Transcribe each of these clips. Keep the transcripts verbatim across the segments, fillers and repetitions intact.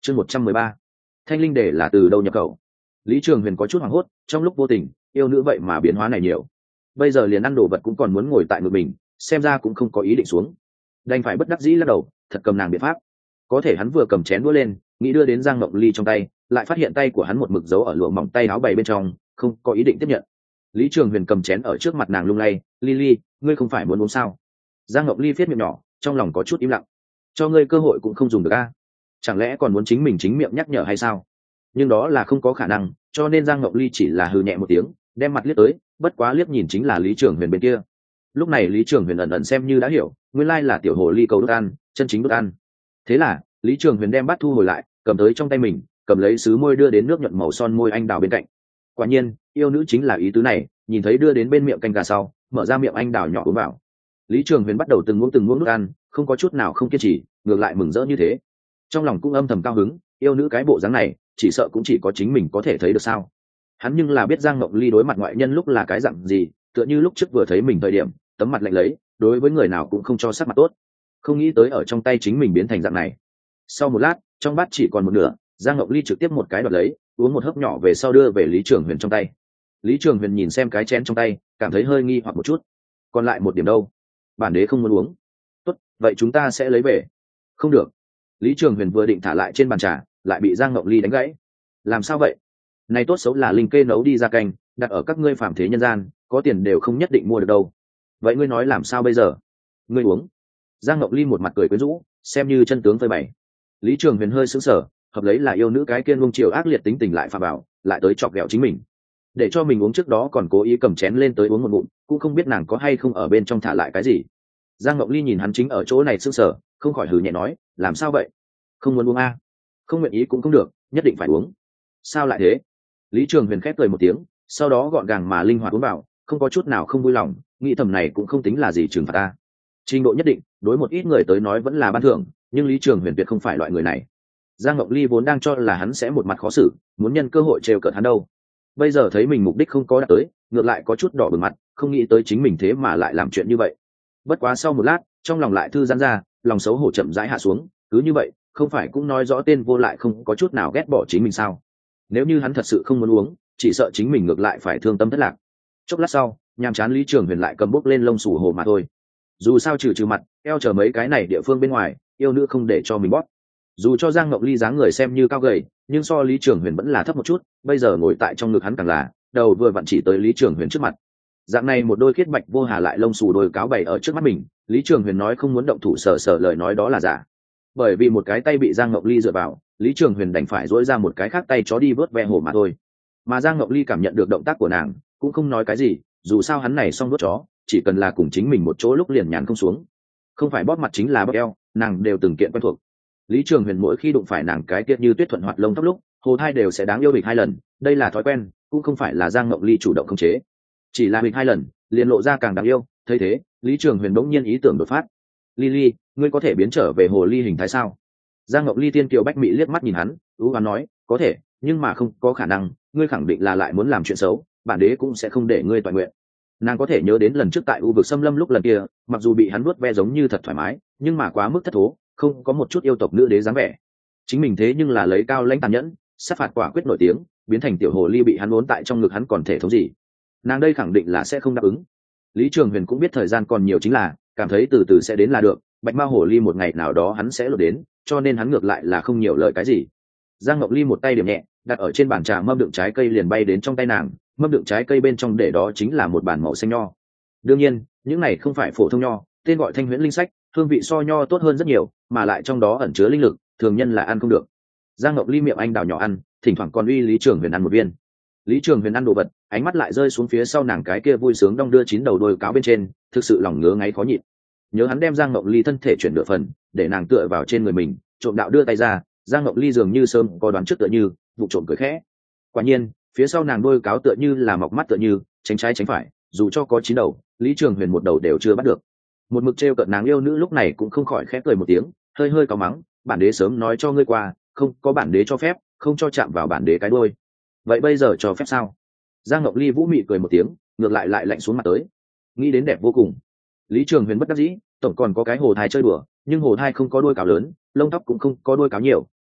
chương một trăm mười ba, thanh linh để là từ đâu nhập khẩu. Lý Trường Huyền có chút hoảng hốt, trong lúc vô tình yêu nữ vậy mà biến hóa này nhiều, bây giờ liền ăn đồ vật cũng còn muốn ngồi tại ngực mình, xem ra cũng không có ý định xuống, đành phải bất đắc dĩ lắc đầu, thật cầm nàng biện pháp. Có thể hắn vừa cầm chén đũa lên nghĩ đưa đến Giang Ngọc Ly trong tay, lại phát hiện tay của hắn một mực giấu ở lụa mỏng tay áo bày bên trong, không có ý định tiếp nhận. Lý Trường Huyền cầm chén ở trước mặt nàng lung lay, ly ly ngươi không phải muốn uống sao? Giang Ngọc Ly viết miệng nhỏ, trong lòng có chút im lặng. Cho ngươi cơ hội cũng không dùng được a, chẳng lẽ còn muốn chính mình chính miệng nhắc nhở hay sao? Nhưng đó là không có khả năng, cho nên Giang Ngọc Ly chỉ là hừ nhẹ một tiếng, đem mặt liếc tới, bất quá liếc nhìn chính là Lý Trường Huyền bên kia. Lúc này Lý Trường Huyền ẩn ẩn xem như đã hiểu, nguyên lai là tiểu hồ ly cầu đốt ăn, chân chính đốt ăn. Thế là Lý Trường Huyền đem bát thu hồi lại, cầm tới trong tay mình, cầm lấy sứ môi đưa đến nước nhuận màu son môi anh đào bên cạnh. Quả nhiên yêu nữ chính là ý tứ này, nhìn thấy đưa đến bên miệng canh gà sau, mở ra miệng anh đào nhỏ uống vào. Lý Trường Huyền bắt đầu từng muỗng từng muỗng nước ăn, không có chút nào không kiên trì, ngược lại mừng rỡ như thế. Trong lòng cũng âm thầm cao hứng, yêu nữ cái bộ dáng này chỉ sợ cũng chỉ có chính mình có thể thấy được sao. Hắn nhưng là biết Giang Ngọc Ly đối mặt ngoại nhân lúc là cái dạng gì, tựa như lúc trước vừa thấy mình thời điểm tấm mặt lạnh lấy, đối với người nào cũng không cho sắc mặt tốt, không nghĩ tới ở trong tay chính mình biến thành dạng này. Sau một lát trong bát chỉ còn một nửa, Giang Ngọc Ly trực tiếp một cái đoạt lấy, uống một hớp nhỏ về sau đưa về Lý Trường Huyền trong tay. Lý Trường Huyền nhìn xem cái chén trong tay, cảm thấy hơi nghi hoặc một chút. Còn lại một điểm đâu? Bản đế không muốn uống. Tốt, vậy chúng ta sẽ lấy về. Không được. Lý Trường Huyền vừa định thả lại trên bàn trà, lại bị Giang Ngọc Ly đánh gãy. Làm sao vậy? Này tốt xấu là linh kê nấu đi ra canh, đặt ở các ngươi phàm thế nhân gian, có tiền đều không nhất định mua được đâu. Vậy ngươi nói làm sao bây giờ? Ngươi uống. Giang Ngọc Ly một mặt cười quyến rũ, xem như chân tướng phơi bày. Lý Trường Huyền hơi sững sờ, hợp lấy là yêu nữ cái kiên luông chiều ác liệt tính tình lại phạm vào, lại tới chọc ghẹo chính mình. Để cho mình uống trước đó còn cố ý cầm chén lên tới uống một ngụm, cũng không biết nàng có hay không ở bên trong thả lại cái gì. Giang Ngọc Ly nhìn hắn chính ở chỗ này sững sờ, không khỏi hừ nhẹ nói, làm sao vậy? Không muốn uống a? À? Không nguyện ý cũng không được, nhất định phải uống. Sao lại thế? Lý Trường Huyền khép cười một tiếng, sau đó gọn gàng mà linh hoạt uống vào, không có chút nào không vui lòng, nghĩ thầm này cũng không tính là gì trừng phạt ta. Trình độ nhất định, đối một ít người tới nói vẫn là ban thưởng, nhưng Lý Trường Huyền tuyệt không phải loại người này. Giang Ngọc Ly vốn đang cho là hắn sẽ một mặt khó xử, muốn nhân cơ hội trêu cợt hắn đâu. Bây giờ thấy mình mục đích không có đạt tới, ngược lại có chút đỏ bừng mặt, không nghĩ tới chính mình thế mà lại làm chuyện như vậy. Bất quá sau một lát, trong lòng lại thư giãn ra, lòng xấu hổ chậm rãi hạ xuống, cứ như vậy, không phải cũng nói rõ tên vô lại không có chút nào ghét bỏ chính mình sao? Nếu như hắn thật sự không muốn uống, chỉ sợ chính mình ngược lại phải thương tâm thất lạc. Chốc lát sau, nhàm chán Lý Trường Huyền lại cầm bốc lên lông sủ hồ mà thôi. Dù sao trừ trừ mặt, eo chờ mấy cái này địa phương bên ngoài, yêu nữ không để cho mình bóp. Dù cho Giang Ngọc Ly dáng người xem như cao gầy, nhưng so Lý Trường Huyền vẫn là thấp một chút, bây giờ ngồi tại trong ngực hắn càng là, đầu vừa vặn chỉ tới Lý Trường Huyền trước mặt. Dạng này một đôi khiết bạch vô hà lại lông xù đôi cáo bày ở trước mắt mình, Lý Trường Huyền nói không muốn động thủ sở sở lời nói đó là giả. Bởi vì một cái tay bị Giang Ngọc Ly dựa vào, Lý Trường Huyền đành phải duỗi ra một cái khác tay chó đi vớt ve hồ mà thôi. Mà Giang Ngọc Ly cảm nhận được động tác của nàng, cũng không nói cái gì, dù sao hắn này xong vớt chó, chỉ cần là cùng chính mình một chỗ lúc liền nhàn không xuống. Không phải bóp mặt chính là bóp eo, nàng đều từng kiện quen thuộc. Lý Trường Huyền mỗi khi đụng phải nàng cái tiết như tuyết thuận hoạt lông tóc lúc, hồ thai đều sẽ đáng yêu bịch hai lần, đây là thói quen, cũng không phải là Giang Ngọc Ly chủ động khống chế. Chỉ là bịch hai lần, liền lộ ra càng đáng yêu, thấy thế, Lý Trường Huyền bỗng nhiên ý tưởng đột phát. Ly Ly, ngươi có thể biến trở về hồ ly hình thái sao? Giang Ngọc Ly tiên kiều bách mỹ liếc mắt nhìn hắn, ú hoán nói, có thể, nhưng mà không có khả năng, ngươi khẳng định là lại muốn làm chuyện xấu, bản đế cũng sẽ không để ngươi toàn nguyện. Nàng có thể nhớ đến lần trước tại u vực xâm lâm lúc lần kia, mặc dù bị hắn vuốt ve giống như thật thoải mái, nhưng mà quá mức thất thố, không có một chút yêu tộc nữ đế dáng vẻ. Chính mình thế nhưng là lấy cao lãnh tàn nhẫn, sát phạt quả quyết nổi tiếng, biến thành tiểu hồ ly bị hắn uốn tại trong ngực hắn còn thể thống gì? Nàng đây khẳng định là sẽ không đáp ứng. Lý Trường Huyền cũng biết thời gian còn nhiều chính là, cảm thấy từ từ sẽ đến là được, bạch ma hồ ly một ngày nào đó hắn sẽ lột đến, cho nên hắn ngược lại là không nhiều lời cái gì. Giang Ngọc Ly một tay điểm nhẹ, đặt ở trên bàn trà mâm đựng trái cây liền bay đến trong tay nàng, mâm đựng trái cây bên trong để đó chính là một bản màu xanh nho. Đương nhiên, những này không phải phổ thông nho, tên gọi Thanh Huyễn Linh Sách, hương vị so nho tốt hơn rất nhiều, mà lại trong đó ẩn chứa linh lực, thường nhân là ăn không được. Giang Ngọc Ly miệng anh đào nhỏ ăn, thỉnh thoảng còn uy Lý Trường Huyền ăn một viên. Lý Trường Huyền ăn đồ vật, ánh mắt lại rơi xuống phía sau nàng cái kia vui sướng đong đưa chín đầu đôi cáo bên trên, thực sự lòng ngứa ngáy khó nhịn. Nhớ hắn đem Giang Ngọc Ly thân thể chuyển nửa phần, để nàng tựa vào trên người mình, trộm đạo đưa tay ra, Giang Ngọc Ly dường như sớm có đoán trước tựa như, vụ trộm cười khẽ. Quả nhiên, phía sau nàng đôi cáo tựa như là mọc mắt tựa như, tránh trái tránh phải, dù cho có chín đầu, Lý Trường Huyền một đầu đều chưa bắt được. Một mực trêu cợt nàng yêu nữ lúc này cũng không khỏi khẽ cười một tiếng, hơi hơi cáu mắng, bản đế sớm nói cho ngươi qua, không có bản đế cho phép, không cho chạm vào bản đế cái đuôi. Vậy bây giờ cho phép sao? Giang Ngọc Ly vũ mị cười một tiếng, ngược lại lại lạnh xuống mặt tới. Nghĩ đến đẹp vô cùng. Lý Trường Huyền bất đắc dĩ, tổng còn có cái hồ thai chơi đùa, nhưng hồ thai không có đuôi cáo lớn, lông tóc cũng không có đuôi cáo nhiều,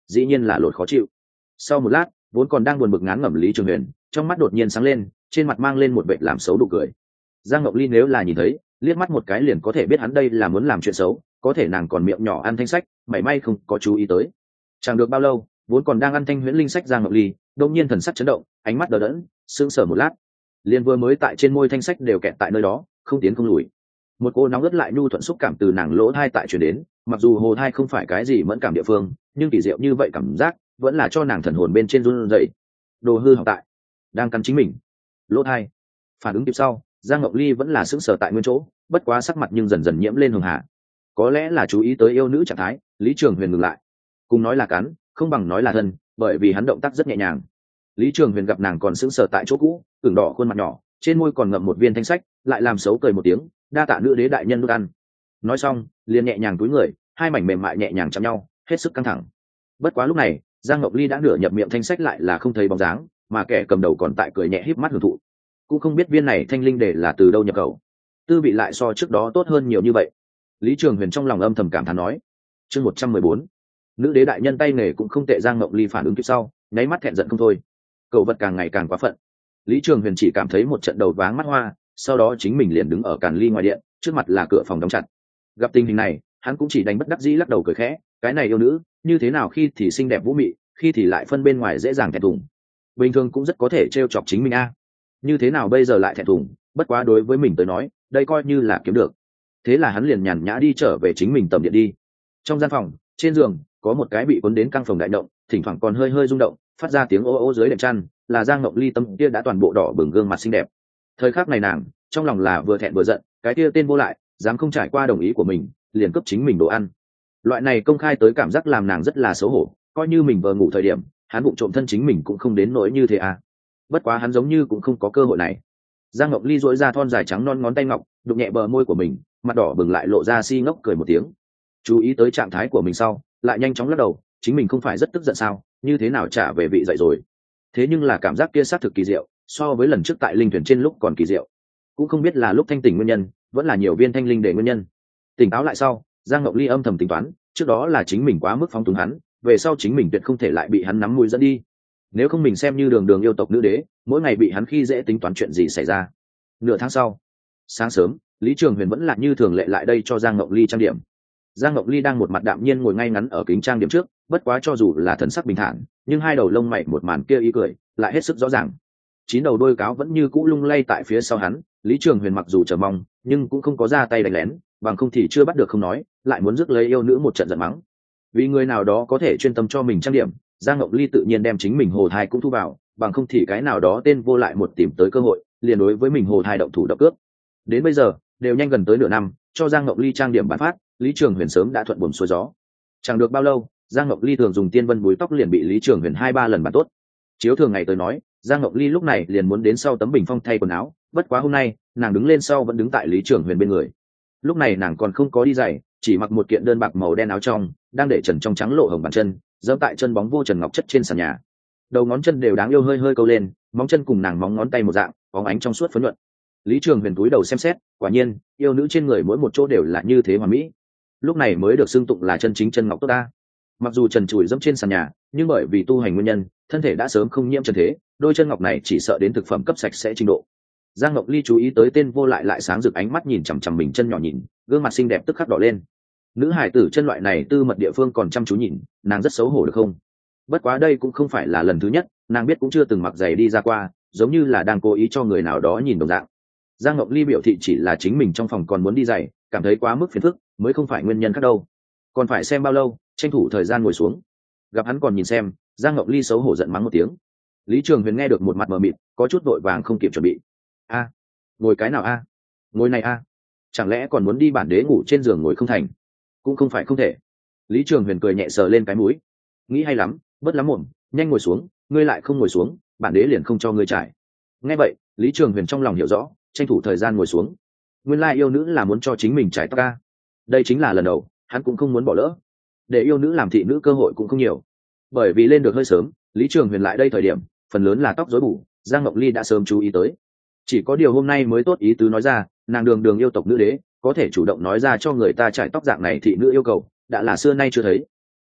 dĩ nhiên là lột khó chịu. Sau một lát, vốn còn đang buồn bực ngán ngẩm Lý Trường Huyền trong mắt đột nhiên sáng lên, trên mặt mang lên một vẻ làm xấu đủ cười. Giang Ngọc Ly nếu là nhìn thấy, liếc mắt một cái liền có thể biết hắn đây là muốn làm chuyện xấu, có thể nàng còn miệng nhỏ ăn thanh sách, mảy may không có chú ý tới. Chẳng được bao lâu, vốn còn đang ăn thanh huyễn linh sách Giang Ngọc Ly đột nhiên thần sắc chấn động, ánh mắt đờ đẫn, sững sờ một lát, liền vừa mới tại trên môi thanh sách đều kẹt tại nơi đó, không tiến không lùi. Một cô nóng ướt lại nhu thuận xúc cảm từ nàng lỗ thai tại truyền đến, mặc dù hồ thai không phải cái gì mẫn cảm địa phương, nhưng kỳ diệu như vậy cảm giác vẫn là cho nàng thần hồn bên trên run rẩy. Đồ hư hỏng tại, đang cắn chính mình. Lỗ thai. Phản ứng kịp sau, Giang Ngọc Ly vẫn là sững sờ tại nguyên chỗ, bất quá sắc mặt nhưng dần dần nhiễm lên hường hạ. Có lẽ là chú ý tới yêu nữ trạng thái, Lý Trường Huyền ngừng lại. Cùng nói là cắn, không bằng nói là thân, bởi vì hắn động tác rất nhẹ nhàng. Lý Trường Huyền gặp nàng còn sững sờ tại chỗ cũ, ửng đỏ khuôn mặt nhỏ, trên môi còn ngậm một viên thanh sách, lại làm xấu cười một tiếng, đa tạ nữ đế đại nhân nuốt ăn. Nói xong, liền nhẹ nhàng cúi người, hai mảnh mềm mại nhẹ nhàng chạm nhau, hết sức căng thẳng. Bất quá lúc này, Giang Ngọc Ly đã nửa nhập miệng thanh sách lại là không thấy bóng dáng, mà kẻ cầm đầu còn tại cười nhẹ híp mắt hưởng thụ. Cũng không biết viên này thanh linh để là từ đâu nhập khẩu, tư vị lại so trước đó tốt hơn nhiều như vậy. Lý Trường Huyền trong lòng âm thầm cảm thán nói. Chương một trăm mười bốn, nữ đế đại nhân tay nghề cũng không tệ. Giang Ngọc Ly phản ứng kịp sau, nháy mắt thẹn giận không thôi. Cậu vật càng ngày càng quá phận. Lý Trường Huyền chỉ cảm thấy một trận đầu váng mắt hoa, sau đó chính mình liền đứng ở càn ly ngoài điện, trước mặt là cửa phòng đóng chặt. Gặp tình hình này, hắn cũng chỉ đánh bất đắc dĩ lắc đầu cười khẽ, cái này yêu nữ, như thế nào khi thì xinh đẹp vũ mị, khi thì lại phân bên ngoài dễ dàng thẹn thùng. Bình thường cũng rất có thể trêu chọc chính mình a. Như thế nào bây giờ lại thẹn thùng, bất quá đối với mình tới nói, đây coi như là kiếm được. Thế là hắn liền nhàn nhã đi trở về chính mình tầm điện đi. Trong gian phòng, trên giường, có một cái bị cuốn đến căng phòng đại động, thỉnh thoảng còn hơi hơi rung động, phát ra tiếng ô ô dưới đệm chăn, là Giang Ngọc Ly tâm kia đã toàn bộ đỏ bừng gương mặt xinh đẹp. Thời khắc này nàng, trong lòng là vừa thẹn vừa giận, cái kia tên vô lại, dám không trải qua đồng ý của mình, liền cướp chính mình đồ ăn. Loại này công khai tới cảm giác làm nàng rất là xấu hổ, coi như mình vừa ngủ thời điểm, hắn bụng trộm thân chính mình cũng không đến nỗi như thế à. Bất quá hắn giống như cũng không có cơ hội này. Giang Ngọc Ly duỗi ra thon dài trắng non ngón tay ngọc, đụng nhẹ bờ môi của mình, mặt đỏ bừng lại lộ ra si ngốc cười một tiếng. Chú ý tới trạng thái của mình sau, lại nhanh chóng lắc đầu, chính mình không phải rất tức giận sao, như thế nào trả về vị dậy rồi. Thế nhưng là cảm giác kia xác thực kỳ diệu, so với lần trước tại linh thuyền trên lúc còn kỳ diệu. Cũng không biết là lúc thanh tỉnh nguyên nhân, vẫn là nhiều viên thanh linh để nguyên nhân. Tỉnh táo lại sau, Giang Ngọc Ly âm thầm tính toán, trước đó là chính mình quá mức phóng túng hắn, về sau chính mình tuyệt không thể lại bị hắn nắm mũi dẫn đi. Nếu không mình xem như đường đường yêu tộc nữ đế, mỗi ngày bị hắn khi dễ tính toán chuyện gì xảy ra. Nửa tháng sau, sáng sớm, Lý Trường Huyền vẫn là như thường lệ lại đây cho Giang Ngọc Ly trang điểm. Giang Ngọc Ly đang một mặt đạm nhiên ngồi ngay ngắn ở kính trang điểm trước, bất quá cho dù là thần sắc bình thản, nhưng hai đầu lông mày một màn kia ý cười lại hết sức rõ ràng. Chín đầu đôi cáo vẫn như cũ lung lay tại phía sau hắn, Lý Trường Huyền mặc dù chờ mong, nhưng cũng không có ra tay đánh lén, bằng không thì chưa bắt được không nói, lại muốn rước lấy yêu nữ một trận giận mắng. Vì người nào đó có thể chuyên tâm cho mình trang điểm, Giang Ngọc Ly tự nhiên đem chính mình hồ thai cũng thu vào, bằng không thì cái nào đó tên vô lại một tìm tới cơ hội, liền đối với mình hồ thai động thủ động cướp. Đến bây giờ, đều nhanh gần tới nửa năm, cho Giang Ngọc Ly trang điểm bán phát, Lý Trường Huyền sớm đã thuận buồm xuôi gió. Chẳng được bao lâu, Giang Ngọc Ly thường dùng tiên vân búi tóc liền bị Lý Trường Huyền hai ba lần bàn tốt. Chiếu thường ngày tới nói, Giang Ngọc Ly lúc này liền muốn đến sau tấm bình phong thay quần áo, bất quá hôm nay, nàng đứng lên sau vẫn đứng tại Lý Trường Huyền bên người. Lúc này nàng còn không có đi giày, chỉ mặc một kiện đơn bạc màu đen áo trong, đang để trần trong trắng lộ hồng bàn chân, giẫm tại chân bóng vô trần ngọc chất trên sàn nhà. Đầu ngón chân đều đáng yêu hơi hơi câu lên, móng chân cùng nàng móng ngón tay một dạng, bóng ánh trong suốt phấn nhuận. Lý Trường Huyền cúi đầu xem xét, quả nhiên, yêu nữ trên người mỗi một chỗ đều là như thế hoàn mỹ. Lúc này mới được xưng tụng là chân chính chân ngọc tốt ta. Mặc dù trần trụi dẫm trên sàn nhà, nhưng bởi vì tu hành nguyên nhân, thân thể đã sớm không nhiễm trần thế, đôi chân ngọc này chỉ sợ đến thực phẩm cấp sạch sẽ trình độ. Giang Ngọc Ly chú ý tới tên vô lại lại sáng rực ánh mắt nhìn chằm chằm mình chân nhỏ nhìn, gương mặt xinh đẹp tức khắc đỏ lên. Nữ hải tử chân loại này tư mật địa phương còn chăm chú nhìn, nàng rất xấu hổ được không? Bất quá đây cũng không phải là lần thứ nhất, nàng biết cũng chưa từng mặc giày đi ra qua, giống như là đang cố ý cho người nào đó nhìn đồng dạng. Giang Ngọc Ly biểu thị chỉ là chính mình trong phòng còn muốn đi giày, cảm thấy quá mức phiền phức, mới không phải nguyên nhân khác đâu. Còn phải xem bao lâu, tranh thủ thời gian ngồi xuống. Gặp hắn còn nhìn xem, Giang Ngọc Ly xấu hổ giận mắng một tiếng. Lý Trường Huyền nghe được một mặt mờ mịt, có chút vội vàng không kịp chuẩn bị. A, ngồi cái nào a? Ngồi này a? Chẳng lẽ còn muốn đi bản đế ngủ trên giường ngồi không thành? Cũng không phải không thể. Lý Trường Huyền cười nhẹ sờ lên cái mũi, nghĩ hay lắm, bớt lắm mồm, nhanh ngồi xuống, ngươi lại không ngồi xuống, bản đế liền không cho ngươi trải. Nghe vậy, Lý Trường Huyền trong lòng hiểu rõ, tranh thủ thời gian ngồi xuống. Nguyên lai yêu nữ là muốn cho chính mình trải tóc ca. Đây chính là lần đầu, hắn cũng không muốn bỏ lỡ. Để yêu nữ làm thị nữ cơ hội cũng không nhiều. Bởi vì lên được hơi sớm, Lý Trường Huyền lại đây thời điểm, phần lớn là tóc rối bù, Giang Ngọc Ly đã sớm chú ý tới. Chỉ có điều hôm nay mới tốt ý tứ nói ra, nàng đường đường yêu tộc nữ đế, có thể chủ động nói ra cho người ta trải tóc dạng này thị nữ yêu cầu, đã là xưa nay chưa thấy.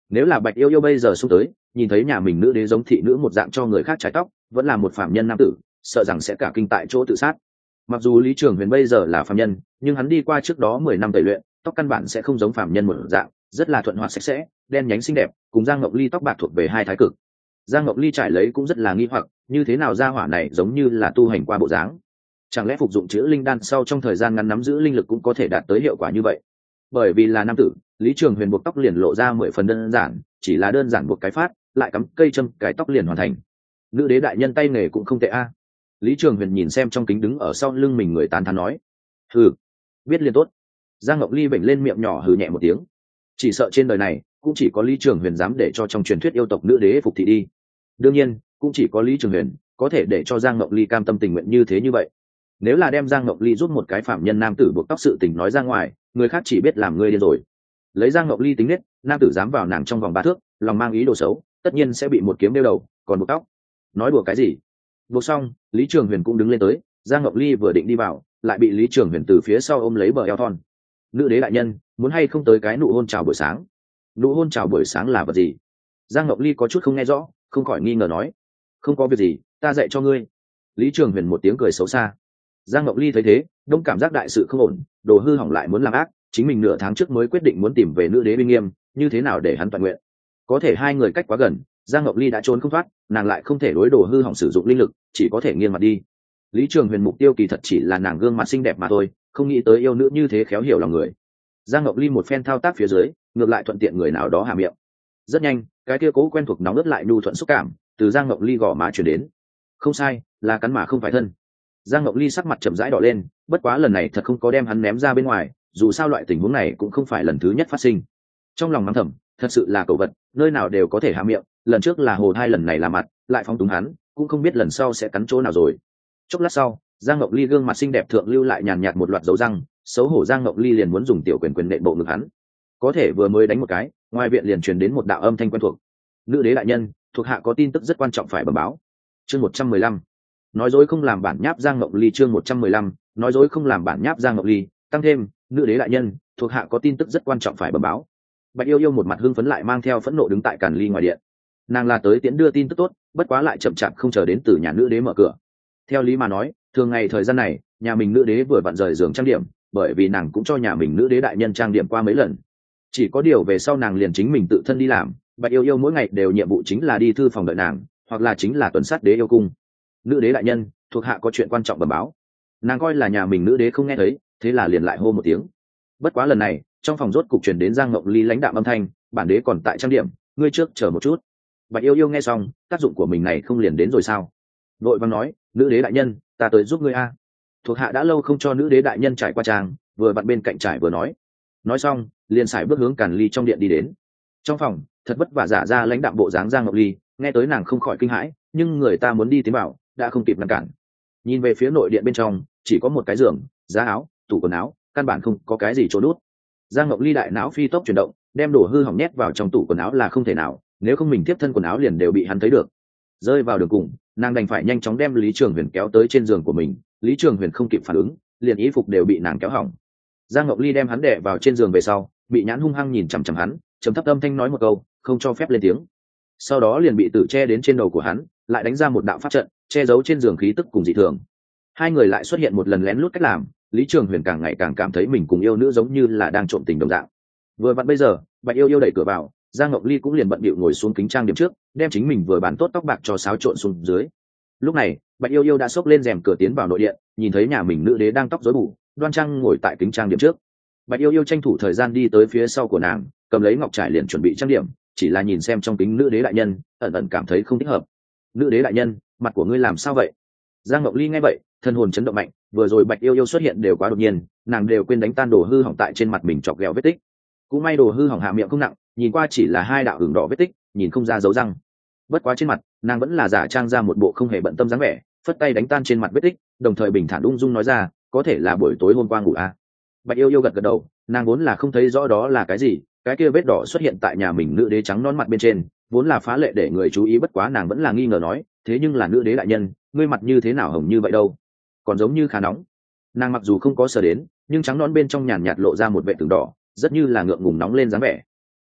Nếu là Bạch Yêu Yêu bây giờ xông tới nhìn thấy nhà mình nữ đế giống thị nữ một dạng cho người khác trái tóc, vẫn là một phạm nhân nam tử, sợ rằng sẽ cả kinh tại chỗ tự sát. Mặc dù Lý Trường Huyền bây giờ là phạm nhân, nhưng hắn đi qua trước đó mười năm tẩy luyện, tóc căn bản sẽ không giống phạm nhân một dạng, rất là thuận hoạt sạch sẽ, đen nhánh xinh đẹp, cùng Giang Ngọc Ly tóc bạc thuộc về hai thái cực. Giang Ngọc Ly trải lấy cũng rất là nghi hoặc, như thế nào gia hỏa này giống như là tu hành qua bộ dáng. Chẳng lẽ phục dụng chữ linh đan sau trong thời gian ngắn nắm giữ linh lực cũng có thể đạt tới hiệu quả như vậy? Bởi vì là nam tử, Lý Trường Huyền buộc tóc liền lộ ra mười phần đơn giản, chỉ là đơn giản buộc cái phát, lại cắm cây châm cái tóc liền hoàn thành. Nữ đế đại nhân tay nghề cũng không tệ a. Lý Trường Huyền nhìn xem trong kính đứng ở sau lưng mình người tán thán nói. Hừ, biết liền tốt. Giang Ngọc Ly vểnh lên miệng nhỏ hừ nhẹ một tiếng. Chỉ sợ trên đời này cũng chỉ có Lý Trường Huyền dám để cho trong truyền thuyết yêu tộc nữ đế phục thị đi. Đương nhiên cũng chỉ có Lý Trường Huyền có thể để cho Giang Ngọc Ly cam tâm tình nguyện như thế như vậy. Nếu là đem Giang Ngọc Ly giúp một cái phạm nhân nam tử buộc tóc sự tình nói ra ngoài, người khác chỉ biết làm ngươi điên rồi. Lấy Giang Ngọc Ly tính nết, nam tử dám vào nàng trong vòng ba thước, lòng mang ý đồ xấu, tất nhiên sẽ bị một kiếm đeo đầu, còn buộc tóc. Nói đùa cái gì? Buộc xong, Lý Trường Huyền cũng đứng lên tới, Giang Ngọc Ly vừa định đi vào, lại bị Lý Trường Huyền từ phía sau ôm lấy bờ eo thon. Nữ đế đại nhân, muốn hay không tới cái nụ hôn chào buổi sáng? Nụ hôn chào buổi sáng là vật gì? Giang Ngọc Ly có chút không nghe rõ, không khỏi nghi ngờ nói. Không có việc gì, ta dạy cho ngươi. Lý Trường Huyền một tiếng cười xấu xa. Giang Ngọc Ly thấy thế, đông cảm giác đại sự không ổn, đồ hư hỏng lại muốn làm ác, chính mình nửa tháng trước mới quyết định muốn tìm về nữ đế binh nghiêm, như thế nào để hắn toàn nguyện? Có thể hai người cách quá gần, Giang Ngọc Ly đã trốn không thoát, nàng lại không thể đối đồ hư hỏng sử dụng linh lực, chỉ có thể nghiêng mặt đi. Lý Trường Huyền mục tiêu kỳ thật chỉ là nàng gương mặt xinh đẹp mà thôi, không nghĩ tới yêu nữ như thế khéo hiểu lòng người. Giang Ngọc Ly một phen thao tác phía dưới, ngược lại thuận tiện người nào đó hạ miệng. Rất nhanh, cái kia cố quen thuộc nóng ướt lại nhu thuận xúc cảm, từ Giang Ngọc Ly gò má truyền đến. Không sai, là cắn mà không phải thân. Giang Ngọc Ly sắc mặt chậm rãi đỏ lên, bất quá lần này thật không có đem hắn ném ra bên ngoài, dù sao loại tình huống này cũng không phải lần thứ nhất phát sinh. Trong lòng mắng thầm, thật sự là cẩu vật, nơi nào đều có thể hạ miệng, lần trước là hồ hai lần này là mặt, lại phóng túng hắn, cũng không biết lần sau sẽ cắn chỗ nào rồi. Chốc lát sau, Giang Ngọc Ly gương mặt xinh đẹp thượng lưu lại nhàn nhạt một loạt dấu răng, xấu hổ Giang Ngọc Ly liền muốn dùng tiểu quyền quyền nện bộ ngực hắn. Có thể vừa mới đánh một cái, ngoài viện liền truyền đến một đạo âm thanh quen thuộc. Nữ đế đại nhân, thuộc hạ có tin tức rất quan trọng phải bẩm báo. Chương một trăm mười lăm. Nói dối không làm bản nháp Giang Ngọc Ly. Chương một trăm mười lăm. Nói dối không làm bản nháp Giang Ngọc Ly. Tăng thêm, nữ đế đại nhân, thuộc hạ có tin tức rất quan trọng phải bẩm báo. Bạch Yêu Yêu một mặt hưng phấn lại mang theo phẫn nộ đứng tại càn ly ngoài điện. Nàng là tới tiễn đưa tin tức tốt, bất quá lại chậm chạp không chờ đến từ nhà nữ đế mở cửa. Theo lý mà nói, thường ngày thời gian này, nhà mình nữ đế vừa vặn rời giường trang điểm, bởi vì nàng cũng cho nhà mình nữ đế đại nhân trang điểm qua mấy lần. Chỉ có điều về sau nàng liền chính mình tự thân đi làm, Bạch Yêu Yêu mỗi ngày đều nhiệm vụ chính là đi thư phòng đợi nàng, hoặc là chính là tuần sát đế yêu cung. Nữ đế đại nhân, thuộc hạ có chuyện quan trọng bẩm báo. Nàng coi là nhà mình nữ đế không nghe thấy, thế là liền lại hô một tiếng. Bất quá lần này, trong phòng rốt cục truyền đến Giang Ngọc Ly lãnh đạm âm thanh, bản đế còn tại trang điểm, ngươi trước chờ một chút. Bạch Yêu Yêu nghe xong, tác dụng của mình này không liền đến rồi sao? Nội văn nói, nữ đế đại nhân, ta tới giúp ngươi a. Thuộc hạ đã lâu không cho nữ đế đại nhân trải qua trang, vừa vặn bên cạnh trải vừa nói. Nói xong, liền xài bước hướng Càn Ly trong điện đi đến. Trong phòng, thật vất vả giả ra lãnh đạm bộ dáng Giang Ngọc Ly, nghe tới nàng không khỏi kinh hãi, nhưng người ta muốn đi tiến vào, đã không kịp ngăn cản. Nhìn về phía nội điện bên trong, chỉ có một cái giường, giá áo, tủ quần áo, căn bản không có cái gì chỗ nút. Giang Ngọc Ly đại não phi tốc chuyển động, đem đồ hư hỏng nhét vào trong tủ quần áo là không thể nào, nếu không mình tiếp thân quần áo liền đều bị hắn thấy được. Rơi vào đường cùng, nàng đành phải nhanh chóng đem Lý Trường Huyền kéo tới trên giường của mình, Lý Trường Huyền không kịp phản ứng, liền y phục đều bị nàng kéo hỏng. Giang Ngọc Ly đem hắn đè vào trên giường về sau, bị nhãn hung hăng nhìn chằm chằm hắn, trầm thấp âm thanh nói một câu, không cho phép lên tiếng. Sau đó liền bị tử che đến trên đầu của hắn, lại đánh ra một đạo pháp trận, che giấu trên giường khí tức cùng dị thường. Hai người lại xuất hiện một lần lén lút cách làm, Lý Trường Huyền càng ngày càng cảm thấy mình cùng yêu nữ giống như là đang trộm tình đồng dạng. Vừa vặn bây giờ, Bạch Yêu Yêu đẩy cửa vào, Giang Ngọc Ly cũng liền bận bịu ngồi xuống kính trang điểm trước, đem chính mình vừa bán tốt tóc bạc cho xáo trộn xuống dưới. Lúc này, Bạch Yêu Yêu đã xốc lên rèm cửa tiến vào nội điện, nhìn thấy nhà mình nữ đế đang tóc rối bù, đoan trang ngồi tại kính trang điểm trước. Bạch Yêu Yêu tranh thủ thời gian đi tới phía sau của nàng, cầm lấy ngọc trải liền chuẩn bị trang điểm, chỉ là nhìn xem trong kính nữ đế đại nhân, ẩn ẩn cảm thấy không thích hợp. Nữ đế đại nhân, mặt của ngươi làm sao vậy? Giang Ngọc Ly nghe vậy, thân hồn chấn động mạnh, vừa rồi Bạch Yêu Yêu xuất hiện đều quá đột nhiên, nàng đều quên đánh tan đồ hư hỏng tại trên mặt mình chọc ghẹo vết tích. Cũng may đồ hư hỏng hạ miệng không nặng, nhìn qua chỉ là hai đạo hưởng đỏ vết tích, nhìn không ra dấu răng. Bất quá trên mặt, nàng vẫn là giả trang ra một bộ không hề bận tâm dáng vẻ, phất tay đánh tan trên mặt vết tích, đồng thời bình thản ung dung nói ra, có thể là buổi tối hôm qua ngủ à. Bạch Yêu Yêu gật gật đầu, nàng vốn là không thấy rõ đó là cái gì, cái kia vết đỏ xuất hiện tại nhà mình nữ đế trắng non mặt bên trên, vốn là phá lệ để người chú ý, bất quá nàng vẫn là nghi ngờ nói, thế nhưng là nữ đế đại nhân, ngươi mặt như thế nào hồng như vậy đâu, còn giống như khá nóng. Nàng mặc dù không có sờ đến, nhưng trắng non bên trong nhàn nhạt lộ ra một vệ tường đỏ, rất như là ngượng ngùng nóng lên dáng vẻ.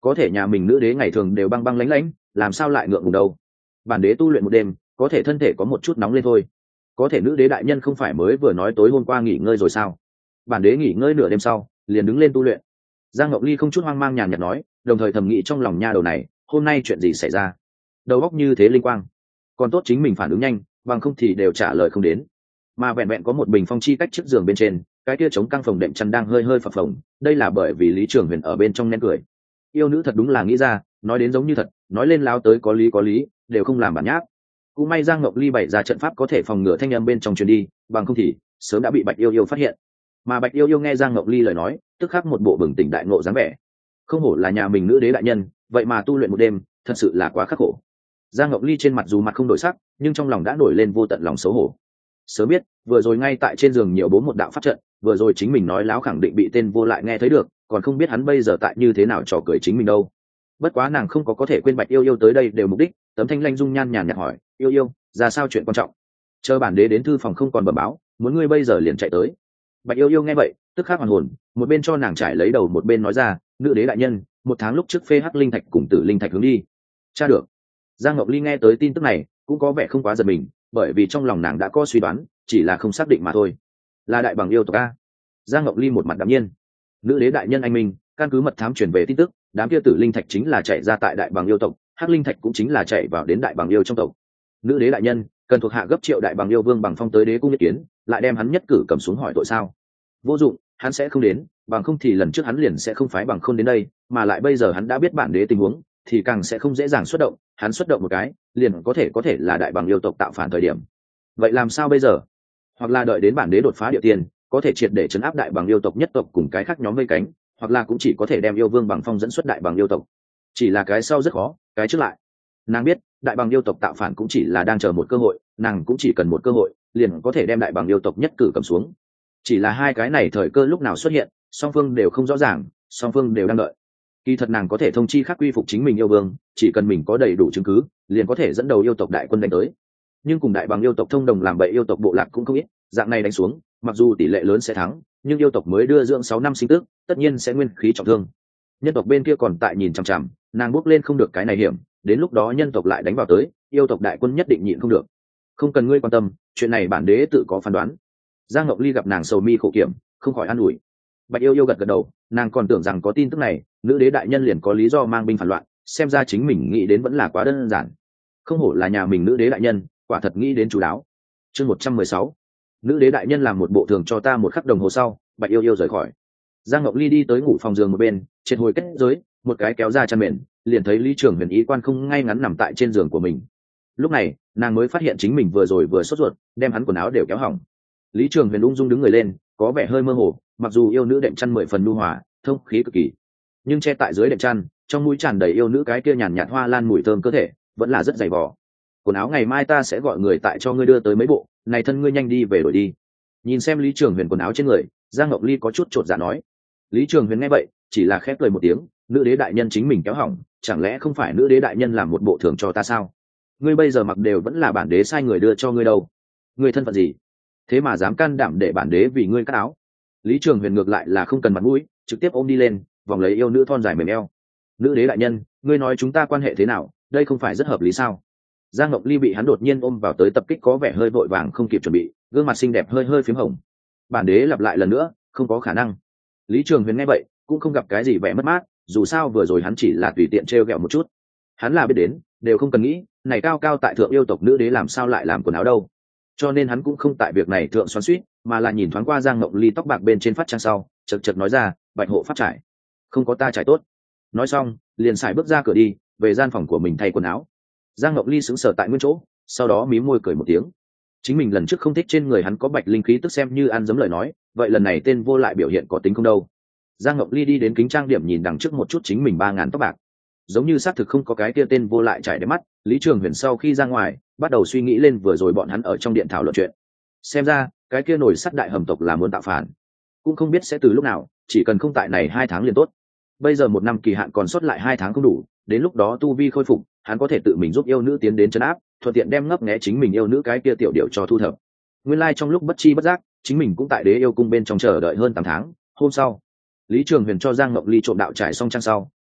có thể nhà mình nữ đế ngày thường đều băng băng lánh lánh, làm sao lại ngượng ngùng đâu. Bản đế tu luyện một đêm, có thể thân thể có một chút nóng lên thôi. Có thể nữ đế đại nhân không phải mới vừa nói tối hôm qua nghỉ ngơi rồi sao? Bản đế nghỉ ngơi nửa đêm sau liền đứng lên tu luyện. Giang Ngọc Ly không chút hoang mang nhàn nhạt nói, đồng thời thầm nghĩ trong lòng nha đầu này, hôm nay chuyện gì xảy ra? Đầu óc như thế linh quang, còn tốt chính mình phản ứng nhanh, bằng không thì đều trả lời không đến. Mà vẹn vẹn có một bình phong chi cách trước giường bên trên, cái kia chống căng phòng đệm chăn đang hơi hơi phập phồng, đây là bởi vì Lý Trường Huyền ở bên trong nén cười. Yêu nữ thật đúng là nghĩ ra, nói đến giống như thật, nói lên láo tới có lý có lý, đều không làm bản nháp. Cũng may Giang Ngọc Ly bày ra trận pháp có thể phòng ngừa thanh âm bên trong truyền đi, bằng không thì sớm đã bị Bạch Yêu Yêu phát hiện. Mà Bạch Yêu Yêu nghe Giang Ngọc Ly lời nói, tức khắc một bộ bừng tỉnh đại ngộ dáng vẻ. Không hổ là nhà mình nữ đế đại nhân, vậy mà tu luyện một đêm, thật sự là quá khắc khổ. Giang Ngọc Ly trên mặt dù mặt không đổi sắc, nhưng trong lòng đã nổi lên vô tận lòng xấu hổ. Sớm biết, vừa rồi ngay tại trên giường nhiều bố một đạo pháp trận, vừa rồi chính mình nói láo khẳng định bị tên vô lại nghe thấy được, còn không biết hắn bây giờ tại như thế nào trò cười chính mình đâu. Bất quá nàng không có có thể quên Bạch Yêu Yêu tới đây đều mục đích, tấm thanh lanh dung nhan nhàn nhạt hỏi, yêu yêu, ra sao chuyện quan trọng? Chờ bản đế đến thư phòng không còn bẩm báo, muốn ngươi bây giờ liền chạy tới. Bạch Yêu Yêu nghe vậy, tức khắc hoàn hồn, một bên cho nàng trải lấy đầu một bên nói ra, nữ đế đại nhân, một tháng lúc trước phê hắc linh thạch cùng tử linh thạch hướng đi. Cha được. Giang Ngọc Ly nghe tới tin tức này, cũng có vẻ không quá giật mình, bởi vì trong lòng nàng đã có suy đoán, chỉ là không xác định mà thôi. Là đại bằng yêu tộc a? Giang Ngọc Ly một mặt đạm nhiên. Nữ đế đại nhân anh minh, căn cứ mật thám truyền về tin tức, đám kia tử linh thạch chính là chạy ra tại đại bằng yêu tộc, hắc linh thạch cũng chính là chạy vào đến đại bằng yêu trong tộc. Nữ đế đại nhân cần thuộc hạ gấp triệu đại bằng yêu vương bằng phong tới đế cung ý kiến, lại đem hắn nhất cử cầm xuống hỏi tội sao? Vô dụng, hắn sẽ không đến, bằng không thì lần trước hắn liền sẽ không phái bằng khôn đến đây, mà lại bây giờ hắn đã biết bản đế tình huống, thì càng sẽ không dễ dàng xuất động, hắn xuất động một cái, liền có thể có thể là đại bằng yêu tộc tạo phản thời điểm. Vậy làm sao bây giờ? Hoặc là đợi đến bản đế đột phá địa tiền, có thể triệt để chấn áp đại bằng yêu tộc nhất tộc cùng cái khác nhóm vây cánh, hoặc là cũng chỉ có thể đem yêu vương bằng phong dẫn xuất đại bằng yêu tộc. Chỉ là cái sau rất khó, cái trước lại. Nàng biết, đại bằng yêu tộc tạo phản cũng chỉ là đang chờ một cơ hội, nàng cũng chỉ cần một cơ hội, liền có thể đem đại bằng yêu tộc nhất cử cầm xuống. Chỉ là hai cái này thời cơ lúc nào xuất hiện, song phương đều không rõ ràng, song phương đều đang đợi. Kỳ thật nàng có thể thông chi khắc quy phục chính mình yêu vương, chỉ cần mình có đầy đủ chứng cứ, liền có thể dẫn đầu yêu tộc đại quân đánh tới. Nhưng cùng đại bằng yêu tộc thông đồng làm bậy yêu tộc bộ lạc cũng không ít, dạng này đánh xuống, mặc dù tỷ lệ lớn sẽ thắng, nhưng yêu tộc mới đưa dưỡng sáu năm sinh tức, tất nhiên sẽ nguyên khí trọng thương. Nhân tộc bên kia còn tại nhìn chằm chằm, nàng bước lên không được cái này hiểm, đến lúc đó nhân tộc lại đánh vào tới, yêu tộc đại quân nhất định nhịn không được. Không cần ngươi quan tâm, chuyện này bản đế tự có phán đoán. Giang Ngọc Ly gặp nàng sầu mi khổ kiểm, không khỏi an ủi. Bạch Yêu Yêu gật gật đầu, nàng còn tưởng rằng có tin tức này, nữ đế đại nhân liền có lý do mang binh phản loạn, xem ra chính mình nghĩ đến vẫn là quá đơn giản. Không hổ là nhà mình nữ đế đại nhân, quả thật nghĩ đến chú đáo. Chương một trăm mười sáu, nữ đế đại nhân làm một bộ thường cho ta một khắc đồng hồ sau, Bạch Yêu Yêu rời khỏi. Giang Ngọc Ly đi tới ngủ phòng giường một bên, trên hồi kết giới, một cái kéo ra chăn mền, liền thấy Lý Trường Huyền ý quan không ngay ngắn nằm tại trên giường của mình. Lúc này, nàng mới phát hiện chính mình vừa rồi vừa sốt ruột, đem hắn quần áo đều kéo hỏng. Lý Trường Huyền ung dung đứng người lên, có vẻ hơi mơ hồ, mặc dù yêu nữ đệm chăn mười phần nhu hòa, thông khí cực kỳ, nhưng che tại dưới đệm chăn, trong mũi tràn đầy yêu nữ cái kia nhàn nhạt hoa lan mùi thơm cơ thể, vẫn là rất dày vò. Quần áo ngày mai ta sẽ gọi người tại cho ngươi đưa tới mấy bộ, này thân ngươi nhanh đi về đổi đi. Nhìn xem Lý Trường Huyền quần áo trên người, Giang Ngọc Ly có chút chột dạ nói. Lý Trường Huyền nghe vậy, chỉ là khép cười một tiếng, nữ đế đại nhân chính mình kéo hỏng, chẳng lẽ không phải nữ đế đại nhân làm một bộ thưởng cho ta sao? Ngươi bây giờ mặc đều vẫn là bản đế sai người đưa cho ngươi đâu. Ngươi thân phận gì? Thế mà dám can đảm để bản đế vì ngươi cắt áo. Lý Trường Huyền ngược lại là không cần mặt mũi, trực tiếp ôm đi lên, vòng lấy yêu nữ thon dài mềm eo. Nữ đế đại nhân, ngươi nói chúng ta quan hệ thế nào, đây không phải rất hợp lý sao? Giang Ngọc Ly bị hắn đột nhiên ôm vào tới tập kích có vẻ hơi vội vàng không kịp chuẩn bị, gương mặt xinh đẹp hơi hơi phím hồng. Bản đế lặp lại lần nữa, không có khả năng. Lý Trường Huyền nghe vậy, cũng không gặp cái gì vẻ mất mát, dù sao vừa rồi hắn chỉ là tùy tiện trêu ghẹo một chút. Hắn là biết đến, đều không cần nghĩ, này cao cao tại thượng yêu tộc nữ đế làm sao lại làm quần áo đâu. Cho nên hắn cũng không tại việc này thượng xoắn xuýt, mà là nhìn thoáng qua Giang Ngọc Ly tóc bạc bên trên phát trang sau, chật chật nói ra, Bạch hộ pháp trải. Không có ta trải tốt. Nói xong, liền xài bước ra cửa đi, về gian phòng của mình thay quần áo. Giang Ngọc Ly sững sờ tại nguyên chỗ, sau đó mím môi cười một tiếng. Chính mình lần trước không thích trên người hắn có bạch linh khí tức xem như ăn giấm lời nói, vậy lần này tên vô lại biểu hiện có tính không đâu. Giang Ngọc Ly đi đến kính trang điểm nhìn đằng trước một chút chính mình ba ngàn tóc bạc, giống như xác thực không có cái kia tên vô lại trải đến mắt. Lý Trường Huyền sau khi ra ngoài, bắt đầu suy nghĩ lên vừa rồi bọn hắn ở trong điện thảo luận chuyện. Xem ra, cái kia nổi sắt đại hầm tộc là muốn tạo phản, cũng không biết sẽ từ lúc nào, chỉ cần không tại này hai tháng liền tốt. Bây giờ một năm kỳ hạn còn sót lại hai tháng không đủ, đến lúc đó tu vi khôi phục, hắn có thể tự mình giúp yêu nữ tiến đến trấn áp, thuận tiện đem ngấp nghé chính mình yêu nữ cái kia tiểu điệu cho thu thập. Nguyên lai like trong lúc bất chi bất giác, chính mình cũng tại đế yêu cung bên trong chờ đợi hơn tám tháng. Hôm sau, Lý Trường Huyền cho Giang Ngọc Ly trộm đạo trải xong trang sau,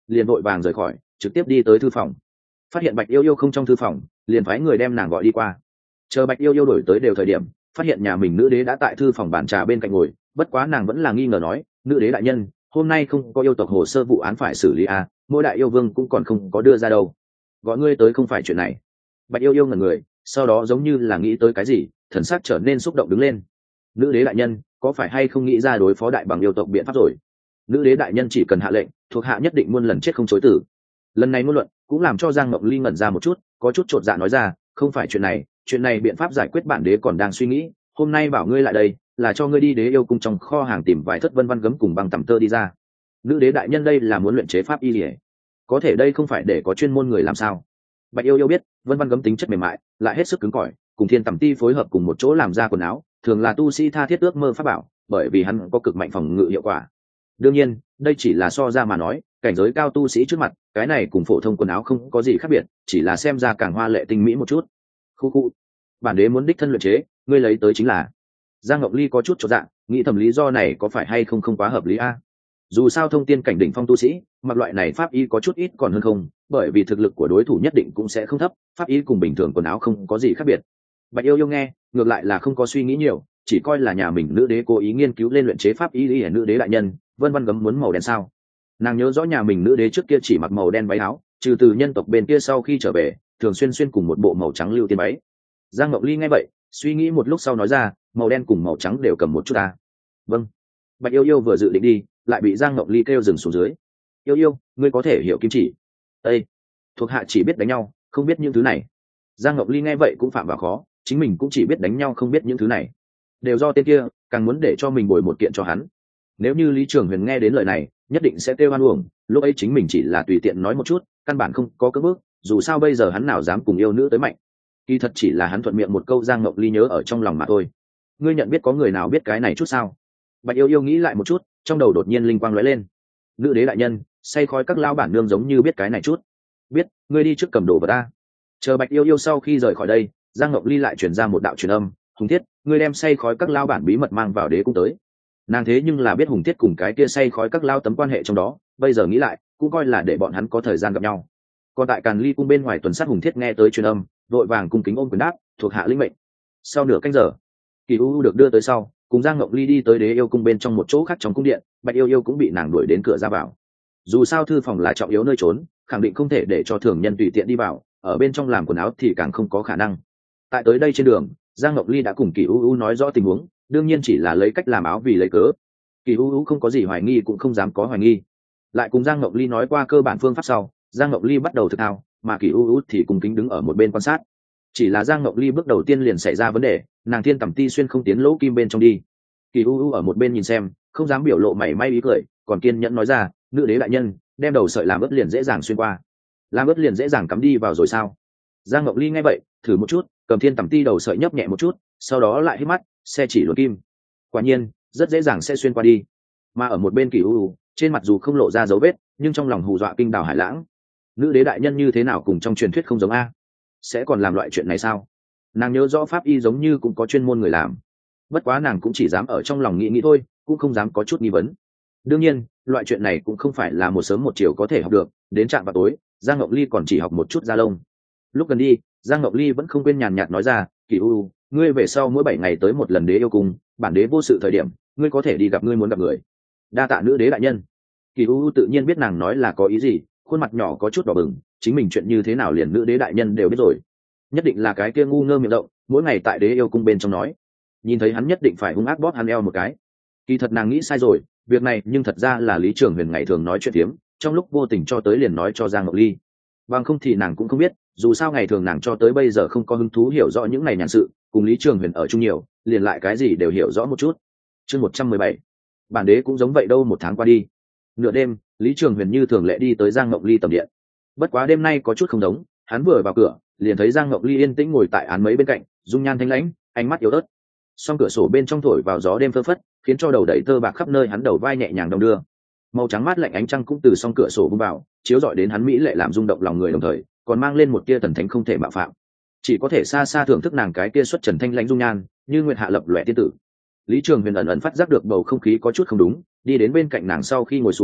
liền vội vàng rời khỏi, trực tiếp đi tới thư phòng. Phát hiện Bạch Yêu Yêu không trong thư phòng, liền phái người đem nàng gọi đi qua. Chờ Bạch Yêu Yêu đổi tới đều thời điểm, phát hiện nhà mình nữ đế đã tại thư phòng bàn trà bên cạnh ngồi, bất quá nàng vẫn là nghi ngờ nói, nữ đế đại nhân, hôm nay không có yêu tộc hồ sơ vụ án phải xử lý à, mỗi đại yêu vương cũng còn không có đưa ra đâu, gọi ngươi tới không phải chuyện này. Bạch Yêu Yêu ngẩn người, sau đó giống như là nghĩ tới cái gì, thần sắc trở nên xúc động đứng lên. Nữ đế đại nhân, có phải hay không nghĩ ra đối phó đại bằng yêu tộc biện pháp rồi? Nữ đế đại nhân chỉ cần hạ lệnh, thuộc hạ nhất định muôn lần chết không chối tử. Lần này ngôn luận cũng làm cho Giang Ngọc Ly ngẩn ra một chút, có chút chột dạ nói ra, không phải chuyện này, chuyện này biện pháp giải quyết bản đế còn đang suy nghĩ, hôm nay bảo ngươi lại đây là cho ngươi đi đế yêu cung trong kho hàng tìm vài thất vân văn gấm cùng băng tẩm tơ đi ra. Nữ đế đại nhân đây là muốn luyện chế pháp y lìa, có thể đây không phải để có chuyên môn người làm sao? Bạch Yêu Yêu biết vân văn gấm tính chất mềm mại, lại hết sức cứng cỏi, cùng thiên tẩm ti phối hợp cùng một chỗ làm ra quần áo, thường là tu sĩ tha thiết ước mơ pháp bảo, bởi vì hắn có cực mạnh phòng ngự hiệu quả. Đương nhiên, đây chỉ là so ra mà nói, cảnh giới cao tu sĩ trước mặt, cái này cùng phổ thông quần áo không có gì khác biệt, chỉ là xem ra càng hoa lệ tinh mỹ một chút. Khu khu, bản đế muốn đích thân luyện chế, ngươi lấy tới chính là. Giang Ngọc Ly có chút chột dạ, nghĩ thầm lý do này có phải hay không không quá hợp lý a? Dù sao thông tiên cảnh đỉnh phong tu sĩ, mặc loại này pháp y có chút ít còn hơn không, bởi vì thực lực của đối thủ nhất định cũng sẽ không thấp, pháp y cùng bình thường quần áo không có gì khác biệt. Bạch Yêu Yêu nghe, ngược lại là không có suy nghĩ nhiều, chỉ coi là nhà mình nữ đế cố ý nghiên cứu lên luyện chế pháp y lý nữ đế đại nhân, vân văn gấm muốn màu đen sao? Nàng nhớ rõ nhà mình nữ đế trước kia chỉ mặc màu đen váy áo, trừ từ nhân tộc bên kia sau khi trở về, thường xuyên xuyên cùng một bộ màu trắng lưu tiên váy. Giang Ngọc Ly nghe vậy, suy nghĩ một lúc sau nói ra, màu đen cùng màu trắng đều cầm một chút ta. Vâng. Bạch Yêu Yêu vừa dự định đi, lại bị Giang Ngọc Ly kêu dừng xuống dưới. Yêu Yêu, ngươi có thể hiểu kim chỉ. Ê, thuộc hạ chỉ biết đánh nhau, không biết những thứ này. Giang Ngọc Ly nghe vậy cũng phạm vào khó, chính mình cũng chỉ biết đánh nhau không biết những thứ này, đều do tên kia càng muốn để cho mình bồi một kiện cho hắn. Nếu như Lý Trường Huyền nghe đến lời này, nhất định sẽ kêu oan uổng, lúc ấy chính mình chỉ là tùy tiện nói một chút, căn bản không có cưỡng bước, dù sao bây giờ hắn nào dám cùng yêu nữ tới mạnh. Kỳ thật chỉ là hắn thuận miệng một câu Giang Ngọc Ly nhớ ở trong lòng mà thôi. Ngươi nhận biết có người nào biết cái này chút sao? Bạch Yêu Yêu nghĩ lại một chút, trong đầu đột nhiên linh quang lóe lên. Nữ đế đại nhân, say khói các lao bản nương giống như biết cái này chút. Biết, ngươi đi trước cầm đồ vào ta. Chờ Bạch Yêu Yêu sau khi rời khỏi đây, Giang Ngọc Ly lại truyền ra một đạo truyền âm, Hùng Thiết, ngươi đem say khói các lao bản bí mật mang vào đế cung tới. Nàng thế nhưng là biết Hùng Thiết cùng cái kia say khói các lao tấm quan hệ trong đó, bây giờ nghĩ lại cũng coi là để bọn hắn có thời gian gặp nhau. Còn tại Càn Ly cung bên ngoài tuần sát Hùng Thiết nghe tới truyền âm, vội vàng cung kính ôm quyền đáp, thuộc hạ linh mệnh. Sau nửa canh giờ, Kỳ U U được đưa tới sau, cùng Giang Ngọc Ly đi tới đế yêu cung bên trong một chỗ khác trong cung điện, Bạch Yêu Yêu cũng bị nàng đuổi đến cửa ra vào. Dù sao thư phòng là trọng yếu nơi trốn, khẳng định không thể để cho thường nhân tùy tiện đi vào, ở bên trong làm quần áo thì càng không có khả năng. Tại tới đây trên đường, Giang Ngọc Ly đã cùng Kỳ U U nói rõ tình huống, đương nhiên chỉ là lấy cách làm áo vì lấy cớ. Kỳ U U không có gì hoài nghi cũng không dám có hoài nghi. Lại cùng Giang Ngọc Ly nói qua cơ bản phương pháp sau, Giang Ngọc Ly bắt đầu thực thao, mà Kỳ U U thì cùng kính đứng ở một bên quan sát. Chỉ là Giang Ngọc Ly bước đầu tiên liền xảy ra vấn đề, nàng thiên tẩm ti xuyên không tiến lỗ kim bên trong đi. Kỳ U U ở một bên nhìn xem, không dám biểu lộ mảy may ý cười, còn kiên nhẫn nói ra, nữ đế đại nhân, đem đầu sợi làm ướt liền dễ dàng xuyên qua. Làm ướt liền dễ dàng cắm đi vào rồi sao? Giang Ngọc Ly nghe vậy, thử một chút, cầm thiên tẩm ti đầu sợi nhấp nhẹ một chút, sau đó lại hít mắt, xe chỉ luồn kim. Quả nhiên, rất dễ dàng sẽ xuyên qua đi. Mà ở một bên Kỳ U U, trên mặt dù không lộ ra dấu vết, nhưng trong lòng hù dọa kinh đào hải lãng. Nữ đế đại nhân như thế nào cùng trong truyền thuyết không giống a? Sẽ còn làm loại chuyện này sao? Nàng nhớ rõ pháp y giống như cũng có chuyên môn người làm, bất quá nàng cũng chỉ dám ở trong lòng nghĩ nghĩ thôi, cũng không dám có chút nghi vấn. Đương nhiên, loại chuyện này cũng không phải là một sớm một chiều có thể học được, đến trạm vào tối, Giang Ngọc Ly còn chỉ học một chút da lông. Lúc gần đi, Giang Ngọc Ly vẫn không quên nhàn nhạt nói ra, Kỳ U U, ngươi về sau mỗi bảy ngày tới một lần đế yêu cung, bản đế vô sự thời điểm, ngươi có thể đi gặp ngươi muốn gặp người. Đa tạ nữ đế đại nhân. Kỳ U U tự nhiên biết nàng nói là có ý gì, khuôn mặt nhỏ có chút đỏ bừng, chính mình chuyện như thế nào liền nữ đế đại nhân đều biết rồi, nhất định là cái kia ngu ngơ miệng động, mỗi ngày tại đế yêu cung bên trong nói, nhìn thấy hắn nhất định phải hung ác bóp hắn eo một cái. Kỳ thật nàng nghĩ sai rồi, việc này nhưng thật ra là Lý Trường Huyền ngày thường nói chuyện tiếm, trong lúc vô tình cho tới liền nói cho Giang Ngọc Ly, bằng không thì nàng cũng không biết, dù sao ngày thường nàng cho tới bây giờ không có hứng thú hiểu rõ những này nhàn sự, cùng Lý Trường Huyền ở chung nhiều, liền lại cái gì đều hiểu rõ một chút. Chương một trăm mười bảy, bản đế cũng giống vậy đâu. Một tháng qua đi, nửa đêm, Lý Trường Huyền như thường lệ đi tới Giang Ngọc Ly tầm điện. Bất quá đêm nay có chút không giống, hắn vừa vào cửa liền thấy Giang Ngọc Ly yên tĩnh ngồi tại án mấy bên cạnh, dung nhan thanh lãnh, ánh mắt yếu ớt. Song cửa sổ bên trong thổi vào gió đêm phơ phất, khiến cho đầu đẩy tơ bạc khắp nơi hắn đầu vai nhẹ nhàng đong đưa. Màu trắng mát lạnh ánh trăng cũng từ song cửa sổ vung vào, chiếu rọi đến hắn mỹ lệ làm rung động lòng người, đồng thời còn mang lên một tia thần thánh không thể mạo phạm. Chỉ có thể xa xa thưởng thức nàng cái kia xuất trần thanh lãnh dung nhan, như nguyệt hạ lập lòe tiên tử. Lý Trường Huyền ẩn ẩn phát giác được bầu không khí có chút không đúng, đi đến bên cạnh nàng sau khi ngồi xuống,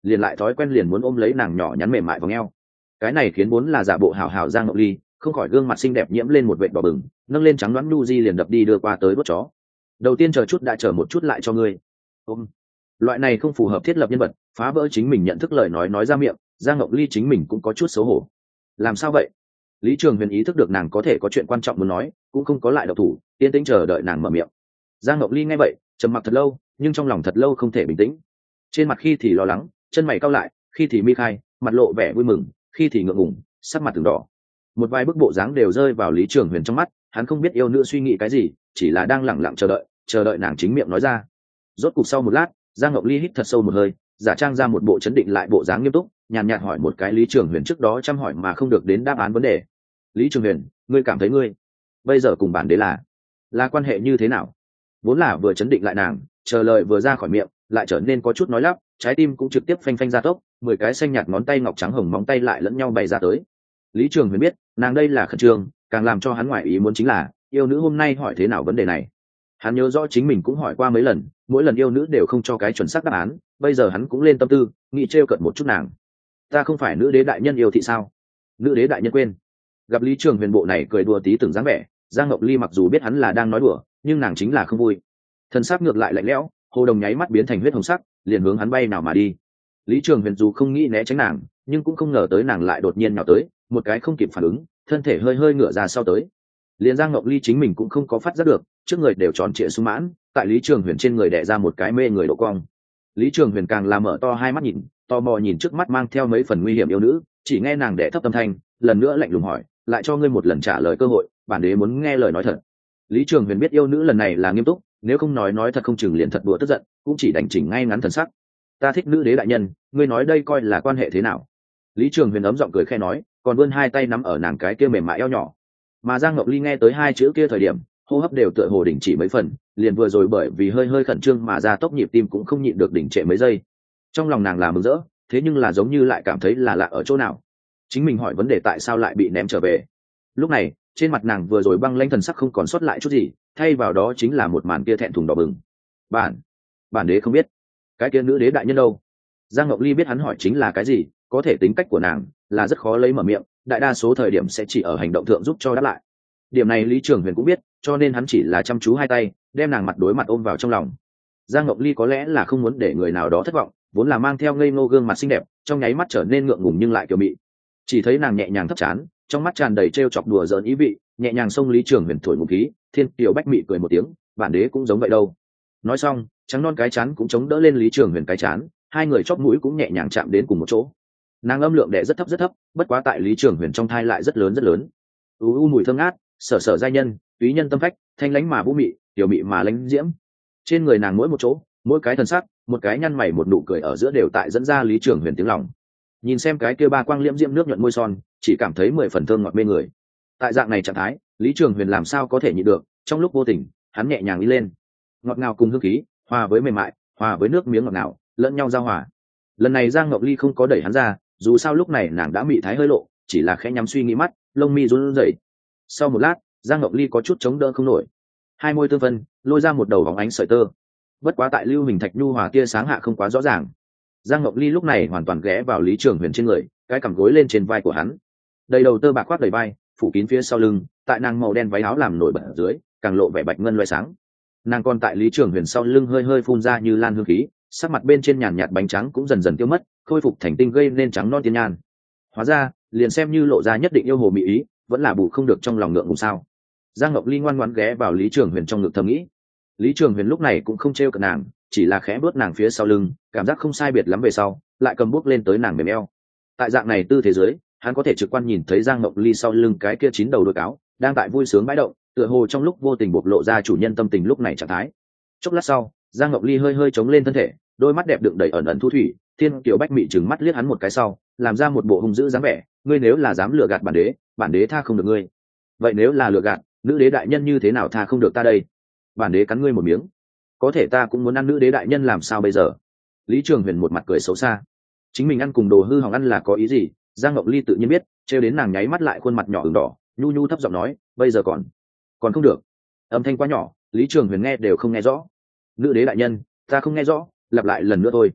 liền lại thói quen liền muốn ôm lấy nàng nhỏ nhắn mềm mại vào ngheo. Cái này khiến vốn là giả bộ hào hào Giang Ngọc Ly không khỏi gương mặt xinh đẹp nhiễm lên một vệt đỏ bừng, nâng lên trắng đoán nu di liền đập đi đưa qua tới đốt chó. Đầu tiên chờ chút đã chờ một chút lại cho ngươi ôm. Loại này không phù hợp thiết lập nhân vật, phá vỡ chính mình nhận thức lời nói nói ra miệng, Giang Ngọc Ly chính mình cũng có chút xấu hổ. Làm sao vậy? Lý Trường Huyền ý thức được nàng có thể có chuyện quan trọng muốn nói, cũng không có lại độc thủ, yên tĩnh chờ đợi nàng mở miệng. Giang Ngọc Ly nghe vậy trầm mặc thật lâu, nhưng trong lòng thật lâu không thể bình tĩnh. Trên mặt khi thì lo lắng, chân mày cau lại, khi thì mi khai, mặt lộ vẻ vui mừng, khi thì ngượng ngùng, sắc mặt từng đỏ. Một vài bức bộ dáng đều rơi vào Lý Trường Huyền trong mắt, hắn không biết yêu nữ suy nghĩ cái gì, chỉ là đang lẳng lặng chờ đợi, chờ đợi nàng chính miệng nói ra. Rốt cục sau một lát, Giang Ngọc Ly hít thật sâu một hơi, giả trang ra một bộ chấn định lại bộ dáng nghiêm túc, nhàn nhạt hỏi một cái Lý Trường Huyền trước đó chăm hỏi mà không được đến đáp án vấn đề. Lý Trường Huyền, ngươi cảm thấy ngươi bây giờ cùng bản đế là là quan hệ như thế nào? Vốn là vừa chấn định lại nàng, chờ lời vừa ra khỏi miệng lại trở nên có chút nói lắp, trái tim cũng trực tiếp phanh phanh ra tốc, mười cái xanh nhạt ngón tay ngọc trắng hồng móng tay lại lẫn nhau bày ra tới. Lý Trường Huyền biết nàng đây là khẩn trương, càng làm cho hắn ngoại ý muốn chính là yêu nữ hôm nay hỏi thế nào vấn đề này. Hắn nhớ rõ chính mình cũng hỏi qua mấy lần, mỗi lần yêu nữ đều không cho cái chuẩn xác đáp án, bây giờ hắn cũng lên tâm tư nghĩ trêu cợt một chút nàng. Ta không phải nữ đế đại nhân yêu thị sao? Nữ đế đại nhân quên. Gặp Lý Trường Huyền bộ này cười đùa tí từng dáng vẻ, Giang Ngọc Ly mặc dù biết hắn là đang nói đùa, nhưng nàng chính là không vui. Thân sắc ngược lại lạnh lẽo, hồ đồng nháy mắt biến thành huyết hồng sắc, liền hướng hắn bay nào mà đi. Lý Trường Huyền dù không nghĩ né tránh nàng, nhưng cũng không ngờ tới nàng lại đột nhiên nhào tới, một cái không kịp phản ứng, thân thể hơi hơi ngửa ra sau tới. Liền Giang Ngọc Ly chính mình cũng không có phát giác được, trước người đều tròn trịa sung mãn, tại Lý Trường Huyền trên người đè ra một cái mê người độ cong. Lý Trường Huyền càng làm mở to hai mắt nhìn, tò mò nhìn trước mắt mang theo mấy phần nguy hiểm yêu nữ, chỉ nghe nàng đẻ thấp âm thanh, lần nữa lạnh lùng hỏi, lại cho ngươi một lần trả lời cơ hội, bản đế muốn nghe lời nói thật. Lý Trường Huyền biết yêu nữ lần này là nghiêm túc, nếu không nói nói thật không chừng liền thật đùa tức giận, cũng chỉ đành chỉnh ngay ngắn thần sắc. Ta thích nữ đế đại nhân, ngươi nói đây coi là quan hệ thế nào? Lý Trường Huyền ấm giọng cười khẽ nói, còn vươn hai tay nắm ở nàng cái kia mềm mại eo nhỏ. Mà Giang Ngọc Ly nghe tới hai chữ kia thời điểm, hô hấp đều tựa hồ đình chỉ mấy phần, liền vừa rồi bởi vì hơi hơi khẩn trương mà ra tốc nhịp tim cũng không nhịn được đỉnh trệ mấy giây. Trong lòng nàng là mừng rỡ, thế nhưng là giống như lại cảm thấy là lạ ở chỗ nào. Chính mình hỏi vấn đề tại sao lại bị ném trở về. Lúc này, trên mặt nàng vừa rồi băng lãnh thần sắc không còn sót lại chút gì, thay vào đó chính là một màn kia thẹn thùng đỏ bừng. Bản, bản đế không biết. Cái kia nữ đế đại nhân đâu? Giang Ngọc Ly biết hắn hỏi chính là cái gì, có thể tính cách của nàng là rất khó lấy mở miệng, đại đa số thời điểm sẽ chỉ ở hành động thượng giúp cho đáp lại. Điểm này Lý Trường Huyền cũng biết, cho nên hắn chỉ là chăm chú hai tay đem nàng mặt đối mặt ôm vào trong lòng. Giang Ngọc Ly có lẽ là không muốn để người nào đó thất vọng, vốn là mang theo ngây ngô gương mặt xinh đẹp trong nháy mắt trở nên ngượng ngùng nhưng lại kiều mị. Chỉ thấy nàng nhẹ nhàng thấp chán, trong mắt tràn đầy trêu chọc đùa giỡn ý vị, nhẹ nhàng xông Lý Trường Huyền thổi một khí, thiên kiều bách mị cười một tiếng, bản đế cũng giống vậy đâu. Nói xong, trắng non cái chán cũng chống đỡ lên Lý Trường Huyền cái chán, hai người chóp mũi cũng nhẹ nhàng chạm đến cùng một chỗ. Nàng âm lượng đẻ rất thấp rất thấp, bất quá tại Lý Trường Huyền trong thai lại rất lớn rất lớn. U u mùi thơm ngát, sở sở giai nhân, túy nhân tâm phách, thanh lãnh mà vũ mị, tiểu mị mà lãnh diễm. Trên người nàng mỗi một chỗ, mỗi cái thần sắc, một cái nhăn mày một nụ cười ở giữa đều tại dẫn ra Lý Trường Huyền tiếng lòng. Nhìn xem cái kia ba quang liễm diễm nước nhuận môi son, chỉ cảm thấy mười phần thơm ngọt mê người. Tại dạng này trạng thái, Lý Trường Huyền làm sao có thể nhịn được, trong lúc vô tình, hắn nhẹ nhàng đi lên, ngọt ngào cùng hương khí, hòa với mềm mại, hòa với nước miếng ngọt ngào, lẫn nhau giao hòa. Lần này Giang Ngọc Ly không có đẩy hắn ra, dù sao lúc này nàng đã mị thái hơi lộ, chỉ là khẽ nhắm suy nghĩ mắt, lông mi run rẩy. Sau một lát, Giang Ngọc Ly có chút chống đỡ không nổi, hai môi tương phân, lôi ra một đầu bóng ánh sợi tơ. Bất quá tại lưu hình thạch nhu hòa tia sáng hạ không quá rõ ràng. Giang Ngọc Ly lúc này hoàn toàn ghé vào Lý Trường Huyền trên người, cái cằm gối lên trên vai của hắn, đầy đầu tơ bạc khoác đầy vai, phủ kín phía sau lưng, tại nàng màu đen váy áo làm nổi bật ở dưới, càng lộ vẻ bạch ngân loé sáng. Nàng còn tại Lý Trường Huyền sau lưng hơi hơi phun ra như lan hương khí, sắc mặt bên trên nhàn nhạt bánh trắng cũng dần dần tiêu mất, khôi phục thành tinh gây nên trắng non tiên nhan. Hóa ra, liền xem như lộ ra nhất định yêu hồ mỹ ý, vẫn là bù không được trong lòng ngượng ngùng sao. Giang Ngọc Ly ngoan ngoãn ghé vào Lý Trường Huyền trong ngực thầm nghĩ. Lý Trường Huyền lúc này cũng không trêu cợt nàng, chỉ là khẽ bước nàng phía sau lưng, cảm giác không sai biệt lắm về sau, lại cầm bước lên tới nàng mềm eo. Tại dạng này tư thế giới, hắn có thể trực quan nhìn thấy Giang Ngọc Ly sau lưng cái kia chín đầu đuôi cáo, đang tại vui sướng bãi động, tựa hồ trong lúc vô tình bộc lộ ra chủ nhân tâm tình lúc này trạng thái. Chốc lát sau, Giang Ngọc Ly hơi hơi chống lên thân thể, đôi mắt đẹp đựng đầy ẩn ẩn thu thủy, thiên kiều bách mị trừng mắt liếc hắn một cái sau, làm ra một bộ hung dữ dáng vẻ, ngươi nếu là dám lừa gạt bản đế, bản đế tha không được ngươi. Vậy nếu là lừa gạt, nữ đế đại nhân như thế nào tha không được ta đây? Bản đế cắn ngươi một miếng. Có thể ta cũng muốn ăn nữ đế đại nhân làm sao bây giờ? Lý Trường Huyền một mặt cười xấu xa. Chính mình ăn cùng đồ hư hỏng ăn là có ý gì? Giang Ngọc Ly tự nhiên biết, trêu đến nàng nháy mắt lại khuôn mặt nhỏ ửng đỏ, nhu nhu thấp giọng nói, bây giờ còn còn không được. Âm thanh quá nhỏ, Lý Trường Huyền nghe đều không nghe rõ. Nữ đế đại nhân, ta không nghe rõ, lặp lại lần nữa thôi.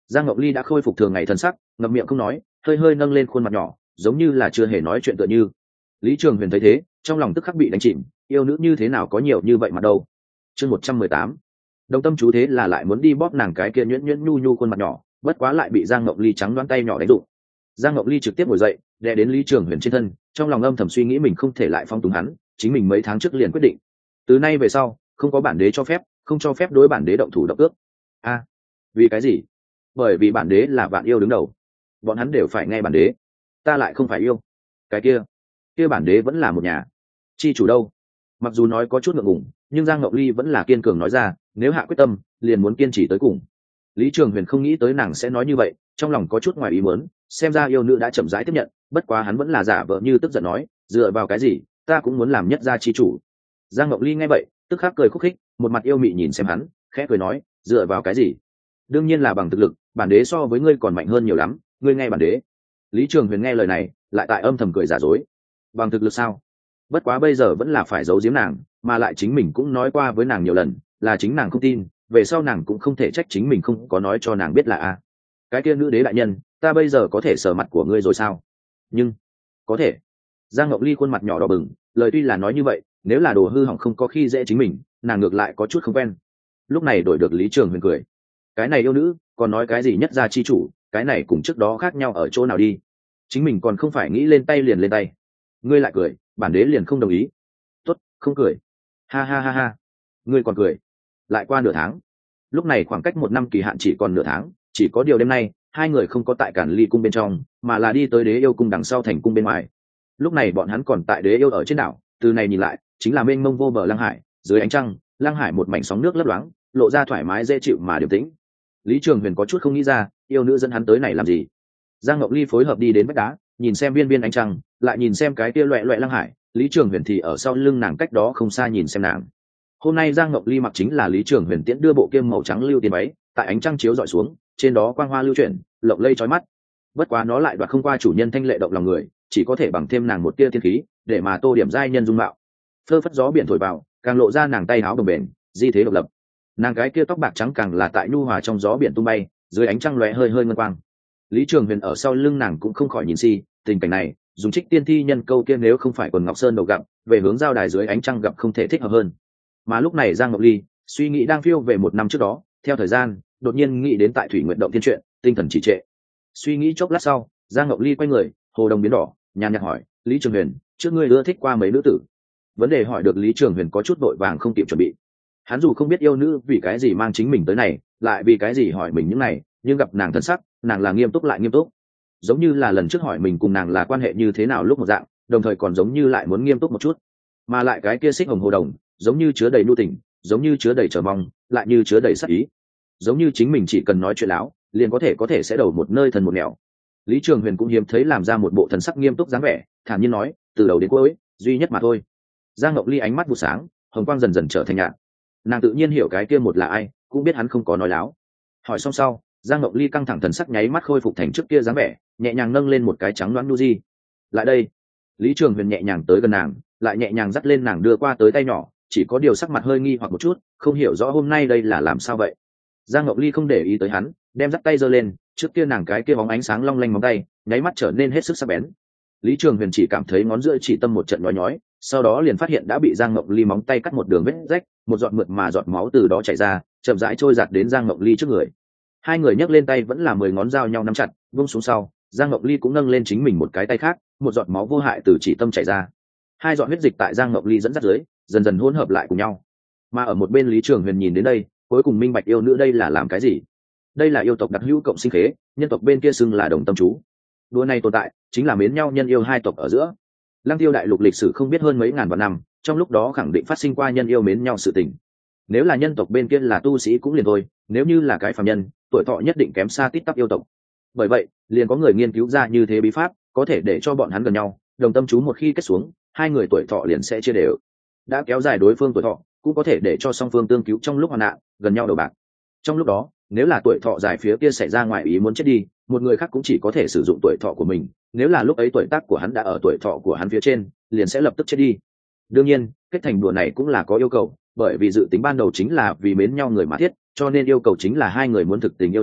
Giang Ngọc Ly đã khôi phục thường ngày thân sắc, ngậm miệng không nói, hơi hơi nâng lên khuôn mặt nhỏ, giống như là chưa hề nói chuyện tựa như. Lý Trường Huyền thấy thế, trong lòng tức khắc bị đánh chìm, yêu nữ như thế nào có nhiều như vậy mà đâu. Chương một trăm mười tám. Đồng tâm chú thế là lại muốn đi bóp nàng cái kia nhuyễn nhuyễn nhu nhu khuôn mặt nhỏ, bất quá lại bị Giang Ngọc Ly trắng đoán tay nhỏ đánh đụng. Giang Ngọc Ly trực tiếp ngồi dậy, đè đến Lý Trường Huyền trên thân, trong lòng âm thầm suy nghĩ mình không thể lại phong túng hắn, chính mình mấy tháng trước liền quyết định, từ nay về sau, không có bản đế cho phép, không cho phép đối bản đế động thủ động ước. A, vì cái gì? Bởi vì bản đế là vạn yêu đứng đầu, bọn hắn đều phải nghe bản đế, ta lại không phải yêu. Cái kia, kia bản đế vẫn là một nhà. Chi chủ đâu? Mặc dù nói có chút ngượng ngùng, nhưng Giang Ngọc Ly vẫn là kiên cường nói ra, nếu hạ quyết tâm, liền muốn kiên trì tới cùng. Lý Trường Huyền không nghĩ tới nàng sẽ nói như vậy, trong lòng có chút ngoài ý muốn, xem ra yêu nữ đã chậm rãi tiếp nhận, bất quá hắn vẫn là giả vờ như tức giận nói, dựa vào cái gì, ta cũng muốn làm nhất gia chi chủ. Giang Ngọc Ly nghe vậy, tức khắc cười khúc khích, một mặt yêu mị nhìn xem hắn, khẽ cười nói, dựa vào cái gì? Đương nhiên là bằng thực lực, bản đế so với ngươi còn mạnh hơn nhiều lắm, ngươi nghe bản đế. Lý Trường Huyền nghe lời này, lại tại âm thầm cười giả dối. Bằng thực lực sao? Bất quá bây giờ vẫn là phải giấu giếm nàng, mà lại chính mình cũng nói qua với nàng nhiều lần, là chính nàng không tin, về sau nàng cũng không thể trách chính mình không có nói cho nàng biết là a. Cái kia nữ đế đại nhân, ta bây giờ có thể sờ mặt của ngươi rồi sao? Nhưng có thể. Giang Ngọc Ly khuôn mặt nhỏ đỏ bừng, lời tuy là nói như vậy, nếu là đồ hư hỏng không có khi dễ chính mình, nàng ngược lại có chút không quen. Lúc này đổi được Lý Trường Huyền cười, cái này yêu nữ còn nói cái gì nhất gia chi chủ, cái này cùng trước đó khác nhau ở chỗ nào đi? Chính mình còn không phải nghĩ lên tay liền lên tay, ngươi lại cười, bản đế liền không đồng ý. Tốt, không cười. Ha ha ha ha, ngươi còn cười. Lại qua nửa tháng, lúc này khoảng cách một năm kỳ hạn chỉ còn nửa tháng, chỉ có điều đêm nay hai người không có tại Cản Ly cung bên trong, mà là đi tới Đế Yêu cung đằng sau thành cung bên ngoài. Lúc này bọn hắn còn tại Đế Yêu ở trên đảo, từ này nhìn lại chính là mênh mông vô bờ Lăng Hải, dưới ánh trăng Lăng Hải một mảnh sóng nước lấp loáng, lộ ra thoải mái dễ chịu mà điềm tĩnh. Lý Trường Huyền có chút không nghĩ ra, yêu nữ dẫn hắn tới này làm gì. Giang Ngọc Ly phối hợp đi đến vách đá, nhìn xem viên viên ánh trăng, lại nhìn xem cái kia loẹt loẹt Lăng Hải, Lý Trường Huyền thì ở sau lưng nàng cách đó không xa nhìn xem nàng. Hôm nay Giang Ngọc Ly mặc chính là Lý Trường Huyền tiễn đưa bộ kiêm màu trắng lưu tiền váy, tại ánh trăng chiếu dọi xuống, trên đó quang hoa lưu chuyển, lộng lây chói mắt. Bất quá nó lại đoạt không qua chủ nhân thanh lệ động lòng người, chỉ có thể bằng thêm nàng một tia thiên khí, để mà tô điểm giai nhân dung mạo. Phơ phất gió biển thổi vào, càng lộ ra nàng tay áo đồng bền, di thế độc lập. Nàng cái kia tóc bạc trắng càng là tại nhu hòa trong gió biển tung bay, dưới ánh trăng lóe hơi hơi ngân quang. Lý Trường Huyền ở sau lưng nàng cũng không khỏi nhìn si, tình cảnh này, dùng trích tiên thi nhân câu kia nếu không phải quần ngọc sơn đầu gặp, về hướng giao đài dưới ánh trăng gặp không thể thích hợp hơn. Mà lúc này Giang Ngọc Ly suy nghĩ đang phiêu về một năm trước đó, theo thời gian đột nhiên nghĩ đến tại thủy nguyện động thiên truyện, tinh thần trì trệ. Suy nghĩ chốc lát sau, Giang Ngọc Ly quay người, hồ đồng biến đỏ, nhàn nhạt hỏi, Lý Trường Huyền, trước ngươi ưa thích qua mấy nữ tử? Vấn đề hỏi được Lý Trường Huyền có chút vội vàng không kịp chuẩn bị. Hắn dù không biết yêu nữ vì cái gì mang chính mình tới này, lại vì cái gì hỏi mình những này, nhưng gặp nàng thần sắc, nàng là nghiêm túc lại nghiêm túc, giống như là lần trước hỏi mình cùng nàng là quan hệ như thế nào lúc một dạng, đồng thời còn giống như lại muốn nghiêm túc một chút. Mà lại cái kia xích hồng hồ đồng, giống như chứa đầy nhu tình, giống như chứa đầy chờ mong, lại như chứa đầy sắc ý, giống như chính mình chỉ cần nói chuyện láo, liền có thể có thể sẽ đầu một nơi thần một nẻo. Lý Trường Huyền cũng hiếm thấy làm ra một bộ thần sắc nghiêm túc dáng vẻ, thản nhiên nói, từ đầu đến cuối, duy nhất mà thôi. Giang Ngọc Ly ánh mắt vụ sáng, hồng quang dần dần trở thành nhạt. Nàng tự nhiên hiểu cái kia một là ai, cũng biết hắn không có nói láo. Hỏi xong sau, Giang Ngọc Ly căng thẳng thần sắc nháy mắt khôi phục thành trước kia dáng vẻ, nhẹ nhàng nâng lên một cái trắng loáng nu di. Lại đây. Lý Trường Huyền nhẹ nhàng tới gần nàng, lại nhẹ nhàng dắt lên nàng đưa qua tới tay nhỏ, chỉ có điều sắc mặt hơi nghi hoặc một chút, không hiểu rõ hôm nay đây là làm sao vậy. Giang Ngọc Ly không để ý tới hắn, đem dắt tay giơ lên, trước kia nàng cái kia bóng ánh sáng long lanh móng tay, nháy mắt trở nên hết sức sắc bén. Lý Trường Huyền chỉ cảm thấy ngón giữa chỉ tâm một trận nhói nhói, sau đó liền phát hiện đã bị Giang Ngọc Ly móng tay cắt một đường vết rách, một giọt mượt mà giọt máu từ đó chảy ra, chậm rãi trôi giạt đến Giang Ngọc Ly trước người. Hai người nhấc lên tay vẫn là mười ngón dao nhau nắm chặt, buông xuống sau, Giang Ngọc Ly cũng nâng lên chính mình một cái tay khác, một giọt máu vô hại từ chỉ tâm chảy ra. Hai giọt huyết dịch tại Giang Ngọc Ly dẫn dắt dưới, dần dần hỗn hợp lại cùng nhau. Mà ở một bên Lý Trường Huyền nhìn đến đây, cuối cùng minh bạch yêu nữ đây là làm cái gì. Đây là yêu tộc đặc hữu cộng sinh khế, nhân tộc bên kia xưng là đồng tâm chú. Đua này tồn tại, chính là mến nhau nhân yêu hai tộc ở giữa. Lăng Tiêu đại lục lịch sử không biết hơn mấy ngàn vạn năm, trong lúc đó khẳng định phát sinh qua nhân yêu mến nhau sự tình. Nếu là nhân tộc bên kia là tu sĩ cũng liền thôi, nếu như là cái phàm nhân, tuổi thọ nhất định kém xa tít tắp yêu tộc. Bởi vậy, liền có người nghiên cứu ra như thế bí pháp, có thể để cho bọn hắn gần nhau, đồng tâm chú một khi kết xuống, hai người tuổi thọ liền sẽ chia đều. Đã kéo dài đối phương tuổi thọ, cũng có thể để cho song phương tương cứu trong lúc hoạn nạn, gần nhau đầu bạc. Trong lúc đó, nếu là tuổi thọ dài phía kia xảy ra ngoài ý muốn chết đi, một người khác cũng chỉ có thể sử dụng tuổi thọ của mình, nếu là lúc ấy tuổi tác của hắn đã ở tuổi thọ của hắn phía trên, liền sẽ lập tức chết đi. Đương nhiên, kết thành đùa này cũng là có yêu cầu, bởi vì dự tính ban đầu chính là vì mến nhau người mà thiết, cho nên yêu cầu chính là hai người muốn thực tình yêu nhau,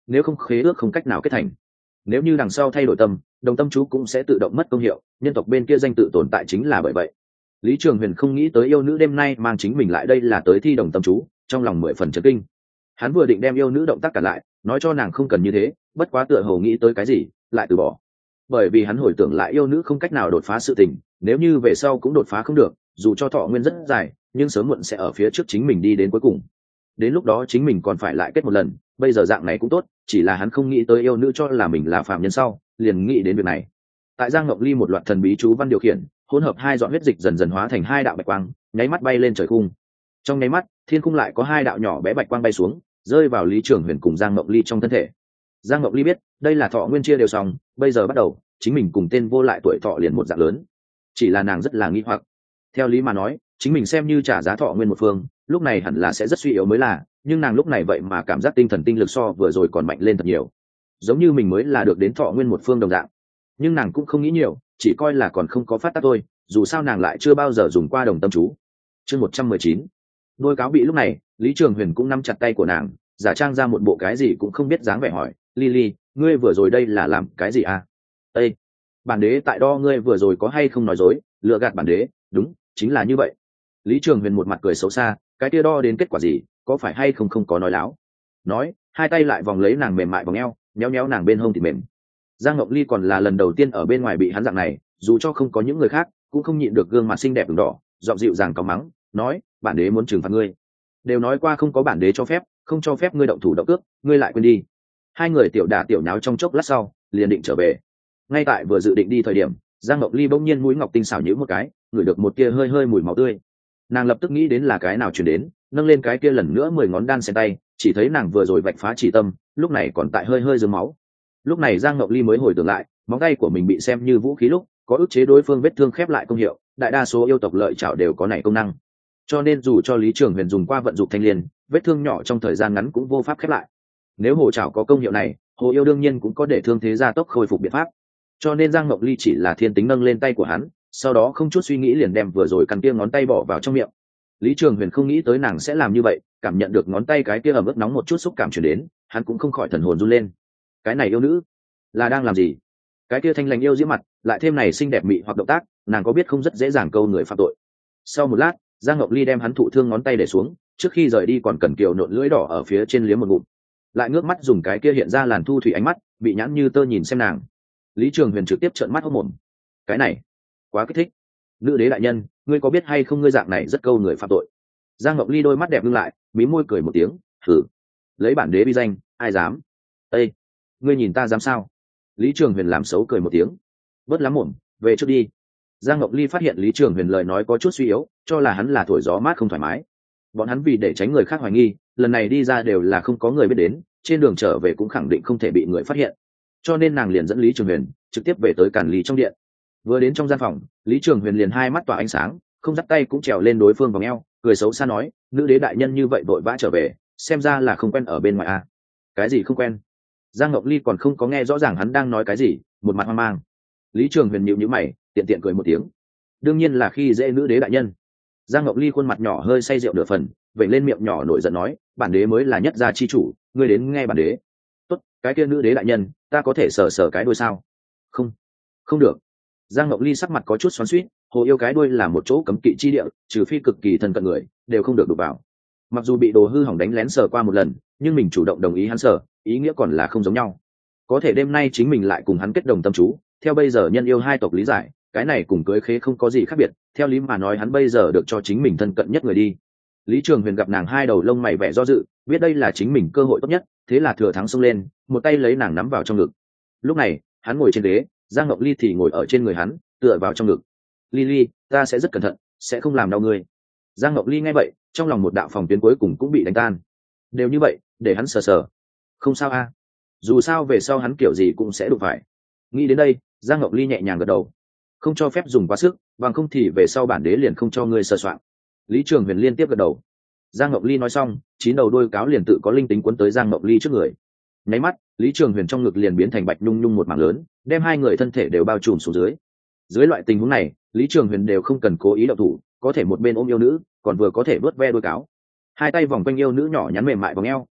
nếu không khế ước không cách nào kết thành. Nếu như đằng sau thay đổi tâm, đồng tâm chú cũng sẽ tự động mất công hiệu, nhân tộc bên kia danh tự tồn tại chính là bởi vậy. Lý Trường Huyền không nghĩ tới yêu nữ đêm nay mang chính mình lại đây là tới thi đồng tâm chú, trong lòng mười phần chấn kinh. Hắn vừa định đem yêu nữ động tác cả lại, nói cho nàng không cần như thế, bất quá tựa hồ nghĩ tới cái gì, lại từ bỏ. Bởi vì hắn hồi tưởng lại yêu nữ không cách nào đột phá sự tình, nếu như về sau cũng đột phá không được, dù cho thọ nguyên rất dài, nhưng sớm muộn sẽ ở phía trước chính mình đi đến cuối cùng. Đến lúc đó chính mình còn phải lại kết một lần, bây giờ dạng này cũng tốt, chỉ là hắn không nghĩ tới yêu nữ cho là mình là phàm nhân sau, liền nghĩ đến việc này. Tại Giang Ngọc Ly một loạt thần bí chú văn điều khiển, hỗn hợp hai dọn huyết dịch dần dần hóa thành hai đạo bạch quang, nháy mắt bay lên trời khung. Trong nháy mắt, thiên khung lại có hai đạo nhỏ bé bạch quang bay xuống, rơi vào Lý Trường Huyền cùng Giang Ngọc Ly trong thân thể. Giang Ngọc Ly biết, đây là thọ nguyên chia đều xong, bây giờ bắt đầu, chính mình cùng tên vô lại tuổi thọ liền một dạng lớn. Chỉ là nàng rất là nghi hoặc. Theo lý mà nói, chính mình xem như trả giá thọ nguyên một phương, lúc này hẳn là sẽ rất suy yếu mới là, nhưng nàng lúc này vậy mà cảm giác tinh thần tinh lực so vừa rồi còn mạnh lên thật nhiều, giống như mình mới là được đến thọ nguyên một phương đồng dạng. Nhưng nàng cũng không nghĩ nhiều, chỉ coi là còn không có phát tác thôi, dù sao nàng lại chưa bao giờ dùng qua đồng tâm chú. Chương một trăm mười chín, đôi cáo bị. Lúc này Lý Trường Huyền cũng nắm chặt tay của nàng, giả trang ra một bộ cái gì cũng không biết dáng vẻ hỏi, Lily, ngươi vừa rồi đây là làm cái gì à? Ê, bản đế tại đo ngươi vừa rồi có hay không nói dối, lừa gạt bản đế. Đúng, chính là như vậy. Lý Trường Huyền một mặt cười xấu xa, cái kia đo đến kết quả gì, có phải hay không không có nói láo. Nói, hai tay lại vòng lấy nàng mềm mại vòng eo, nhéo nhéo nàng bên hông thì mềm. Giang Ngọc Ly còn là lần đầu tiên ở bên ngoài bị hắn dạng này, dù cho không có những người khác, cũng không nhịn được gương mặt xinh đẹp ửng đỏ, giọng dịu dàng cáu mắng, nói, bản đế muốn trừng phạt ngươi. Đều nói qua không có bản đế cho phép, không cho phép ngươi động thủ động cước, ngươi lại quên đi. Hai người tiểu đả tiểu nháo trong chốc lát sau, liền định trở về. Ngay tại vừa dự định đi thời điểm, Giang Ngọc Ly bỗng nhiên mũi ngọc tinh xảo nhíu một cái, ngửi được một tia hơi hơi mùi máu tươi. Nàng lập tức nghĩ đến là cái nào truyền đến, nâng lên cái kia lần nữa mười ngón đan xen tay, chỉ thấy nàng vừa rồi vạch phá chỉ tâm, lúc này còn tại hơi hơi rớm máu. Lúc này Giang Ngọc Ly mới hồi tưởng lại, móng tay của mình bị xem như vũ khí lúc, có ức chế đối phương vết thương khép lại công hiệu, đại đa số yêu tộc lợi chảo đều có này công năng. Cho nên dù cho Lý Trường Huyền dùng qua vận dụng thanh liên, vết thương nhỏ trong thời gian ngắn cũng vô pháp khép lại. Nếu hồ chảo có công hiệu này, hồ yêu đương nhiên cũng có để thương thế gia tốc khôi phục biện pháp. Cho nên Giang Ngọc Ly chỉ là thiên tính nâng lên tay của hắn, sau đó không chút suy nghĩ liền đem vừa rồi căn kia ngón tay bỏ vào trong miệng. Lý Trường Huyền không nghĩ tới nàng sẽ làm như vậy, cảm nhận được ngón tay cái kia ẩm ướt nóng một chút xúc cảm truyền đến, hắn cũng không khỏi thần hồn run lên. Cái này yêu nữ là đang làm gì? Cái kia thanh lành yêu diễm mặt, lại thêm này xinh đẹp mị hoặc động tác, nàng có biết không rất dễ dàng câu người phạm tội. Sau một lát, Giang Ngọc Ly đem hắn thụ thương ngón tay để xuống, trước khi rời đi còn cần kiều nộn lưỡi đỏ ở phía trên liếm một ngụm, lại ngước mắt dùng cái kia hiện ra làn thu thủy ánh mắt, bị nhãn như tơ nhìn xem nàng. Lý Trường Huyền trực tiếp trợn mắt hốt mồm. Cái này quá kích thích. Nữ đế đại nhân, ngươi có biết hay không ngươi dạng này rất câu người phạm tội. Giang Ngọc Ly đôi mắt đẹp ngưng lại, mí môi cười một tiếng, thử lấy bản đế bi danh, ai dám? Ê, ngươi nhìn ta dám sao? Lý Trường Huyền làm xấu cười một tiếng, bớt lắm mồm, về trước đi. Giang Ngọc Ly phát hiện Lý Trường Huyền lời nói có chút suy yếu, cho là hắn là thổi gió mát không thoải mái. Bọn hắn vì để tránh người khác hoài nghi, lần này đi ra đều là không có người biết đến, trên đường trở về cũng khẳng định không thể bị người phát hiện. Cho nên nàng liền dẫn Lý Trường Huyền trực tiếp về tới Càn Lý trong điện. Vừa đến trong gian phòng, Lý Trường Huyền liền hai mắt tỏa ánh sáng, không dắt tay cũng trèo lên đối phương vòng eo, cười xấu xa nói, nữ đế đại nhân như vậy vội vã trở về, xem ra là không quen ở bên ngoài à? Cái gì không quen? Giang Ngọc Ly còn không có nghe rõ ràng hắn đang nói cái gì, một mặt hoang mang. Lý Trường Huyền nhíu nhíu mày, tiện tiện cười một tiếng. Đương nhiên là khi dễ nữ đế đại nhân. Giang Ngọc Ly khuôn mặt nhỏ hơi say rượu nửa phần, vậy lên miệng nhỏ nổi giận nói, bản đế mới là nhất gia chi chủ, ngươi đến nghe bản đế. Tốt, cái kia nữ đế đại nhân, ta có thể sờ sờ cái đuôi sao? Không, không được. Giang Ngọc Ly sắc mặt có chút xoắn xuýt, hồ yêu cái đuôi là một chỗ cấm kỵ chi địa, trừ phi cực kỳ thân cận người, đều không được đụng vào. Mặc dù bị đồ hư hỏng đánh lén sờ qua một lần, nhưng mình chủ động đồng ý hắn sờ, ý nghĩa còn là không giống nhau. Có thể đêm nay chính mình lại cùng hắn kết đồng tâm chú, theo bây giờ nhân yêu hai tộc lý giải, cái này cùng cưới khế không có gì khác biệt, theo lý mà nói hắn bây giờ được cho chính mình thân cận nhất người đi. Lý Trường Huyền gặp nàng hai đầu lông mày vẻ do dự, biết đây là chính mình cơ hội tốt nhất, thế là thừa thắng xông lên, một tay lấy nàng nắm vào trong ngực. Lúc này, hắn ngồi trên ghế, Giang Ngọc Ly thì ngồi ở trên người hắn, tựa vào trong ngực. Ly, ta sẽ rất cẩn thận, sẽ không làm đau ngươi. Giang Ngọc Ly nghe vậy, trong lòng một đạo phòng tuyến cuối cùng cũng bị đánh tan. Đều như vậy, để hắn sờ sờ. Không sao a, dù sao về sau hắn kiểu gì cũng sẽ đụng phải. Nghĩ đến đây, Giang Ngọc Ly nhẹ nhàng gật đầu. Không cho phép dùng quá sức, bằng không thì về sau bản đế liền không cho ngươi sờ soạn. Lý Trường Huyền liên tiếp gật đầu. Giang Ngọc Ly nói xong, chín đầu đôi cáo liền tự có linh tính cuốn tới Giang Ngọc Ly trước người. Nháy mắt, Lý Trường Huyền trong ngực liền biến thành bạch nhung nhung một mảng lớn, đem hai người thân thể đều bao trùm xuống dưới. Dưới loại tình huống này, Lý Trường Huyền đều không cần cố ý động thủ, có thể một bên ôm yêu nữ, còn vừa có thể vớt ve đôi cáo. Hai tay vòng quanh yêu nữ nhỏ nhắn mềm mại vòng eo,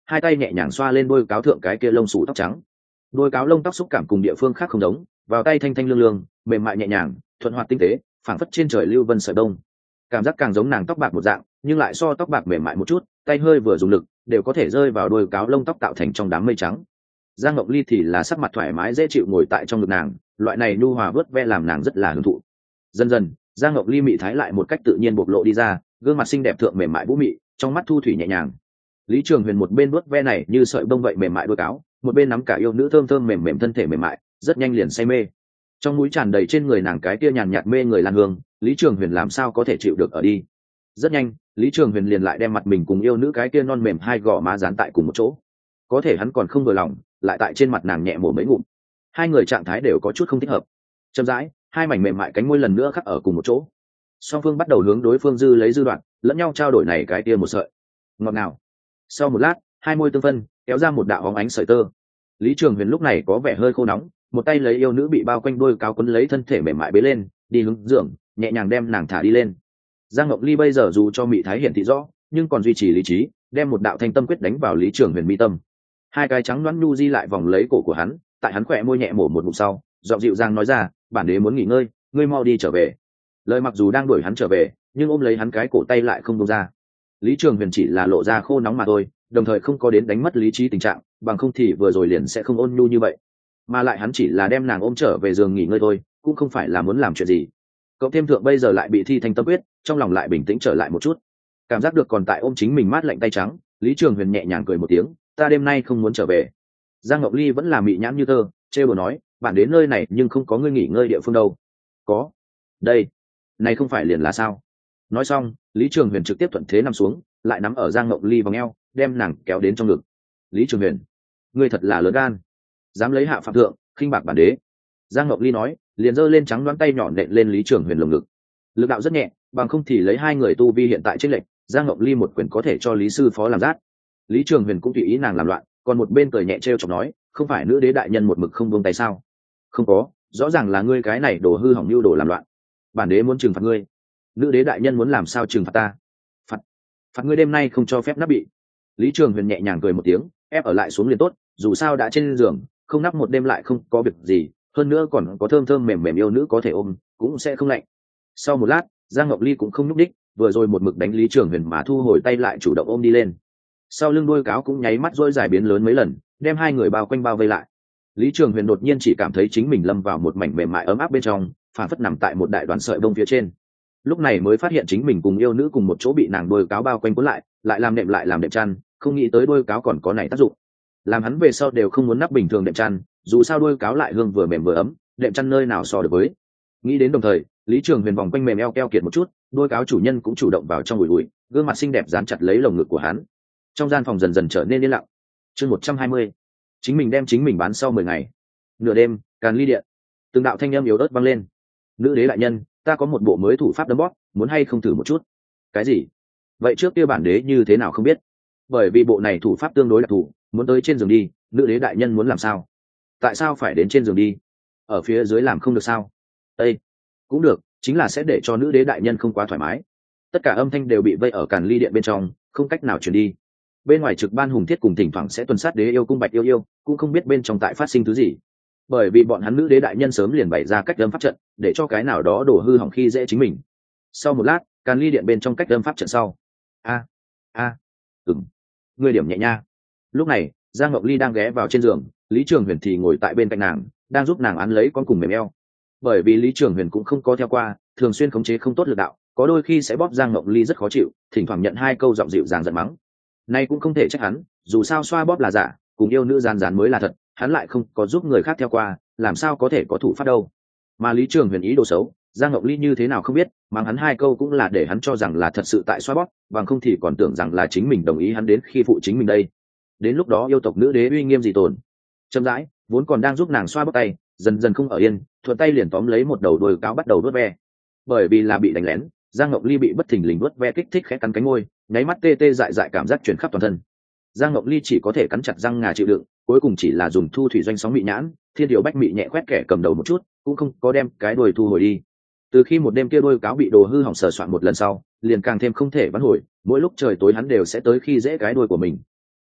hai tay nhẹ nhàng xoa lên đôi cáo thượng cái kia lông xù tóc trắng. Đôi cáo lông tóc xúc cảm cùng địa phương khác không giống, vào tay thanh thanh lương lương, mềm mại nhẹ nhàng, thuận hoạt tinh tế, phảng phất trên trời lưu vân sợi đông. Cảm giác càng giống nàng tóc bạc một dạng, nhưng lại so tóc bạc mềm mại một chút, tay hơi vừa dùng lực đều có thể rơi vào đôi cáo lông tóc tạo thành trong đám mây trắng. Giang Ngọc Ly thì là sắc mặt thoải mái dễ chịu ngồi tại trong ngực nàng, loại này nhu hòa vớt ve làm nàng rất là hưởng thụ. Dần dần, Giang Ngọc Ly mị thái lại một cách tự nhiên bộc lộ đi ra, gương mặt xinh đẹp thượng mềm mại vũ mị, trong mắt thu thủy nhẹ nhàng. Lý Trường Huyền một bên vớt ve này như sợi bông vậy mềm mại đôi cáo, một bên nắm cả yêu nữ thơm thơm mềm mềm thân thể mềm mại, rất nhanh liền say mê. Trong mũi tràn đầy trên người nàng cái kia nhàn nhạt mê người lan hương, Lý Trường Huyền làm sao có thể chịu được ở đi. Rất nhanh, Lý Trường Huyền liền lại đem mặt mình cùng yêu nữ cái kia non mềm hai gò má dán tại cùng một chỗ. Có thể hắn còn không vừa lòng, lại tại trên mặt nàng nhẹ mổ mấy ngụm. Hai người trạng thái đều có chút không thích hợp. Chậm rãi, hai mảnh mềm mại cánh môi lần nữa khắc ở cùng một chỗ. Song phương bắt đầu hướng đối phương dư lấy dư đoạn, lẫn nhau trao đổi này cái kia một sợi. Ngọt ngào. Sau một lát, hai môi tương phân, kéo ra một đạo bóng ánh sợi tơ. Lý Trường Huyền lúc này có vẻ hơi khô nóng, một tay lấy yêu nữ bị bao quanh đôi cáo quấn lấy thân thể mềm mại bế lên, đi hướng giường, nhẹ nhàng đem nàng thả đi lên. Giang Ngọc Ly bây giờ dù cho mị thái hiển thị rõ, nhưng còn duy trì lý trí, đem một đạo thanh tâm quyết đánh vào Lý Trường Huyền mi tâm. Hai cái trắng loãng nhu di lại vòng lấy cổ của hắn, tại hắn khỏe môi nhẹ mổ một ngụm sau, giọng dịu dàng nói ra, bản đế muốn nghỉ ngơi, ngươi mau đi trở về. Lời mặc dù đang đuổi hắn trở về, nhưng ôm lấy hắn cái cổ tay lại không buông ra. Lý Trường Huyền chỉ là lộ ra khô nóng mà thôi, đồng thời không có đến đánh mất lý trí tình trạng, bằng không thì vừa rồi liền sẽ không ôn nhu như vậy. Mà lại hắn chỉ là đem nàng ôm trở về giường nghỉ ngơi thôi, cũng không phải là muốn làm chuyện gì. Cậu thêm thượng bây giờ lại bị thi thanh tâm quyết, trong lòng lại bình tĩnh trở lại một chút. Cảm giác được còn tại ôm chính mình mát lạnh tay trắng, Lý Trường Huyền nhẹ nhàng cười một tiếng, ta đêm nay không muốn trở về. Giang Ngọc Ly vẫn là mị nhãn như tơ, trêu đùa nói, bạn đến nơi này nhưng không có ngươi nghỉ ngơi địa phương đâu. Có. Đây. Này không phải liền là sao? Nói xong, Lý Trường Huyền trực tiếp thuận thế nằm xuống, lại nắm ở Giang Ngọc Ly vòng eo, đem nàng kéo đến trong ngực. Lý Trường Huyền, ngươi thật là lớn gan, dám lấy hạ phạm thượng, khinh bạc bản đế. Giang Ngọc Ly nói, liền giơ lên trắng đoán tay nhỏ nện lên Lý Trường Huyền lồng ngực. Lực đạo rất nhẹ, bằng không thì lấy hai người tu vi hiện tại trên lệnh, Giang Ngọc Ly một quyền có thể cho Lý sư phó làm rát. Lý Trường Huyền cũng tùy ý nàng làm loạn, còn một bên cười nhẹ trêu chọc nói, không phải nữ đế đại nhân một mực không buông tay sao? Không có, rõ ràng là ngươi cái này đồ hư hỏng lưu đồ làm loạn. Bản đế muốn trừng phạt ngươi. Nữ đế đại nhân muốn làm sao trừng phạt ta? Phạt, phạt ngươi đêm nay không cho phép nắp bị. Lý Trường Huyền nhẹ nhàng cười một tiếng, ép ở lại xuống liền tốt, dù sao đã trên giường, không nắp một đêm lại không có việc gì, hơn nữa còn có thơm thơm mềm mềm yêu nữ có thể ôm, cũng sẽ không lạnh. Sau một lát, Giang Ngọc Ly cũng không nhúc đích, vừa rồi một mực đánh Lý Trường Huyền mà thu hồi tay lại chủ động ôm đi lên. Sau lưng đuôi cáo cũng nháy mắt rỗi dài biến lớn mấy lần, đem hai người bao quanh bao vây lại. Lý Trường Huyền đột nhiên chỉ cảm thấy chính mình lâm vào một mảnh mềm mại ấm áp bên trong, phản phất nằm tại một đại đoàn sợi bông phía trên. Lúc này mới phát hiện chính mình cùng yêu nữ cùng một chỗ bị nàng đuôi cáo bao quanh cuốn lại, lại làm đệm lại làm đệm chăn, không nghĩ tới đuôi cáo còn có này tác dụng. Làm hắn về sau đều không muốn nắp bình thường đệm chăn, dù sao đuôi cáo lại hương vừa mềm vừa ấm, đệm chăn nơi nào so được với. Nghĩ đến đồng thời, Lý Trường Huyền vòng quanh mềm eo keo kiệt một chút, đuôi cáo chủ nhân cũng chủ động vào trong bụi bụi, gương mặt xinh đẹp dán chặt lấy lồng ngực của hắn. Trong gian phòng dần dần trở nên yên lặng. Chương một trăm hai mươi, chính mình đem chính mình bán sau mười ngày. Nửa đêm, Càn Ly điện, từng đạo thanh âm yếu ớt vang lên. Nữ đế đại nhân, ta có một bộ mới thủ pháp đấm bóp, muốn hay không thử một chút? Cái gì? Vậy trước kia bản đế như thế nào không biết? Bởi vì bộ này thủ pháp tương đối đặc thù, muốn tới trên giường đi, nữ đế đại nhân muốn làm sao? Tại sao phải đến trên giường đi? Ở phía dưới làm không được sao? Ê, cũng được, chính là sẽ để cho nữ đế đại nhân không quá thoải mái. Tất cả âm thanh đều bị vây ở Càn Ly điện bên trong, không cách nào truyền đi. Bên ngoài trực ban hùng thiết cùng thỉnh thoảng sẽ tuần sát đế yêu cung Bạch yêu yêu, cũng không biết bên trong tại phát sinh thứ gì. Bởi vì bọn hắn nữ đế đại nhân sớm liền bày ra cách âm pháp trận, để cho cái nào đó đổ hư hỏng khi dễ chính mình. Sau một lát, Càn Ly điện bên trong cách âm pháp trận sau. A, a, ừm, người điểm nhẹ nha. Lúc này, Giang Ngọc Ly đang ghé vào trên giường, Lý Trường Huyền thì ngồi tại bên cạnh nàng, đang giúp nàng án lấy con cùng mềm eo. Bởi vì Lý Trường Huyền cũng không có theo qua, thường xuyên khống chế không tốt lực đạo, có đôi khi sẽ bóp Giang Ngọc Ly rất khó chịu, thỉnh thoảng nhận hai câu giọng dịu dàng giận mắng. Nay cũng không thể trách hắn, dù sao xoa bóp là giả, cùng yêu nữ gian dán mới là thật, hắn lại không có giúp người khác theo qua, làm sao có thể có thủ pháp đâu. Mà Lý Trường Huyền ý đồ xấu, Giang Ngọc Ly như thế nào không biết, mắng hắn hai câu cũng là để hắn cho rằng là thật sự tại xoa bóp, bằng không thì còn tưởng rằng là chính mình đồng ý hắn đến khi phụ chính mình đây. Đến lúc đó yêu tộc nữ đế uy nghiêm gì tồn. Chậm rãi, vốn còn đang giúp nàng xoa bóp tay, dần dần không ở yên, thuận tay liền tóm lấy một đầu đuôi cáo bắt đầu đuốt ve. Bởi vì là bị đánh lén, Giang Ngọc Ly bị bất thình lình đuốt ve kích thích khẽ cắn cánh môi, nháy mắt tê tê dại dại cảm giác truyền khắp toàn thân. Giang Ngọc Ly chỉ có thể cắn chặt răng ngà chịu đựng, cuối cùng chỉ là dùng thu thủy doanh sóng mị nhãn, thiên điều bách mị nhẹ quét kẻ cầm đầu một chút, cũng không có đem cái đuôi thu hồi đi. Từ khi một đêm kia đuôi cáo bị đồ hư hỏng sờ soạn một lần sau, liền càng thêm không thể vãn hồi, mỗi lúc trời tối hắn đều sẽ tới khi dễ cái đuôi của mình.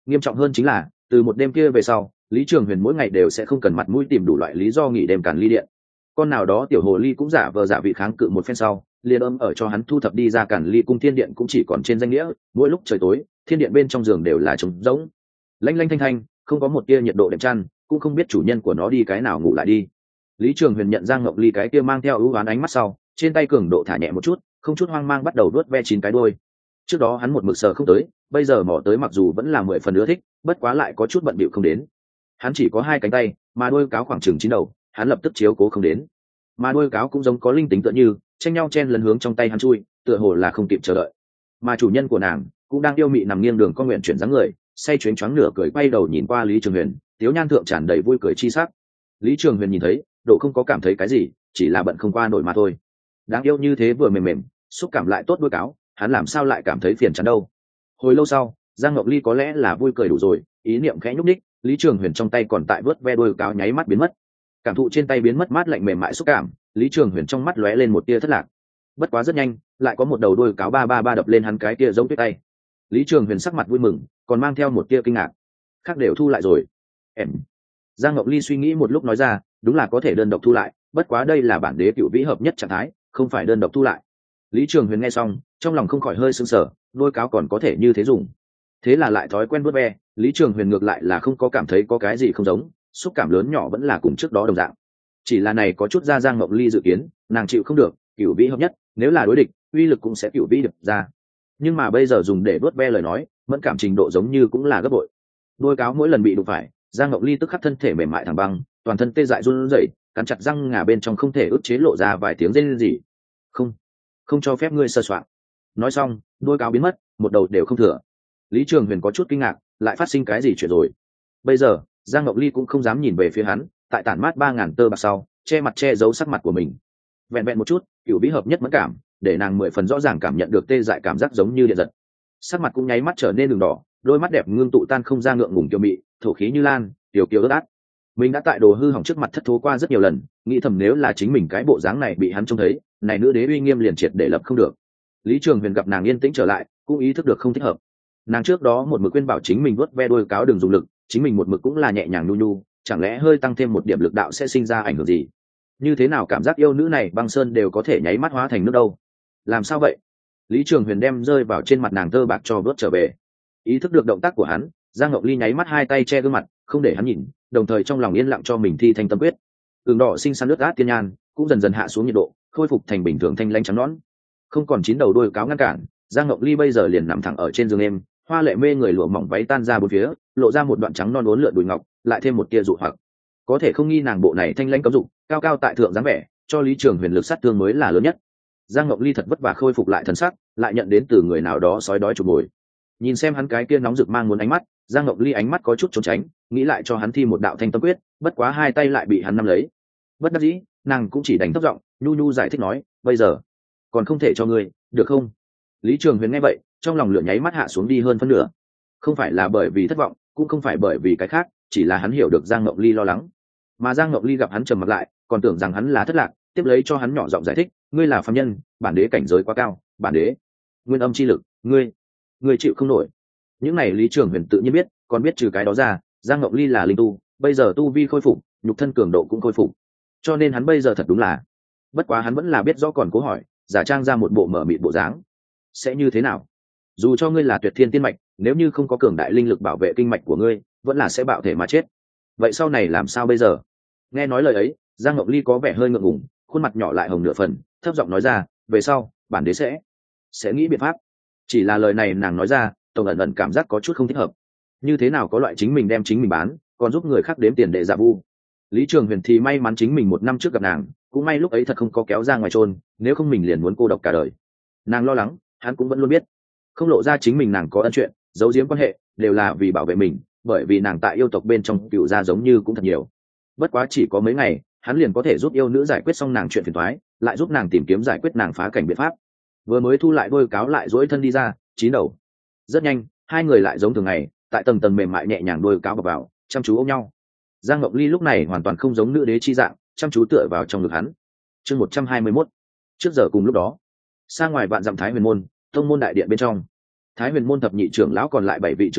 Nghiêm trọng hơn chính là từ một đêm kia về sau, Lý Trường Huyền mỗi ngày đều sẽ không cần mặt mũi tìm đủ loại lý do nghỉ đêm càn ly điện. Con nào đó tiểu hồ ly cũng giả vờ giả vị kháng cự một phen sau, liền ôm ở cho hắn thu thập đi ra càn ly cung thiên điện cũng chỉ còn trên danh nghĩa, mỗi lúc trời tối, thiên điện bên trong giường đều là trống rỗng. Lanh lanh thanh thanh, không có một tia nhiệt độ đệm chăn, cũng không biết chủ nhân của nó đi cái nào ngủ lại đi. Lý Trường Huyền nhận Giang Ngọc Ly cái kia mang theo ưu oán ánh mắt sau, trên tay cường độ thả nhẹ một chút, không chút hoang mang bắt đầu đuốt ve chín cái đuôi. Trước đó hắn một mực sờ không tới, bây giờ mò tới mặc dù vẫn là mười phần ưa thích, bất quá lại có chút bận bịu không đến. Hắn chỉ có hai cánh tay, mà đuôi cáo khoảng chừng chín đầu, hắn lập tức chiếu cố không đến. Mà đuôi cáo cũng giống có linh tính tựa như, tranh nhau chen lấn hướng trong tay hắn chui, tựa hồ là không kịp chờ đợi. Mà chủ nhân của nàng cũng đang yêu mị nằm nghiêng đường con nguyện chuyển dáng người, say chuyến choáng nửa cười quay đầu nhìn qua Lý Trường Huyền, tiếu nhan thượng tràn đầy vui cười chi sắc. Lý Trường Huyền nhìn thấy, độ không có cảm thấy cái gì, chỉ là bận không qua nổi mà thôi. Đáng yêu như thế vừa mềm mềm, xúc cảm lại tốt đuôi cáo, hắn làm sao lại cảm thấy phiền chán đâu. Hồi lâu sau, Giang Ngọc Ly có lẽ là vui cười đủ rồi, ý niệm khẽ nhúc nhích, Lý Trường Huyền trong tay còn tại vớt ve đuôi cáo nháy mắt biến mất. Cảm thụ trên tay biến mất mát lạnh mềm mại xúc cảm, Lý Trường Huyền trong mắt lóe lên một tia thất lạc. Bất quá rất nhanh, lại có một đầu đuôi cáo ba ba ba đập lên hắn cái kia giống tuyết tay. Lý Trường Huyền sắc mặt vui mừng, còn mang theo một tia kinh ngạc. Khác đều thu lại rồi. Em. Giang Ngọc Ly suy nghĩ một lúc nói ra, đúng là có thể đơn độc thu lại, bất quá đây là bản đế cựu vĩ hợp nhất trạng thái, không phải đơn độc thu lại. Lý Trường Huyền nghe xong, trong lòng không khỏi hơi sững sờ, đuôi cáo còn có thể như thế dùng. Thế là lại thói quen vuốt ve, Lý Trường Huyền ngược lại là không có cảm thấy có cái gì không giống, xúc cảm lớn nhỏ vẫn là cùng trước đó đồng dạng. Chỉ là này có chút ra Giang Ngọc Ly dự kiến, nàng chịu không được, cửu vĩ hợp nhất, nếu là đối địch, uy lực cũng sẽ cửu vĩ được ra. Nhưng mà bây giờ dùng để vuốt ve lời nói, mẫn cảm trình độ giống như cũng là gấp bội. Đuôi cáo mỗi lần bị đụng phải, Giang Ngọc Ly tức khắc thân thể mềm mại thẳng băng, toàn thân tê dại run rẩy, cắn chặt răng ngà bên trong không thể ức chế lộ ra vài tiếng rên rỉ. Không, không cho phép ngươi sơ soạn. Nói xong, đuôi cáo biến mất, một đầu đều không thừa. Lý Trường Huyền có chút kinh ngạc, lại phát sinh cái gì chuyện rồi? Bây giờ, Giang Ngọc Ly cũng không dám nhìn về phía hắn, tại tản mát ba ngàn tơ bạc sau, che mặt che giấu sắc mặt của mình. Vẹn vẹn một chút, cửu vĩ hợp nhất mẫn cảm, để nàng mười phần rõ ràng cảm nhận được tê dại cảm giác giống như điện giật. Sắc mặt cũng nháy mắt trở nên đường đỏ, đôi mắt đẹp ngưng tụ tan không ra ngượng ngùng kiều mị, thổ khí như lan, tiểu kiều ướt át. Mình đã tại đồ hư hỏng trước mặt thất thố qua rất nhiều lần, nghĩ thầm nếu là chính mình cái bộ dáng này bị hắn trông thấy, này nữ đế uy nghiêm liền triệt để lập không được. Lý Trường Huyền gặp nàng yên tĩnh trở lại, cũng ý thức được không thích hợp. Nàng trước đó một mực khuyên bảo chính mình vuốt ve đuôi cáo đừng dùng lực, chính mình một mực cũng là nhẹ nhàng nhu nhu, chẳng lẽ hơi tăng thêm một điểm lực đạo sẽ sinh ra ảnh hưởng gì? Như thế nào cảm giác yêu nữ này băng sơn đều có thể nháy mắt hóa thành nước đâu? Làm sao vậy? Lý Trường Huyền đem rơi vào trên mặt nàng tơ bạc cho vớt trở về. Ý thức được động tác của hắn, Giang Ngọc Ly nháy mắt hai tay che gương mặt, không để hắn nhìn, đồng thời trong lòng yên lặng cho mình thi thanh tâm quyết. Đường đỏ xinh xắn nước át tiên nhan, cũng dần dần hạ xuống nhiệt độ, khôi phục thành bình thường thanh lãnh trắng nõn. Không còn chín đầu đuôi cáo ngăn cản, Giang Ngọc Ly bây giờ liền nằm thẳng ở trên giường êm, hoa lệ mê người lụa mỏng váy tan ra bốn phía, lộ ra một đoạn trắng non uốn lượn đùi ngọc, lại thêm một tia dụ hoặc. Có thể không nghi nàng bộ này thanh lãnh cấm dục, cao cao tại thượng dáng vẻ, cho Lý Trường Huyền lực sát thương mới là lớn nhất. Giang Ngọc Ly thật vất vả khôi phục lại thần sắc, lại nhận đến từ người nào đó sói đói chụp bồi. Nhìn xem hắn cái kia nóng rực mang muốn ánh mắt, Giang Ngọc Ly ánh mắt có chút trốn tránh, nghĩ lại cho hắn thi một đạo thanh tâm quyết, bất quá hai tay lại bị hắn nắm lấy. Bất đắc dĩ, nàng cũng chỉ đành thấp giọng, nhu nhu giải thích nói, bây giờ còn không thể cho ngươi, được không? Lý Trường Huyền nghe vậy, trong lòng lửa nháy mắt hạ xuống đi hơn phân nửa. Không phải là bởi vì thất vọng, cũng không phải bởi vì cái khác, chỉ là hắn hiểu được Giang Ngọc Ly lo lắng. Mà Giang Ngọc Ly gặp hắn trầm mặt lại, còn tưởng rằng hắn là thất lạc, tiếp lấy cho hắn nhỏ giọng giải thích, ngươi là phàm nhân, bản đế cảnh giới quá cao, bản đế nguyên âm chi lực, ngươi ngươi chịu không nổi. Những này Lý Trường Huyền tự nhiên biết, còn biết trừ cái đó ra, Giang Ngọc Ly là linh tu, bây giờ tu vi khôi phục, nhục thân cường độ cũng khôi phục, cho nên hắn bây giờ thật đúng là. Bất quá hắn vẫn là biết rõ còn cố hỏi, giả trang ra một bộ mở mịt bộ dáng. Sẽ như thế nào? Dù cho ngươi là tuyệt thiên tiên mạch, nếu như không có cường đại linh lực bảo vệ kinh mạch của ngươi, vẫn là sẽ bạo thể mà chết. Vậy sau này làm sao bây giờ? Nghe nói lời ấy, Giang Ngọc Ly có vẻ hơi ngượng ngùng, khuôn mặt nhỏ lại hồng nửa phần, thấp giọng nói ra, về sau bản đế sẽ sẽ nghĩ biện pháp. Chỉ là lời này nàng nói ra, tổng ẩn ẩn cảm giác có chút không thích hợp. Như thế nào có loại chính mình đem chính mình bán, còn giúp người khác đếm tiền để giả vu. Lý Trường Huyền thì may mắn chính mình một năm trước gặp nàng, cũng may lúc ấy thật không có kéo ra ngoài chôn, nếu không mình liền muốn cô độc cả đời. Nàng lo lắng, hắn cũng vẫn luôn biết, không lộ ra chính mình nàng có ân chuyện, giấu giếm quan hệ, đều là vì bảo vệ mình, bởi vì nàng tại yêu tộc bên trong cựu gia giống như cũng thật nhiều. Bất quá chỉ có mấy ngày, hắn liền có thể giúp yêu nữ giải quyết xong nàng chuyện phiền toái, lại giúp nàng tìm kiếm giải quyết nàng phá cảnh biện pháp. Vừa mới thu lại đôi cáo lại dỗi thân đi ra, chín đầu. Rất nhanh, hai người lại giống thường ngày, tại tầng tầng mềm mại nhẹ nhàng đôi cáo bập vào, chăm chú ôm nhau. Giang Ngọc Ly lúc này hoàn toàn không giống nữ đế chi dạng, chăm chú tựa vào trong ngực hắn. Chương một trăm hai mươi mốt. Trước giờ cùng lúc đó, xa ngoài vạn dặm Thái Huyền môn, tông môn đại điện bên trong, Thái Huyền môn thập nhị trưởng lão còn lại bảy vị trưởng lão,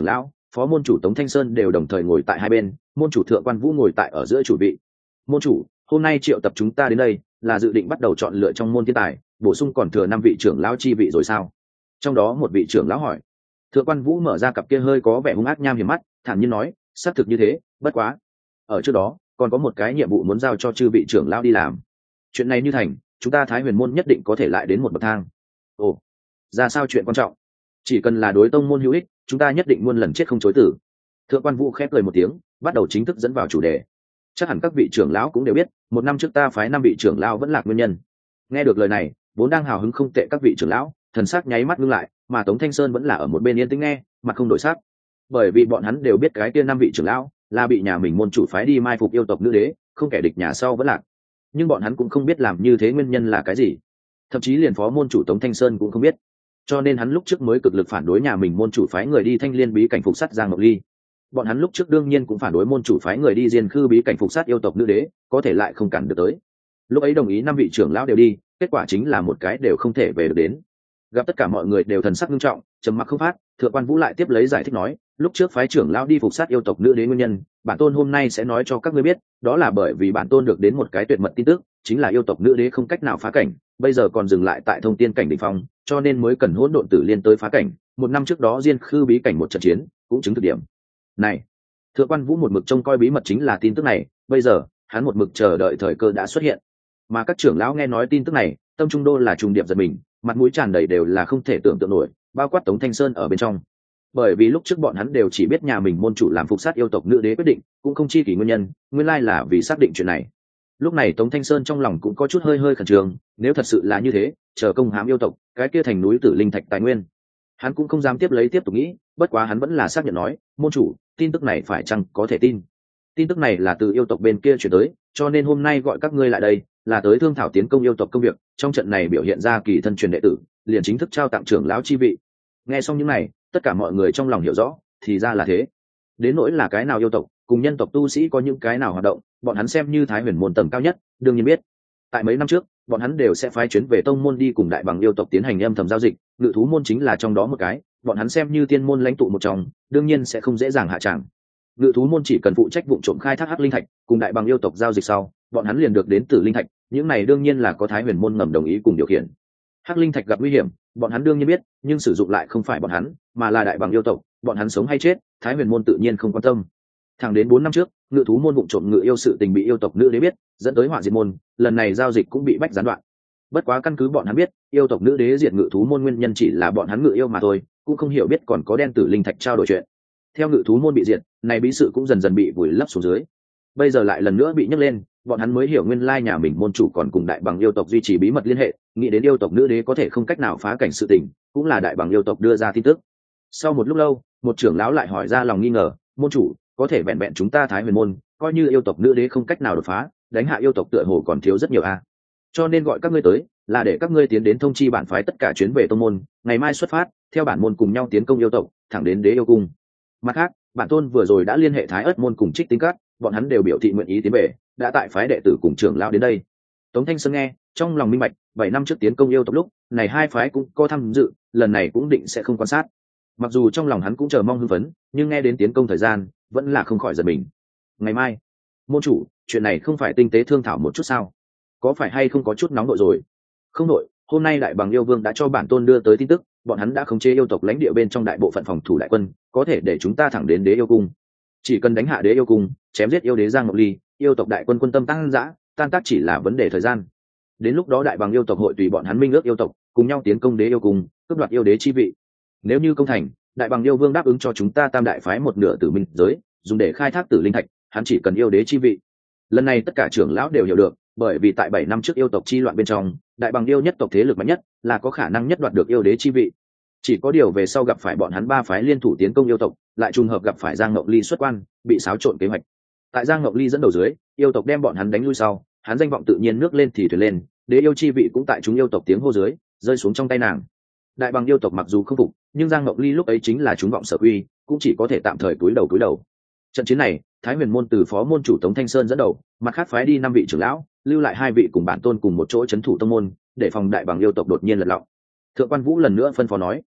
phó môn chủ Tống Thanh Sơn đều đồng thời ngồi tại hai bên, môn chủ Thượng Quan Vũ ngồi tại ở giữa chủ vị. Môn chủ, hôm nay triệu tập chúng ta đến đây là dự định bắt đầu chọn lựa trong môn thiên tài, bổ sung còn thừa năm vị trưởng lão chi vị rồi sao? Trong đó một vị trưởng lão hỏi. Thượng Quan Vũ mở ra cặp kia hơi có vẻ hung ác nham hiểm mắt, thản nhiên nói, xác thực như thế, bất quá ở trước đó còn có một cái nhiệm vụ muốn giao cho chư vị trưởng lão đi làm. Chuyện này như thành, chúng ta Thái Huyền môn nhất định có thể lại đến một bậc thang. Ồ, ra sao chuyện quan trọng? Chỉ cần là đối tông môn hữu ích, chúng ta nhất định muôn lần chết không chối từ. Thượng Quan Vũ khép cười một tiếng, bắt đầu chính thức dẫn vào chủ đề. Chắc hẳn các vị trưởng lão cũng đều biết, một năm trước ta phái năm vị trưởng lão vẫn lạc nguyên nhân. Nghe được lời này, vốn đang hào hứng không tệ các vị trưởng lão, thần sắc nháy mắt ngưng lại, mà Tống Thanh Sơn vẫn là ở một bên yên tĩnh nghe, mặt không đổi sắc. Bởi vì bọn hắn đều biết cái kia năm vị trưởng lão là bị nhà mình môn chủ phái đi mai phục yêu tộc nữ đế, không kẻ địch nhà sau vẫn lạc. Nhưng bọn hắn cũng không biết làm như thế nguyên nhân là cái gì, thậm chí liền phó môn chủ Tống Thanh Sơn cũng không biết. Cho nên hắn lúc trước mới cực lực phản đối nhà mình môn chủ phái người đi Thanh Liên bí cảnh phục sát Giang Ngọc Ly. Bọn hắn lúc trước đương nhiên cũng phản đối môn chủ phái người đi Diên Khư bí cảnh phục sát yêu tộc nữ đế, có thể lại không cản được tới. Lúc ấy đồng ý năm vị trưởng lão đều đi, kết quả chính là một cái đều không thể về được đến. Gặp tất cả mọi người đều thần sắc nghiêm trọng, trầm mặc không phát, Thượng Quan Vũ lại tiếp lấy giải thích nói, lúc trước phái trưởng lão đi phục sát yêu tộc nữ đế nguyên nhân, bản tôn hôm nay sẽ nói cho các ngươi biết, đó là bởi vì bản tôn được đến một cái tuyệt mật tin tức, chính là yêu tộc nữ đế không cách nào phá cảnh, bây giờ còn dừng lại tại thông tiên cảnh đỉnh phong, cho nên mới cần hỗn độn tử liên tới phá cảnh. Một năm trước đó Diên Khư bí cảnh một trận chiến, cũng chứng thực điểm này. Thượng Quan Vũ một mực trông coi bí mật chính là tin tức này, bây giờ hắn một mực chờ đợi thời cơ đã xuất hiện. Mà các trưởng lão nghe nói tin tức này, tâm trung đô là trùng điệp giật mình, mặt mũi tràn đầy đều là không thể tưởng tượng nổi, bao quát Tống Thanh Sơn ở bên trong. Bởi vì lúc trước bọn hắn đều chỉ biết nhà mình môn chủ làm phục sát yêu tộc nữ đế quyết định, cũng không chi kỳ nguyên nhân, nguyên lai là vì xác định chuyện này. Lúc này Tống Thanh Sơn trong lòng cũng có chút hơi hơi khẩn trương, nếu thật sự là như thế, chờ công hãm yêu tộc, cái kia thành núi tử linh thạch tài nguyên, hắn cũng không dám tiếp lấy tiếp tục nghĩ. Bất quá hắn vẫn là xác nhận nói, môn chủ, tin tức này phải chăng có thể tin? Tin tức này là từ yêu tộc bên kia chuyển tới, cho nên hôm nay gọi các ngươi lại đây là tới thương thảo tiến công yêu tộc công việc. Trong trận này biểu hiện ra kỳ thân truyền đệ tử, liền chính thức trao tặng trưởng lão chi vị. Nghe xong những này, tất cả mọi người trong lòng hiểu rõ, thì ra là thế. Đến nỗi là cái nào yêu tộc cùng nhân tộc tu sĩ có những cái nào hoạt động, bọn hắn xem như Thái Huyền môn tầng cao nhất, đương nhiên biết. Tại mấy năm trước, bọn hắn đều sẽ phái chuyến về tông môn đi cùng đại bằng yêu tộc tiến hành âm thầm giao dịch, ngự thú môn chính là trong đó một cái, bọn hắn xem như tiên môn lãnh tụ một trong, đương nhiên sẽ không dễ dàng hạ tràng. Ngự thú môn chỉ cần phụ trách vụ trộm khai thác hắc linh thạch, cùng đại bằng yêu tộc giao dịch sau, bọn hắn liền được đến tử linh thạch, những này đương nhiên là có Thái Huyền môn ngầm đồng ý cùng điều khiển. Hắc linh thạch gặp nguy hiểm, bọn hắn đương nhiên biết, nhưng sử dụng lại không phải bọn hắn, mà là đại bằng yêu tộc, bọn hắn sống hay chết, Thái Huyền môn tự nhiên không quan tâm. Thẳng đến bốn năm trước, ngự thú môn vụ trộm ngự yêu sự tình bị yêu tộc nữ đế biết, dẫn tới họa diệt môn, lần này giao dịch cũng bị bách gián đoạn. Bất quá căn cứ bọn hắn biết, yêu tộc nữ đế diệt ngự thú môn nguyên nhân chỉ là bọn hắn ngự yêu mà thôi, cũng không hiểu biết còn có đen tử linh thạch trao đổi chuyện. Theo ngự thú môn bị diệt, này bí sự cũng dần dần bị vùi lấp xuống dưới. Bây giờ lại lần nữa bị nhấc lên, bọn hắn mới hiểu nguyên lai nhà mình môn chủ còn cùng đại bằng yêu tộc duy trì bí mật liên hệ, nghĩ đến yêu tộc nữ đế có thể không cách nào phá cảnh sự tình, cũng là đại bằng yêu tộc đưa ra tin tức. Sau một lúc lâu, một trưởng lão lại hỏi ra lòng nghi ngờ, môn chủ, có thể vẹn vẹn chúng ta Thái Huyền môn, coi như yêu tộc nữ đế không cách nào đột phá, đánh hạ yêu tộc tựa hồ còn thiếu rất nhiều a. Cho nên gọi các ngươi tới, là để các ngươi tiến đến thông chi bản phái tất cả chuyến về tông môn, ngày mai xuất phát, theo bản môn cùng nhau tiến công yêu tộc, thẳng đến Đế Yêu cung. Mặt khác, bản tôn vừa rồi đã liên hệ Thái Ất môn cùng Trích Tinh Các, bọn hắn đều biểu thị nguyện ý tiến về, đã tại phái đệ tử cùng trưởng lão đến đây. Tống Thanh Sơn nghe, trong lòng minh bạch, bảy năm trước tiến công yêu tộc lúc, này hai phái cũng có tham dự, lần này cũng định sẽ không quan sát. Mặc dù trong lòng hắn cũng chờ mong hưng phấn, nhưng nghe đến tiến công thời gian, vẫn là không khỏi giật mình. Ngày mai, môn chủ, chuyện này không phải tinh tế thương thảo một chút sao? Có phải hay không có chút nóng nội rồi? Không nội, hôm nay đại bằng yêu vương đã cho bản tôn đưa tới tin tức, bọn hắn đã khống chế yêu tộc lãnh địa bên trong đại bộ phận phòng thủ đại quân, có thể để chúng ta thẳng đến Đế Yêu cung. Chỉ cần đánh hạ Đế Yêu cung, chém giết yêu đế Giang Ngọc Ly, yêu tộc đại quân quân tâm tăng dã, tan tác chỉ là vấn đề thời gian. Đến lúc đó đại bằng yêu tộc hội tùy bọn hắn minh ước yêu tộc, cùng nhau tiến công Đế Yêu cung, cướp đoạt yêu đế chi vị. Nếu như công thành, đại bằng yêu vương đáp ứng cho chúng ta tam đại phái một nửa tử minh giới, dùng để khai thác tử linh thạch, hắn chỉ cần yêu đế chi vị. Lần này tất cả trưởng lão đều hiểu được, bởi vì tại bảy năm trước yêu tộc chi loạn bên trong, đại bằng yêu nhất tộc thế lực mạnh nhất, là có khả năng nhất đoạt được yêu đế chi vị. Chỉ có điều về sau gặp phải bọn hắn ba phái liên thủ tiến công yêu tộc, lại trùng hợp gặp phải Giang Ngọc Ly xuất quan, bị xáo trộn kế hoạch. Tại Giang Ngọc Ly dẫn đầu dưới, yêu tộc đem bọn hắn đánh lui sau, hắn danh vọng tự nhiên nước lên thì thuyền lên, đế yêu chi vị cũng tại chúng yêu tộc tiếng hô dưới, rơi xuống trong tay nàng. Đại bằng yêu tộc mặc dù không phục, nhưng Giang Ngọc Ly lúc ấy chính là chúng vọng sở uy, cũng chỉ có thể tạm thời cúi đầu cúi đầu. Trận chiến này, Thái Huyền môn từ phó môn chủ Tống Thanh Sơn dẫn đầu, mặt khác phái đi năm vị trưởng lão, lưu lại hai vị cùng bản tôn cùng một chỗ trấn thủ tông môn, để phòng đại bằng yêu tộc đột nhiên lật lọng. Thượng Quan Vũ lần nữa phân phó nói,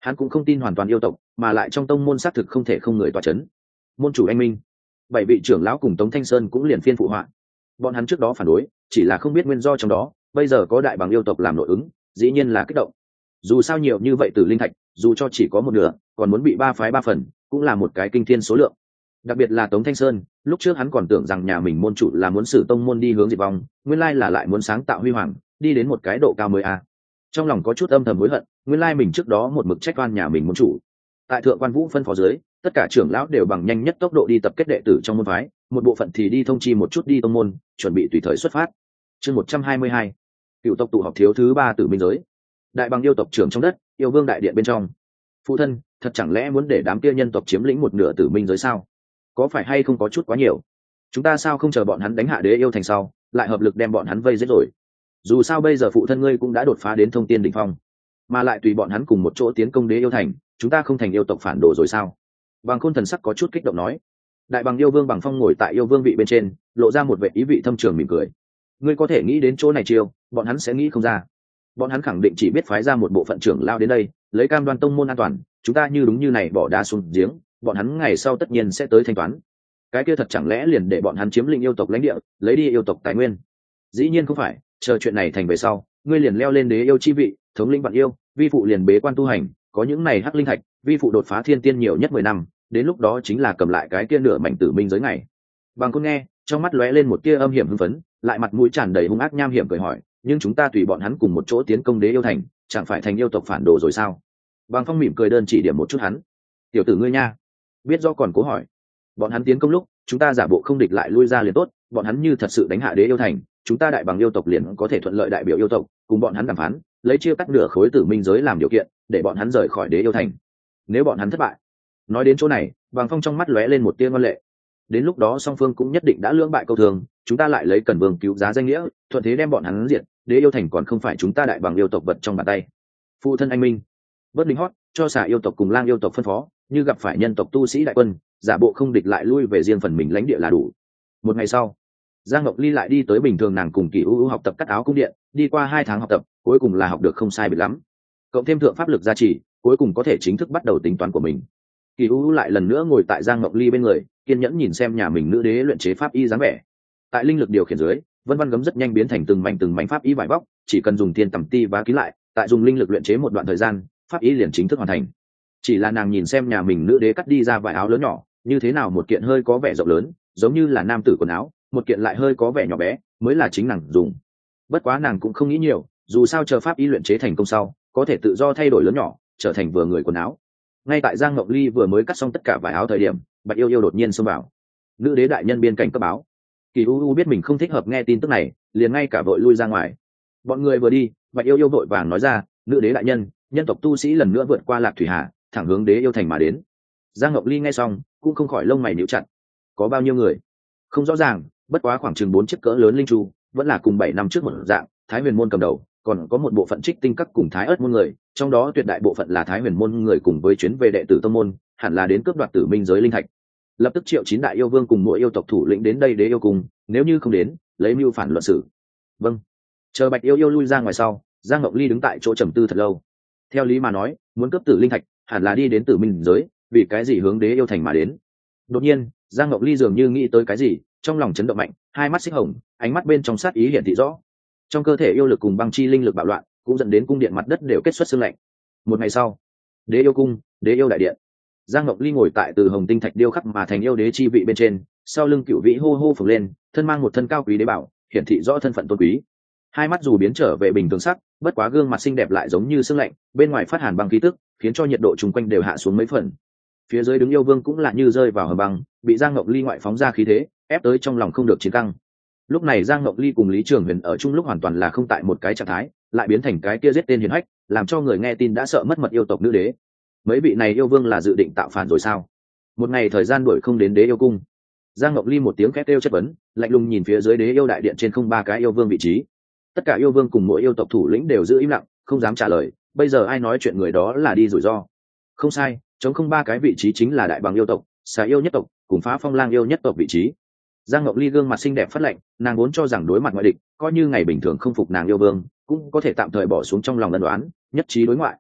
hắn cũng không tin hoàn toàn yêu tộc, mà lại trong tông môn xác thực không thể không người tọa chấn. Môn chủ anh minh, bảy vị trưởng lão cùng Tống Thanh Sơn cũng liền phiên phụ họa. Bọn hắn trước đó phản đối, chỉ là không biết nguyên do trong đó, bây giờ có đại bằng yêu tộc làm nội ứng, dĩ nhiên là kích động. Dù sao nhiều như vậy tử linh thạch, dù cho chỉ có một nửa, còn muốn bị ba phái ba phần, cũng là một cái kinh thiên số lượng. Đặc biệt là Tống Thanh Sơn, lúc trước hắn còn tưởng rằng nhà mình môn chủ là muốn xử tông môn đi hướng diệt vong, nguyên lai là lại muốn sáng tạo huy hoàng, đi đến một cái độ cao mới a. Trong lòng có chút âm thầm hối hận, nguyên lai mình trước đó một mực trách oan nhà mình môn chủ. Tại thượng quan vũ phân phó dưới, tất cả trưởng lão đều bằng nhanh nhất tốc độ đi tập kết đệ tử trong môn phái, một bộ phận thì đi thông chi một chút đi tông môn, chuẩn bị tùy thời xuất phát. Chương một trăm hai mươi hai, cựu tộc tụ họp thiếu thứ ba tử minh giới. Đại bằng yêu tộc trưởng trong đất, yêu vương đại điện bên trong. Phụ thân, thật chẳng lẽ muốn để đám kia nhân tộc chiếm lĩnh một nửa tử minh giới sao? Có phải hay không có chút quá nhiều? Chúng ta sao không chờ bọn hắn đánh hạ đế yêu thành sau, lại hợp lực đem bọn hắn vây giết rồi? Dù sao bây giờ phụ thân ngươi cũng đã đột phá đến thông tiên đỉnh phong, mà lại tùy bọn hắn cùng một chỗ tiến công đế yêu thành, chúng ta không thành yêu tộc phản đồ rồi sao? Bằng Khôn thần sắc có chút kích động nói. Đại bằng yêu vương Bằng Phong ngồi tại yêu vương vị bên trên, lộ ra một vẻ ý vị thâm trường mỉm cười. Ngươi có thể nghĩ đến chỗ này chiêu, bọn hắn sẽ nghĩ không ra. Bọn hắn khẳng định chỉ biết phái ra một bộ phận trưởng lao đến đây, lấy cam đoan tông môn an toàn, chúng ta như đúng như này bỏ đá xuống giếng, bọn hắn ngày sau tất nhiên sẽ tới thanh toán. Cái kia thật chẳng lẽ liền để bọn hắn chiếm lĩnh yêu tộc lãnh địa, lấy đi yêu tộc tài nguyên? Dĩ nhiên không phải, chờ chuyện này thành về sau, ngươi liền leo lên đế yêu chi vị, thống lĩnh vạn yêu, vi phụ liền bế quan tu hành, có những này hắc linh thạch, vi phụ đột phá thiên tiên nhiều nhất mười năm, đến lúc đó chính là cầm lại cái kia nửa mảnh tử minh giới ngày. Bằng Khôn nghe, trong mắt lóe lên một tia âm hiểm hưng phấn, lại mặt mũi tràn đầy hung ác nham hiểm cười hỏi, nhưng chúng ta tùy bọn hắn cùng một chỗ tiến công đế yêu thành, chẳng phải thành yêu tộc phản đồ rồi sao? Bằng Phong mỉm cười đơn chỉ điểm một chút hắn. Tiểu tử ngươi nha, biết do còn cố hỏi. Bọn hắn tiến công lúc, chúng ta giả bộ không địch lại lui ra liền tốt, bọn hắn như thật sự đánh hạ đế yêu thành, chúng ta đại bằng yêu tộc liền có thể thuận lợi đại biểu yêu tộc, cùng bọn hắn đàm phán, lấy chia cắt nửa khối tử minh giới làm điều kiện, để bọn hắn rời khỏi đế yêu thành. Nếu bọn hắn thất bại, nói đến chỗ này, Bằng Phong trong mắt lóe lên một tia ngoan lệ. Đến lúc đó song phương cũng nhất định đã lưỡng bại câu thường, chúng ta lại lấy Cẩn Vương cứu giá danh nghĩa, thuận thế đem bọn hắn diệt, đế yêu thành còn không phải chúng ta đại bằng yêu tộc vật trong bàn tay. Phụ thân anh minh, bớt lính hót, cho xả yêu tộc cùng lang yêu tộc phân phó, như gặp phải nhân tộc tu sĩ đại quân, giả bộ không địch lại lui về riêng phần mình lãnh địa là đủ. Một ngày sau, Giang Ngọc Ly lại đi tới bình thường nàng cùng Kỳ U U học tập cắt áo cung điện, đi qua hai tháng học tập, cuối cùng là học được không sai biệt lắm. Cộng thêm thượng pháp lực gia trì, cuối cùng có thể chính thức bắt đầu tính toán của mình. Kỳ U U lại lần nữa ngồi tại Giang Ngọc Ly bên người, kiên nhẫn nhìn xem nhà mình nữ đế luyện chế pháp y dáng vẻ. Tại linh lực điều khiển dưới, vân vân gấm rất nhanh biến thành từng mảnh từng mảnh pháp y vải vóc, chỉ cần dùng tiền tầm ti vá kín lại, tại dùng linh lực luyện chế một đoạn thời gian, pháp y liền chính thức hoàn thành. Chỉ là nàng nhìn xem nhà mình nữ đế cắt đi ra vải áo lớn nhỏ, như thế nào một kiện hơi có vẻ rộng lớn, giống như là nam tử quần áo, một kiện lại hơi có vẻ nhỏ bé, mới là chính nàng dùng. Bất quá nàng cũng không nghĩ nhiều, dù sao chờ pháp y luyện chế thành công sau, có thể tự do thay đổi lớn nhỏ, trở thành vừa người quần áo. Ngay tại Giang Ngọc Ly vừa mới cắt xong tất cả vải áo thời điểm, Bạch Yêu Yêu đột nhiên xông vào. Nữ đế đại nhân biên cảnh cấp báo. Kỳ U U biết mình không thích hợp nghe tin tức này, liền ngay cả vội lui ra ngoài. Bọn người vừa đi, Bạch Yêu Yêu vội vàng nói ra, nữ đế đại nhân, nhân tộc tu sĩ lần nữa vượt qua Lạc Thủy Hà, thẳng hướng đế yêu thành mà đến. Giang Ngọc Ly nghe xong, cũng không khỏi lông mày nhíu chặt. Có bao nhiêu người? Không rõ ràng, bất quá khoảng chừng bốn chiếc cỡ lớn linh chu, vẫn là cùng bảy năm trước một dạng, Thái Huyền môn cầm đầu, còn có một bộ phận Trích Tinh các cùng Thái Ức môn người, trong đó tuyệt đại bộ phận là Thái Huyền môn người cùng với chuyến về đệ tử tông môn, hẳn là đến cướp đoạt tử minh giới linh thạch. Lập tức triệu chín đại yêu vương cùng mỗi yêu tộc thủ lĩnh đến đây đế yêu cùng, nếu như không đến, lấy mưu phản luận xử. Vâng. Chờ Bạch Yêu Yêu lui ra ngoài sau, Giang Ngọc Ly đứng tại chỗ trầm tư thật lâu. Theo lý mà nói, muốn cướp tử linh thạch, hẳn là đi đến tử minh giới, vì cái gì hướng đế yêu thành mà đến? Đột nhiên, Giang Ngọc Ly dường như nghĩ tới cái gì, trong lòng chấn động mạnh, hai mắt xích hồng, ánh mắt bên trong sát ý hiển thị rõ. Trong cơ thể yêu lực cùng băng chi linh lực bạo loạn, cũng dẫn đến cung điện mặt đất đều kết xuất sương lạnh. Một ngày sau, đế yêu cung, đế yêu đại điện. Giang Ngọc Ly ngồi tại từ hồng tinh thạch điêu khắc mà thành yêu đế chi vị bên trên, sau lưng cựu vĩ hô hô phồng lên, thân mang một thân cao quý đế bảo, hiển thị rõ thân phận tôn quý. Hai mắt dù biến trở về bình thường sắc, bất quá gương mặt xinh đẹp lại giống như sương lạnh, bên ngoài phát hàn băng khí tức, khiến cho nhiệt độ chung quanh đều hạ xuống mấy phần. Phía dưới đứng yêu vương cũng là như rơi vào hầm băng, bị Giang Ngọc Ly ngoại phóng ra khí thế, ép tới trong lòng không được chiến căng. Lúc này Giang Ngọc Ly cùng Lý Trường Huyền ở chung lúc hoàn toàn là không tại một cái trạng thái, lại biến thành cái kia giết tên hiền hách, làm cho người nghe tin đã sợ mất mật yêu tộc nữ đế. Mấy vị này yêu vương là dự định tạo phản rồi sao? Một ngày thời gian đuổi không đến đế yêu cung. Giang Ngọc Ly một tiếng khét kêu chất vấn, lạnh lùng nhìn phía dưới đế yêu đại điện trên không ba cái yêu vương vị trí. Tất cả yêu vương cùng mỗi yêu tộc thủ lĩnh đều giữ im lặng, không dám trả lời, bây giờ ai nói chuyện người đó là đi rủi ro. Không sai, chống không ba cái vị trí chính là đại bằng yêu tộc, xà yêu nhất tộc, cùng phá phong lang yêu nhất tộc vị trí. Giang Ngọc Ly gương mặt xinh đẹp phát lạnh, nàng vốn cho rằng đối mặt ngoại địch, coi như ngày bình thường không phục nàng yêu vương, cũng có thể tạm thời bỏ xuống trong lòng ân đoán, nhất trí đối ngoại.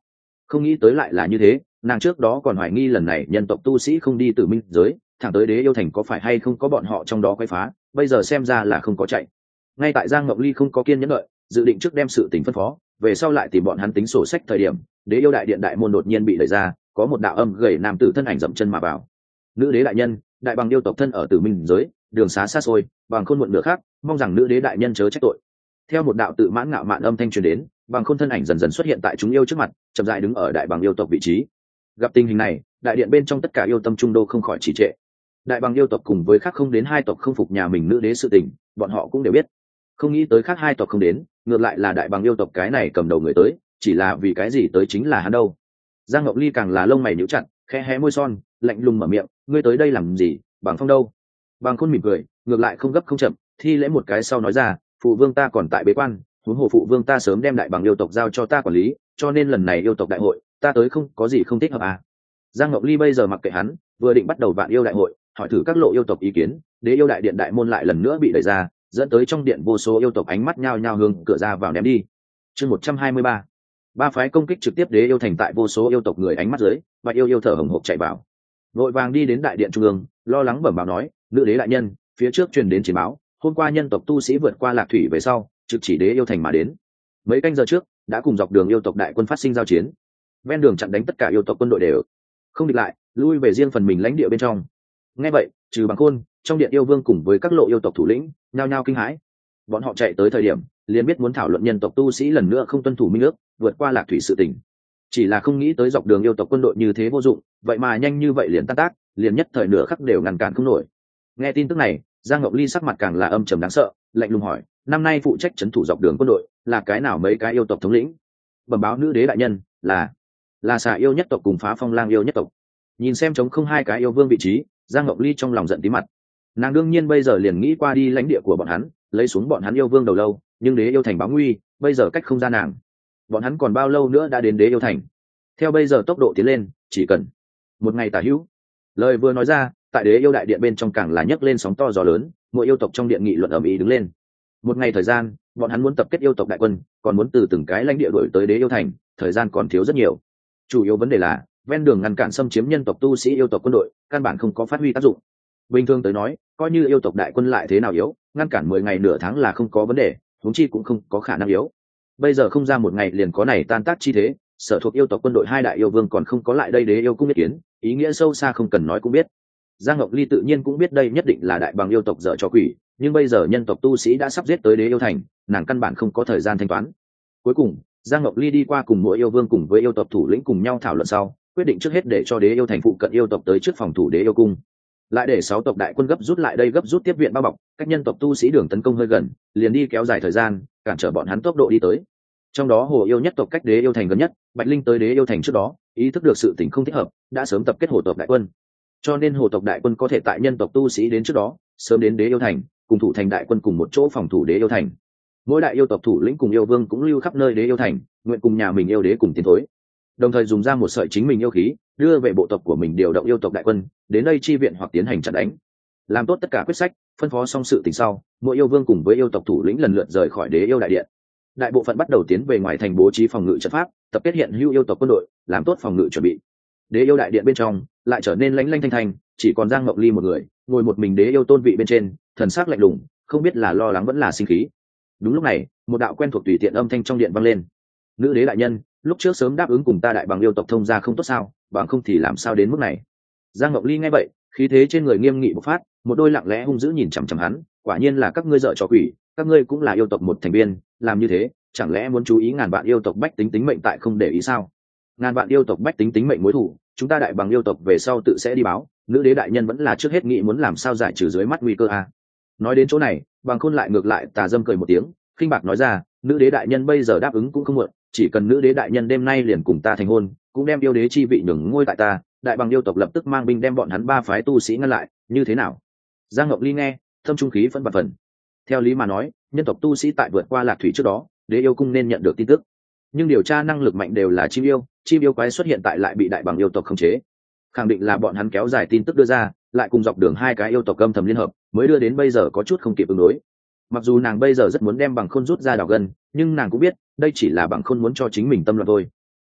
Không nghĩ tới lại là như thế, nàng trước đó còn hoài nghi lần này nhân tộc tu sĩ không đi từ minh giới thẳng tới đế yêu thành có phải hay không có bọn họ trong đó quấy phá, bây giờ xem ra là không có chạy. Ngay tại Giang Ngọc Ly không có kiên nhẫn đợi, dự định trước đem sự tình phân phó về sau lại tìm bọn hắn tính sổ sách thời điểm, đế yêu đại điện đại môn đột nhiên bị đẩy ra, có một đạo âm gầy nam tử thân ảnh dậm chân mà vào. Nữ đế đại nhân, đại bằng yêu tộc thân ở tử minh giới, đường xá xa xôi, bằng khôn muộn nửa khác, mong rằng nữ đế đại nhân chớ trách tội. Theo một đạo tự mãn ngạo mạn âm thanh truyền đến, bằng khôn thân ảnh dần dần xuất hiện tại chúng yêu trước mặt, chậm rãi đứng ở đại bằng yêu tộc vị trí. Gặp tình hình này, đại điện bên trong tất cả yêu tâm trung đô không khỏi trì trệ. Đại bằng yêu tộc cùng với khác không đến hai tộc không phục nhà mình nữ đế sự tình, bọn họ cũng đều biết. Không nghĩ tới khác hai tộc không đến, ngược lại là đại bằng yêu tộc cái này cầm đầu người tới, chỉ là vì cái gì tới chính là hắn đâu. Giang Ngọc Ly càng là lông mày nhíu chặt, khẽ hé môi son, lạnh lùng mở miệng, ngươi tới đây làm gì, bằng phong đâu? Bằng khôn mỉm cười, ngược lại không gấp không chậm, thi lễ một cái sau nói ra, phụ vương ta còn tại bế quan, huống hồ phụ vương ta sớm đem đại bằng yêu tộc giao cho ta quản lý, cho nên lần này yêu tộc đại hội ta tới không có gì không thích hợp à. Giang Ngọc Ly bây giờ mặc kệ hắn, vừa định bắt đầu vạn yêu đại hội, hỏi thử các lộ yêu tộc ý kiến, đế yêu đại điện đại môn lại lần nữa bị đẩy ra, dẫn tới trong điện vô số yêu tộc ánh mắt nhao nhao hướng cửa ra vào ném đi. Chương một trăm hai mươi ba, ba phái công kích trực tiếp đế yêu thành tại vô số yêu tộc người ánh mắt dưới, và yêu yêu thở hổn hộc chạy vào. Vội vàng đi đến đại điện trung ương, lo lắng bẩm báo nói, nữ đế đại nhân, phía trước truyền đến chiến báo, hôm qua nhân tộc tu sĩ vượt qua lạc thủy về sau, trực chỉ đế yêu thành mà đến. Mấy canh giờ trước, đã cùng dọc đường yêu tộc đại quân phát sinh giao chiến. Ven đường chặn đánh tất cả yêu tộc quân đội đều không địch lại, lui về riêng phần mình lãnh địa bên trong. Nghe vậy, trừ Bằng Khôn, trong điện yêu vương cùng với các lộ yêu tộc thủ lĩnh, nhao nhao kinh hãi. Bọn họ chạy tới thời điểm, liền biết muốn thảo luận nhân tộc tu sĩ lần nữa không tuân thủ minh ước, vượt qua lạc thủy sự tình. Chỉ là không nghĩ tới dọc đường yêu tộc quân đội như thế vô dụng, vậy mà nhanh như vậy liền tan tác, liền nhất thời nửa khắc đều ngăn cản không nổi. Nghe tin tức này, Giang Ngọc Ly sắc mặt càng là âm trầm đáng sợ, lạnh lùng hỏi, năm nay phụ trách trấn thủ dọc đường quân đội là cái nào mấy cái yêu tộc thống lĩnh? Bẩm báo nữ đế đại nhân, là là Xà yêu nhất tộc cùng Phá Phong Lang yêu nhất tộc. Nhìn xem trống không hai cái yêu vương vị trí, Giang Ngọc Ly trong lòng giận tí mặt. Nàng đương nhiên bây giờ liền nghĩ qua đi lãnh địa của bọn hắn, lấy xuống bọn hắn yêu vương đầu lâu, nhưng đế yêu thành báo nguy, bây giờ cách không ra nàng. Bọn hắn còn bao lâu nữa đã đến đế yêu thành? Theo bây giờ tốc độ tiến lên, chỉ cần một ngày tả hữu. Lời vừa nói ra, tại đế yêu đại điện bên trong càng là nhấc lên sóng to gió lớn, mỗi yêu tộc trong điện nghị luận ầm ĩ đứng lên. Một ngày thời gian, bọn hắn muốn tập kết yêu tộc đại quân, còn muốn từ từng cái lãnh địa đổi tới đế yêu thành, thời gian còn thiếu rất nhiều. Chủ yếu vấn đề là ven đường ngăn cản xâm chiếm nhân tộc tu sĩ yêu tộc quân đội, căn bản không có phát huy tác dụng. Bình thường tới nói, coi như yêu tộc đại quân lại thế nào yếu, ngăn cản mười ngày nửa tháng là không có vấn đề, huống chi cũng không có khả năng yếu. Bây giờ không ra một ngày liền có này tan tác chi thế, sở thuộc yêu tộc quân đội hai đại yêu vương còn không có lại đây đế yêu cung ý kiến, ý nghĩa sâu xa không cần nói cũng biết. Giang Ngọc Ly tự nhiên cũng biết đây nhất định là đại bằng yêu tộc dở trò quỷ, nhưng bây giờ nhân tộc tu sĩ đã sắp giết tới đế yêu thành, nàng căn bản không có thời gian thanh toán. Cuối cùng, Giang Ngọc Ly đi qua cùng mỗi yêu vương cùng với yêu tộc thủ lĩnh cùng nhau thảo luận sau, quyết định trước hết để cho đế yêu thành phụ cận yêu tộc tới trước phòng thủ đế yêu cung, lại để sáu tộc đại quân gấp rút lại đây gấp rút tiếp viện bao bọc, cách nhân tộc tu sĩ đường tấn công hơi gần, liền đi kéo dài thời gian, cản trở bọn hắn tốc độ đi tới. Trong đó hồ yêu nhất tộc cách đế yêu thành gần nhất, Bạch Linh tới đế yêu thành trước đó, ý thức được sự tình không thích hợp, đã sớm tập kết hồ tộc đại quân, cho nên hồ tộc đại quân có thể tại nhân tộc tu sĩ đến trước đó sớm đến đế yêu thành, cùng thủ thành đại quân cùng một chỗ phòng thủ đế yêu thành. Mỗi đại yêu tộc thủ lĩnh cùng yêu vương cũng lưu khắp nơi đế yêu thành, nguyện cùng nhà mình yêu đế cùng tiến thối, đồng thời dùng ra một sợi chính mình yêu khí, đưa về bộ tộc của mình điều động yêu tộc đại quân đến đây chi viện hoặc tiến hành chặn đánh. Làm tốt tất cả quyết sách, phân phó xong sự tình sau, mỗi yêu vương cùng với yêu tộc thủ lĩnh lần lượt rời khỏi đế yêu đại điện. Đại bộ phận bắt đầu tiến về ngoài thành bố trí phòng ngự trận pháp, tập kết hiện hữu yêu tộc quân đội, làm tốt phòng ngự chuẩn bị. Đế yêu đại điện bên trong lại trở nên lánh lanh thanh thanh, chỉ còn Giang Ngọc Ly một người ngồi một mình đế yêu tôn vị bên trên, thần sắc lạnh lùng, không biết là lo lắng vẫn là sinh khí. Đúng lúc này, một đạo quen thuộc tùy tiện âm thanh trong điện vang lên. Nữ đế đại nhân, lúc trước sớm đáp ứng cùng ta đại bằng yêu tộc thông gia không tốt sao, bằng không thì làm sao đến mức này? Giang Ngọc Ly nghe vậy, khí thế trên người nghiêm nghị bộc phát, một đôi lặng lẽ hung dữ nhìn chằm chằm hắn, quả nhiên là các ngươi dở trò quỷ, các ngươi cũng là yêu tộc một thành viên, làm như thế chẳng lẽ muốn chú ý ngàn vạn yêu tộc bách tính tính mệnh tại không để ý sao? Ngàn vạn yêu tộc bách tính tính mệnh mối thủ, chúng ta đại bằng yêu tộc về sau tự sẽ đi báo, nữ đế đại nhân vẫn là trước hết nghĩ muốn làm sao giải trừ dưới mắt nguy cơ a. Nói đến chỗ này, Bằng Khôn lại ngược lại tà dâm cười một tiếng, khinh bạc nói ra, nữ đế đại nhân bây giờ đáp ứng cũng không muộn, chỉ cần nữ đế đại nhân đêm nay liền cùng ta thành hôn, cũng đem yêu đế chi vị nhường ngôi tại ta, đại bằng yêu tộc lập tức mang binh đem bọn hắn ba phái tu sĩ ngăn lại, như thế nào? Giang Ngọc Ly nghe, thâm trung khí phân bật phần. Theo lý mà nói, nhân tộc tu sĩ tại vượt qua lạc thủy trước đó, đế yêu cung nên nhận được tin tức, nhưng điều tra năng lực mạnh đều là chim yêu, chim yêu quái xuất hiện tại lại bị đại bằng yêu tộc khống chế, khẳng định là bọn hắn kéo dài tin tức đưa ra, lại cùng dọc đường hai cái yêu tộc âm thầm liên hợp, mới đưa đến bây giờ có chút không kịp ứng đối. Mặc dù nàng bây giờ rất muốn đem Bằng Khôn rút ra đào gân, nhưng nàng cũng biết đây chỉ là Bằng Khôn muốn cho chính mình tâm loạn thôi.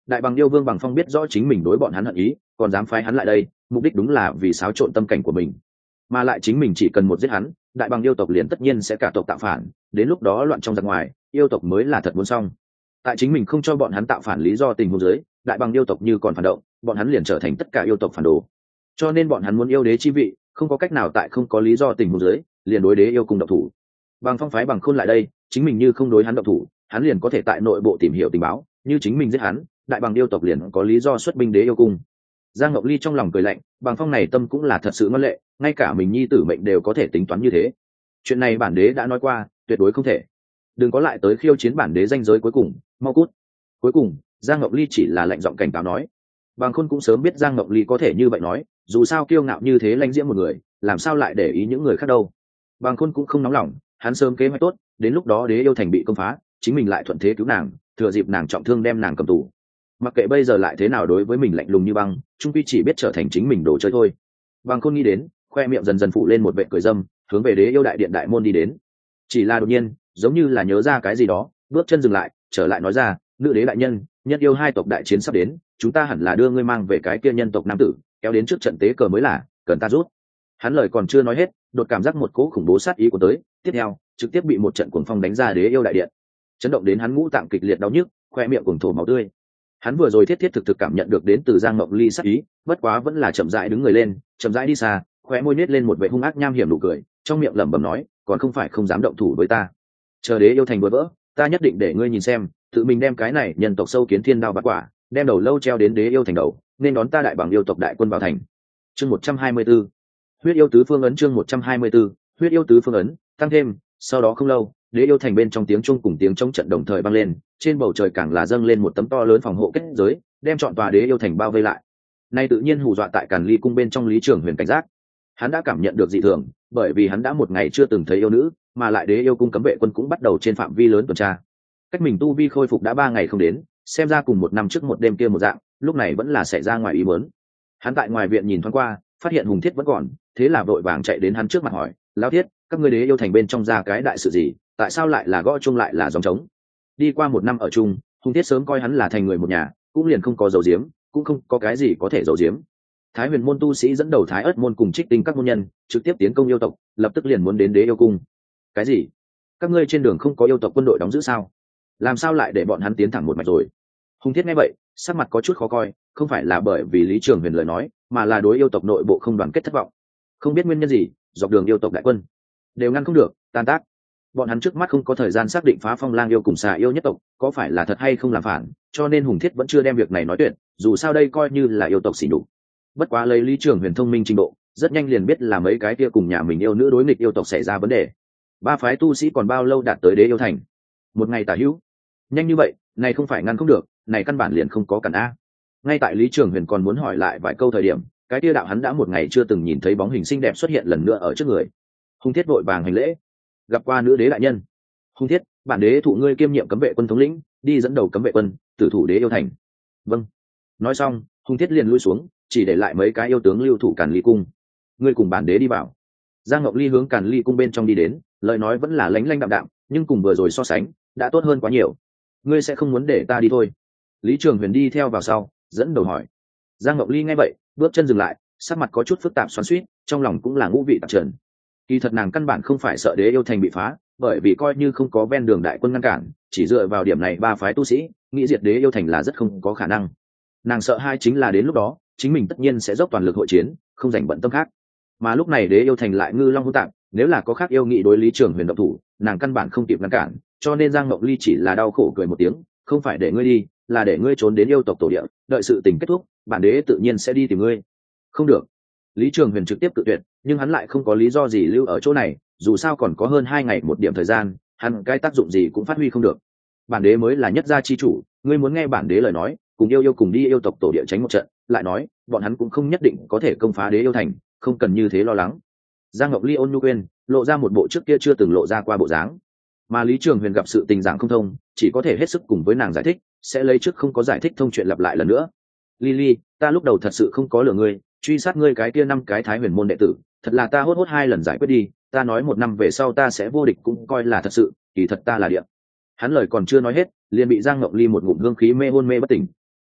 đại bằng yêu vương Bằng Phong biết rõ chính mình đối bọn hắn hận ý, còn dám phái hắn lại đây, mục đích đúng là vì xáo trộn tâm cảnh của mình, mà lại chính mình chỉ cần một giết hắn, đại bằng yêu tộc liền tất nhiên sẽ cả tộc tạo phản, đến lúc đó loạn trong giặc ngoài, yêu tộc mới là thật muốn xong. Tại chính mình không cho bọn hắn tạo phản lý do tình huống dưới, đại bằng yêu tộc như còn phản động, bọn hắn liền trở thành tất cả yêu tộc phản đồ. Cho nên bọn hắn muốn yêu đế chi vị, không có cách nào tại không có lý do tình huống dưới, liền đối đế yêu cùng động thủ. Bằng Phong phái Bằng Khôn lại đây, chính mình như không đối hắn động thủ, hắn liền có thể tại nội bộ tìm hiểu tình báo, như chính mình giết hắn, đại bằng yêu tộc liền có lý do xuất binh đế yêu cung. Giang Ngọc Ly trong lòng cười lạnh, Bằng Phong này tâm cũng là thật sự ngoan lệ, ngay cả mình nhi tử mệnh đều có thể tính toán như thế. Chuyện này bản đế đã nói qua, tuyệt đối không thể. Đừng có lại tới khiêu chiến bản đế danh giới cuối cùng, mau cút. Cuối cùng, Giang Ngọc Ly chỉ là lạnh giọng cảnh cáo nói. Bằng Khôn cũng sớm biết Giang Ngọc Ly có thể như vậy nói, dù sao kiêu ngạo như thế lãnh diễm một người, làm sao lại để ý những người khác đâu. Bằng Khôn cũng không nóng lòng, hắn sớm kế hoạch tốt, đến lúc đó đế yêu thành bị công phá, chính mình lại thuận thế cứu nàng, thừa dịp nàng trọng thương đem nàng cầm tù. Mặc kệ bây giờ lại thế nào đối với mình lạnh lùng như băng, trung quy chỉ biết trở thành chính mình đồ chơi thôi. Bằng Khôn nghĩ đến, khoe miệng dần dần phụ lên một vệ cười dâm, hướng về đế yêu đại điện đại môn đi đến. Chỉ là đột nhiên, giống như là nhớ ra cái gì đó, bước chân dừng lại, trở lại nói ra, nữ đế đại nhân, nhân yêu hai tộc đại chiến sắp đến, chúng ta hẳn là đưa ngươi mang về cái kia nhân tộc nam tử, kéo đến trước trận tế cờ mới là, cần ta rút. Hắn lời còn chưa nói hết, đột cảm giác một cỗ khủng bố sát ý của tới, tiếp theo, trực tiếp bị một trận cuồng phong đánh ra đế yêu đại điện, chấn động đến hắn ngũ tạng kịch liệt đau nhức, khoe miệng cuồng thổ máu tươi. Hắn vừa rồi thiết thiết thực thực cảm nhận được đến từ Giang Ngọc Ly sát ý, bất quá vẫn là chậm rãi đứng người lên, chậm rãi đi xa, khóe môi nết lên một vẻ hung ác nham hiểm nụ cười, trong miệng lẩm bẩm nói, còn không phải không dám động thủ với ta. Chờ đế yêu thành vừa vỡ, ta nhất định để ngươi nhìn xem, tự mình đem cái này nhân tộc sâu kiến thiên đao bát quả, đem đầu lâu treo đến đế yêu thành đầu, nên đón ta đại bằng yêu tộc đại quân vào thành. Chương một trăm hai mươi bốn. Huyết yêu tứ phương ấn chương một trăm hai mươi bốn. Huyết yêu tứ phương ấn, tăng thêm, sau đó không lâu, đế yêu thành bên trong tiếng trung cùng tiếng chống trận đồng thời vang lên, trên bầu trời càng là dâng lên một tấm to lớn phòng hộ kết giới, đem trọn tòa đế yêu thành bao vây lại. Nay tự nhiên hù dọa tại Càn Ly cung bên trong Lý Trường Huyền cảnh giác. Hắn đã cảm nhận được dị thường, bởi vì hắn đã một ngày chưa từng thấy yêu nữ, mà lại đế yêu cung cấm vệ quân cũng bắt đầu trên phạm vi lớn tuần tra. Cách mình tu vi khôi phục đã ba ngày không đến, xem ra cùng một năm trước một đêm kia một dạng, lúc này vẫn là xảy ra ngoài ý muốn. Hắn tại ngoài viện nhìn thoáng qua, phát hiện Hùng Thiết vẫn còn, thế là vội vàng chạy đến hắn trước mặt hỏi, lão Thiết, các ngươi đế yêu thành bên trong ra cái đại sự gì, tại sao lại là gõ chung lại là gióng trống? Đi qua một năm ở chung, Hùng Thiết sớm coi hắn là thành người một nhà, cũng liền không có dầu diếm, cũng không có cái gì có thể dầu diếm. Thái Huyền môn tu sĩ dẫn đầu Thái Ất môn cùng Trích Tinh các môn nhân, trực tiếp tiến công yêu tộc, lập tức liền muốn đến đế yêu cung. Cái gì? Các ngươi trên đường không có yêu tộc quân đội đóng giữ sao? Làm sao lại để bọn hắn tiến thẳng một mạch rồi? Hùng Thiết nghe vậy, sắc mặt có chút khó coi, không phải là bởi vì Lý Trường Huyền lời nói, mà là đối yêu tộc nội bộ không đoàn kết thất vọng. Không biết nguyên nhân gì, dọc đường yêu tộc đại quân đều ngăn không được, tan tác. Bọn hắn trước mắt không có thời gian xác định phá Phong Lang yêu cùng xà yêu nhất tộc có phải là thật hay không làm phản, cho nên Hùng Thiết vẫn chưa đem việc này nói tuyệt, dù sao đây coi như là yêu tộc xỉ nhục. Bất quá lấy Lý Trường Huyền thông minh trình độ, rất nhanh liền biết là mấy cái kia cùng nhà mình yêu nữ đối nghịch yêu tộc xảy ra vấn đề. Ba phái tu sĩ còn bao lâu đạt tới đế yêu thành? Một ngày tả hữu. Nhanh như vậy, này không phải ngăn không được, này căn bản liền không có cản a. Ngay tại Lý Trường Huyền còn muốn hỏi lại vài câu thời điểm, cái kia đạo hắn đã một ngày chưa từng nhìn thấy bóng hình xinh đẹp xuất hiện lần nữa ở trước người. Hùng Thiết vội vàng hành lễ, gặp qua nữ đế đại nhân. Hùng Thiết, bản đế thụ ngươi kiêm nhiệm cấm vệ quân thống lĩnh, đi dẫn đầu cấm vệ quân, tử thủ đế yêu thành. Vâng. Nói xong, Hùng Thiết liền lui xuống, chỉ để lại mấy cái yêu tướng lưu thủ Càn Ly cung. Ngươi cùng bản đế đi vào. Giang Ngọc Ly hướng Càn Ly cung bên trong đi đến, lời nói vẫn là lánh lánh đạm đạm, nhưng cùng vừa rồi so sánh, đã tốt hơn quá nhiều. Ngươi sẽ không muốn để ta đi thôi? Lý Trường Huyền đi theo vào sau, dẫn đầu hỏi. Giang Ngọc Ly nghe vậy, bước chân dừng lại, sắc mặt có chút phức tạp xoắn xuýt, trong lòng cũng là ngũ vị tạp trần. Kỳ thật nàng căn bản không phải sợ đế yêu thành bị phá, bởi vì coi như không có ven đường đại quân ngăn cản, chỉ dựa vào điểm này ba phái tu sĩ, nghĩ diệt đế yêu thành là rất không có khả năng. Nàng sợ hai chính là đến lúc đó, chính mình tất nhiên sẽ dốc toàn lực hội chiến, không dành bận tâm khác. Mà lúc này đế yêu thành lại ngư long hỗn tạp, nếu là có khác yêu nghị đối Lý Trường Huyền động thủ, nàng căn bản không kịp ngăn cản, cho nên Giang Ngọc Ly chỉ là đau khổ cười một tiếng, không phải để ngươi đi, là để ngươi trốn đến yêu tộc tổ địa, đợi sự tình kết thúc, bản đế tự nhiên sẽ đi tìm ngươi. Không được. Lý Trường Huyền trực tiếp cự tuyệt, nhưng hắn lại không có lý do gì lưu ở chỗ này, dù sao còn có hơn hai ngày một điểm thời gian, hắn cái tác dụng gì cũng phát huy không được. Bản đế mới là nhất gia chi chủ, ngươi muốn nghe bản đế lời nói, cùng yêu yêu cùng đi yêu tộc tổ địa tránh một trận, lại nói, bọn hắn cũng không nhất định có thể công phá đế yêu thành, không cần như thế lo lắng. Giang Ngọc Ly ôn nhu quên, lộ ra một bộ trước kia chưa từng lộ ra qua bộ dáng. Mà Lý Trường Huyền gặp sự tình giảng không thông, chỉ có thể hết sức cùng với nàng giải thích, sẽ lấy trước không có giải thích thông chuyện lặp lại lần nữa. Lily, ta lúc đầu thật sự không có lừa ngươi, truy sát ngươi cái kia năm cái Thái Huyền môn đệ tử, thật là ta hốt hốt hai lần giải quyết đi, ta nói một năm về sau ta sẽ vô địch cũng coi là thật sự, kỳ thật ta là địa. Hắn lời còn chưa nói hết, liền bị Giang Ngọc Ly một ngụm hương khí mê hôn mê bất tỉnh.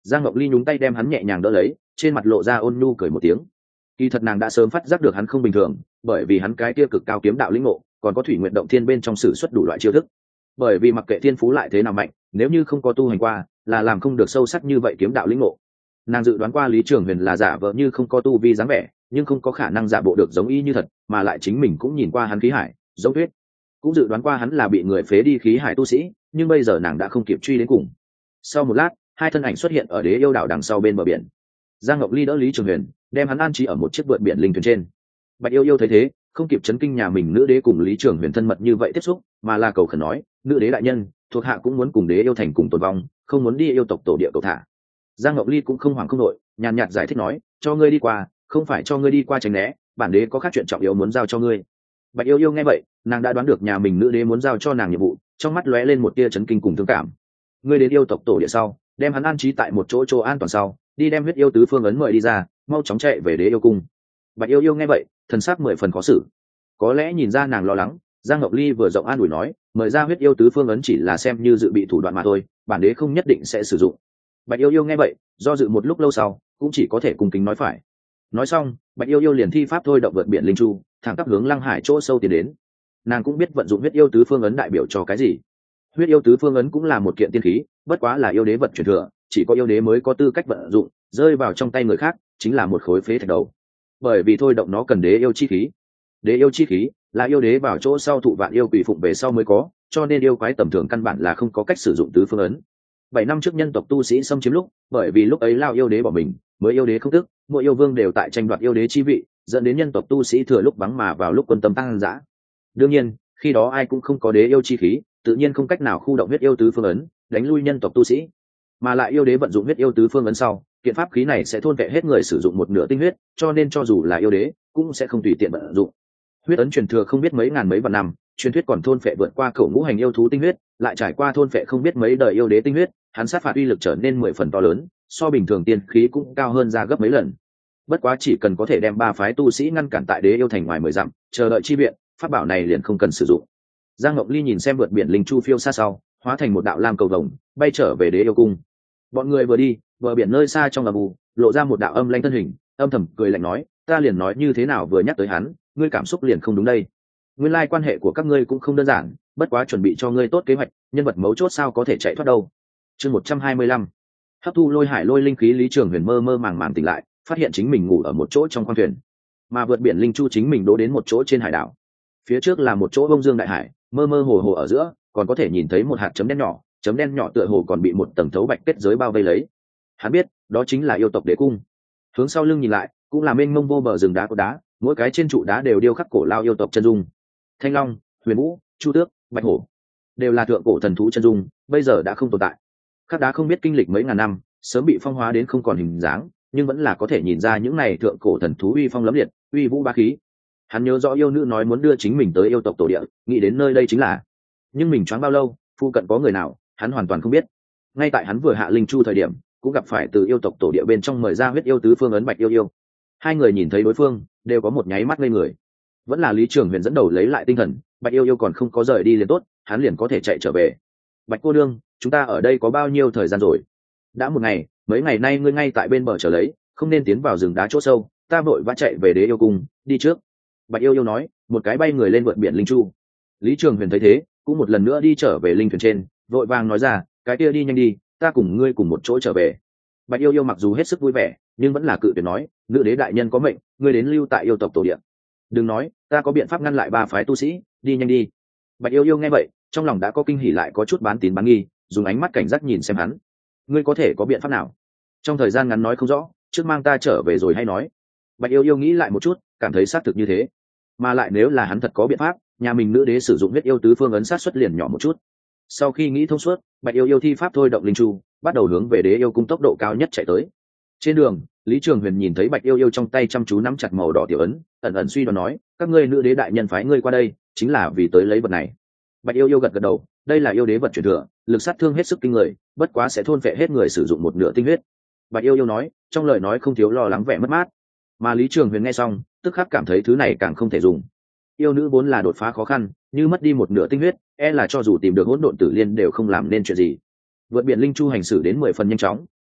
Giang Ngọc Ly nhúng tay đem hắn nhẹ nhàng đỡ lấy, trên mặt lộ ra ôn nhu cười một tiếng. Kỳ thật nàng đã sớm phát giác được hắn không bình thường, bởi vì hắn cái kia cực cao kiếm đạo lĩnh ngộ, còn có thủy nguyện động thiên bên trong sử xuất đủ loại chiêu thức. Bởi vì mặc kệ thiên phú lại thế nào mạnh, nếu như không có tu hành qua, là làm không được sâu sắc như vậy kiếm đạo lĩnh ngộ. Nàng dự đoán qua Lý Trường Huyền là giả vờ như không có tu vi dáng vẻ, nhưng không có khả năng giả bộ được giống y như thật, mà lại chính mình cũng nhìn qua hắn khí hải, giống tuyết. Cũng dự đoán qua hắn là bị người phế đi khí hải tu sĩ, nhưng bây giờ nàng đã không kịp truy đến cùng. Sau một lát, hai thân ảnh xuất hiện ở Đế Yêu đảo đằng sau bên bờ biển. Giang Ngọc Ly đỡ Lý Trường Huyền, đem hắn an trí ở một chiếc vượt biển linh thuyền trên. Bạch Yêu Yêu thấy thế, không kịp chấn kinh nhà mình nữ đế cùng Lý Trường Huyền thân mật như vậy tiếp xúc, mà là cầu khẩn nói, nữ đế đại nhân, thuộc hạ cũng muốn cùng Đế Yêu thành cùng tồn vong, không muốn đi yêu tộc tổ địa cầu thả. Giang Ngọc Ly cũng không hoảng không đội, nhàn nhạt giải thích nói, cho ngươi đi qua, không phải cho ngươi đi qua tránh né, bản đế có khác chuyện trọng yếu muốn giao cho ngươi. Bạch Yêu Yêu nghe vậy, nàng đã đoán được nhà mình nữ đế muốn giao cho nàng nhiệm vụ, trong mắt lóe lên một tia chấn kinh cùng thương cảm. Ngươi đến yêu tộc tổ địa sau, đem hắn an trí tại một chỗ chỗ an toàn sau, đi đem huyết yêu tứ phương ấn mời đi ra, mau chóng chạy về Đế Yêu cung. Bạch Yêu Yêu nghe vậy, thần sắc mười phần khó xử. Có lẽ nhìn ra nàng lo lắng, Giang Ngọc Ly vừa rộng an ủi nói, mời ra huyết yêu tứ phương ấn chỉ là xem như dự bị thủ đoạn mà thôi, bản đế không nhất định sẽ sử dụng. Bạch Yêu Yêu nghe vậy, do dự một lúc lâu sau, cũng chỉ có thể cung kính nói phải. Nói xong, Bạch Yêu Yêu liền thi pháp thôi động vượt biển linh chu, thẳng tắp hướng Lăng Hải chỗ sâu tiến đến. Nàng cũng biết vận dụng huyết yêu tứ phương ấn đại biểu cho cái gì. Huyết yêu tứ phương ấn cũng là một kiện tiên khí, bất quá là yêu đế vật truyền thừa, chỉ có yêu đế mới có tư cách vận dụng, rơi vào trong tay người khác chính là một khối phế thạch đầu. Bởi vì thôi động nó cần đế yêu chi khí. Đế yêu chi khí là yêu đế vào chỗ sau thụ vạn yêu quỷ phụng về sau mới có, cho nên yêu quái tầm thường căn bản là không có cách sử dụng tứ phương ấn. Bảy năm trước nhân tộc tu sĩ xâm chiếm lúc, bởi vì lúc ấy Lao yêu đế bỏ mình, mới yêu đế không tức, mỗi yêu vương đều tại tranh đoạt yêu đế chi vị, dẫn đến nhân tộc tu sĩ thừa lúc vắng mà vào lúc quân tâm tăng dã. Đương nhiên, khi đó ai cũng không có đế yêu chi khí, tự nhiên không cách nào khu động huyết yêu tứ phương ấn, đánh lui nhân tộc tu sĩ. Mà lại yêu đế vận dụng huyết yêu tứ phương ấn sau, kiện pháp khí này sẽ thôn vệ hết người sử dụng một nửa tinh huyết, cho nên cho dù là yêu đế, cũng sẽ không tùy tiện vận dụng. Huyết ấn truyền thừa không biết mấy ngàn mấy vạn năm, truyền thuyết còn thôn phệ vượt qua cổ ngũ hành yêu thú tinh huyết, lại trải qua thôn phệ không biết mấy đời yêu đế tinh huyết, hắn sát phạt uy lực trở nên mười phần to lớn, so bình thường tiên khí cũng cao hơn ra gấp mấy lần. Bất quá chỉ cần có thể đem ba phái tu sĩ ngăn cản tại Đế Yêu thành ngoài mười dặm, chờ đợi chi viện, pháp bảo này liền không cần sử dụng. Giang Ngọc Ly nhìn xem vượt biển linh chu phiêu xa sau, hóa thành một đạo lam cầu vồng, bay trở về Đế Yêu cung. Bọn người vừa đi, bờ biển nơi xa trong âm u, lộ ra một đạo âm lanh thân hình, âm thầm cười lạnh nói, ta liền nói như thế nào vừa nhắc tới hắn, ngươi cảm xúc liền không đúng đây. Nguyên lai quan hệ của các ngươi cũng không đơn giản, bất quá chuẩn bị cho ngươi tốt kế hoạch, nhân vật mấu chốt sao có thể chạy thoát đâu. Chương một trăm hai mươi lăm, hấp thu lôi hải lôi linh khí. Lý Trường Huyền mơ mơ màng màng tỉnh lại, phát hiện chính mình ngủ ở một chỗ trong khoang thuyền, mà vượt biển linh chu chính mình đỗ đến một chỗ trên hải đảo. Phía trước là một chỗ bông dương đại hải, mơ mơ hồ hồ ở giữa còn có thể nhìn thấy một hạt chấm đen nhỏ, chấm đen nhỏ tựa hồ còn bị một tầng thấu bạch kết giới bao vây lấy. Hắn biết, đó chính là yêu tộc đế cung. Hướng sau lưng nhìn lại, cũng là mênh mông vô bờ rừng đá có đá, mỗi cái trên trụ đá đều điêu khắc cổ lao yêu tộc chân dung. Thanh long, huyền vũ, chu tước, bạch hổ, đều là thượng cổ thần thú chân dung, bây giờ đã không tồn tại. Khắc đá không biết kinh lịch mấy ngàn năm, sớm bị phong hóa đến không còn hình dáng, nhưng vẫn là có thể nhìn ra những này thượng cổ thần thú uy phong lẫm liệt, uy vũ bá khí. Hắn nhớ rõ yêu nữ nói muốn đưa chính mình tới yêu tộc tổ địa, nghĩ đến nơi đây chính là. Nhưng mình choáng bao lâu, phu cận có người nào, hắn hoàn toàn không biết. Ngay tại hắn vừa hạ linh chu thời điểm, cũng gặp phải từ yêu tộc tổ địa bên trong mời ra huyết yêu tứ phương ấn Bạch Yêu Yêu. Hai người nhìn thấy đối phương, đều có một nháy mắt ngây người. Vẫn là Lý Trường Huyền dẫn đầu lấy lại tinh thần, Bạch Yêu Yêu còn không có rời đi liền tốt, hắn liền có thể chạy trở về. Bạch cô đương, chúng ta ở đây có bao nhiêu thời gian rồi? Đã một ngày, mấy ngày nay ngươi ngay tại bên bờ chờ lấy, không nên tiến vào rừng đá chỗ sâu, ta vội vã chạy về Đế Yêu cung, đi trước. Bạch Yêu Yêu nói, một cái bay người lên vượt biển linh chu. Lý Trường Huyền thấy thế, cũng một lần nữa đi trở về linh thuyền trên, vội vàng nói ra, cái kia đi nhanh đi, ta cùng ngươi cùng một chỗ trở về. Bạch Yêu Yêu mặc dù hết sức vui vẻ, nhưng vẫn là cự tuyệt nói, nữ đế đại nhân có mệnh, ngươi đến lưu tại yêu tộc tổ địa. Đừng nói, ta có biện pháp ngăn lại ba phái tu sĩ, đi nhanh đi. Bạch Yêu Yêu nghe vậy, trong lòng đã có kinh hỉ lại có chút bán tín bán nghi, dùng ánh mắt cảnh giác nhìn xem hắn. Ngươi có thể có biện pháp nào? Trong thời gian ngắn nói không rõ, trước mang ta trở về rồi hay nói. Bạch Yêu Yêu nghĩ lại một chút, cảm thấy xác thực như thế. Mà lại nếu là hắn thật có biện pháp, nhà mình nữ đế sử dụng huyết yêu tứ phương ấn sát xuất liền nhỏ một chút. Sau khi nghĩ thông suốt, Bạch Yêu Yêu thi pháp thôi động linh chu, bắt đầu hướng về Đế Yêu cung tốc độ cao nhất chạy tới. Trên đường, Lý Trường Huyền nhìn thấy Bạch Yêu Yêu trong tay chăm chú nắm chặt màu đỏ tiểu ấn, ẩn ẩn suy đoán nói, các ngươi nữ đế đại nhân phái ngươi qua đây, chính là vì tới lấy vật này. Bạch Yêu Yêu gật gật đầu, đây là yêu đế vật truyền thừa, lực sát thương hết sức kinh người, bất quá sẽ thôn phệ hết người sử dụng một nửa tinh huyết. Bạch Yêu Yêu nói, trong lời nói không thiếu lo lắng vẻ mất mát. Mà Lý Trường Huyền nghe xong, tức khắc cảm thấy thứ này càng không thể dùng. Yêu nữ vốn là đột phá khó khăn, như mất đi một nửa tinh huyết, e là cho dù tìm được hỗn độn tử liên đều không làm nên chuyện gì. Vượt biển linh chu hành xử đến mười phần nhanh chóng,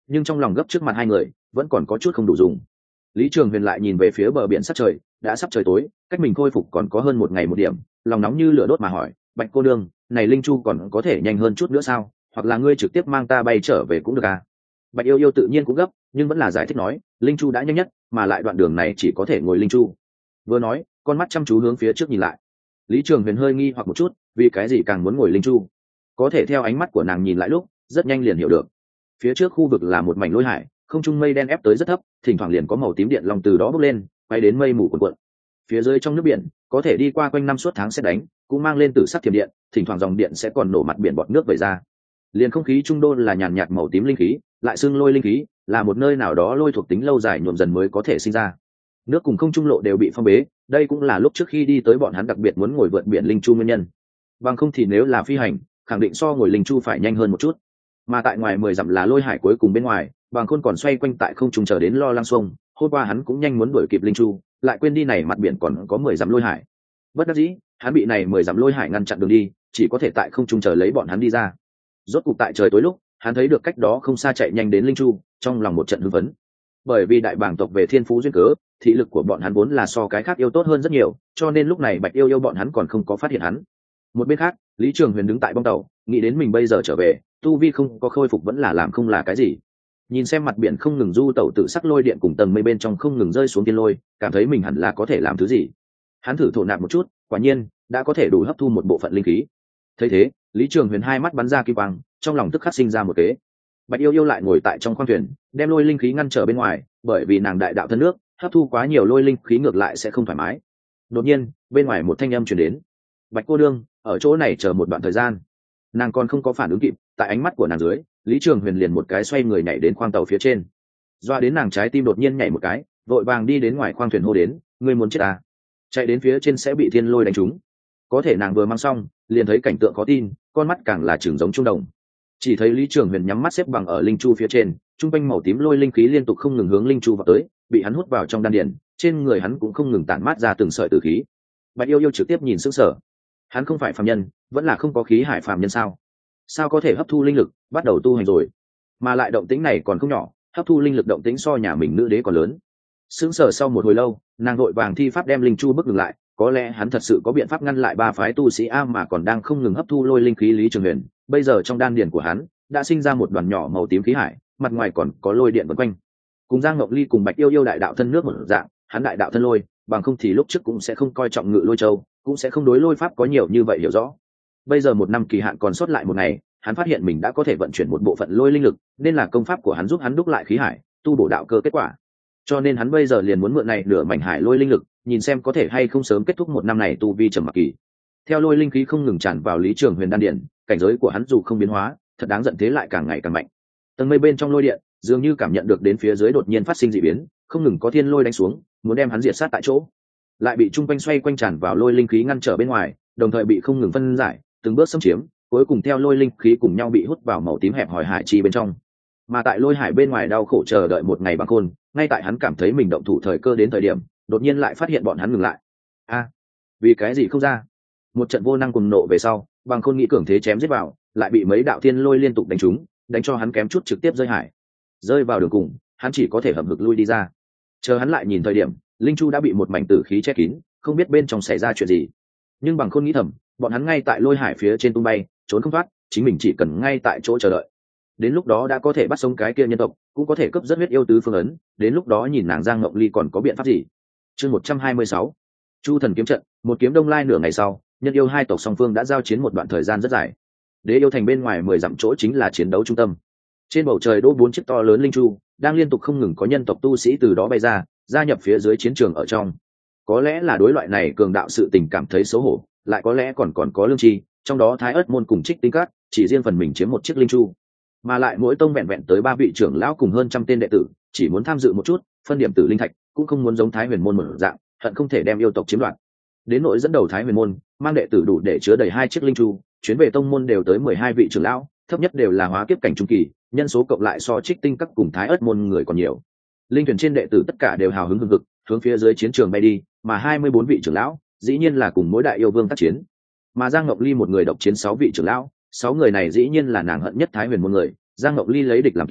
nhưng trong lòng gấp trước mặt hai người vẫn còn có chút không đủ dùng. Lý Trường Huyền lại nhìn về phía bờ biển sát trời, đã sắp trời tối, cách mình khôi phục còn có hơn một ngày một điểm, lòng nóng như lửa đốt mà hỏi, Bạch cô đương, này linh chu còn có thể nhanh hơn chút nữa sao, hoặc là ngươi trực tiếp mang ta bay trở về cũng được à? Bạch yêu yêu tự nhiên cũng gấp, nhưng vẫn là giải thích nói, linh chu đã nhanh nhất, mà lại đoạn đường này chỉ có thể ngồi linh chu. Vừa nói, con mắt chăm chú hướng phía trước nhìn lại. Lý Trường Huyền hơi nghi hoặc một chút, vì cái gì càng muốn ngồi linh chu? Có thể theo ánh mắt của nàng nhìn lại lúc, rất nhanh liền hiểu được. Phía trước khu vực là một mảnh lôi hải, không trung mây đen ép tới rất thấp, thỉnh thoảng liền có màu tím điện long từ đó bốc lên, quay đến mây mù cuồn cuộn. Phía dưới trong nước biển, có thể đi qua quanh năm suốt tháng sẽ đánh, cũng mang lên tử sắc thiểm điện, thỉnh thoảng dòng điện sẽ còn nổ mặt biển bọt nước vẩy ra. Liền không khí trung đô là nhàn nhạt màu tím linh khí, lại xương lôi linh khí, là một nơi nào đó lôi thuộc tính lâu dài nhuộm dần mới có thể sinh ra. Nước cùng không trung lộ đều bị phong bế, đây cũng là lúc trước khi đi tới bọn hắn đặc biệt muốn ngồi vượt biển linh chu nguyên nhân. Bằng không thì nếu là phi hành, khẳng định so ngồi linh chu phải nhanh hơn một chút. Mà tại ngoài mười dặm là lôi hải cuối cùng bên ngoài, Bằng Khôn còn xoay quanh tại không trung chờ đến lo lăng xuông. Hôm qua hắn cũng nhanh muốn đuổi kịp linh chu, lại quên đi này mặt biển còn có mười dặm lôi hải. Bất đắc dĩ, hắn bị này mười dặm lôi hải ngăn chặn đường đi, chỉ có thể tại không trung chờ lấy bọn hắn đi ra. Rốt cục tại trời tối lúc, hắn thấy được cách đó không xa chạy nhanh đến linh chu, trong lòng một trận hưng phấn. Bởi vì đại bàng tộc về thiên phú duyên cớ, thị lực của bọn hắn vốn là so cái khác yêu tốt hơn rất nhiều, cho nên lúc này Bạch yêu yêu bọn hắn còn không có phát hiện hắn. Một bên khác, Lý Trường Huyền đứng tại bong tàu, nghĩ đến mình bây giờ trở về, tu vi không có khôi phục vẫn là làm không là cái gì. Nhìn xem mặt biển không ngừng du tẩu tự sắc lôi điện cùng tầng mây bên trong không ngừng rơi xuống tiên lôi, cảm thấy mình hẳn là có thể làm thứ gì. Hắn thử thổ nạp một chút, quả nhiên đã có thể đủ hấp thu một bộ phận linh khí. Thấy thế, Lý Trường Huyền hai mắt bắn ra kim quang, trong lòng tức khắc sinh ra một kế. Bạch yêu yêu lại ngồi tại trong khoang thuyền, đem lôi linh khí ngăn trở bên ngoài, bởi vì nàng đại đạo thân nước, hấp thu quá nhiều lôi linh khí ngược lại sẽ không thoải mái. Đột nhiên, bên ngoài một thanh âm truyền đến. Bạch cô đương, ở chỗ này chờ một đoạn thời gian. Nàng còn không có phản ứng kịp, tại ánh mắt của nàng dưới, Lý Trường Huyền liền một cái xoay người nhảy đến khoang tàu phía trên. Doa đến nàng trái tim đột nhiên nhảy một cái, vội vàng đi đến ngoài khoang thuyền hô đến, ngươi muốn chết à? Chạy đến phía trên sẽ bị thiên lôi đánh trúng. Có thể nàng vừa mang xong, liền thấy cảnh tượng khó tin, con mắt càng là trừng giống trung đồng. Chỉ thấy Lý Trường Huyền nhắm mắt xếp bằng ở linh chu phía trên, trung quanh màu tím lôi linh khí liên tục không ngừng hướng linh chu vào tới, bị hắn hút vào trong đan điền, trên người hắn cũng không ngừng tản mát ra từng sợi tử khí. Bạch yêu yêu trực tiếp nhìn sững sờ. Hắn không phải phàm nhân, vẫn là không có khí hải phàm nhân sao? Sao có thể hấp thu linh lực, bắt đầu tu hành rồi? Mà lại động tĩnh này còn không nhỏ, hấp thu linh lực động tĩnh so nhà mình nữ đế còn lớn. Sững sờ sau một hồi lâu, nàng vội vàng thi pháp đem linh chu bức ngừng lại, có lẽ hắn thật sự có biện pháp ngăn lại ba phái tu sĩ a mà còn đang không ngừng hấp thu lôi linh khí Lý Trường Huyền. Bây giờ trong đan điền của hắn đã sinh ra một đoàn nhỏ màu tím khí hải, mặt ngoài còn có lôi điện vần quanh. Cùng Giang Ngọc Ly cùng Bạch yêu yêu đại đạo thân nước một dạng, hắn đại đạo thân lôi, bằng không thì lúc trước cũng sẽ không coi trọng ngự lôi châu, cũng sẽ không đối lôi pháp có nhiều như vậy hiểu rõ. Bây giờ một năm kỳ hạn còn sót lại một ngày, hắn phát hiện mình đã có thể vận chuyển một bộ phận lôi linh lực, nên là công pháp của hắn giúp hắn đúc lại khí hải, tu bổ đạo cơ kết quả. Cho nên hắn bây giờ liền muốn mượn này nửa mảnh hải lôi linh lực, nhìn xem có thể hay không sớm kết thúc một năm này tu vi trầm mặc kỳ. Theo lôi linh khí không ngừng tràn vào Lý Trường Huyền đan điển, cảnh giới của hắn dù không biến hóa, thật đáng giận thế lại càng ngày càng mạnh. Tầng mây bên trong lôi điện, dường như cảm nhận được đến phía dưới đột nhiên phát sinh dị biến, không ngừng có thiên lôi đánh xuống, muốn đem hắn diệt sát tại chỗ. Lại bị trung quanh xoay quanh tràn vào lôi linh khí ngăn trở bên ngoài, đồng thời bị không ngừng phân giải, từng bước xâm chiếm, cuối cùng theo lôi linh khí cùng nhau bị hút vào màu tím hẹp hòi hải chi bên trong. Mà tại lôi hải bên ngoài đau khổ chờ đợi một ngày Bằng Khôn, ngay tại hắn cảm thấy mình động thủ thời cơ đến thời điểm, đột nhiên lại phát hiện bọn hắn ngừng lại. A, vì cái gì không ra? Một trận vô năng cùng nộ về sau, Bằng Khôn nghĩ cường thế chém giết vào, lại bị mấy đạo thiên lôi liên tục đánh trúng, đánh cho hắn kém chút trực tiếp rơi hải. Rơi vào đường cùng, hắn chỉ có thể hậm hực lui đi ra. Chờ hắn lại nhìn thời điểm, linh chu đã bị một mảnh tử khí che kín, không biết bên trong xảy ra chuyện gì. Nhưng Bằng Khôn nghĩ thầm, bọn hắn ngay tại lôi hải phía trên tung bay, trốn không thoát, chính mình chỉ cần ngay tại chỗ chờ đợi. Đến lúc đó đã có thể bắt sống cái kia nhân tộc, cũng có thể cướp rất huyết yêu tứ phương ấn, đến lúc đó nhìn nàng Giang Ngọc Ly còn có biện pháp gì. Chương một trăm hai mươi sáu, Chu Thần kiếm trận. Một kiếm đông lai nửa ngày sau, nhân yêu hai tộc song phương đã giao chiến một đoạn thời gian rất dài. Đế yêu thành bên ngoài mười dặm chỗ chính là chiến đấu trung tâm. Trên bầu trời đỗ bốn chiếc to lớn linh chu, đang liên tục không ngừng có nhân tộc tu sĩ từ đó bay ra, gia nhập phía dưới chiến trường ở trong. Có lẽ là đối loại này cường đạo sự tình cảm thấy xấu hổ, lại có lẽ còn còn có lương tri, trong đó Thái Ức môn cùng Trích Tinh Các chỉ riêng phần mình chiếm một chiếc linh chu, mà lại mỗi tông vẹn vẹn tới ba vị trưởng lão cùng hơn trăm tên đệ tử, chỉ muốn tham dự một chút, phân điểm tử linh thạch, cũng không muốn giống Thái Huyền môn một dạng, hận không thể đem yêu tộc chiếm đoạt. Đến nội dẫn đầu Thái Huyền môn, mang đệ tử đủ để chứa đầy hai chiếc linh chu, chuyến về tông môn đều tới mười hai vị trưởng lão, thấp nhất đều là hóa kiếp cảnh trung kỳ, nhân số cộng lại so Trích Tinh Các cùng Thái Ức môn người còn nhiều. Linh thuyền trên đệ tử tất cả đều hào hứng hừng hực, hướng phía dưới chiến trường bay đi, mà hai mươi bốn vị trưởng lão, dĩ nhiên là cùng mỗi đại yêu vương tác chiến. Mà Giang Ngọc Ly một người độc chiến sáu vị trưởng lão, sáu người này dĩ nhiên là nàng hận nhất Thái Huyền môn người. Giang Ngọc Ly lấy địch làm kiếm,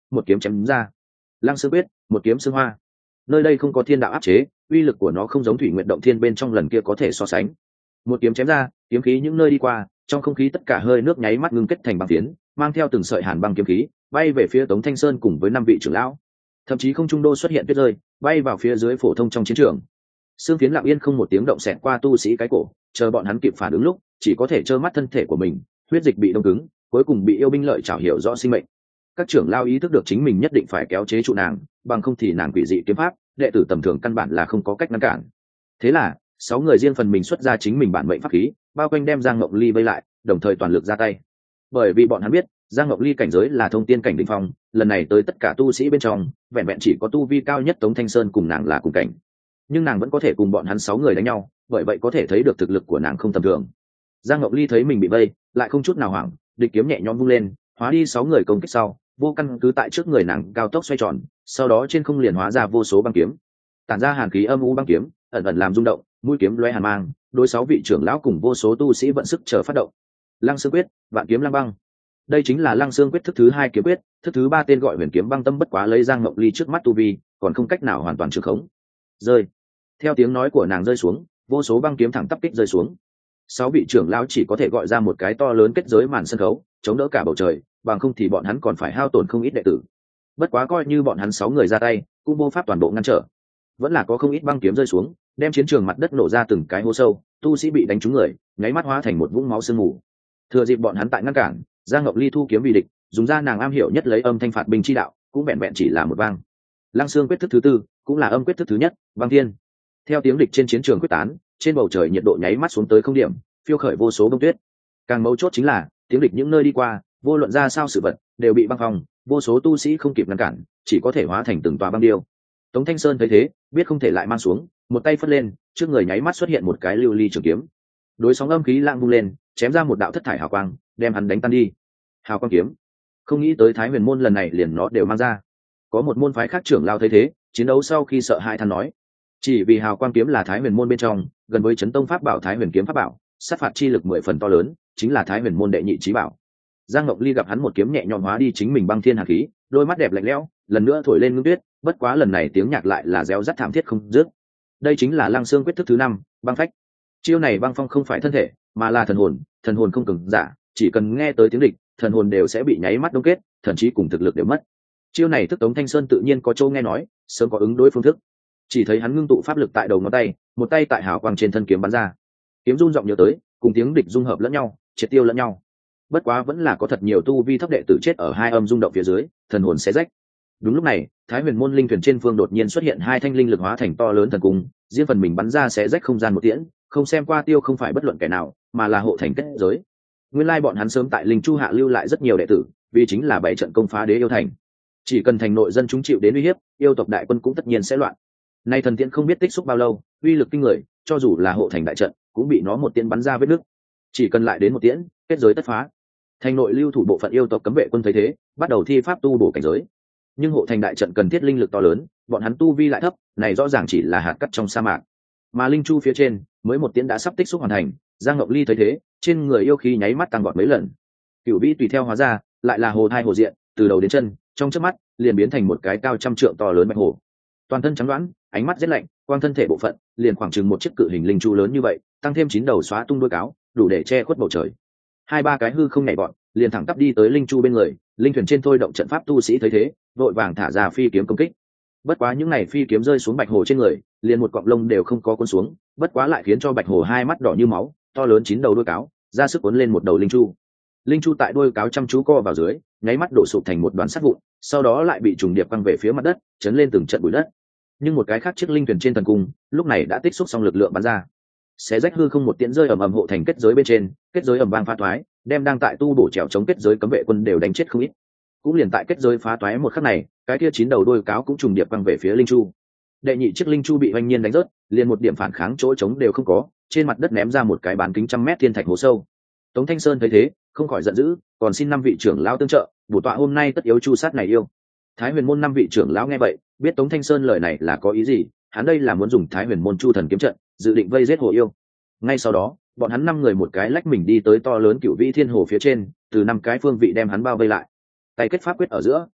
một kiếm chém ra. Lăng Xương Quyết, một kiếm xương hoa. Nơi đây không có thiên đạo áp chế, uy lực của nó không giống Thủy Nguyệt Động Thiên bên trong lần kia có thể so sánh. Một kiếm chém ra, kiếm khí những nơi đi qua, trong không khí tất cả hơi nước nháy mắt ngưng kết thành băng phiến, mang theo từng sợi hàn băng kiếm khí, bay về phía Tống Thanh Sơn cùng với năm vị trưởng lão. Thậm chí không trung đô xuất hiện tuyết rơi, bay vào phía dưới phổ thông trong chiến trường. Xương phiến lặng yên không một tiếng động xẹt qua tu sĩ cái cổ, chờ bọn hắn kịp phản ứng lúc, chỉ có thể trơ mắt thân thể của mình, huyết dịch bị đông cứng, cuối cùng bị yêu binh lợi trảo hiểu rõ sinh mệnh. Các trưởng lao ý thức được chính mình nhất định phải kéo chế trụ nàng, bằng không thì nàng quỷ dị kiếm pháp, đệ tử tầm thường căn bản là không có cách ngăn cản. Thế là, sáu người riêng phần mình xuất ra chính mình bản mệnh pháp khí, bao quanh đem Giang Ngọc Ly vây lại, đồng thời toàn lực ra tay. Bởi vì bọn hắn biết, Giang Ngọc Ly cảnh giới là thông tiên cảnh đỉnh phong, lần này tới tất cả tu sĩ bên trong, vẹn vẹn chỉ có tu vi cao nhất Tống Thanh Sơn cùng nàng là cùng cảnh. Nhưng nàng vẫn có thể cùng bọn hắn sáu người đánh nhau, bởi vậy có thể thấy được thực lực của nàng không tầm thường. Giang Ngọc Ly thấy mình bị vây, lại không chút nào hoảng, địch kiếm nhẹ nhõm vung lên, hóa đi sáu người công kích sau, vô căn cứ tại trước người nàng cao tốc xoay tròn, sau đó trên không liền hóa ra vô số băng kiếm, tản ra hàn khí âm u băng kiếm, ẩn ẩn làm rung động, mũi kiếm lóe hàn mang, đối sáu vị trưởng lão cùng vô số tu sĩ vận sức chờ phát động. Lăng Xương Quyết, Vạn Kiếm Lăng Băng. Đây chính là Lăng Xương Quyết thức thứ hai kiếm quyết, thức thứ ba tên gọi Huyền Kiếm Băng Tâm, bất quá lấy Giang Ngọc Ly trước mắt tu vi, còn không cách nào hoàn toàn trường khống. Rơi. Theo tiếng nói của nàng rơi xuống, vô số băng kiếm thẳng tắp kích rơi xuống. Sáu vị trưởng lão chỉ có thể gọi ra một cái to lớn kết giới màn sân khấu, chống đỡ cả bầu trời, bằng không thì bọn hắn còn phải hao tổn không ít đệ tử. Bất quá coi như bọn hắn sáu người ra tay, cũng vô pháp toàn bộ ngăn trở. Vẫn là có không ít băng kiếm rơi xuống, đem chiến trường mặt đất nổ ra từng cái hố sâu, tu sĩ bị đánh trúng người, nháy mắt hóa thành một vũng máu sương mù. Thừa dịp bọn hắn tại ngăn cản, Giang Ngọc Ly thu kiếm vì địch, dùng ra nàng am hiểu nhất lấy âm thanh phạt binh chi đạo, cũng vẹn vẹn chỉ là một vang. Lăng Xương Quyết thức thứ tư, cũng là âm quyết thức thứ nhất, băng thiên. Theo tiếng địch trên chiến trường quyết tán, trên bầu trời nhiệt độ nháy mắt xuống tới không điểm, phiêu khởi vô số bông tuyết. Càng mấu chốt chính là, tiếng địch những nơi đi qua, vô luận ra sao sự vật, đều bị băng phong, vô số tu sĩ không kịp ngăn cản, chỉ có thể hóa thành từng tòa băng điêu. Tống Thanh Sơn thấy thế, biết không thể lại mang xuống, một tay phất lên, trước người nháy mắt xuất hiện một cái lưu ly trường kiếm. Đối sóng âm khí lang vung lên, chém ra một đạo thất thải hào quang, đem hắn đánh tan đi. Hào quang kiếm. Không nghĩ tới Thái Huyền môn lần này liền nó đều mang ra. Có một môn phái khác trưởng lao thấy thế, chiến đấu sau khi sợ hãi than nói, chỉ vì hào quang kiếm là Thái Huyền môn bên trong, gần với chấn tông pháp bảo Thái Huyền kiếm pháp bảo, sát phạt chi lực mười phần to lớn, chính là Thái Huyền môn đệ nhị chí bảo. Giang Ngọc Ly gặp hắn một kiếm nhẹ nhõm hóa đi chính mình băng thiên hàn khí, đôi mắt đẹp lạnh lẽo, lần nữa thổi lên ngưng tuyết, bất quá lần này tiếng nhạc lại là réo rắt thảm thiết không dứt. Đây chính là Lăng Xương Quyết thức thứ năm, băng phách. Chiêu này băng phong không phải thân thể, mà là thần hồn, thần hồn không cường giả, chỉ cần nghe tới tiếng địch, thần hồn đều sẽ bị nháy mắt đông kết, thậm chí cùng thực lực đều mất. Chiêu này thức Tống Thanh Sơn tự nhiên có châu nghe nói, sớm có ứng đối phương thức. Chỉ thấy hắn ngưng tụ pháp lực tại đầu ngón tay, một tay tại hào quang trên thân kiếm bắn ra. Kiếm rung giọng nhớ tới, cùng tiếng địch dung hợp lẫn nhau, triệt tiêu lẫn nhau. Bất quá vẫn là có thật nhiều tu vi thấp đệ tử chết ở hai âm rung động phía dưới, thần hồn xé rách. Đúng lúc này, Thái Huyền môn linh thuyền trên phương đột nhiên xuất hiện hai thanh linh lực hóa thành to lớn thần cung, riêng phần mình bắn ra xé rách không gian một tiễn, không xem qua tiêu không phải bất luận kẻ nào, mà là hộ thành kết giới. Nguyên lai bọn hắn sớm tại Linh Chu hạ lưu lại rất nhiều đệ tử, vì chính là bảy trận công phá đế yêu thành. Chỉ cần thành nội dân chúng chịu đến uy hiếp, yêu tộc đại quân cũng tất nhiên sẽ loạn. Nay thần tiễn không biết tích xúc bao lâu, uy lực kinh người, cho dù là hộ thành đại trận, cũng bị nó một tiễn bắn ra vết nứt. Chỉ cần lại đến một tiễn, kết giới tất phá. Thành nội lưu thủ bộ phận yêu tộc cấm vệ quân thấy thế, bắt đầu thi pháp tu bổ cảnh giới. Nhưng hộ thành đại trận cần thiết linh lực to lớn, bọn hắn tu vi lại thấp, này rõ ràng chỉ là hạt cát trong sa mạc. Mà Linh Chu phía trên, mới một tiễn đã sắp tích xúc hoàn thành, Giang Ngọc Ly thấy thế, trên người yêu khí nháy mắt tăng vọt mấy lần. Cửu vĩ tùy theo hóa ra, lại là hồ thai hồ diện, từ đầu đến chân, trong chớp mắt, liền biến thành một cái cao trăm trượng to lớn bạch hổ. Toàn thân trắng đoán, ánh mắt rét lạnh, quang thân thể bộ phận, liền khoảng chừng một chiếc cự hình linh chu lớn như vậy, tăng thêm chín đầu xóa tung đuôi cáo, đủ để che khuất bầu trời. Hai ba cái hư không nhảy bọn, liền thẳng tắp đi tới linh chu bên người, linh thuyền trên thôi động trận pháp tu sĩ thấy thế, vội vàng thả ra phi kiếm công kích. Bất quá những này phi kiếm rơi xuống bạch hổ trên người, liền một cọng lông đều không có cuốn xuống, bất quá lại khiến cho bạch hổ hai mắt đỏ như máu, to lớn chín đầu đuôi cáo, ra sức cuốn lên một đầu linh chu. Linh chu tại đuôi cáo chăm chú co vào dưới, nháy mắt đổ sụp thành một đoàn sắt vụn, sau đó lại bị trùng điệp quăng về phía mặt đất, chấn lên từng trận bụi đất. Nhưng một cái khác chiếc linh thuyền trên thần cung, lúc này đã tích xúc xong lực lượng bắn ra, xé rách hư không một tiễn rơi ầm ầm hộ thành kết giới bên trên, kết giới ầm vang phá toái, đem đang tại tu bổ trèo chống kết giới cấm vệ quân đều đánh chết không ít. Cũng liền tại kết giới phá toái một khắc này, cái kia chín đầu đuôi cáo cũng trùng điệp quăng về phía linh chu. Đệ nhị chiếc linh chu bị hoành nhiên đánh rớt, liền một điểm phản kháng chỗ trống đều không có, trên mặt đất ném ra một cái bán kính trăm mét thiên thạch hố sâu. Tống Thanh Sơn thấy thế, không khỏi giận dữ, còn xin năm vị trưởng lão tương trợ, bổ tọa hôm nay tất yếu chu sát này yêu. Thái Huyền môn năm vị trưởng lão nghe vậy, biết Tống Thanh Sơn lời này là có ý gì, hắn đây là muốn dùng Thái Huyền môn chu thần kiếm trận, dự định vây giết hồ yêu. Ngay sau đó, bọn hắn năm người một cái lách mình đi tới to lớn cửu vĩ thiên hồ phía trên, từ năm cái phương vị đem hắn bao vây lại. Tay kết pháp quyết ở giữa,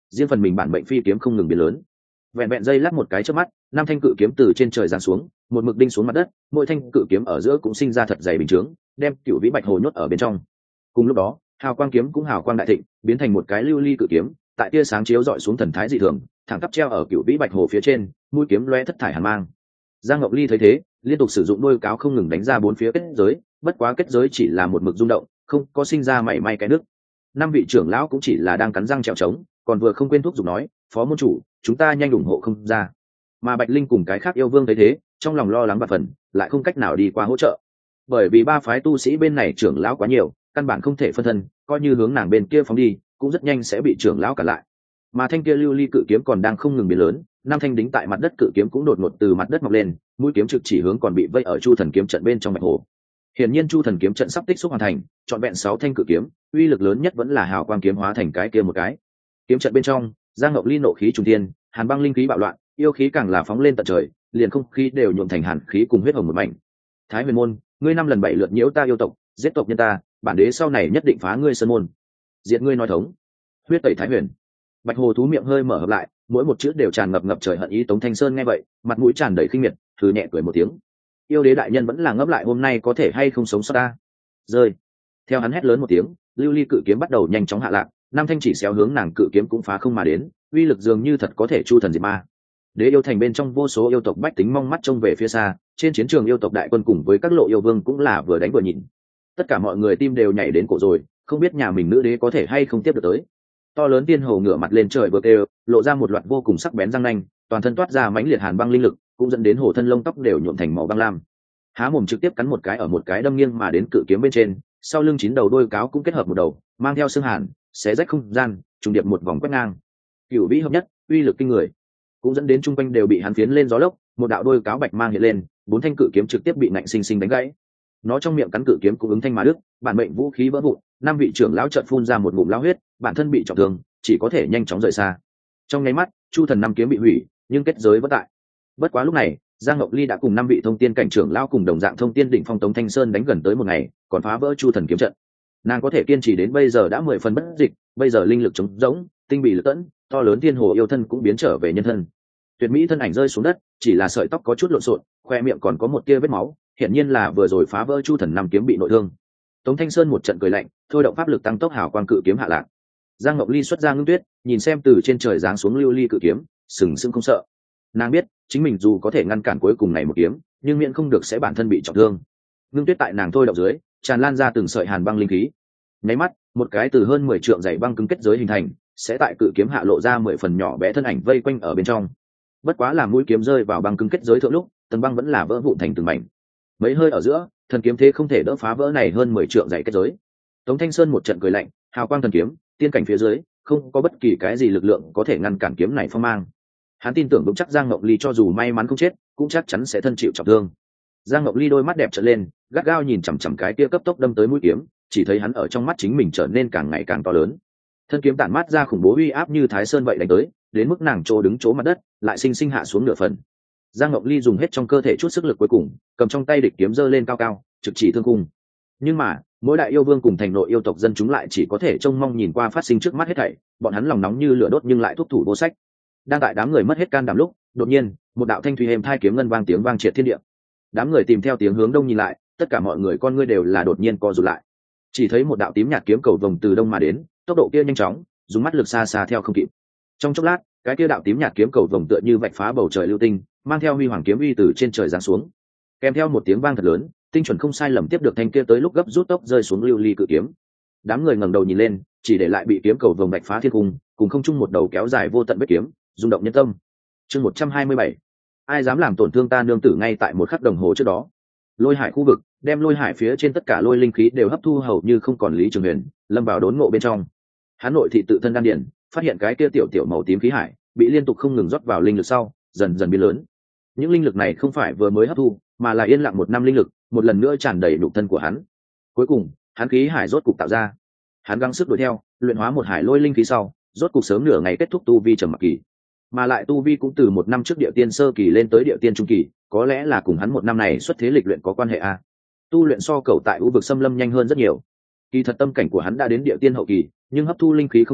riêng phần mình bản mệnh phi kiếm không ngừng biến lớn. Vẹn vẹn dây lắc một cái trước mắt, năm thanh cự kiếm từ trên trời giáng xuống, một mực đinh xuống mặt đất, mỗi thanh cự kiếm ở giữa cũng sinh ra thật dày bình chướng, đem cựu vĩ bạch hồ nhốt ở bên trong. Cùng lúc đó, hào quang kiếm cũng hào quang đại thịnh, biến thành một cái lưu ly cự kiếm, tại tia sáng chiếu rọi xuống thần thái dị thường, thẳng tắp treo ở cựu vĩ bạch hồ phía trên, mũi kiếm lóe thất thải hàn mang. Giang Ngọc Ly thấy thế, liên tục sử dụng đôi cáo không ngừng đánh ra bốn phía kết giới, bất quá kết giới chỉ là một mực rung động, không có sinh ra mảy may cái nước. Năm vị trưởng lão cũng chỉ là đang cắn răng trèo trống, còn vừa không quên thúc giục nói, phó môn chủ, chúng ta nhanh ủng hộ không ra. Mà Bạch Linh cùng cái khác yêu vương thấy thế, trong lòng lo lắng và phần, lại không cách nào đi qua hỗ trợ, bởi vì ba phái tu sĩ bên này trưởng lão quá nhiều, căn bản không thể phân thân, coi như hướng nàng bên kia phóng đi, cũng rất nhanh sẽ bị trưởng lão cản lại. Mà thanh kia lưu ly cự kiếm còn đang không ngừng biến lớn, năm thanh đính tại mặt đất cự kiếm cũng đột ngột từ mặt đất mọc lên, mũi kiếm trực chỉ hướng còn bị vây ở Chu Thần kiếm trận bên trong bạch hồ. Hiển nhiên Chu Thần kiếm trận sắp tích xúc hoàn thành, trọn vẹn sáu thanh cự kiếm, uy lực lớn nhất vẫn là hào quang kiếm hóa thành cái kia một cái. Kiếm trận bên trong, Giang Ngọc Ly nộ khí trùng thiên, hàn băng linh khí bạo loạn, yêu khí càng là phóng lên tận trời, liền không khí đều nhuộm thành hàn khí cùng huyết hồng một mảnh. Thái Huyền môn, ngươi năm lần bảy lượt nhiễu ta yêu tộc, giết tộc nhân ta, bản đế sau này nhất định phá ngươi sơn môn, diệt ngươi nói thống. Huyết tẩy Thái Huyền. Bạch hồ thú miệng hơi mở hợp lại, mỗi một chữ đều tràn ngập ngập trời hận ý. Tống Thanh Sơn nghe vậy, mặt mũi tràn đầy khinh miệt, thử nhẹ cười một tiếng. Yêu đế đại nhân vẫn là ngấp lại hôm nay có thể hay không sống sót ta. Rơi. Theo hắn hét lớn một tiếng, lưu ly cự kiếm bắt đầu nhanh chóng hạ lạc, năm thanh chỉ xéo hướng nàng cự kiếm cũng phá không mà đến, uy lực dường như thật có thể chu thần diệt ma. Đế yêu thành bên trong vô số yêu tộc bách tính mong mắt trông về phía xa, trên chiến trường yêu tộc đại quân cùng với các lộ yêu vương cũng là vừa đánh vừa nhìn. Tất cả mọi người tim đều nhảy đến cổ rồi, không biết nhà mình nữ đế có thể hay không tiếp được tới. To lớn tiên hồ ngửa mặt lên trời vừa kêu, lộ ra một loạt vô cùng sắc bén răng nanh, toàn thân toát ra mãnh liệt hàn băng linh lực, cũng dẫn đến hổ thân lông tóc đều nhuộm thành màu băng lam. Há mồm trực tiếp cắn một cái ở một cái đâm nghiêng mà đến cự kiếm bên trên, sau lưng chín đầu đôi cáo cũng kết hợp một đầu, mang theo xương hàn, xé rách không gian, trùng điệp một vòng quét ngang. Cửu vĩ hợp nhất, uy lực kinh người, cũng dẫn đến trung quanh đều bị hắn phiến lên gió lốc, một đạo đôi cáo bạch mang hiện lên, bốn thanh cự kiếm trực tiếp bị nạnh sinh sinh đánh gãy. Nó trong miệng cắn cự kiếm cũng ứng thanh mà đứt, bản mệnh vũ khí vỡ vụn, năm vị trưởng lão chợt phun ra một ngụm lao huyết, bản thân bị trọng thương, chỉ có thể nhanh chóng rời xa. Trong nháy mắt, Chu Thần năm kiếm bị hủy, nhưng kết giới vẫn tại. Bất quá lúc này, Giang Ngọc Ly đã cùng năm vị thông tiên cảnh trưởng lão cùng đồng dạng thông tiên đỉnh phong Tống Thanh Sơn đánh gần tới một ngày, còn phá vỡ Chu Thần kiếm trận. Nàng có thể kiên trì đến bây giờ đã mười phần bất dịch, bây giờ linh lực trống rỗng, tinh bị lực tẫn, to lớn thiên hồ yêu thân cũng biến trở về nhân thân. Tuyệt mỹ thân ảnh rơi xuống đất, chỉ là sợi tóc có chút lộn xộn, khoe miệng còn có một tia vết máu, hiển nhiên là vừa rồi phá vỡ Chu Thần năm kiếm bị nội thương. Tống Thanh Sơn một trận cười lạnh, thôi động pháp lực tăng tốc hào quang cự kiếm hạ lạc. Giang Ngọc Ly xuất ra ngưng tuyết, nhìn xem từ trên trời giáng xuống lưu ly cự kiếm, sừng sững không sợ. Nàng biết, chính mình dù có thể ngăn cản cuối cùng này một kiếm, nhưng miễn không được sẽ bản thân bị trọng thương. Ngưng tuyết tại nàng thôi động dưới, tràn lan ra từng sợi hàn băng linh khí. Nháy mắt, một cái từ hơn mười trượng dày băng cứng kết giới hình thành, sẽ tại cự kiếm hạ lộ ra mười phần nhỏ bé thân ảnh vây quanh ở bên trong. Bất quá là mũi kiếm rơi vào băng cứng kết giới thượng lúc, tầng băng vẫn là vỡ vụn thành từng mảnh. Mấy hơi ở giữa, thần kiếm thế không thể đỡ phá vỡ này hơn mười trượng dày kết giới. Tống Thanh Sơn một trận cười lạnh, hào quang thần kiếm, tiên cảnh phía dưới, không có bất kỳ cái gì lực lượng có thể ngăn cản kiếm này phong mang. Hắn tin tưởng vững chắc Giang Ngọc Ly cho dù may mắn không chết, cũng chắc chắn sẽ thân chịu trọng thương. Giang Ngọc Ly đôi mắt đẹp trợn lên, gắt gao nhìn chằm chằm cái kia cấp tốc đâm tới mũi kiếm, chỉ thấy hắn ở trong mắt chính mình trở nên càng ngày càng to lớn. Thân kiếm tản mát ra khủng bố uy áp như Thái Sơn vậy đánh tới, đến mức nàng trô đứng chỗ mặt đất, lại sinh sinh hạ xuống nửa phần. Giang Ngọc Ly dùng hết trong cơ thể chút sức lực cuối cùng, cầm trong tay địch kiếm giơ lên cao cao, trực chỉ thương cung. Nhưng mà, mỗi đại yêu vương cùng thành nội yêu tộc dân chúng lại chỉ có thể trông mong nhìn qua phát sinh trước mắt hết thảy, bọn hắn lòng nóng như lửa đốt nhưng lại thúc thủ vô sách. Đang tại đám người mất hết can đảm lúc, đột nhiên, một đạo thanh thủy êm thai kiếm ngân vang tiếng vang triệt thiên địa. Đám người tìm theo tiếng hướng đông nhìn lại, tất cả mọi người con ngươi đều là đột nhiên co rụt lại. Chỉ thấy một đạo tím nhạt kiếm cầu vồng từ đông mà đến, tốc độ kia nhanh chóng, dùng mắt lực xa xa theo không kịp. Trong chốc lát, cái kia đạo tím nhạt kiếm cầu vồng tựa như vạch phá bầu trời lưu tinh, mang theo huy hoàng kiếm uy từ trên trời giáng xuống. Kèm theo một tiếng vang thật lớn, tinh chuẩn không sai lầm tiếp được thanh kia tới lúc gấp rút tốc rơi xuống lưu ly cự kiếm. Đám người ngẩng đầu nhìn lên, chỉ để lại bị kiếm cầu vồng vạch phá thiên cung, cùng không chung một đầu kéo dài vô tận vết kiếm, rung động nhân tâm. Chương một trăm hai mươi bảy, ai dám làm tổn thương ta nương tử ngay tại một khắc đồng hồ trước đó. Lôi hải khu vực, đem lôi hải phía trên tất cả lôi linh khí đều hấp thu hầu như không còn. Lý Trường Huyền lâm vào đốn ngộ bên trong. Hắn nội thị tự thân đan điển, phát hiện cái kia tiểu tiểu màu tím khí hải bị liên tục không ngừng rót vào linh lực sau, dần dần biến lớn. Những linh lực này không phải vừa mới hấp thu, mà là yên lặng một năm linh lực, một lần nữa tràn đầy nhục thân của hắn. Cuối cùng, hắn khí hải rốt cục tạo ra. Hắn gắng sức đuổi theo, luyện hóa một hải lôi linh khí sau, rốt cục sớm nửa ngày kết thúc tu vi trầm mặc kỳ. Mà lại tu vi cũng từ một năm trước địa tiên sơ kỳ lên tới địa tiên trung kỳ, có lẽ là cùng hắn một năm này xuất thế lịch luyện có quan hệ a. Tu luyện so cầu tại u vực xâm lâm nhanh hơn rất nhiều. Kỳ thật tâm cảnh của hắn đã đến địa tiên hậu kỳ, nhưng hấp thu linh khí không đủ,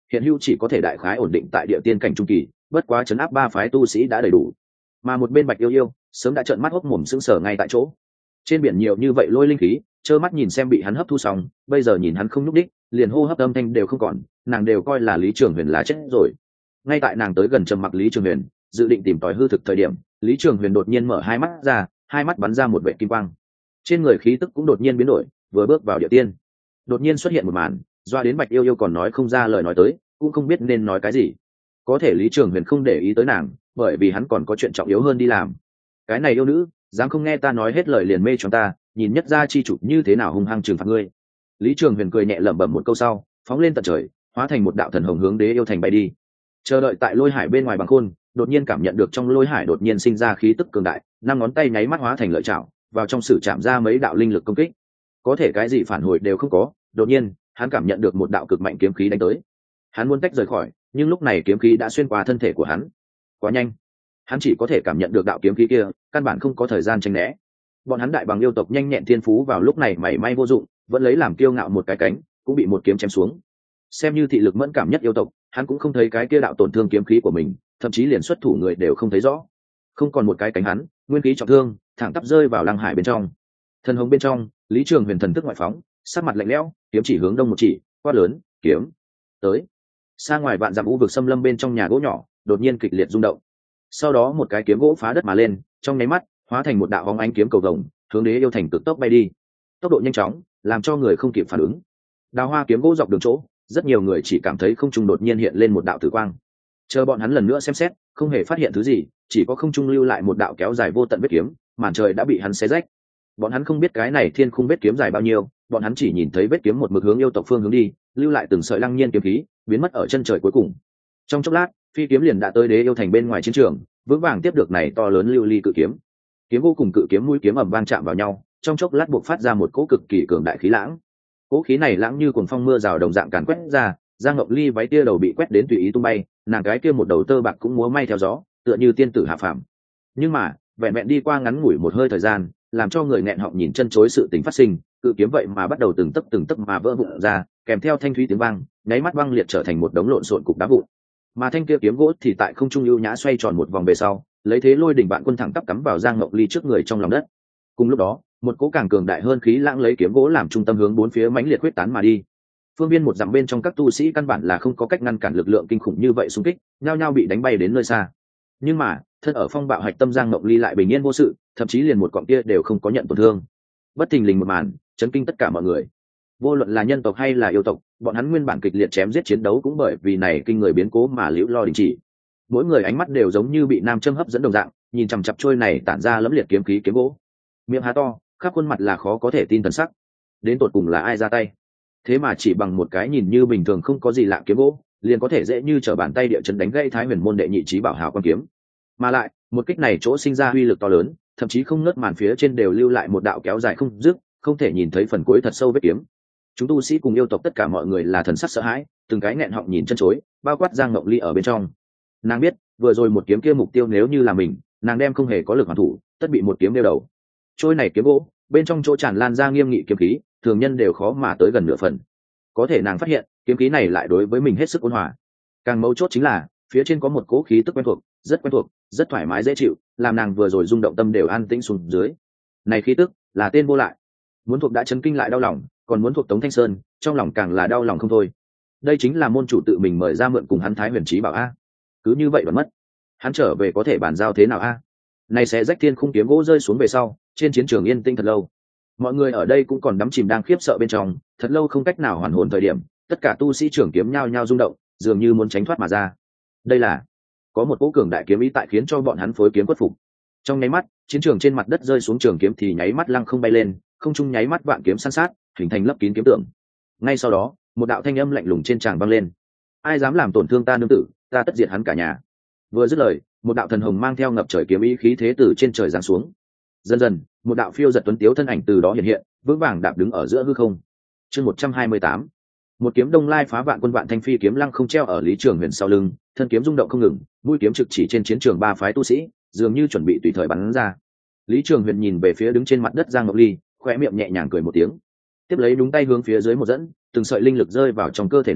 hiện hữu chỉ có thể đại khái ổn định tại địa tiên cảnh trung kỳ, bất quá chấn áp ba phái tu sĩ đã đầy đủ. Mà một bên Bạch Yêu Yêu sớm đã trợn mắt hốc mồm sững sờ ngay tại chỗ. Trên biển nhiều như vậy lôi linh khí, trơ mắt nhìn xem bị hắn hấp thu xong, bây giờ nhìn hắn không nhúc đích, liền hô hấp âm thanh đều không còn, nàng đều coi là Lý Trường Huyền là chết rồi. Ngay tại nàng tới gần trầm mặc Lý Trường Huyền, dự định tìm tòi hư thực thời điểm, Lý Trường Huyền đột nhiên mở hai mắt ra, hai mắt bắn ra một vệt kim quang. Trên người khí tức cũng đột nhiên biến đổi, vừa bước vào địa tiên, đột nhiên xuất hiện một màn, doa đến Bạch Yêu Yêu còn nói không ra lời nói tới, cũng không biết nên nói cái gì. Có thể Lý Trường Huyền không để ý tới nàng, bởi vì hắn còn có chuyện trọng yếu hơn đi làm. Cái này yêu nữ, dám không nghe ta nói hết lời liền mê cho ta, nhìn nhất gia chi chủ như thế nào hung hăng trừng phạt ngươi. Lý Trường Huyền cười nhẹ lẩm bẩm một câu sau, phóng lên tận trời, hóa thành một đạo thần hồng hướng Đế Yêu Thành bay đi. Chờ đợi tại lôi hải bên ngoài bằng khôn, đột nhiên cảm nhận được trong lôi hải đột nhiên sinh ra khí tức cường đại, năm ngón tay nháy mắt hóa thành lợi chảo, vào trong sử chạm ra mấy đạo linh lực công kích. Có thể cái gì phản hồi đều không có, đột nhiên, hắn cảm nhận được một đạo cực mạnh kiếm khí đánh tới. Hắn muốn tách rời khỏi, nhưng lúc này kiếm khí đã xuyên qua thân thể của hắn. Quá nhanh, hắn chỉ có thể cảm nhận được đạo kiếm khí kia, căn bản không có thời gian tránh né. Bọn hắn đại bằng yêu tộc nhanh nhẹn thiên phú vào lúc này mảy may vô dụng, vẫn lấy làm kiêu ngạo một cái cánh, cũng bị một kiếm chém xuống. Xem như thị lực mẫn cảm nhất yêu tộc, hắn cũng không thấy cái kia đạo tổn thương kiếm khí của mình, thậm chí liền xuất thủ người đều không thấy rõ. Không còn một cái cánh hắn, nguyên khí trọng thương, thẳng tắp rơi vào lăng hải bên trong. Thần hồng bên trong, Lý Trường Huyền thần thức ngoại phóng, sắc mặt lạnh lẽo, kiếm chỉ hướng đông một chỉ, quát lớn, kiếm tới. Xa ngoài vạn dặm u vực xâm lâm bên trong nhà gỗ nhỏ, đột nhiên kịch liệt rung động. Sau đó một cái kiếm gỗ phá đất mà lên, trong nháy mắt hóa thành một đạo bóng ánh kiếm cầu vồng, hướng Đế Yêu Thành cực tốc bay đi. Tốc độ nhanh chóng, làm cho người không kịp phản ứng. Đào hoa kiếm gỗ dọc đường chỗ, rất nhiều người chỉ cảm thấy không trung đột nhiên hiện lên một đạo tử quang. Chờ bọn hắn lần nữa xem xét, không hề phát hiện thứ gì, chỉ có không trung lưu lại một đạo kéo dài vô tận vết kiếm, màn trời đã bị hắn xé rách. Bọn hắn không biết cái này thiên khung vết kiếm dài bao nhiêu, bọn hắn chỉ nhìn thấy vết kiếm một mực hướng yêu tộc phương hướng đi, lưu lại từng sợi lăng nhiên kiếm khí, biến mất ở chân trời cuối cùng. Trong chốc lát, phi kiếm liền đã tới Đế Yêu Thành bên ngoài chiến trường, vững vàng tiếp được này to lớn lưu ly cự kiếm. Kiếm vô cùng cự kiếm mũi kiếm ầm vang chạm vào nhau, trong chốc lát buộc phát ra một cỗ cực kỳ cường đại khí lãng. Cỗ khí này lãng như cuồng phong mưa rào đồng dạng càn quét ra, Giang Ngọc Ly váy tia đầu bị quét đến tùy ý tung bay, nàng cái kia một đầu tơ bạc cũng múa may theo gió, tựa như tiên tử hạ phàm. Nhưng mà, vẹn vẹn đi qua ngắn ngủi một hơi thời gian, làm cho người nghẹn họng nhìn chân chối sự tình phát sinh, cự kiếm vậy mà bắt đầu từng tấc từng tấc mà vỡ vụn ra, kèm theo thanh thúy tiếng vang, nháy mắt băng liệt trở thành một đống lộn xộn cục đá vụn. Mà thanh kia kiếm gỗ thì tại không trung ưu nhã xoay tròn một vòng về sau, lấy thế lôi đỉnh bạn quân thẳng tắp cắm vào Giang Ngọc Ly trước người trong lòng đất. Cùng lúc đó, một cỗ càng cường đại hơn khí lãng lấy kiếm gỗ làm trung tâm hướng bốn phía mãnh liệt quyết tán mà đi. Phương viên một dặm bên trong các tu sĩ căn bản là không có cách ngăn cản lực lượng kinh khủng như vậy xung kích, nhao nhao bị đánh bay đến nơi xa. Nhưng mà, thân ở phong bạo hạch tâm Giang Ngọc Ly lại bình yên vô sự, thậm chí liền một cọng kia đều không có nhận tổn thương. Bất thình lình một màn, chấn kinh tất cả mọi người. Vô luận là nhân tộc hay là yêu tộc, bọn hắn nguyên bản kịch liệt chém giết chiến đấu cũng bởi vì này kinh người biến cố mà liễu lo đình chỉ. Mỗi người ánh mắt đều giống như bị nam châm hấp dẫn đồng dạng, nhìn chằm chằm trôi này tản ra lẫm liệt kiếm khí kiếm gỗ. Miệng há to, khắp khuôn mặt là khó có thể tin thần sắc. Đến tột cùng là ai ra tay? Thế mà chỉ bằng một cái nhìn như bình thường không có gì lạ kiếm gỗ, liền có thể dễ như trở bàn tay địa chấn đánh gãy Thái Huyền môn đệ nhị chí bảo hào quan kiếm. Mà lại, một kích này chỗ sinh ra uy lực to lớn, thậm chí không nớt màn phía trên đều lưu lại một đạo kéo dài không dứt, không thể nhìn thấy phần cuối thật sâu vết kiếm. Chúng tu sĩ cùng yêu tộc tất cả mọi người là thần sắc sợ hãi, từng cái nghẹn họng nhìn chân chối, bao quát Giang Ngọc Ly ở bên trong. Nàng biết, vừa rồi một kiếm kia mục tiêu nếu như là mình, nàng đem không hề có lực hoàn thủ, tất bị một kiếm đeo đầu. Trôi này kiếm gỗ, bên trong chỗ tràn lan ra nghiêm nghị kiếm khí, thường nhân đều khó mà tới gần nửa phần. Có thể nàng phát hiện, kiếm khí này lại đối với mình hết sức ôn hòa. Càng mấu chốt chính là, phía trên có một cỗ khí tức quen thuộc, rất quen thuộc, rất thoải mái dễ chịu, làm nàng vừa rồi rung động tâm đều an tĩnh xuống dưới. Này khí tức, là tên vô lại. Muốn thuộc đã chấn kinh lại đau lòng, còn muốn thuộc Tống Thanh Sơn, trong lòng càng là đau lòng không thôi. Đây chính là môn chủ tự mình mời ra mượn cùng hắn Thái Huyền Chí bảo a. Cứ như vậy đoán mất, hắn trở về có thể bàn giao thế nào a? Này sẽ rách thiên khung kiếm gỗ rơi xuống về sau, trên chiến trường yên tĩnh thật lâu. Mọi người ở đây cũng còn đắm chìm đang khiếp sợ bên trong, thật lâu không cách nào hoàn hồn thời điểm, tất cả tu sĩ trưởng kiếm nhao nhao rung động, dường như muốn tránh thoát mà ra. Đây là có một cỗ cường đại kiếm ý tại khiến cho bọn hắn phối kiếm quất phục. Trong nháy mắt, chiến trường trên mặt đất rơi xuống trường kiếm thì nháy mắt lăng không bay lên, không trung nháy mắt vạn kiếm san sát, hình thành lấp kín kiếm tượng. Ngay sau đó, một đạo thanh âm lạnh lùng trên tràng vang lên: ai dám làm tổn thương ta nương tử, ta tất diệt hắn cả nhà. Vừa dứt lời, một đạo thần hồng mang theo ngập trời kiếm ý khí thế từ trên trời giáng xuống. Dần dần, một đạo phiêu giật tuấn tiếu thân ảnh từ đó hiện hiện, vững vàng đạp đứng ở giữa hư không. Chương một trăm hai mươi tám, một kiếm đông lai phá vạn quân, vạn thanh phi kiếm lăng không treo ở Lý Trường Huyền sau lưng, thân kiếm rung động không ngừng, mũi kiếm trực chỉ trên chiến trường ba phái tu sĩ, dường như chuẩn bị tùy thời bắn ra. Lý Trường Huyền nhìn về phía đứng trên mặt đất Giang Ngọc Ly, khóe miệng nhẹ nhàng cười một tiếng, tiếp lấy đúng tay hướng phía dưới một dẫn, từng sợi linh lực rơi vào trong cơ thể nàng,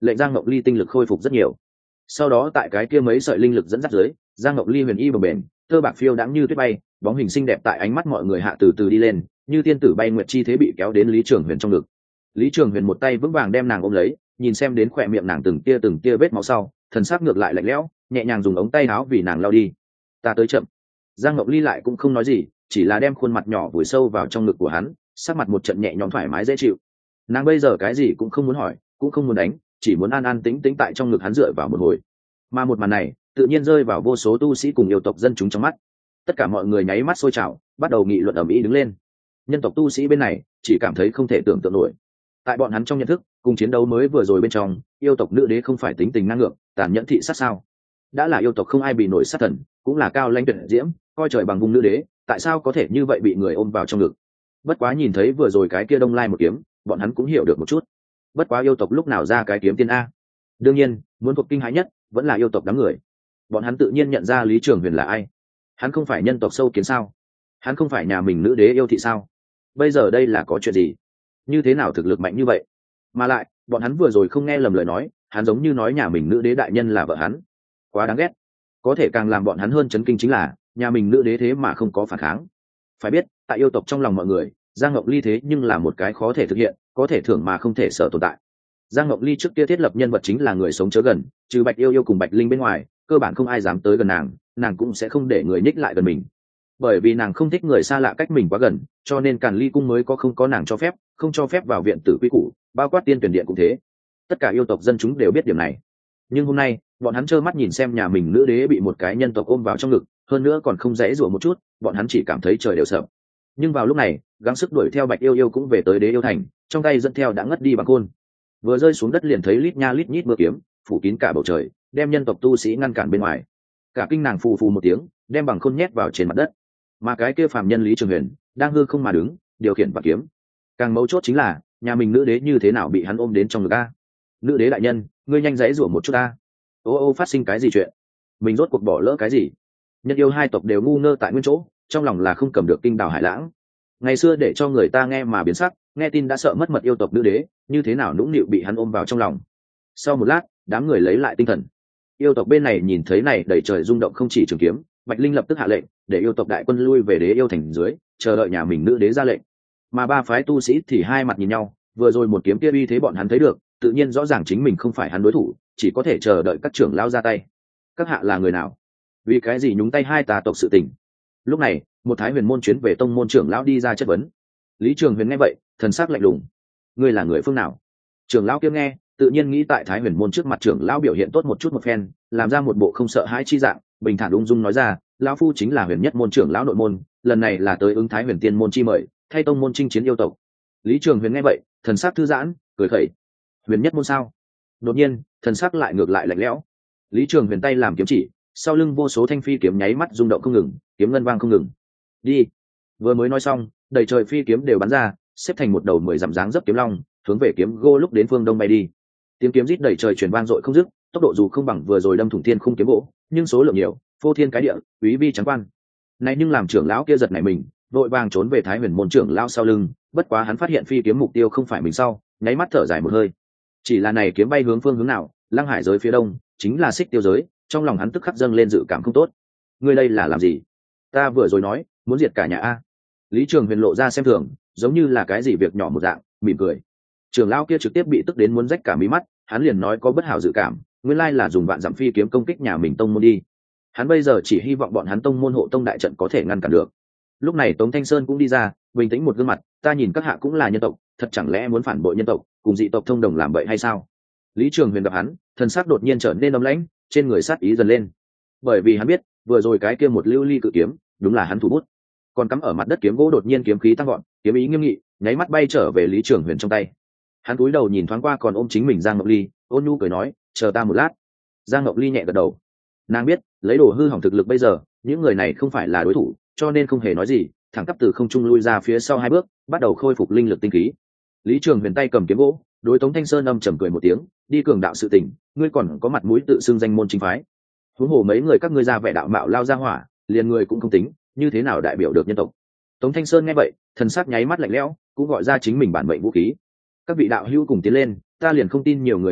lệnh Giang Ngọc Ly tinh lực khôi phục rất nhiều. Sau đó tại cái kia mấy sợi linh lực dẫn dắt dưới, Giang Ngọc Ly huyền y bồng bềnh, tơ bạc phiêu đãng như tuyết bay, bóng hình xinh đẹp tại ánh mắt mọi người hạ từ từ đi lên, như tiên tử bay nguyệt chi thế bị kéo đến Lý Trường Huyền trong ngực. Lý Trường Huyền một tay vững vàng đem nàng ôm lấy, nhìn xem đến khỏe miệng nàng từng tia từng tia vết máu sau, thần sắc ngược lại lạnh lẽo, nhẹ nhàng dùng ống tay áo vì nàng lau đi. Ta tới chậm. Giang Ngọc Ly lại cũng không nói gì, chỉ là đem khuôn mặt nhỏ vùi sâu vào trong ngực của hắn, sắc mặt một trận nhẹ nhõm thoải mái dễ chịu. Nàng bây giờ cái gì cũng không muốn hỏi, cũng không muốn đánh, chỉ muốn an an tĩnh tĩnh tại trong ngực hắn dựa vào một hồi. Mà một màn này tự nhiên rơi vào vô số tu sĩ cùng yêu tộc dân chúng trong mắt. Tất cả mọi người nháy mắt sôi trào, bắt đầu nghị luận ầm ĩ đứng lên. Nhân tộc tu sĩ bên này chỉ cảm thấy không thể tưởng tượng nổi. Tại bọn hắn trong nhận thức, cùng chiến đấu mới vừa rồi bên trong, yêu tộc nữ đế không phải tính tình ngang ngược, tàn nhẫn thị sát sao? Đã là yêu tộc không ai bị nổi sát thần, cũng là cao lãnh tuyệt diễm, coi trời bằng vùng nữ đế, tại sao có thể như vậy bị người ôm vào trong ngực? Bất quá nhìn thấy vừa rồi cái kia đông lai một kiếm, bọn hắn cũng hiểu được một chút. Bất quá yêu tộc lúc nào ra cái kiếm tiên a? Đương nhiên, muốn thuộc kinh hãi nhất vẫn là yêu tộc đám người. Bọn hắn tự nhiên nhận ra Lý Trường Huyền là ai. Hắn không phải nhân tộc sâu kiến sao? Hắn không phải nhà mình nữ đế yêu thị sao? Bây giờ đây là có chuyện gì? Như thế nào thực lực mạnh như vậy? Mà lại, bọn hắn vừa rồi không nghe lầm lời nói, hắn giống như nói nhà mình nữ đế đại nhân là vợ hắn. Quá đáng ghét. Có thể càng làm bọn hắn hơn chấn kinh chính là, nhà mình nữ đế thế mà không có phản kháng. Phải biết, tại yêu tộc trong lòng mọi người, Giang Ngọc Ly thế nhưng là một cái khó thể thực hiện, có thể thưởng mà không thể sở tồn tại. Giang Ngọc Ly trước kia thiết lập nhân vật chính là người sống chớ gần, trừ Bạch Yêu Yêu cùng Bạch Linh bên ngoài, cơ bản không ai dám tới gần nàng, nàng cũng sẽ không để người nhích lại gần mình. Bởi vì nàng không thích người xa lạ cách mình quá gần, cho nên Càn Ly cung mới có không có nàng cho phép, không cho phép vào viện tử quy củ, bao quát tiên tuyển điện cũng thế. Tất cả yêu tộc dân chúng đều biết điểm này. Nhưng hôm nay, bọn hắn trơ mắt nhìn xem nhà mình nữ đế bị một cái nhân tộc ôm vào trong ngực, hơn nữa còn không dễ dụa một chút, bọn hắn chỉ cảm thấy trời đều sợ. Nhưng vào lúc này, gắng sức đuổi theo Bạch Yêu Yêu cũng về tới Đế Yêu Thành, trong tay dẫn theo đã ngất đi bằng côn. Vừa rơi xuống đất liền thấy lít nha lít nhít mưa kiếm, phủ kín cả bầu trời, đem nhân tộc tu sĩ ngăn cản bên ngoài. Cả kinh nàng phù phù một tiếng, đem bằng khôn nhét vào trên mặt đất. Mà cái kia phàm nhân Lý Trường Huyền đang hư không mà đứng, điều khiển bằng kiếm. Càng mấu chốt chính là, nhà mình nữ đế như thế nào bị hắn ôm đến trong ngực a? Nữ đế đại nhân, ngươi nhanh giãy giụa một chút a. Ô ô phát sinh cái gì chuyện? Mình rốt cuộc bỏ lỡ cái gì? Nhân yêu hai tộc đều ngu ngơ tại nguyên chỗ, trong lòng là không cầm được kinh đào hải lãng. Ngày xưa để cho người ta nghe mà biến sắc, nghe tin đã sợ mất mật yêu tộc nữ đế, như thế nào nũng nịu bị hắn ôm vào trong lòng. Sau một lát, đám người lấy lại tinh thần. Yêu tộc bên này nhìn thấy này đầy trời rung động không chỉ trường kiếm, Bạch Linh lập tức hạ lệnh để yêu tộc đại quân lui về Đế Yêu Thành dưới, chờ đợi nhà mình nữ đế ra lệnh. Mà ba phái tu sĩ thì hai mặt nhìn nhau, vừa rồi một kiếm kia uy thế bọn hắn thấy được, tự nhiên rõ ràng chính mình không phải hắn đối thủ, chỉ có thể chờ đợi các trưởng lao ra tay. Các hạ là người nào? Vì cái gì nhúng tay hai tà tộc sự tình? Lúc này, một Thái Huyền môn chuyến về tông môn trưởng lão đi ra chất vấn. Lý Trường Huyền nghe vậy, thần sắc lạnh lùng. Ngươi là người phương nào? Trưởng lão kia nghe, tự nhiên nghĩ tại Thái Huyền môn trước mặt trưởng lão biểu hiện tốt một chút một phen, làm ra một bộ không sợ hãi chi dạng, bình thản ung dung nói ra, lão phu chính là Huyền Nhất môn trưởng lão nội môn, lần này là tới ứng Thái Huyền tiên môn chi mời, thay tông môn chinh chiến yêu tộc. Lý Trường Huyền nghe vậy, thần sắc thư giãn, cười khẩy. Huyền Nhất môn sao? Đột nhiên, thần sắc lại ngược lại lạnh lẽo. Lý Trường Huyền tay làm kiếm chỉ, sau lưng vô số thanh phi kiếm nháy mắt rung động không ngừng, kiếm ngân vang không ngừng. Đi. Vừa mới nói xong, đầy trời phi kiếm đều bắn ra, xếp thành một đầu mười dặm dáng dấp kiếm long, hướng về kiếm gỗ lúc đến phương đông bay đi. Tiếng kiếm rít đầy trời truyền vang dội không dứt, tốc độ dù không bằng vừa rồi đâm thủng thiên khung kiếm gỗ, nhưng số lượng nhiều, phô thiên cái địa, quý vi trắng quan. Này nhưng làm trưởng lão kia giật nảy mình, vội vàng trốn về Thái Huyền môn trưởng lão sau lưng, bất quá hắn phát hiện phi kiếm mục tiêu không phải mình sau, nháy mắt thở dài một hơi. Chỉ là này kiếm bay hướng phương hướng nào, Lăng Hải giới phía đông, chính là Xích Tiêu giới, trong lòng hắn tức khắc dâng lên dự cảm không tốt. Ngươi đây là làm gì? Ta vừa rồi nói, muốn diệt cả nhà a. Lý Trường Huyền lộ ra xem thường, giống như là cái gì việc nhỏ một dạng, mỉm cười. Trưởng lão kia trực tiếp bị tức đến muốn rách cả mí mắt, hắn liền nói có bất hảo dự cảm, nguyên lai là dùng vạn dặm phi kiếm công kích nhà mình tông môn đi. Hắn bây giờ chỉ hy vọng bọn hắn tông môn hộ tông đại trận có thể ngăn cản được. Lúc này Tống Thanh Sơn cũng đi ra, bình tĩnh một gương mặt, ta nhìn các hạ cũng là nhân tộc, thật chẳng lẽ muốn phản bội nhân tộc, cùng dị tộc thông đồng làm bậy hay sao? Lý Trường Huyền gặp hắn, thần sắc đột nhiên trở nên ấm lãnh, trên người sát ý dần lên. Bởi vì hắn biết, vừa rồi cái kia một lưu ly cự kiếm, đúng là hắn thủ bút. Còn cắm ở mặt đất kiếm gỗ đột nhiên kiếm khí tăng gọn, kiếm ý nghiêm nghị, nháy mắt bay trở về Lý Trường Huyền trong tay. Hắn cúi đầu nhìn thoáng qua còn ôm chính mình Giang Ngọc Ly, ôn nhu cười nói, chờ ta một lát. Giang Ngọc Ly nhẹ gật đầu. Nàng biết, lấy đồ hư hỏng thực lực bây giờ, những người này không phải là đối thủ, cho nên không hề nói gì, thẳng tắp từ không trung lui ra phía sau hai bước, bắt đầu khôi phục linh lực tinh khí. Lý Trường Huyền tay cầm kiếm gỗ, đối Tống Thanh Sơn âm trầm cười một tiếng, đi cường đạo sự tình, ngươi còn có mặt mũi tự xưng danh môn chính phái. Huống hồ mấy người các ngươi ra vẻ đạo mạo lao ra hỏa, liền người cũng không tính, như thế nào đại biểu được nhân tộc? Tống Thanh Sơn nghe vậy, thần sắc nháy mắt lạnh lẽo, cũng gọi ra chính mình bản mệnh vũ khí. Các vị đạo hữu cùng tiến lên, ta liền không tin nhiều người như vậy,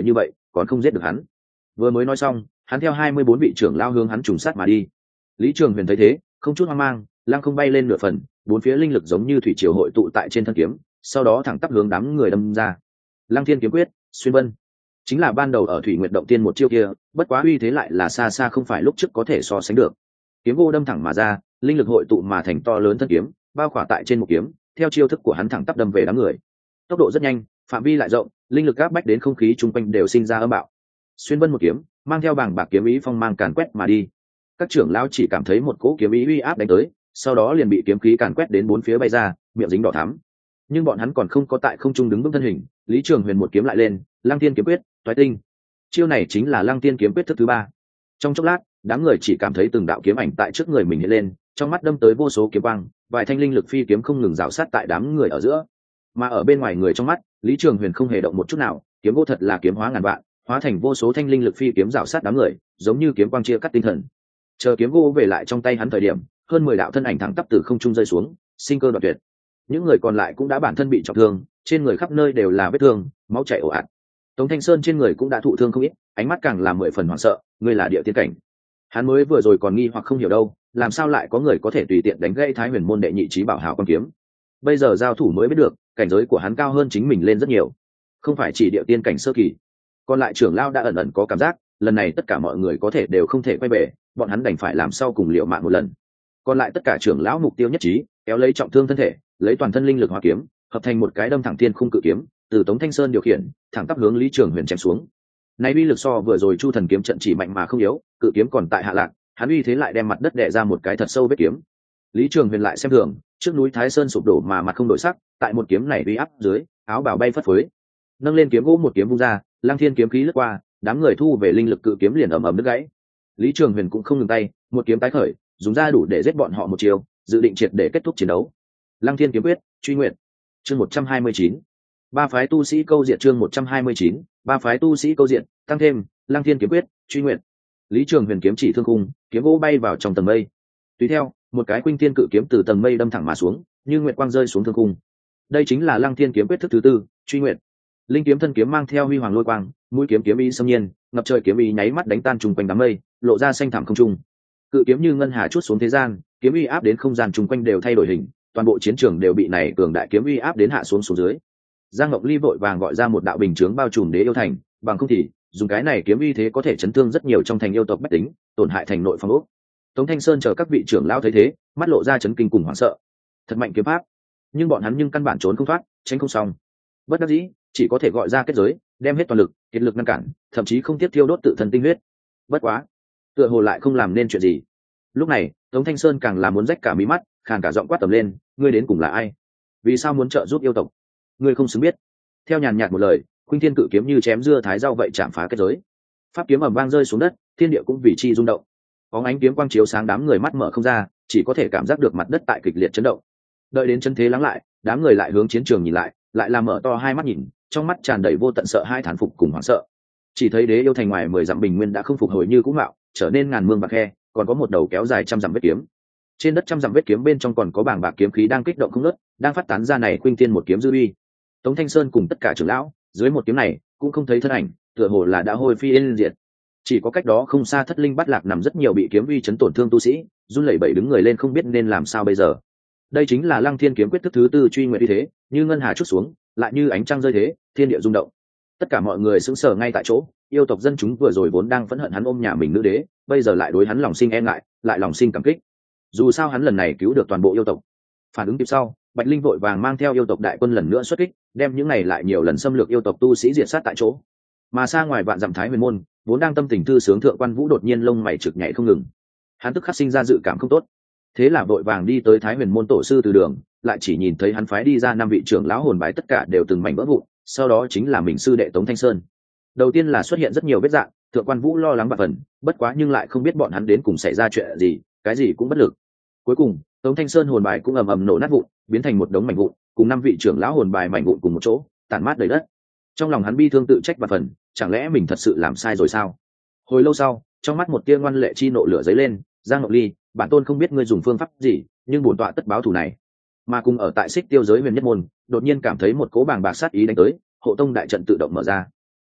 còn không giết được hắn. Vừa mới nói xong, hắn theo hai mươi bốn vị trưởng lao hướng hắn trùng sát mà đi. Lý Trường Huyền thấy thế, không chút hoang mang, lăng không bay lên nửa phần, bốn phía linh lực giống như thủy triều hội tụ tại trên thân kiếm, sau đó thẳng tắp hướng đám người đâm ra. Lăng Thiên kiếm quyết, xuyên vân, chính là ban đầu ở Thủy Nguyệt động tiên một chiêu kia, bất quá uy thế lại là xa xa không phải lúc trước có thể so sánh được. Kiếm vô đâm thẳng mà ra, linh lực hội tụ mà thành to lớn thân kiếm, bao khỏa tại trên một kiếm, theo chiêu thức của hắn thẳng tắp đâm về đám người. Tốc độ rất nhanh, phạm vi lại rộng, linh lực áp bách đến không khí chung quanh đều sinh ra âm bạo. Xuyên vân một kiếm, mang theo bảng bạc kiếm ý phong mang càn quét mà đi. Các trưởng lão chỉ cảm thấy một cỗ kiếm ý uy áp đánh tới, sau đó liền bị kiếm khí càn quét đến bốn phía bay ra, miệng dính đỏ thắm. Nhưng bọn hắn còn không có tại không trung đứng vững thân hình, Lý Trường Huyền một kiếm lại lên, Lăng Thiên kiếm quyết, toái tinh. Chiêu này chính là Lăng Thiên kiếm quyết thức thứ ba. Trong chốc lát, đám người chỉ cảm thấy từng đạo kiếm ảnh tại trước người mình hiện lên, trong mắt đâm tới vô số kiếm quang, vài thanh linh lực phi kiếm không ngừng rào sát tại đám người ở giữa. Mà ở bên ngoài người trong mắt, Lý Trường Huyền không hề động một chút nào, kiếm vô thật là kiếm hóa ngàn vạn, hóa thành vô số thanh linh lực phi kiếm rào sát đám người, giống như kiếm quang chia cắt tinh thần. Chờ kiếm vô về lại trong tay hắn thời điểm, hơn mười đạo thân ảnh thẳng tắp từ không trung rơi xuống, sinh cơ đoạn tuyệt. Những người còn lại cũng đã bản thân bị trọng thương, trên người khắp nơi đều là vết thương, máu chảy ồ ạt. Tống Thanh Sơn trên người cũng đã thụ thương không ít, ánh mắt càng là mười phần hoảng sợ, ngươi là địa tiên cảnh. Hắn mới vừa rồi còn nghi hoặc không hiểu đâu, làm sao lại có người có thể tùy tiện đánh gãy Thái Huyền môn đệ nhị chí bảo hào quan kiếm. Bây giờ giao thủ mới biết được, cảnh giới của hắn cao hơn chính mình lên rất nhiều, không phải chỉ địa tiên cảnh sơ kỳ. Còn lại trưởng lão đã ẩn ẩn có cảm giác, lần này tất cả mọi người có thể đều không thể quay về, bọn hắn đành phải làm sau cùng liều mạng một lần. Còn lại tất cả trưởng lão mục tiêu nhất trí, kéo lấy trọng thương thân thể, lấy toàn thân linh lực hóa kiếm, hợp thành một cái đâm thẳng thiên khung cự kiếm, từ Tống Thanh Sơn điều khiển, thẳng tắp hướng Lý Trường Huyền chém xuống. Này uy lực so vừa rồi Chu Thần kiếm trận chỉ mạnh mà không yếu, cự kiếm còn tại hạ lạc, hắn uy thế lại đem mặt đất đè ra một cái thật sâu vết kiếm. Lý Trường Huyền lại xem thường, trước núi Thái Sơn sụp đổ mà mặt không đổi sắc, tại một kiếm này uy áp dưới, áo bào bay phất phới. Nâng lên kiếm gỗ một kiếm vung ra, Lăng Thiên kiếm khí lướt qua, đám người thu về linh lực cự kiếm liền ầm ầm đứt gãy. Lý Trường Huyền cũng không ngừng tay, một kiếm tái khởi, dùng ra đủ để giết bọn họ một chiều, dự định triệt để kết thúc chiến đấu. Lăng Thiên kiếm quyết, truy nguyện. Chương một trăm hai mươi chín. Ba phái tu sĩ câu diện chương một trăm hai mươi chín, ba phái tu sĩ câu diện, tăng thêm, Lăng Thiên kiếm quyết, truy nguyện. Lý Trường Huyền kiếm chỉ thương khung, kiếm gỗ bay vào trong tầng mây. Tùy theo, một cái khuynh thiên cự kiếm từ tầng mây đâm thẳng mà xuống, như nguyệt quang rơi xuống thương khung. Đây chính là Lăng Thiên kiếm quyết thức thứ tư, truy nguyện. Linh kiếm thân kiếm mang theo huy hoàng lôi quang, mũi kiếm kiếm ý xâm nhiên, ngập trời kiếm ý nháy mắt đánh tan trùng quanh đám mây, lộ ra xanh thẳm không trung. Cự kiếm như ngân hà chút xuống thế gian, kiếm uy áp đến không gian trùng quanh đều thay đổi hình, toàn bộ chiến trường đều bị này cường đại kiếm uy áp đến hạ xuống xuống dưới. Giang Ngọc Ly vội vàng gọi ra một đạo bình chướng bao trùm đế yêu thành, bằng không thì dùng cái này kiếm uy thế có thể chấn thương rất nhiều trong thành yêu tộc bách tính, tổn hại thành nội phong ốc. Tống Thanh Sơn chờ các vị trưởng lão thấy thế, mắt lộ ra chấn kinh cùng hoảng sợ. Thật mạnh kiếm pháp, nhưng bọn hắn nhưng căn bản trốn không thoát, tránh không xong. Bất đắc dĩ, chỉ có thể gọi ra kết giới, đem hết toàn lực, kiệt lực ngăn cản, thậm chí không tiếp thiêu đốt tự thân tinh huyết. Bất quá, tựa hồ lại không làm nên chuyện gì. Lúc này, Tống Thanh Sơn càng là muốn rách cả mí mắt, khàn cả giọng quát tầm lên, ngươi đến cùng là ai? Vì sao muốn trợ giúp yêu tộc? Ngươi không xứng biết. Theo nhàn nhạt một lời, khuynh thiên cự kiếm như chém dưa thái rau vậy chạm phá kết giới. Pháp kiếm ầm vang rơi xuống đất, thiên địa cũng vì chi rung động. Bóng ánh kiếm quang chiếu sáng đám người mắt mở không ra, chỉ có thể cảm giác được mặt đất tại kịch liệt chấn động. Đợi đến chân thế lắng lại, đám người lại hướng chiến trường nhìn lại, lại làm mở to hai mắt nhìn, trong mắt tràn đầy vô tận sợ hai thán phục cùng hoảng sợ. Chỉ thấy đế yêu thành ngoài mười dặm bình nguyên đã không phục hồi như cũ mạo, trở nên ngàn mương bạc khe, còn có một đầu kéo dài trăm dặm vết kiếm. Trên đất trăm dặm vết kiếm bên trong còn có bảng bạc kiếm khí đang kích động không ngớt, đang phát tán ra này khuynh thiên một kiếm dư uy. Tống Thanh Sơn cùng tất cả trưởng lão, dưới một kiếm này, cũng không thấy thân ảnh, tựa hồ là đã hôi phi yên diệt. Chỉ có cách đó không xa Thất Linh Bát Lạc nằm rất nhiều bị kiếm uy chấn tổn thương tu sĩ, run lẩy bẩy đứng người lên không biết nên làm sao bây giờ. Đây chính là Lăng Thiên kiếm quyết thức thứ tư truy nguyện uy thế, như ngân hà chút xuống, lại như ánh trăng rơi thế, thiên địa rung động. Tất cả mọi người sững sờ ngay tại chỗ, yêu tộc dân chúng vừa rồi vốn đang phẫn hận hắn ôm nhà mình nữ đế, bây giờ lại đối hắn lòng sinh e ngại, lại lòng sinh cảm kích. Dù sao hắn lần này cứu được toàn bộ yêu tộc. Phản ứng tiếp sau, Bạch Linh vội vàng mang theo yêu tộc đại quân lần nữa xuất kích, đem những này lại nhiều lần xâm lược yêu tộc tu sĩ diệt sát tại chỗ. Mà xa ngoài vạn dặm Thái Huyền môn, vốn đang tâm tình thư sướng thượng quan Vũ đột nhiên lông mày trực nhảy không ngừng. Hắn tức khắc sinh ra dự cảm không tốt, thế là vội vàng đi tới Thái Huyền môn tổ sư từ đường, lại chỉ nhìn thấy hắn phái đi ra năm vị trưởng lão hồn bái tất cả đều từng mảnh vỡ vụn, sau đó chính là mình sư đệ Tống Thanh Sơn. Đầu tiên là xuất hiện rất nhiều vết rạn, thượng quan Vũ lo lắng bạc phần, bất quá nhưng lại không biết bọn hắn đến cùng xảy ra chuyện gì, cái gì cũng bất lực. Cuối cùng, Tống Thanh Sơn hồn bài cũng ầm ầm nổ nát vụn, biến thành một đống mảnh vụn, cùng năm vị trưởng lão hồn bài mảnh vụn cùng một chỗ, tản mát đầy đất. Trong lòng hắn bi thương tự trách bạc phần, chẳng lẽ mình thật sự làm sai rồi sao? Hồi lâu sau, trong mắt một tia ngoan lệ chi nộ lửa dấy lên, Giang Ngọc Ly, bản tôn không biết ngươi dùng phương pháp gì, nhưng bổn tọa tất báo thù này. Mà cùng ở tại Xích Tiêu giới Huyền Nhất môn, đột nhiên cảm thấy một cỗ bàng bạc sát ý đánh tới, hộ tông đại trận tự động mở ra.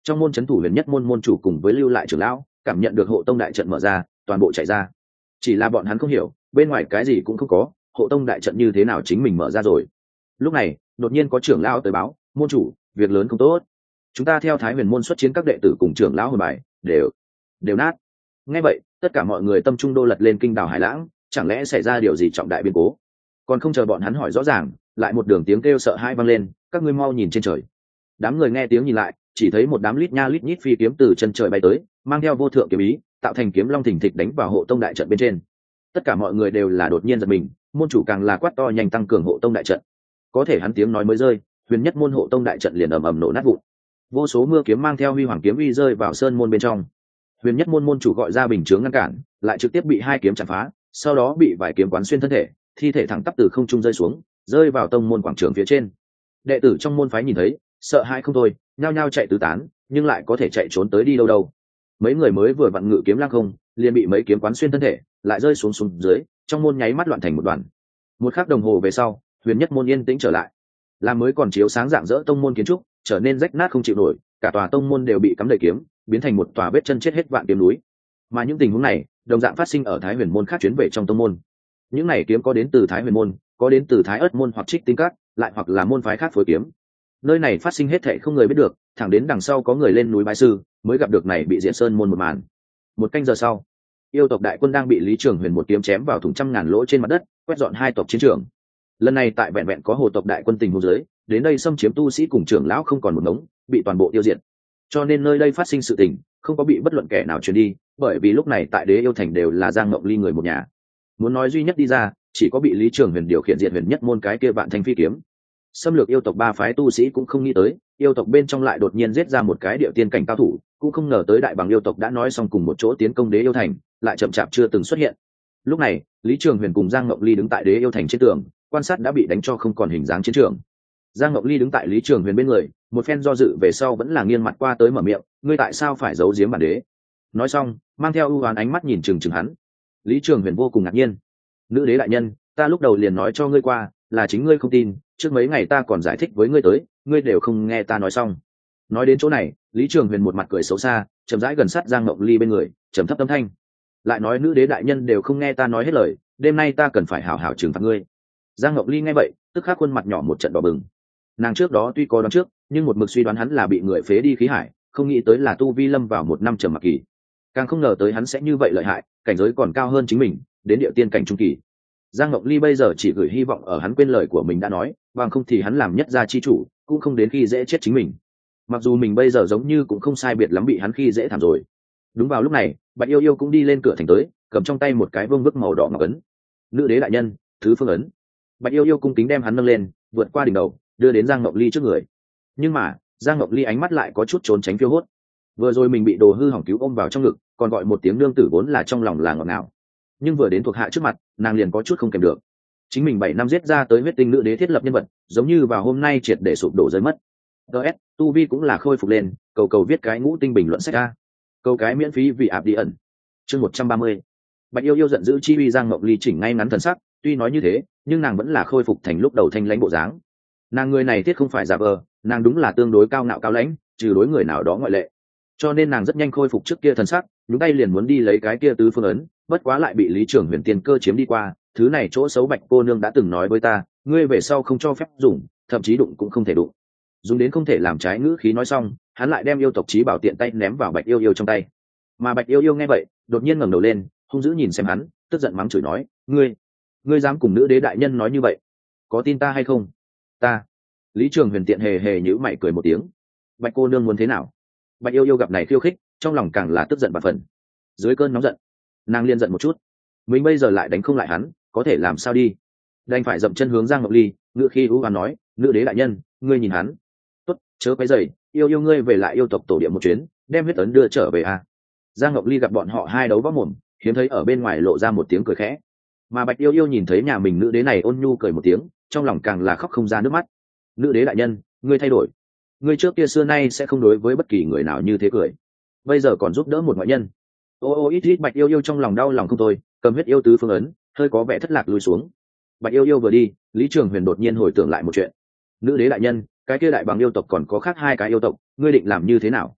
Trong môn trấn thủ huyền nhất môn môn chủ cùng với lưu lại trưởng lão cảm nhận được hộ tông đại trận mở ra, toàn bộ chạy ra. Chỉ là bọn hắn không hiểu, bên ngoài cái gì cũng không có, hộ tông đại trận như thế nào chính mình mở ra rồi. Lúc này đột nhiên có trưởng lão tới báo, môn chủ, việc lớn không tốt, chúng ta theo thái huyền môn xuất chiến, các đệ tử cùng trưởng lão hồn bài đều đều nát. Nghe vậy tất cả mọi người tâm trung đô lật lên kinh đảo hải lãng, chẳng lẽ xảy ra điều gì trọng đại biến cố? Còn không chờ bọn hắn hỏi rõ ràng, lại một đường tiếng kêu sợ hãi vang lên, các ngươi mau nhìn trên trời. Đám người nghe tiếng nhìn lại, chỉ thấy một đám lít nha lít nhít phi kiếm từ chân trời bay tới, mang theo vô thượng kiếm ý, tạo thành kiếm long thình thịch đánh vào hộ tông đại trận bên trên. Tất cả mọi người đều là đột nhiên giật mình, môn chủ càng là quát to nhanh tăng cường hộ tông đại trận. Có thể hắn tiếng nói mới rơi, huyền nhất môn hộ tông đại trận liền ầm ầm nổ nát vụn. Vô số mưa kiếm mang theo huy hoàng kiếm uy rơi vào sơn môn bên trong. Huyền nhất môn môn chủ gọi ra bình chướng ngăn cản, lại trực tiếp bị hai kiếm chặt phá, sau đó bị vài kiếm quán xuyên thân thể, thi thể thẳng tắp từ không trung rơi xuống, rơi vào tông môn quảng trường phía trên. Đệ tử trong môn phái nhìn thấy, sợ hãi không thôi, nhao nhao chạy tứ tán, nhưng lại có thể chạy trốn tới đi đâu đâu. Mấy người mới vừa vặn ngự kiếm lăng không, liền bị mấy kiếm quán xuyên thân thể, lại rơi xuống xuống dưới, trong môn nháy mắt loạn thành một đoàn. Một khắc đồng hồ về sau, huyền nhất môn yên tĩnh trở lại, làm mới còn chiếu sáng rạng rỡ tông môn kiến trúc trở nên rách nát không chịu nổi, cả tòa tông môn đều bị cắm đầy kiếm, biến thành một tòa vết chân chết hết vạn kiếm núi. Mà những tình huống này đồng dạng phát sinh ở thái huyền môn khác chuyến về trong tông môn. Những này kiếm có đến từ thái huyền môn, có đến từ thái ất môn hoặc trích tinh các, lại hoặc là môn phái khác phối kiếm. Nơi này phát sinh hết thệ không người biết được, thẳng đến đằng sau có người lên núi bái sư mới gặp được này bị diện sơn môn một màn. Một canh giờ sau, yêu tộc đại quân đang bị Lý Trường Huyền một kiếm chém vào thủng trăm ngàn lỗ trên mặt đất, quét dọn hai tộc chiến trường. Lần này tại vẹn vẹn có hồ tộc đại quân tình huống dưới, đến đây xâm chiếm tu sĩ cùng trưởng lão không còn một ngống, bị toàn bộ tiêu diệt. Cho nên nơi đây phát sinh sự tình không có bị bất luận kẻ nào truyền đi, bởi vì lúc này tại Đế Yêu Thành đều là Giang Ngộng Ly người một nhà. Muốn nói duy nhất đi ra, chỉ có bị Lý Trường Huyền điều khiển diệt huyền nhất môn cái kia vạn thanh phi kiếm. Xâm lược yêu tộc ba phái tu sĩ cũng không nghĩ tới, yêu tộc bên trong lại đột nhiên giết ra một cái địa tiên cảnh cao thủ, cũng không ngờ tới đại bằng yêu tộc đã nói xong cùng một chỗ tiến công Đế Yêu Thành, lại chậm chạp chưa từng xuất hiện. Lúc này Lý Trường Huyền cùng Giang Ngộng Ly đứng tại Đế Yêu Thành trên tường, quan sát đã bị đánh cho không còn hình dáng chiến trường. Giang Ngộng Ly đứng tại Lý Trường Huyền bên người, một phen do dự về sau vẫn là nghiêng mặt qua tới mở miệng, ngươi tại sao phải giấu giếm bản đế? Nói xong mang theo ưu oán ánh mắt nhìn chừng chừng hắn. Lý Trường Huyền vô cùng ngạc nhiên, nữ đế đại nhân, ta lúc đầu liền nói cho ngươi qua, là chính ngươi không tin, trước mấy ngày ta còn giải thích với ngươi tới, ngươi đều không nghe ta nói xong. Nói đến chỗ này, Lý Trường Huyền một mặt cười xấu xa, chậm rãi gần sát Giang Ngộng Ly bên người, trầm thấp âm thanh, lại nói nữ đế đại nhân đều không nghe ta nói hết lời, đêm nay ta cần phải hảo hảo trừng phạt ngươi. Giang Ngộng Ly nghe vậy tức khắc khuôn mặt nhỏ một trận đỏ bừng. Nàng trước đó tuy có đoán trước, nhưng một mực suy đoán hắn là bị người phế đi khí hải, không nghĩ tới là tu vi lâm vào một năm trầm mặc kỳ, càng không ngờ tới hắn sẽ như vậy lợi hại, cảnh giới còn cao hơn chính mình, đến địa tiên cảnh trung kỳ. Giang Ngộng Ly bây giờ chỉ gửi hy vọng ở hắn quên lời của mình đã nói, bằng không thì hắn làm nhất gia chi chủ cũng không đến khi dễ chết chính mình. Mặc dù mình bây giờ giống như cũng không sai biệt lắm bị hắn khi dễ thảm rồi. Đúng vào lúc này, Bạch Yêu Yêu cũng đi lên cửa thành tới, cầm trong tay một cái vương bức màu đỏ ngọc ấn. Nữ đế đại nhân, thứ phương ấn. Bạch Yêu Yêu cung kính đem hắn nâng lên, vượt qua đỉnh đầu, đưa đến Giang Ngộng Ly trước người. Nhưng mà Giang Ngộng Ly ánh mắt lại có chút trốn tránh phiêu hốt. Vừa rồi mình bị đồ hư hỏng cứu ôm vào trong ngực, còn gọi một tiếng nương tử vốn là trong lòng là ngọt ngào, nhưng vừa đến thuộc hạ trước mặt, nàng liền có chút không kèm được. Chính mình bảy năm giết ra tới huyết tinh nữ đế thiết lập nhân vật, giống như vào hôm nay triệt để sụp đổ rơi mất. ds tu vi cũng là khôi phục lên, cầu cầu viết cái ngũ tinh bình luận sách a, cầu cái miễn phí vì ạp đi ẩn. Chương một trăm ba mươi. Bạch Yêu Yêu giận dữ chi uy. Giang Ngộng Ly chỉnh ngay ngắn thần sắc, tuy nói như thế nhưng nàng vẫn là khôi phục thành lúc đầu thanh lãnh bộ dáng. Nàng người này thiết không phải giả vờ, nàng đúng là tương đối cao ngạo cao lãnh, trừ đối người nào đó ngoại lệ. Cho nên nàng rất nhanh khôi phục trước kia thần sắc, nhúng tay liền muốn đi lấy cái kia tứ phương ấn, bất quá lại bị Lý Trường Huyền tiên cơ chiếm đi qua. Thứ này chỗ xấu, Bạch cô nương đã từng nói với ta, ngươi về sau không cho phép dùng, thậm chí đụng cũng không thể đụng. Dùng đến không thể làm trái ngữ khí nói xong, hắn lại đem yêu tộc chí bảo tiện tay ném vào Bạch Yêu Yêu trong tay. Mà Bạch Yêu Yêu nghe vậy đột nhiên ngẩng đầu lên, hung dữ nhìn xem hắn, tức giận mắng chửi nói, ngươi ngươi dám cùng nữ đế đại nhân nói như vậy, có tin ta hay không? Ta. Lý Trường Huyền tiện hề hề nhíu mày cười một tiếng. Bạch cô nương muốn thế nào? Bạch Yêu Yêu gặp này khiêu khích, trong lòng càng là tức giận bạt phần. Dưới cơn nóng giận, nàng liên giận một chút, mình bây giờ lại đánh không lại hắn, có thể làm sao đi? Đành phải dậm chân hướng Giang Ngọc Ly, ngựa khi ú oán nói, nữ đế đại nhân, ngươi nhìn hắn. Tốt, chớ quấy rầy, yêu yêu ngươi về lại yêu tộc tổ địa một chuyến, đem huyết ấn đưa trở về a. À. Giang Ngọc Ly gặp bọn họ hai đấu võ mồm, hiếm thấy ở bên ngoài lộ ra một tiếng cười khẽ. Mà Bạch Yêu Yêu nhìn thấy nhà mình nữ đế này ôn nhu cười một tiếng, trong lòng càng là khóc không ra nước mắt. Nữ đế đại nhân, ngươi thay đổi, ngươi trước kia xưa nay sẽ không đối với bất kỳ người nào như thế cười, bây giờ còn giúp đỡ một ngoại nhân. Ô ô ít ít. Bạch Yêu Yêu trong lòng đau lòng không thôi, cầm huyết yêu tứ phương ấn, hơi có vẻ thất lạc lùi xuống. Bạch Yêu Yêu vừa đi, Lý Trường Huyền đột nhiên hồi tưởng lại một chuyện. Nữ đế đại nhân, cái kia đại bằng yêu tộc còn có khác hai cái yêu tộc, ngươi định làm như thế nào?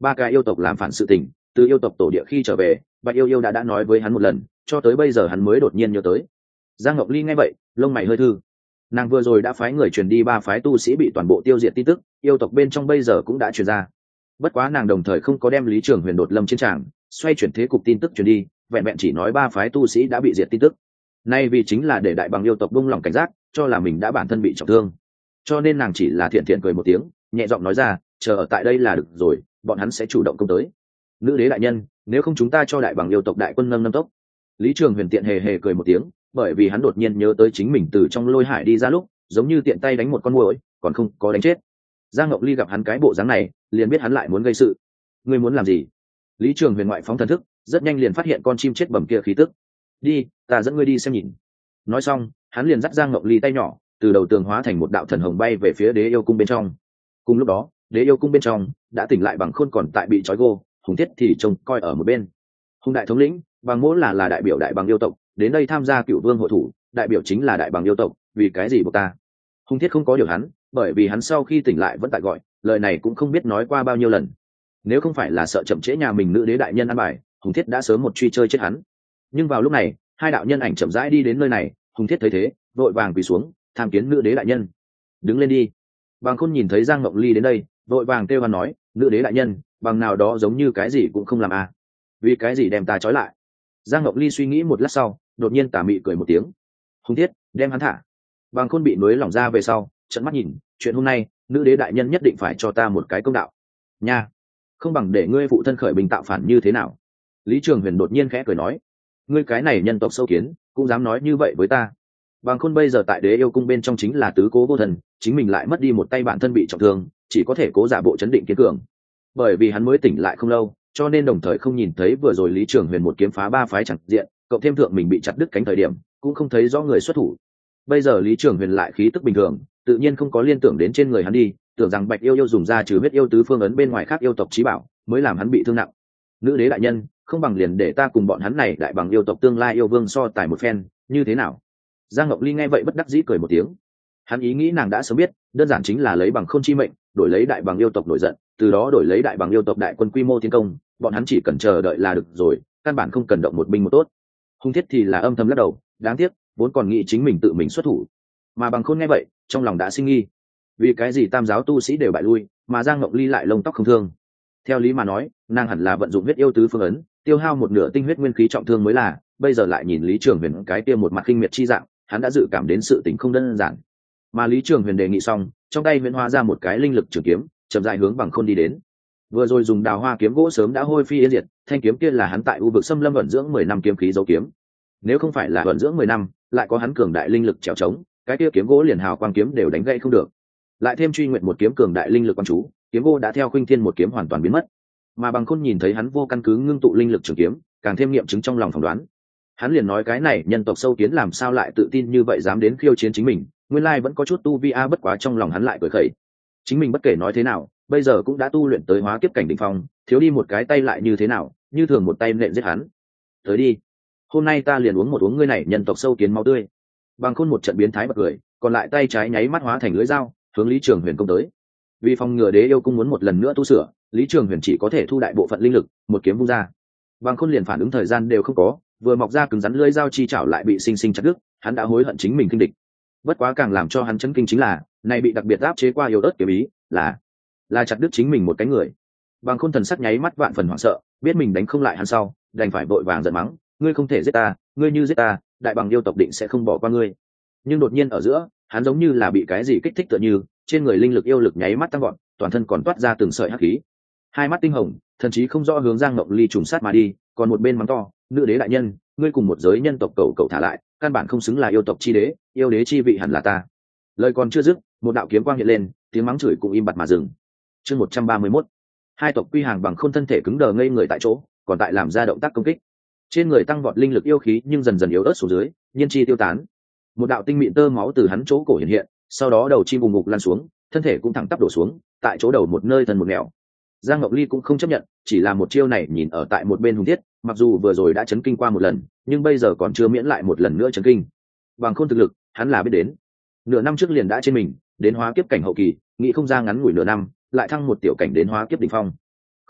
ba cái yêu tộc làm phản sự tình, từ yêu tộc tổ địa khi trở về, bạch yêu yêu đã đã nói với hắn một lần, cho tới bây giờ hắn mới đột nhiên nhớ tới. Giang Ngọc Ly nghe vậy, lông mày hơi thư. Nàng vừa rồi đã phái người truyền đi ba phái tu sĩ bị toàn bộ tiêu diệt tin tức, yêu tộc bên trong bây giờ cũng đã truyền ra. Bất quá nàng đồng thời không có đem Lý Trường Huyền đột lâm chiến tràng, xoay chuyển thế cục tin tức truyền đi, vẹn vẹn chỉ nói ba phái tu sĩ đã bị diệt tin tức. Nay vì chính là để đại bằng yêu tộc buông lòng cảnh giác, cho là mình đã bản thân bị trọng thương. Cho nên nàng chỉ là thiện thiện cười một tiếng, nhẹ giọng nói ra, chờ ở tại đây là được rồi, bọn hắn sẽ chủ động công tới. Nữ đế đại nhân, nếu không chúng ta cho đại bằng yêu tộc đại quân nâng nâng tốc. Lý Trường Huyền tiện hề hề cười một tiếng, bởi vì hắn đột nhiên nhớ tới chính mình từ trong lôi hải đi ra lúc, giống như tiện tay đánh một con muỗi, còn không có đánh chết. Giang Ngọc Ly gặp hắn cái bộ dáng này, liền biết hắn lại muốn gây sự. Ngươi muốn làm gì? Lý Trường Huyền ngoại phóng thần thức, rất nhanh liền phát hiện con chim chết bầm kia khí tức. Đi, ta dẫn ngươi đi xem nhìn. Nói xong, hắn liền dắt Giang Ngọc Ly tay nhỏ, từ đầu tường hóa thành một đạo thần hồng bay về phía Đế Yêu cung bên trong. Cùng lúc đó, Đế Yêu cung bên trong đã tỉnh lại Bằng Khôn còn tại bị trói gô, Hùng Thiết thì trông coi ở một bên. Hùng đại thống lĩnh, Bằng Mỗ là là đại biểu đại bằng yêu tộc, đến đây tham gia Cửu Vương hội thủ, đại biểu chính là đại bằng yêu tộc, vì cái gì buộc ta? Hùng Thiết không có điều hắn, bởi vì hắn sau khi tỉnh lại vẫn tại gọi, lời này cũng không biết nói qua bao nhiêu lần. Nếu không phải là sợ chậm trễ nhà mình nữ đế đại nhân ăn bài, Hùng Thiết đã sớm một truy chơi chết hắn. Nhưng vào lúc này, hai đạo nhân ảnh chậm rãi đi đến nơi này, Hùng Thiết thấy thế, vội vàng quỳ xuống, tham kiến nữ đế đại nhân. Đứng lên đi. Bằng Khôn nhìn thấy Giang Ngọc Ly đến đây, vội vàng kêu hắn nói, nữ đế đại nhân, bằng nào đó giống như cái gì cũng không làm à? Vì cái gì đem ta trói lại? Giang Ngọc Ly suy nghĩ một lát sau, đột nhiên tà mị cười một tiếng. Hùng Thiết, đem hắn thả. Bằng Khôn bị núi lỏng ra về sau, trợn mắt nhìn, chuyện hôm nay, nữ đế đại nhân nhất định phải cho ta một cái công đạo. Nha, không bằng để ngươi phụ thân khởi bình tạo phản như thế nào? Lý Trường Huyền đột nhiên khẽ cười nói, ngươi cái này nhân tộc sâu kiến, cũng dám nói như vậy với ta? Bằng Khôn bây giờ tại Đế Yêu cung bên trong chính là tứ cố vô thần, chính mình lại mất đi một tay bản thân bị trọng thương, chỉ có thể cố giả bộ chấn định kiên cường. Bởi vì hắn mới tỉnh lại không lâu, cho nên đồng thời không nhìn thấy vừa rồi Lý Trường Huyền một kiếm phá ba phái chẳng diện, cộng thêm thượng mình bị chặt đứt cánh thời điểm, cũng không thấy rõ người xuất thủ. Bây giờ Lý Trường Huyền lại khí tức bình thường, tự nhiên không có liên tưởng đến trên người hắn đi, tưởng rằng Bạch Yêu Yêu dùng ra trừ huyết yêu tứ phương ấn bên ngoài khác yêu tộc chí bảo, mới làm hắn bị thương nặng. Nữ đế đại nhân, không bằng liền để ta cùng bọn hắn này đại bằng yêu tộc tương lai yêu vương so tài một phen, như thế nào? Giang Ngọc Ly nghe vậy bất đắc dĩ cười một tiếng. Hắn ý nghĩ nàng đã sớm biết, đơn giản chính là lấy bằng khôn chi mệnh, đổi lấy đại bằng yêu tộc nổi giận, từ đó đổi lấy đại bằng yêu tộc đại quân quy mô tiến công, bọn hắn chỉ cần chờ đợi là được rồi, căn bản không cần động một binh một tốt. Hung Thiết thì là âm thầm lắc đầu, đáng tiếc, vốn còn nghĩ chính mình tự mình xuất thủ. Mà bằng khôn nghe vậy, trong lòng đã sinh nghi. Vì cái gì tam giáo tu sĩ đều bại lui, mà Giang Ngọc Ly lại lông tóc không thương? Theo lý mà nói, nàng hẳn là vận dụng huyết yêu tứ phương ấn, tiêu hao một nửa tinh huyết nguyên khí trọng thương mới là, bây giờ lại nhìn Lý Trường Huyền cái kia một mặt khinh miệt chi dạng, hắn đã dự cảm đến sự tình không đơn giản. Mà Lý Trường Huyền đề nghị xong, trong tay huyễn hóa ra một cái linh lực trường kiếm, chậm rãi hướng bằng khôn đi đến. Vừa rồi dùng đào hoa kiếm gỗ sớm đã hôi phi yên diệt, thanh kiếm kia là hắn tại u vực xâm lâm vận dưỡng mười năm kiếm khí dấu kiếm. Nếu không phải là vận dưỡng mười năm, lại có hắn cường đại linh lực trèo trống, cái kia kiếm gỗ liền hào quang kiếm đều đánh gãy không được. Lại thêm truy nguyện một kiếm cường đại linh lực quan chú, kiếm gỗ đã theo khuynh thiên một kiếm hoàn toàn biến mất. Mà bằng khôn nhìn thấy hắn vô căn cứ ngưng tụ linh lực trường kiếm, càng thêm nghiệm chứng trong lòng phỏng đoán. Hắn liền nói cái này nhân tộc sâu kiến làm sao lại tự tin như vậy dám đến khiêu chiến chính mình, nguyên lai vẫn có chút tu vi a, bất quá trong lòng hắn lại cười khẩy. Chính mình bất kể nói thế nào, bây giờ cũng đã tu luyện tới hóa kiếp cảnh đỉnh phong, thiếu đi một cái tay lại như thế nào, như thường một tay nện giết hắn. Tới đi, hôm nay ta liền uống một uống ngươi này nhân tộc sâu kiến máu tươi. Bằng khôn một trận biến thái bật cười, còn lại tay trái nháy mắt hóa thành lưỡi dao, hướng Lý Trường Huyền công tới. Vì phòng ngừa Đế Yêu cung muốn một lần nữa tu sửa, Lý Trường Huyền chỉ có thể thu đại bộ phận linh lực, một kiếm vung ra. Bằng khôn liền phản ứng thời gian đều không có, vừa mọc ra cứng rắn lưỡi dao chi chảo lại bị sinh sinh chặt đứt, hắn đã hối hận chính mình kinh địch. Bất quá càng làm cho hắn chấn kinh chính là, này bị đặc biệt áp chế qua yếu ớt kiếm ý, là là chặt đứt chính mình một cái người. Bằng khôn thần sắc nháy mắt vạn phần hoảng sợ, biết mình đánh không lại hắn sau, đành phải vội vàng giận mắng, ngươi không thể giết ta, ngươi như giết ta, đại bằng yêu tộc định sẽ không bỏ qua ngươi. Nhưng đột nhiên ở giữa, hắn giống như là bị cái gì kích thích tựa như, trên người linh lực yêu lực nháy mắt tăng gọn, toàn thân còn toát ra từng sợi hắc khí. Hai mắt tinh hồng, thậm chí không rõ hướng Giang Ngọc Ly trùng sát mà đi, còn một bên mắng to, nữ đế đại nhân, ngươi cùng một giới nhân tộc cầu cầu thả lại, căn bản không xứng là yêu tộc chi đế, yêu đế chi vị hẳn là ta. Lời còn chưa dứt, một đạo kiếm quang hiện lên, tiếng mắng chửi cũng im bặt mà dừng. Chương một trăm ba mươi mốt, hai tộc quy hàng bằng khôn thân thể cứng đờ ngây người tại chỗ, còn tại làm ra động tác công kích. Trên người tăng vọt linh lực yêu khí nhưng dần dần yếu ớt xuống dưới, nhiên chi tiêu tán. Một đạo tinh mịn tơ máu từ hắn chỗ cổ hiện hiện, sau đó đầu chim vùng ngục lăn xuống, thân thể cũng thẳng tắp đổ xuống, tại chỗ đầu một nơi thân một nẻo. Giang Ngọc Ly cũng không chấp nhận, chỉ là một chiêu này nhìn ở tại một bên Hùng Thiết, mặc dù vừa rồi đã chấn kinh qua một lần, nhưng bây giờ còn chưa miễn lại một lần nữa chấn kinh. Bằng khôn thực lực, hắn là biết đến. Nửa năm trước liền đã trên mình, đến hóa kiếp cảnh hậu kỳ, nghĩ không ra ngắn ngủi nửa năm, lại thăng một tiểu cảnh đến hóa kiếp đỉnh phong.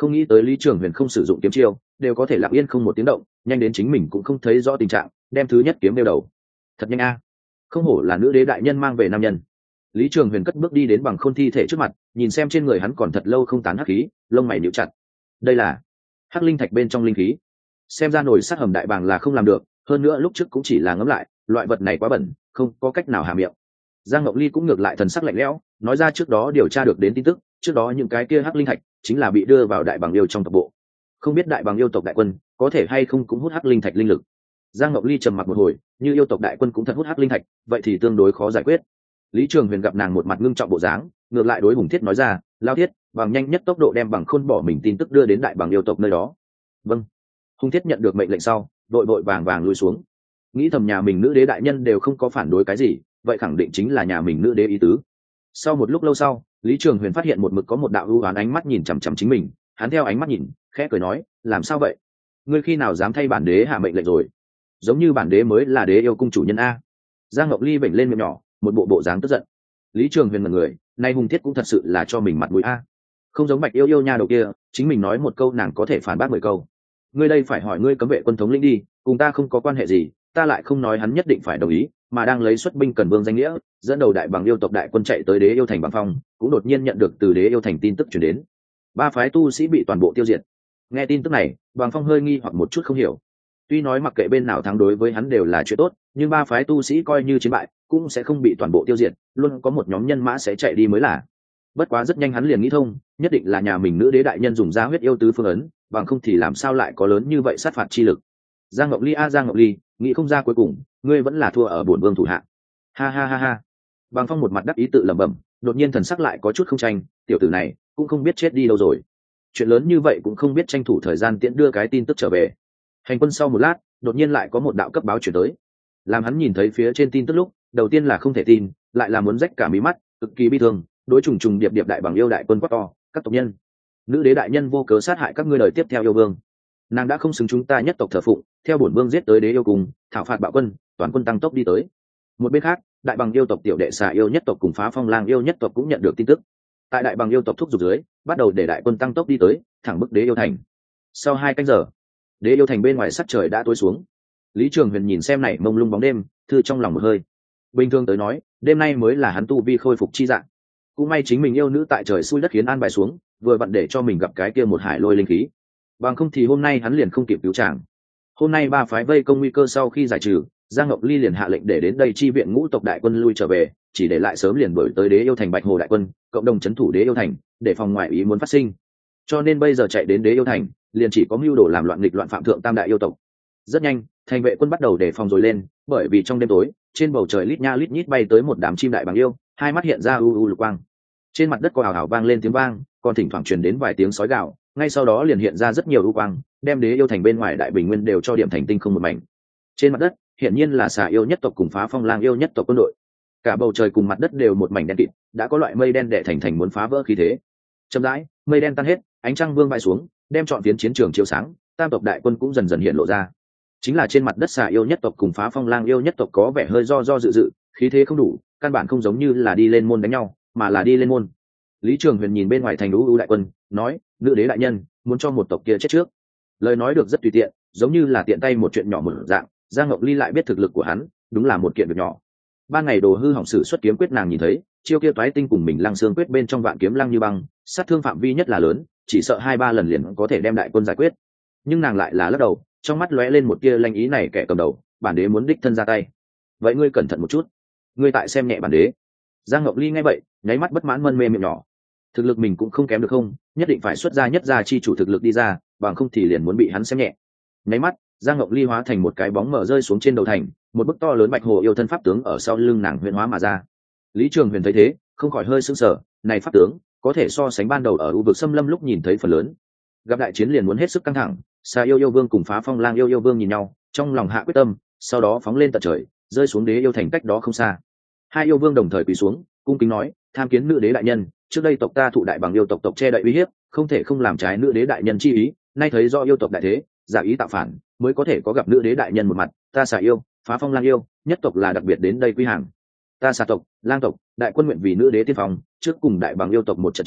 Không nghĩ tới Lý Trường Huyền không sử dụng kiếm chiêu đều có thể lặng yên không một tiếng động, nhanh đến chính mình cũng không thấy rõ tình trạng, đem thứ nhất kiếm đeo đầu. Thật nhanh a, không hổ là nữ đế đại nhân mang về nam nhân. Lý Trường Huyền cất bước đi đến Bằng Khôn thi thể trước mặt, nhìn xem trên người hắn còn thật lâu không tán hắc khí, lông mày nhíu chặt. Đây là hắc linh thạch bên trong linh khí. Xem ra nồi sát hầm đại bàng là không làm được, hơn nữa lúc trước cũng chỉ là ngấm lại, loại vật này quá bẩn, không có cách nào hạ miệng. Giang Ngọc Ly cũng ngược lại thần sắc lạnh lẽo, nói ra trước đó điều tra được đến tin tức, trước đó những cái kia hắc linh thạch chính là bị đưa vào đại bàng yêu trong tộc bộ. Không biết đại bàng yêu tộc đại quân có thể hay không cũng hút hắc linh thạch linh lực. Giang Ngọc Ly trầm mặc một hồi, như yêu tộc đại quân cũng thật hút hắc linh thạch, vậy thì tương đối khó giải quyết. Lý Trường Huyền gặp nàng một mặt ngưng trọng bộ dáng, ngược lại đối Hùng Thiết nói ra, lao thiết, bằng nhanh nhất tốc độ đem Bằng Khôn bỏ mình tin tức đưa đến đại bàng yêu tộc nơi đó. Vâng. Hùng Thiết nhận được mệnh lệnh sau, đội đội vàng vàng lui xuống. Nghĩ thầm nhà mình nữ đế đại nhân đều không có phản đối cái gì, vậy khẳng định chính là nhà mình nữ đế ý tứ. Sau một lúc lâu sau, Lý Trường Huyền phát hiện một mực có một đạo ưu ám ánh mắt nhìn chằm chằm chính mình, hắn theo ánh mắt nhìn, khẽ cười nói, làm sao vậy? Ngươi khi nào dám thay bản đế hạ mệnh lệnh rồi? Giống như bản đế mới là đế yêu cung chủ nhân a. Giang Ngọc Ly vểnh lên miệng nhỏ, một bộ bộ dáng tức giận. Lý Trường Huyền ngẩn người, nay Hùng Thiết cũng thật sự là cho mình mặt mũi a. Không giống Bạch Yêu Yêu nha đầu kia, chính mình nói một câu nàng có thể phản bác mười câu. Ngươi đây phải hỏi ngươi cấm vệ quân thống lĩnh đi, cùng ta không có quan hệ gì, ta lại không nói hắn nhất định phải đồng ý, mà đang lấy xuất binh cần vương danh nghĩa, dẫn đầu đại bàng yêu tộc đại quân chạy tới đế yêu thành Bằng Phong, cũng đột nhiên nhận được từ đế yêu thành tin tức truyền đến, ba phái tu sĩ bị toàn bộ tiêu diệt. Nghe tin tức này, Bằng Phong hơi nghi hoặc một chút không hiểu. Tuy nói mặc kệ bên nào thắng đối với hắn đều là chuyện tốt, nhưng ba phái tu sĩ coi như chiến bại, cũng sẽ không bị toàn bộ tiêu diệt, luôn có một nhóm nhân mã sẽ chạy đi mới là. Bất quá rất nhanh hắn liền nghĩ thông, nhất định là nhà mình nữ đế đại nhân dùng ra huyết yêu tứ phương ấn, bằng không thì làm sao lại có lớn như vậy sát phạt chi lực. Giang Ngọc Ly a Giang Ngọc Ly, nghĩ không ra cuối cùng, ngươi vẫn là thua ở bổn vương thủ hạ. Ha ha ha ha. Bằng Phong một mặt đắc ý tự lẩm bẩm, đột nhiên thần sắc lại có chút không tranh, tiểu tử này cũng không biết chết đi đâu rồi. Chuyện lớn như vậy cũng không biết tranh thủ thời gian tiễn đưa cái tin tức trở về. Hành quân sau một lát, đột nhiên lại có một đạo cấp báo chuyển tới. Làm hắn nhìn thấy phía trên tin tức lúc, đầu tiên là không thể tin, lại là muốn rách cả mí mắt, cực kỳ bi thương, đối trùng trùng điệp điệp đại bằng yêu đại quân quát to, các tộc nhân, nữ đế đại nhân vô cớ sát hại các ngươi đời tiếp theo yêu vương, nàng đã không xứng chúng ta nhất tộc thờ phụng, theo bổn vương giết tới đế yêu cùng thảo phạt bạo quân, toàn quân tăng tốc đi tới. Một bên khác, đại bằng yêu tộc tiểu đệ xà yêu nhất tộc cùng phá phong lang yêu nhất tộc cũng nhận được tin tức, tại đại bằng yêu tộc thúc giục dưới, bắt đầu để đại quân tăng tốc đi tới, thẳng bức đế yêu thành. Sau hai canh giờ, đế yêu thành bên ngoài sắc trời đã tối xuống. Lý Trường Huyền nhìn xem này mông lung bóng đêm, thư trong lòng một hơi. Bình thường tới nói, đêm nay mới là hắn tu vi khôi phục chi dạng. Cũng may chính mình yêu nữ tại trời xui đất khiến an bài xuống, vừa vặn để cho mình gặp cái kia một hải lôi linh khí. Bằng không thì hôm nay hắn liền không kịp cứu chàng. Hôm nay ba phái vây công nguy cơ sau khi giải trừ, Giang Ngọc Ly liền hạ lệnh để đến đây chi viện ngũ tộc đại quân lui trở về, chỉ để lại sớm liền đổi tới đế yêu thành Bạch Hồ đại quân, cộng đồng chấn thủ đế yêu thành, để phòng ngoại ý muốn phát sinh. Cho nên bây giờ chạy đến đế yêu thành, liền chỉ có mưu đồ làm loạn nghịch loạn phạm thượng tam đại yêu tộc. Rất nhanh, thành vệ quân bắt đầu đề phòng rồi lên, bởi vì trong đêm tối, trên bầu trời lít nha lít nhít bay tới một đám chim đại bàng yêu, hai mắt hiện ra u u lục quang. Trên mặt đất có ảo ảo vang lên tiếng vang, còn thỉnh thoảng truyền đến vài tiếng sói gào, ngay sau đó liền hiện ra rất nhiều u quang, đem đế yêu thành bên ngoài đại bình nguyên đều cho điểm thành tinh không một mảnh. Trên mặt đất, hiện nhiên là xà yêu nhất tộc cùng phá phong lang yêu nhất tộc quân đội. Cả bầu trời cùng mặt đất đều một mảnh đen kịt, đã có loại mây đen đè thành thành muốn phá vỡ khí thế. Chậm rãi, mây đen tan hết, ánh trăng vương bay xuống, đem trọn phiến chiến trường chiếu sáng, tam tộc đại quân cũng dần dần hiện lộ ra. Chính là trên mặt đất xà yêu nhất tộc cùng phá phong lang yêu nhất tộc có vẻ hơi do do dự dự, khí thế không đủ, căn bản không giống như là đi lên môn đánh nhau, mà là đi lên môn. Lý Trường Huyền nhìn bên ngoài thành u u đại quân, nói, nữ đế đại nhân muốn cho một tộc kia chết trước. Lời nói được rất tùy tiện, giống như là tiện tay một chuyện nhỏ một dạng. Giang Ngọc Ly lại biết thực lực của hắn, đúng là một kiện việc nhỏ. Ban ngày đồ hư hỏng sử xuất kiếm quyết nàng nhìn thấy, chiêu kia toái tinh cùng mình lăng xương quyết bên trong vạn kiếm lăng như băng, sát thương phạm vi nhất là lớn, chỉ sợ hai ba lần liền có thể đem đại quân giải quyết. Nhưng nàng lại là lắc đầu, trong mắt lóe lên một tia lanh ý, này kẻ cầm đầu, bản đế muốn đích thân ra tay. Vậy ngươi cẩn thận một chút, ngươi tại xem nhẹ bản đế. Giang Ngọc Ly nghe vậy, nháy mắt bất mãn mân mê miệng nhỏ. Thực lực mình cũng không kém được không, nhất định phải xuất ra nhất gia chi chủ thực lực đi ra, bằng không thì liền muốn bị hắn xem nhẹ. Nháy mắt, Giang Ngọc Ly hóa thành một cái bóng mờ rơi xuống trên đầu thành, một bức to lớn bạch hồ yêu thân pháp tướng ở sau lưng nàng huyền hóa mà ra. Lý Trường Huyền thấy thế, không khỏi hơi sững sờ, này pháp tướng có thể so sánh ban đầu ở u vực xâm lâm lúc nhìn thấy phần lớn. Gặp đại chiến liền muốn hết sức căng thẳng, Xà yêu yêu vương cùng phá phong lang yêu yêu vương nhìn nhau, trong lòng hạ quyết tâm, sau đó phóng lên tận trời, rơi xuống đế yêu thành cách đó không xa. Hai yêu vương đồng thời quỳ xuống, cung kính nói, tham kiến nữ đế đại nhân, trước đây tộc ta thụ đại bằng yêu tộc tộc che đậy uy hiếp, không thể không làm trái nữ đế đại nhân chi ý, nay thấy do yêu tộc đại thế, giả ý tạo phản, mới có thể có gặp nữ đế đại nhân một mặt. Ta Xà yêu, phá phong lang yêu, nhất tộc là đặc biệt đến đây quy hàng. Ta Xà tộc, lang tộc, đại quân nguyện vì nữ đế tiên phong, trước cùng đại bằng yêu tộc một trận chiến,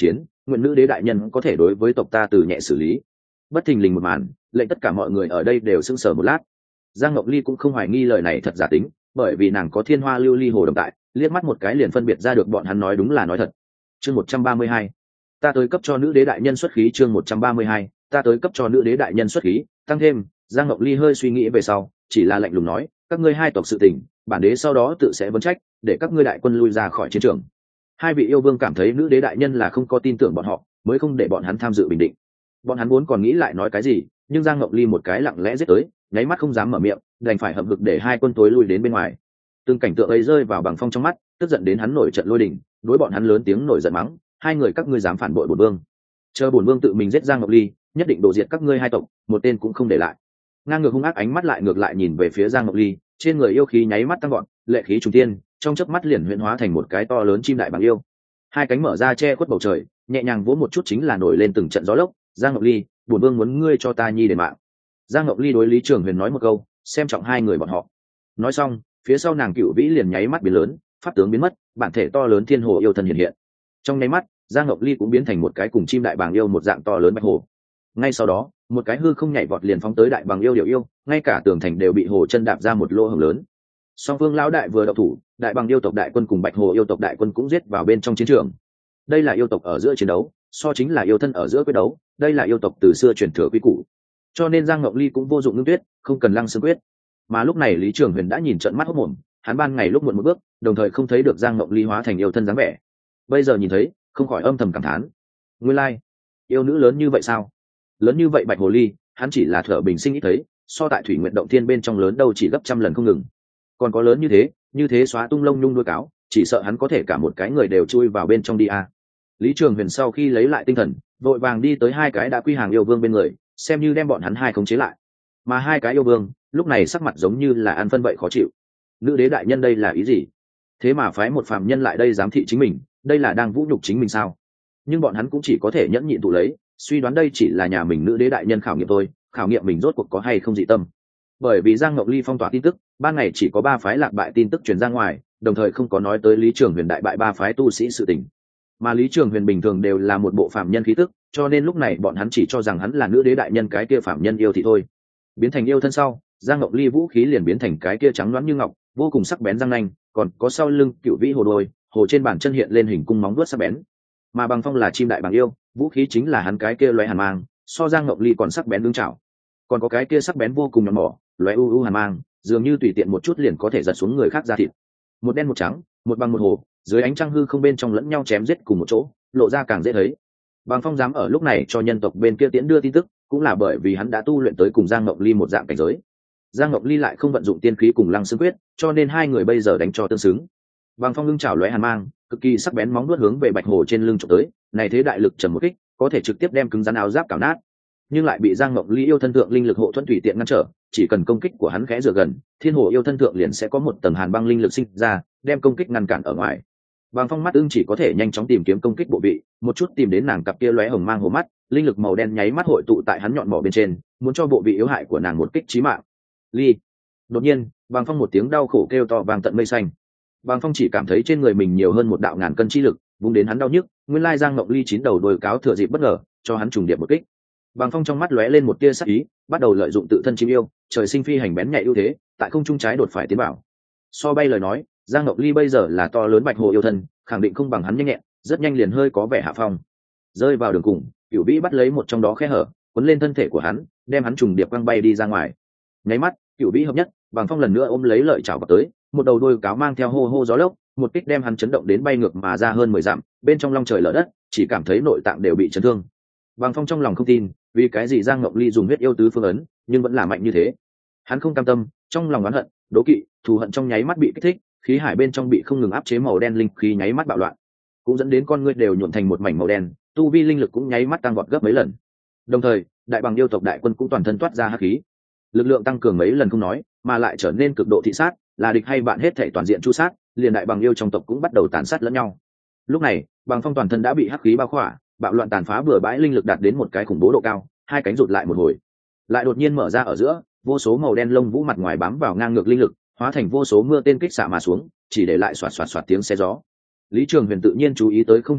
nguyện nữ đế đại nhân có thể đối với tộc ta từ nhẹ xử lý. Bất thình lình một màn lệnh tất cả mọi người ở đây đều sững sờ một lát. Giang Ngọc Ly cũng không hoài nghi lời này thật giả tính, bởi vì nàng có thiên hoa lưu ly hồ đồng tại, liếc mắt một cái liền phân biệt ra được bọn hắn nói đúng là nói thật. Chương một trăm ba mươi hai, ta tới cấp cho nữ đế đại nhân xuất khí. Chương một trăm ba mươi hai, ta tới cấp cho nữ đế đại nhân xuất khí. Tăng thêm, Giang Ngọc Ly hơi suy nghĩ về sau, chỉ là lạnh lùng nói, các ngươi hai tộc sự tình, bản đế sau đó tự sẽ vấn trách, để các ngươi đại quân lui ra khỏi chiến trường. Hai vị yêu vương cảm thấy nữ đế đại nhân là không có tin tưởng bọn họ, mới không để bọn hắn tham dự bình định. Bọn hắn muốn còn nghĩ lại nói cái gì, nhưng Giang Ngọc Ly một cái lặng lẽ giết tới, nháy mắt không dám mở miệng, đành phải hợp lực để hai quân tối lui đến bên ngoài. Từng cảnh tượng ấy rơi vào Bằng Phong trong mắt, tức giận đến hắn nổi trận lôi đình, đối bọn hắn lớn tiếng nổi giận mắng, hai người các ngươi dám phản bội bổn vương, chờ bổn vương tự mình giết Giang Ngọc Ly, nhất định đổ diệt các ngươi hai tộc, một tên cũng không để lại. Ngang ngược hung ác ánh mắt lại ngược lại nhìn về phía Giang Ngọc Ly, trên người yêu khí nháy mắt tăng gọn, lệ khí trùng tiên, trong chớp mắt liền huyễn hóa thành một cái to lớn chim đại bàng yêu, hai cánh mở ra che khuất bầu trời, nhẹ nhàng vỗ một chút chính là nổi lên từng trận gió lốc. Giang Ngọc Ly, bổn vương muốn ngươi cho ta nhi đền mạng. Giang Ngọc Ly đối Lý Trường Huyền nói một câu, xem trọng hai người bọn họ. Nói xong, phía sau nàng Cựu Vĩ liền nháy mắt biến lớn, pháp tướng biến mất, bản thể to lớn thiên hồ yêu thân hiện hiện. Trong nháy mắt, Giang Ngọc Ly cũng biến thành một cái cùng chim đại bàng yêu một dạng to lớn bạch hồ. Ngay sau đó, một cái hư không nhảy vọt liền phóng tới đại bàng yêu điệu yêu, ngay cả tường thành đều bị hồ chân đạp ra một lỗ hổng lớn. Song phương lão đại vừa động thủ, đại bàng yêu tộc đại quân cùng bạch hồ yêu tộc đại quân cũng giết vào bên trong chiến trường. Đây là yêu tộc ở giữa chiến đấu, so chính là yêu thân ở giữa quyết đấu, đây là yêu tộc từ xưa truyền thừa quy củ. Cho nên Giang Ngọc Ly cũng vô dụng ngưng tuyết, không cần lăng xương quyết. Mà lúc này Lý Trường Huyền đã nhìn trận mắt hốt mồm, hắn ban ngày lúc muộn một bước, đồng thời không thấy được Giang Ngọc Ly hóa thành yêu thân dáng vẻ. Bây giờ nhìn thấy, không khỏi âm thầm cảm thán. Nguyên lai, like, yêu nữ lớn như vậy sao? Lớn như vậy bạch hồ ly, hắn chỉ là thở bình sinh ít thấy, so tại Thủy Nguyện động thiên bên trong lớn đâu chỉ gấp trăm lần không ngừng. Còn có lớn như thế, như thế xóa tung lông nhung đuôi cáo, chỉ sợ hắn có thể cả một cái người đều chui vào bên trong đi a. À. Lý Trường Huyền sau khi lấy lại tinh thần, vội vàng đi tới hai cái đã quy hàng yêu vương bên người, xem như đem bọn hắn hai khống chế lại. Mà hai cái yêu vương lúc này sắc mặt giống như là ăn phân vậy khó chịu. Nữ đế đại nhân đây là ý gì? Thế mà phái một phàm nhân lại đây giám thị chính mình, đây là đang vũ nhục chính mình sao? Nhưng bọn hắn cũng chỉ có thể nhẫn nhịn tụ lấy, suy đoán đây chỉ là nhà mình nữ đế đại nhân khảo nghiệm thôi, khảo nghiệm mình rốt cuộc có hay không dị tâm. Bởi vì Giang Ngọc Ly phong tỏa tin tức, ban ngày chỉ có ba phái lạc bại tin tức truyền ra ngoài, đồng thời không có nói tới Lý Trường Huyền đại bại ba phái tu sĩ sự tình. Mà Lý Trường Huyền bình thường đều là một bộ phàm nhân khí tức, cho nên lúc này bọn hắn chỉ cho rằng hắn là nữ đế đại nhân cái kia phàm nhân yêu thì thôi. Biến thành yêu thân sau, Giang Ngọc Ly vũ khí liền biến thành cái kia trắng loáng như ngọc, vô cùng sắc bén răng nanh, còn có sau lưng Cựu Vĩ hồ đôi, hồ trên bàn chân hiện lên hình cung móng vuốt sắc bén. Mà Bằng Phong là chim đại bàng yêu, vũ khí chính là hắn cái kia lóe hàn mang, so Giang Ngọc Ly còn sắc bén đương chảo. Còn có cái kia sắc bén vô cùng nhọn mỏ, lóe u u hàn mang, dường như tùy tiện một chút liền có thể giật xuống người khác ra thịt. Một đen một trắng, một bằng một hồ, dưới ánh trăng hư không bên trong lẫn nhau chém giết cùng một chỗ, lộ ra càng dễ thấy. Bằng Phong dám ở lúc này cho nhân tộc bên kia tiễn đưa tin tức, cũng là bởi vì hắn đã tu luyện tới cùng Giang Ngọc Ly một dạng cảnh giới. Giang Ngọc Ly lại không vận dụng tiên khí cùng Lăng Xương Quyết, cho nên hai người bây giờ đánh cho tương xứng. Bằng Phong lưng chảo lóe hàn mang, cực kỳ sắc bén móng vuốt hướng về bạch hồ trên lưng chụp tới, này thế đại lực trầm một kích, có thể trực tiếp đem cứng rắn áo giáp cào nát. Nhưng lại bị Giang Ngọc Ly yêu thân thượng linh lực hộ thuẫn tùy tiện ngăn trở, chỉ cần công kích của hắn khẽ dựa gần, thiên hồ yêu thân thượng liền sẽ có một tầng hàn băng linh lực sinh ra, đem công kích ngăn cản ở ngoài. Bằng Phong mắt ưng chỉ có thể nhanh chóng tìm kiếm công kích bộ vị, một chút tìm đến nàng cặp kia lóe hồng mang hồ mắt, linh lực màu đen nháy mắt hội tụ tại hắn nhọn mỏ bên trên, muốn cho bộ vị yếu hại của nàng một kích chí mạng. Ly. Đột nhiên, Bằng Phong một tiếng đau khổ kêu to vang tận mây xanh. Bằng Phong chỉ cảm thấy trên người mình nhiều hơn một đạo ngàn cân chi lực, vung đến hắn đau nhức, nguyên lai Giang Ngọc Ly chín đầu đôi cáo thừa dịp bất ngờ, cho hắn trùng điệp một kích. Bằng Phong trong mắt lóe lên một tia sắc ý, bắt đầu lợi dụng tự thân chim yêu, trời sinh phi hành bén nhạy ưu thế, tại không trung trái đột phải tiến bảo. So bay lời nói, Giang Ngọc Ly bây giờ là to lớn bạch hồ yêu thân, khẳng định không bằng hắn nhanh nhẹn, rất nhanh liền hơi có vẻ hạ phong. Rơi vào đường cùng, Cửu Vĩ bắt lấy một trong đó khe hở, cuốn lên thân thể của hắn, đem hắn trùng điệp quăng bay đi ra ngoài. Nháy mắt, Cửu Vĩ hợp nhất, Bằng Phong lần nữa ôm lấy lợi chảo vào tới, một đầu đuôi cáo mang theo hô hô gió lốc, một kích đem hắn chấn động đến bay ngược mà ra hơn mười dặm, bên trong long trời lở đất, chỉ cảm thấy nội tạng đều bị chấn thương. Bằng Phong trong lòng không tin, vì cái gì Giang Ngọc Ly dùng huyết yêu tứ phương ấn, nhưng vẫn là mạnh như thế. Hắn không cam tâm, trong lòng oán hận, đố kỵ, thù hận trong nháy mắt bị kích thích, khí hải bên trong bị không ngừng áp chế màu đen linh khí nháy mắt bạo loạn, cũng dẫn đến con ngươi đều nhuộm thành một mảnh màu đen, tu vi linh lực cũng nháy mắt tăng vọt gấp mấy lần. Đồng thời, đại bằng yêu tộc đại quân cũng toàn thân toát ra hắc khí, lực lượng tăng cường mấy lần không nói, mà lại trở nên cực độ thị sát, là địch hay bạn hết thảy toàn diện chu sát, liền đại bằng yêu trong tộc cũng bắt đầu tàn sát lẫn nhau. Lúc này, Bằng Phong toàn thân đã bị hắc khí bao khỏa, bạo loạn tàn phá bừa bãi linh lực đạt đến một cái khủng bố độ cao, hai cánh rụt lại một hồi, lại đột nhiên mở ra ở giữa, vô số màu đen lông vũ mặt ngoài bám vào ngang ngược linh lực, hóa thành vô số mưa tên kích xạ mà xuống, chỉ để lại xoạt xoạt xoạt tiếng xe gió. Lý Trường Huyền tự nhiên chú ý tới không thích hợp,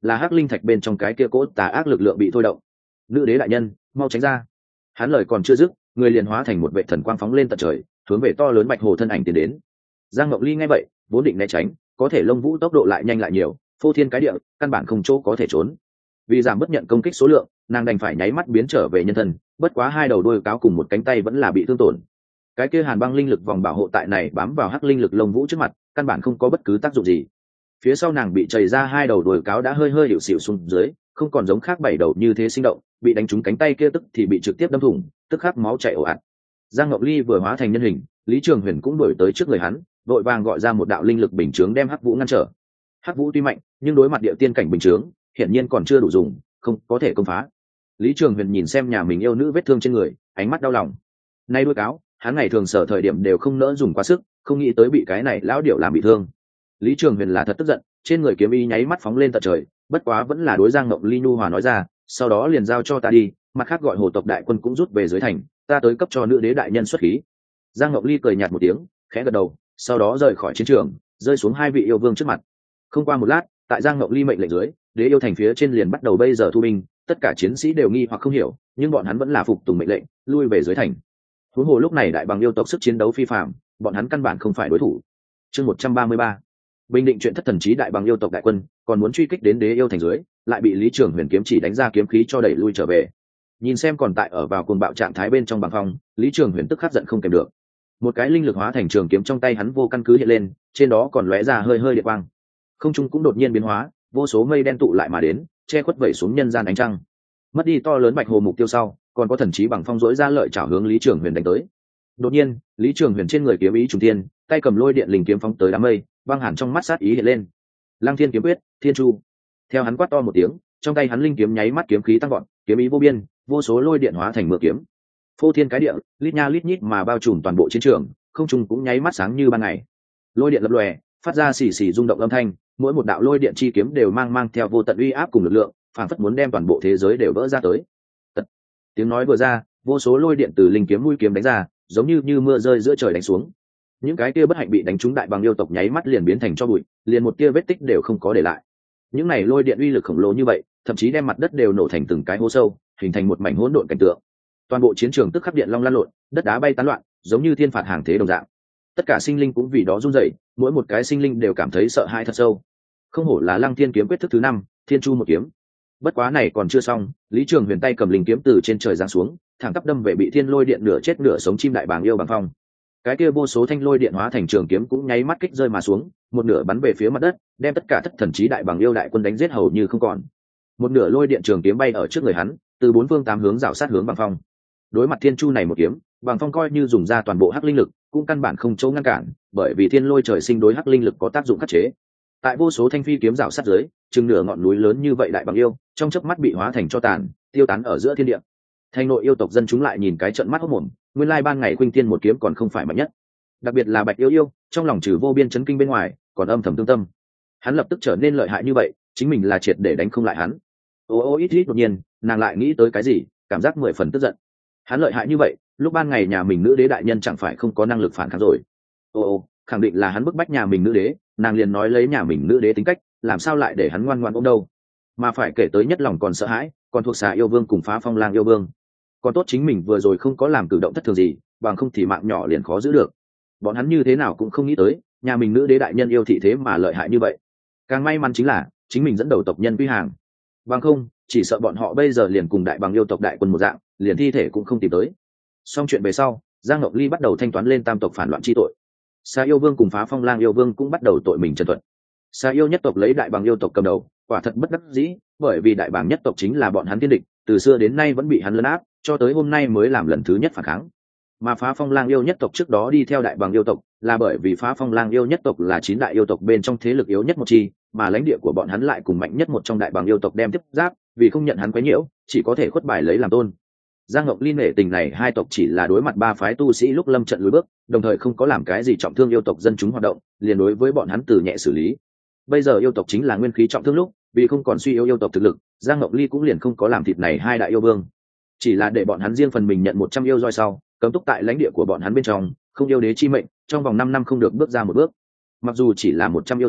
là hắc linh thạch bên trong cái kia cỗ tà ác lực lượng bị thôi động. Nữ đế đại nhân, mau tránh ra. Hắn lời còn chưa dứt, người liền hóa thành một vệ thần quang phóng lên tận trời, hướng về to lớn bạch hồ thân ảnh tiến đến. Giang Ngọc Ly nghe vậy, vốn định né tránh, có thể Lông Vũ tốc độ lại nhanh lại nhiều, phô thiên cái địa, căn bản không chỗ có thể trốn. Vì giảm bất nhận công kích số lượng, nàng đành phải nháy mắt biến trở về nhân thân, bất quá hai đầu đuôi cáo cùng một cánh tay vẫn là bị thương tổn. Cái kia hàn băng linh lực vòng bảo hộ tại này bám vào hắc linh lực Lông Vũ trước mặt, căn bản không có bất cứ tác dụng gì. Phía sau nàng bị chảy ra hai đầu đuôi cáo đã hơi hơi hiệu xỉu xuống dưới, không còn giống khác bảy đầu như thế sinh động, bị đánh trúng cánh tay kia tức thì bị trực tiếp đâm thủng, tức khắc máu chảy ồ ạt. Giang Ngọc Ly vừa hóa thành nhân hình, Lý Trường Huyền cũng đuổi tới trước người hắn, vội vàng gọi ra một đạo linh lực bình chướng đem hắc vũ ngăn trở. Hắc vũ tuy mạnh, nhưng đối mặt địa tiên cảnh bình chướng, hiển nhiên còn chưa đủ dùng, không có thể công phá. Lý Trường Huyền nhìn xem nhà mình yêu nữ vết thương trên người, ánh mắt đau lòng. Nay đuôi cáo, hắn ngày thường sở thời điểm đều không nỡ dùng quá sức, không nghĩ tới bị cái này lão điểu làm bị thương. Lý Trường Huyền là thật tức giận, trên người kiếm ý nháy mắt phóng lên tận trời, bất quá vẫn là đối Giang Ngọc Ly nhu hòa nói ra, sau đó liền giao cho ta đi, mặt khác gọi hồ tộc đại quân cũng rút về dưới thành, ta tới cấp cho nữ đế đại nhân xuất khí. Giang Ngọc Ly cười nhạt một tiếng, khẽ gật đầu, sau đó rời khỏi chiến trường, rơi xuống hai vị yêu vương trước mặt. Không qua một lát, tại Giang Ngọc Ly mệnh lệnh dưới, đế yêu thành phía trên liền bắt đầu bây giờ thu binh, tất cả chiến sĩ đều nghi hoặc không hiểu, nhưng bọn hắn vẫn là phục tùng mệnh lệnh, lui về dưới thành. Huống hồ lúc này đại bằng yêu tộc sức chiến đấu phi phàm, bọn hắn căn bản không phải đối thủ. Chương một trăm ba mươi ba, bình định chuyện thất thần trí đại bằng yêu tộc đại quân, còn muốn truy kích đến đế yêu thành dưới, lại bị Lý Trường Huyền kiếm chỉ đánh ra kiếm khí cho đẩy lui trở về. Nhìn xem còn tại ở vào cuồng bạo trạng thái bên trong bằng phong, Lý Trường Huyền tức khắc giận không kèm được. Một cái linh lực hóa thành trường kiếm trong tay hắn vô căn cứ hiện lên, trên đó còn lóe ra hơi hơi điện quang. Không trung cũng đột nhiên biến hóa, vô số mây đen tụ lại mà đến, che khuất vẩy xuống nhân gian ánh trăng. Mất đi to lớn bạch hồ mục tiêu sau, còn có thần trí bằng phong rỗi ra lợi chảo hướng Lý Trường Huyền đánh tới. Đột nhiên, Lý Trường Huyền trên người kiếm ý trùng thiên, tay cầm lôi điện linh kiếm phóng tới đám mây, băng hàn trong mắt sát ý hiện lên. Lăng Thiên kiếm quyết, Thiên Chu. Theo hắn quát to một tiếng, trong tay hắn linh kiếm nháy mắt kiếm khí tăng vọt, kiếm ý vô biên, vô số lôi điện hóa thành mưa kiếm. Phô thiên cái địa, lít nha lít nhít mà bao trùm toàn bộ chiến trường, không trung cũng nháy mắt sáng như ban ngày. Lôi điện lập lòe, phát ra xì xì rung động âm thanh, mỗi một đạo lôi điện chi kiếm đều mang mang theo vô tận uy áp cùng lực lượng, phảng phất muốn đem toàn bộ thế giới đều vỡ ra tới. Tật. Tiếng nói vừa ra, vô số lôi điện từ linh kiếm mũi kiếm đánh ra, giống như như mưa rơi giữa trời đánh xuống. Những cái kia bất hạnh bị đánh trúng đại bằng yêu tộc nháy mắt liền biến thành tro bụi, liền một tia vết tích đều không có để lại. Những này lôi điện uy lực khổng lồ như vậy, thậm chí đem mặt đất đều nổ thành từng cái hố sâu, hình thành một mảnh hỗn độn cảnh tượng. Toàn bộ chiến trường tức khắc điện long lan lộn, đất đá bay tán loạn, giống như thiên phạt hàng thế đồng dạng. Tất cả sinh linh cũng vì đó run rẩy, mỗi một cái sinh linh đều cảm thấy sợ hãi thật sâu. Không hổ là Lăng Thiên kiếm quyết thức thứ năm, Thiên Chu một kiếm. Bất quá này còn chưa xong, Lý Trường Huyền tay cầm linh kiếm từ trên trời giáng xuống, thẳng tắp đâm về bị thiên lôi điện nửa chết nửa sống chim đại bàng yêu bằng phong. Cái kia vô số thanh lôi điện hóa thành trường kiếm cũng nháy mắt kích rơi mà xuống, một nửa bắn về phía mặt đất, đem tất cả thất thần trí đại bàng yêu đại quân đánh giết hầu như không còn. Một nửa lôi điện trường kiếm bay ở trước người hắn, từ bốn phương tám hướng rảo sát hướng bằng phong. Đối mặt Thiên Chu này một kiếm, bằng phong coi như dùng ra toàn bộ hắc linh lực, cũng căn bản không chỗ ngăn cản, bởi vì thiên lôi trời sinh đối hắc linh lực có tác dụng khắc chế. Tại vô số thanh phi kiếm rảo sát dưới, chừng nửa ngọn núi lớn như vậy đại bàng yêu, trong chớp mắt bị hóa thành tro tàn, tiêu tán ở giữa thiên địa. Thành nội yêu tộc dân chúng lại nhìn cái trận mắt hốt mồm, nguyên lai ban ngày khuynh thiên một kiếm còn không phải mạnh nhất. Đặc biệt là Bạch Yêu Yêu, trong lòng trừ vô biên chấn kinh bên ngoài, còn âm thầm tương tâm. Hắn lập tức trở nên lợi hại như vậy, chính mình là triệt để đánh không lại hắn. Ô ô ít ít đột nhiên, nàng lại nghĩ tới cái gì, cảm giác mười phần tức giận. Hắn lợi hại như vậy, lúc ban ngày nhà mình nữ đế đại nhân chẳng phải không có năng lực phản kháng rồi. Ô ô, khẳng định là hắn bức bách nhà mình nữ đế, nàng liền nói lấy nhà mình nữ đế tính cách, làm sao lại để hắn ngoan ngoãn ôm đâu. Mà phải kể tới nhất lòng còn sợ hãi, còn thuộc xà yêu vương cùng Phá Phong Lang yêu vương. Còn tốt chính mình vừa rồi không có làm cử động thất thường gì, bằng không thì mạng nhỏ liền khó giữ được. Bọn hắn như thế nào cũng không nghĩ tới, nhà mình nữ đế đại nhân yêu thị thế mà lợi hại như vậy. Càng may mắn chính là chính mình dẫn đầu tộc nhân quy hàng, bằng không chỉ sợ bọn họ bây giờ liền cùng đại bằng yêu tộc đại quân một dạng, liền thi thể cũng không tìm tới. Xong chuyện về sau, Giang Ngọc Ly bắt đầu thanh toán lên tam tộc phản loạn chi tội. Xà yêu vương cùng Phá Phong Lang yêu vương cũng bắt đầu tội mình trần thuận. Xà yêu nhất tộc lấy đại bằng yêu tộc cầm đầu, quả thật bất đắc dĩ, bởi vì đại bàng nhất tộc chính là bọn hắn thiên địch, từ xưa đến nay vẫn bị hắn lấn áp, cho tới hôm nay mới làm lần thứ nhất phản kháng. Mà Phá Phong Lang yêu nhất tộc trước đó đi theo đại bàng yêu tộc, là bởi vì Phá Phong Lang yêu nhất tộc là chín đại yêu tộc bên trong thế lực yếu nhất một chi, mà lãnh địa của bọn hắn lại cùng mạnh nhất một trong đại bàng yêu tộc đem tiếp giáp, vì không nhận hắn quấy nhiễu, chỉ có thể khuất bài lấy làm tôn. Giang Ngọc Ly nể tình này hai tộc chỉ là đối mặt ba phái tu sĩ lúc lâm trận lùi bước, đồng thời không có làm cái gì trọng thương yêu tộc dân chúng hoạt động, liền đối với bọn hắn từ nhẹ xử lý. Bây giờ yêu tộc chính là nguyên khí trọng thương lúc, vì không còn suy yếu yêu tộc thực lực, Giang Ngọc Ly cũng liền không có làm thịt này hai đại yêu vương, chỉ là để bọn hắn riêng phần mình nhận một trăm yêu roi sau, cấm túc tại lãnh địa của bọn hắn bên trong, không yêu đế chi mệnh, trong vòng năm năm không được bước ra một bước. Mặc dù chỉ là một trăm yêu roi,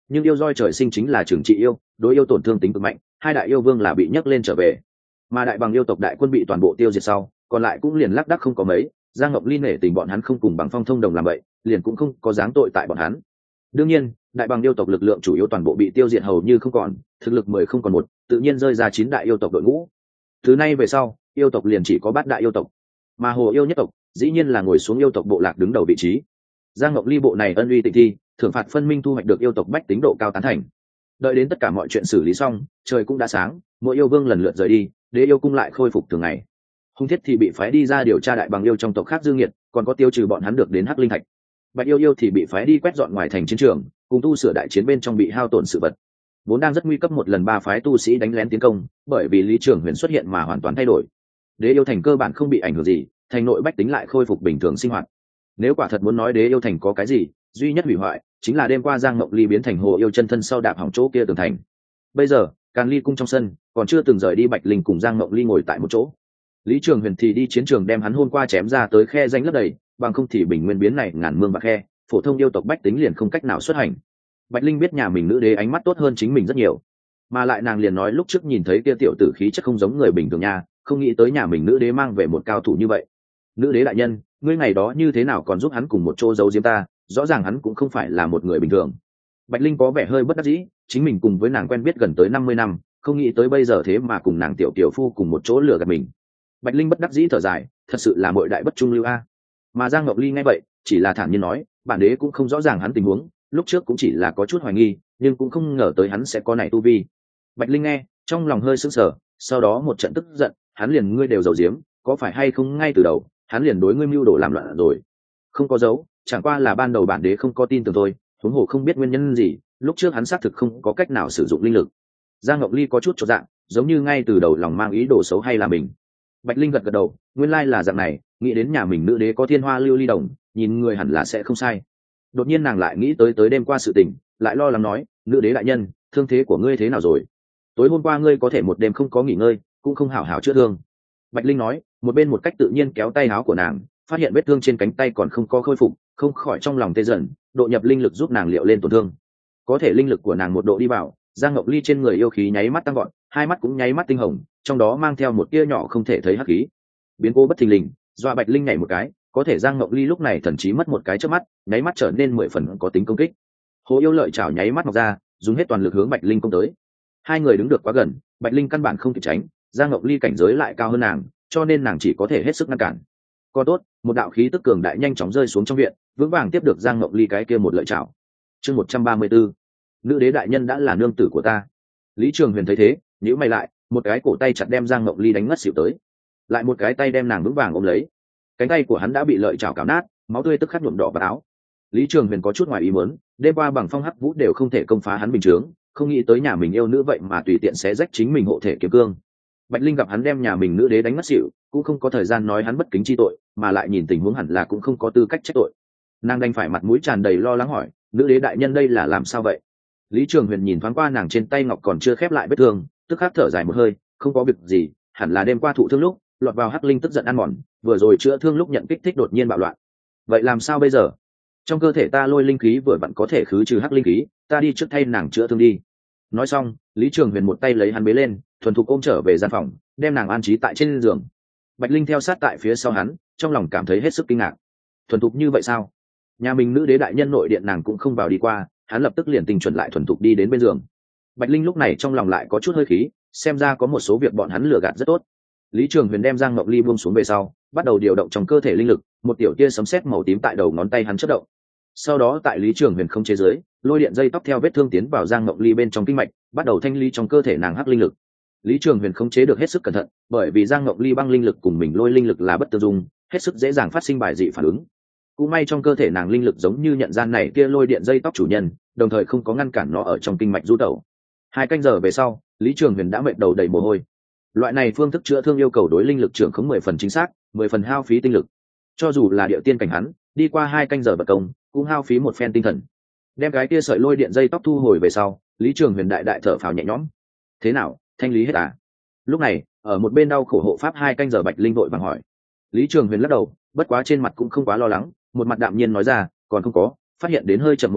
nhưng yêu roi trời sinh chính là trường trị yêu, đối yêu tổn thương tính cực mạnh, hai đại yêu vương là bị nhấc lên trở về, mà đại bằng yêu tộc đại quân bị toàn bộ tiêu diệt sau, còn lại cũng liền lác đác không có mấy. Giang Ngọc Ly nể tình bọn hắn không cùng Bằng Phong thông đồng làm vậy, liền cũng không có dáng tội tại bọn hắn. Đương nhiên, đại bằng yêu tộc lực lượng chủ yếu toàn bộ bị tiêu diệt hầu như không còn, thực lực mười không còn một, tự nhiên rơi ra chín đại yêu tộc đội ngũ. Từ nay về sau, yêu tộc liền chỉ có bát đại yêu tộc, mà hồ yêu nhất tộc dĩ nhiên là ngồi xuống yêu tộc bộ lạc đứng đầu vị trí. Giang Ngọc Ly bộ này ân uy tịnh thi, thưởng phạt phân minh thu hoạch được yêu tộc bách tính độ cao tán thành. Đợi đến tất cả mọi chuyện xử lý xong, trời cũng đã sáng, mỗi yêu vương lần lượt rời đi, đế yêu cung lại khôi phục thường ngày. Hung Thiết thì bị phái đi ra điều tra đại bằng yêu trong tộc khác dương nghiệt, còn có tiêu trừ bọn hắn được đến hắc linh thạch. Bạch yêu yêu thì bị phái đi quét dọn ngoài thành chiến trường, cùng tu sửa đại chiến bên trong bị hao tổn sự vật. Vốn đang rất nguy cấp một lần ba phái tu sĩ đánh lén tiến công, bởi vì Lý Trường Huyền xuất hiện mà hoàn toàn thay đổi. Đế yêu thành cơ bản không bị ảnh hưởng gì, thành nội bách tính lại khôi phục bình thường sinh hoạt. Nếu quả thật muốn nói đế yêu thành có cái gì duy nhất hủy hoại, chính là đêm qua Giang Ngọc Ly biến thành hồ yêu chân thân sau đạp hỏng chỗ kia tường thành. Bây giờ Càn Ly cung trong sân còn chưa từng rời đi, Bạch Linh cùng Giang Ngọc Ly ngồi tại một chỗ. Lý Trường Huyền thì đi chiến trường đem hắn hôm qua chém ra tới khe danh lấp đầy, bằng không thì bình nguyên biến này ngàn mương bạc khe, phổ thông yêu tộc bách tính liền không cách nào xuất hành. Bạch Linh biết nhà mình nữ đế ánh mắt tốt hơn chính mình rất nhiều, mà lại nàng liền nói lúc trước nhìn thấy kia tiểu tử khí chất không giống người bình thường nha, không nghĩ tới nhà mình nữ đế mang về một cao thủ như vậy. Nữ đế đại nhân, ngươi ngày đó như thế nào còn giúp hắn cùng một chỗ giấu giếm ta, rõ ràng hắn cũng không phải là một người bình thường. Bạch Linh có vẻ hơi bất đắc dĩ, chính mình cùng với nàng quen biết gần tới năm mươi năm, không nghĩ tới bây giờ thế mà cùng nàng tiểu tiểu phu cùng một chỗ lừa gạt mình. Bạch Linh bất đắc dĩ thở dài, thật sự là muội đại bất trung lưu a. Mà Giang Ngọc Ly nghe vậy, chỉ là thản nhiên nói, bản đế cũng không rõ ràng hắn tình huống, lúc trước cũng chỉ là có chút hoài nghi, nhưng cũng không ngờ tới hắn sẽ có này tu vi. Bạch Linh nghe, trong lòng hơi sững sờ, sau đó một trận tức giận, hắn liền ngươi đều giấu giếm, có phải hay không ngay từ đầu, hắn liền đối ngươi mưu đồ làm loạn rồi. Không có giấu, chẳng qua là ban đầu bản đế không có tin tưởng thôi, huống hồ không biết nguyên nhân gì, lúc trước hắn xác thực không có cách nào sử dụng linh lực. Giang Ngọc Ly có chút chột dạ, giống như ngay từ đầu lòng mang ý đồ xấu hay là mình. Bạch Linh gật gật đầu, nguyên lai là dạng này, nghĩ đến nhà mình nữ đế có thiên hoa lưu ly đồng, nhìn người hẳn là sẽ không sai. Đột nhiên nàng lại nghĩ tới tới đêm qua sự tình, lại lo lắng nói, nữ đế đại nhân, thương thế của ngươi thế nào rồi? Tối hôm qua ngươi có thể một đêm không có nghỉ ngơi, cũng không hảo hảo chữa thương. Bạch Linh nói, một bên một cách tự nhiên kéo tay áo của nàng, phát hiện vết thương trên cánh tay còn không có khôi phục, không khỏi trong lòng tê dần, độ nhập linh lực giúp nàng liệu lên tổn thương. Có thể linh lực của nàng một độ đi vào, Giang Ngọc Ly trên người yêu khí nháy mắt tăng gọn, hai mắt cũng nháy mắt tinh hồng, trong đó mang theo một tia nhỏ không thể thấy hắc khí. Biến cố bất thình lình, dọa Bạch Linh nhảy một cái, có thể Giang Ngọc Ly lúc này thần trí mất một cái chớp mắt, nháy mắt trở nên mười phần có tính công kích. Hồ yêu lợi chảo nháy mắt mọc ra, dùng hết toàn lực hướng Bạch Linh công tới. Hai người đứng được quá gần, Bạch Linh căn bản không kịp tránh, Giang Ngọc Ly cảnh giới lại cao hơn nàng, cho nên nàng chỉ có thể hết sức ngăn cản. Có tốt, một đạo khí tức cường đại nhanh chóng rơi xuống trong viện, vững vàng tiếp được Giang Ngọc Ly cái kia một lợi chảo. Chương một trăm ba mươi 134. Nữ đế đại nhân đã là nương tử của ta. Lý Trường Huyền thấy thế, nhíu mày lại, một cái cổ tay chặt đem Giang Ngọc Ly đánh ngất xỉu tới, lại một cái tay đem nàng vững vàng ôm lấy. Cánh tay của hắn đã bị lợi chảo cào nát, máu tươi tức khắc nhuộm đỏ vào áo. Lý Trường Huyền có chút ngoài ý muốn, đêm qua bằng phong hắc vũ đều không thể công phá hắn bình chướng, không nghĩ tới nhà mình yêu nữ vậy mà tùy tiện xé rách chính mình hộ thể kiếm cương. Bạch Linh gặp hắn đem nhà mình nữ đế đánh ngất xỉu, cũng không có thời gian nói hắn bất kính chi tội, mà lại nhìn tình huống hẳn là cũng không có tư cách trách tội. Nàng đành phải mặt mũi tràn đầy lo lắng hỏi, nữ đế đại nhân đây là làm sao vậy? Lý Trường Huyền nhìn thoáng qua nàng trên tay ngọc còn chưa khép lại vết thương, tức khắc thở dài một hơi, không có việc gì, hẳn là đêm qua thụ thương lúc lọt vào hắc linh tức giận ăn mòn, vừa rồi chữa thương lúc nhận kích thích đột nhiên bạo loạn. Vậy làm sao bây giờ? Trong cơ thể ta lôi linh khí vừa vặn có thể khứ trừ hắc linh khí, ta đi trước thay nàng chữa thương đi. Nói xong, Lý Trường Huyền một tay lấy hắn bế lên, thuần thục ôm trở về gian phòng, đem nàng an trí tại trên giường. Bạch Linh theo sát tại phía sau hắn, trong lòng cảm thấy hết sức kinh ngạc. Thuần thục như vậy sao? Nhà mình nữ đế đại nhân nội điện nàng cũng không vào đi qua, hắn lập tức liền tình chuẩn lại thuần thục đi đến bên giường. Bạch Linh lúc này trong lòng lại có chút hơi khí, xem ra có một số việc bọn hắn lừa gạt rất tốt. Lý Trường Huyền đem Giang Ngọc Ly buông xuống về sau, bắt đầu điều động trong cơ thể linh lực, một tiểu tia sấm sét màu tím tại đầu ngón tay hắn chớp động. Sau đó tại Lý Trường Huyền không chế giới, lôi điện dây tóc theo vết thương tiến vào Giang Ngọc Ly bên trong kinh mạch, bắt đầu thanh ly trong cơ thể nàng hắc linh lực. Lý Trường Huyền không chế được hết sức cẩn thận, bởi vì Giang Ngọc Ly băng linh lực cùng mình lôi linh lực là bất tương dung, hết sức dễ dàng phát sinh bài dị phản ứng. Cũng may trong cơ thể nàng linh lực giống như nhận gian này kia lôi điện dây tóc chủ nhân, đồng thời không có ngăn cản nó ở trong kinh mạch du tẩu. Hai canh giờ về sau, Lý Trường Huyền đã mệt đầu đầy mồ hôi. Loại này phương thức chữa thương yêu cầu đối linh lực trưởng khống mười phần chính xác, mười phần hao phí tinh lực. Cho dù là địa tiên cảnh hắn, đi qua hai canh giờ bật công, cũng hao phí một phen tinh thần. Đem cái kia sợi lôi điện dây tóc thu hồi về sau, Lý Trường Huyền đại đại thở phào nhẹ nhõm. Thế nào, thanh lý hết à? Lúc này, ở một bên đau khổ hộ pháp hai canh giờ Bạch Linh vội vàng hỏi. Lý Trường Huyền lắc đầu, bất quá trên mặt cũng không quá lo lắng, một mặt đạm nhiên nói ra, còn không có, phát hiện đến hơi chậm một chút,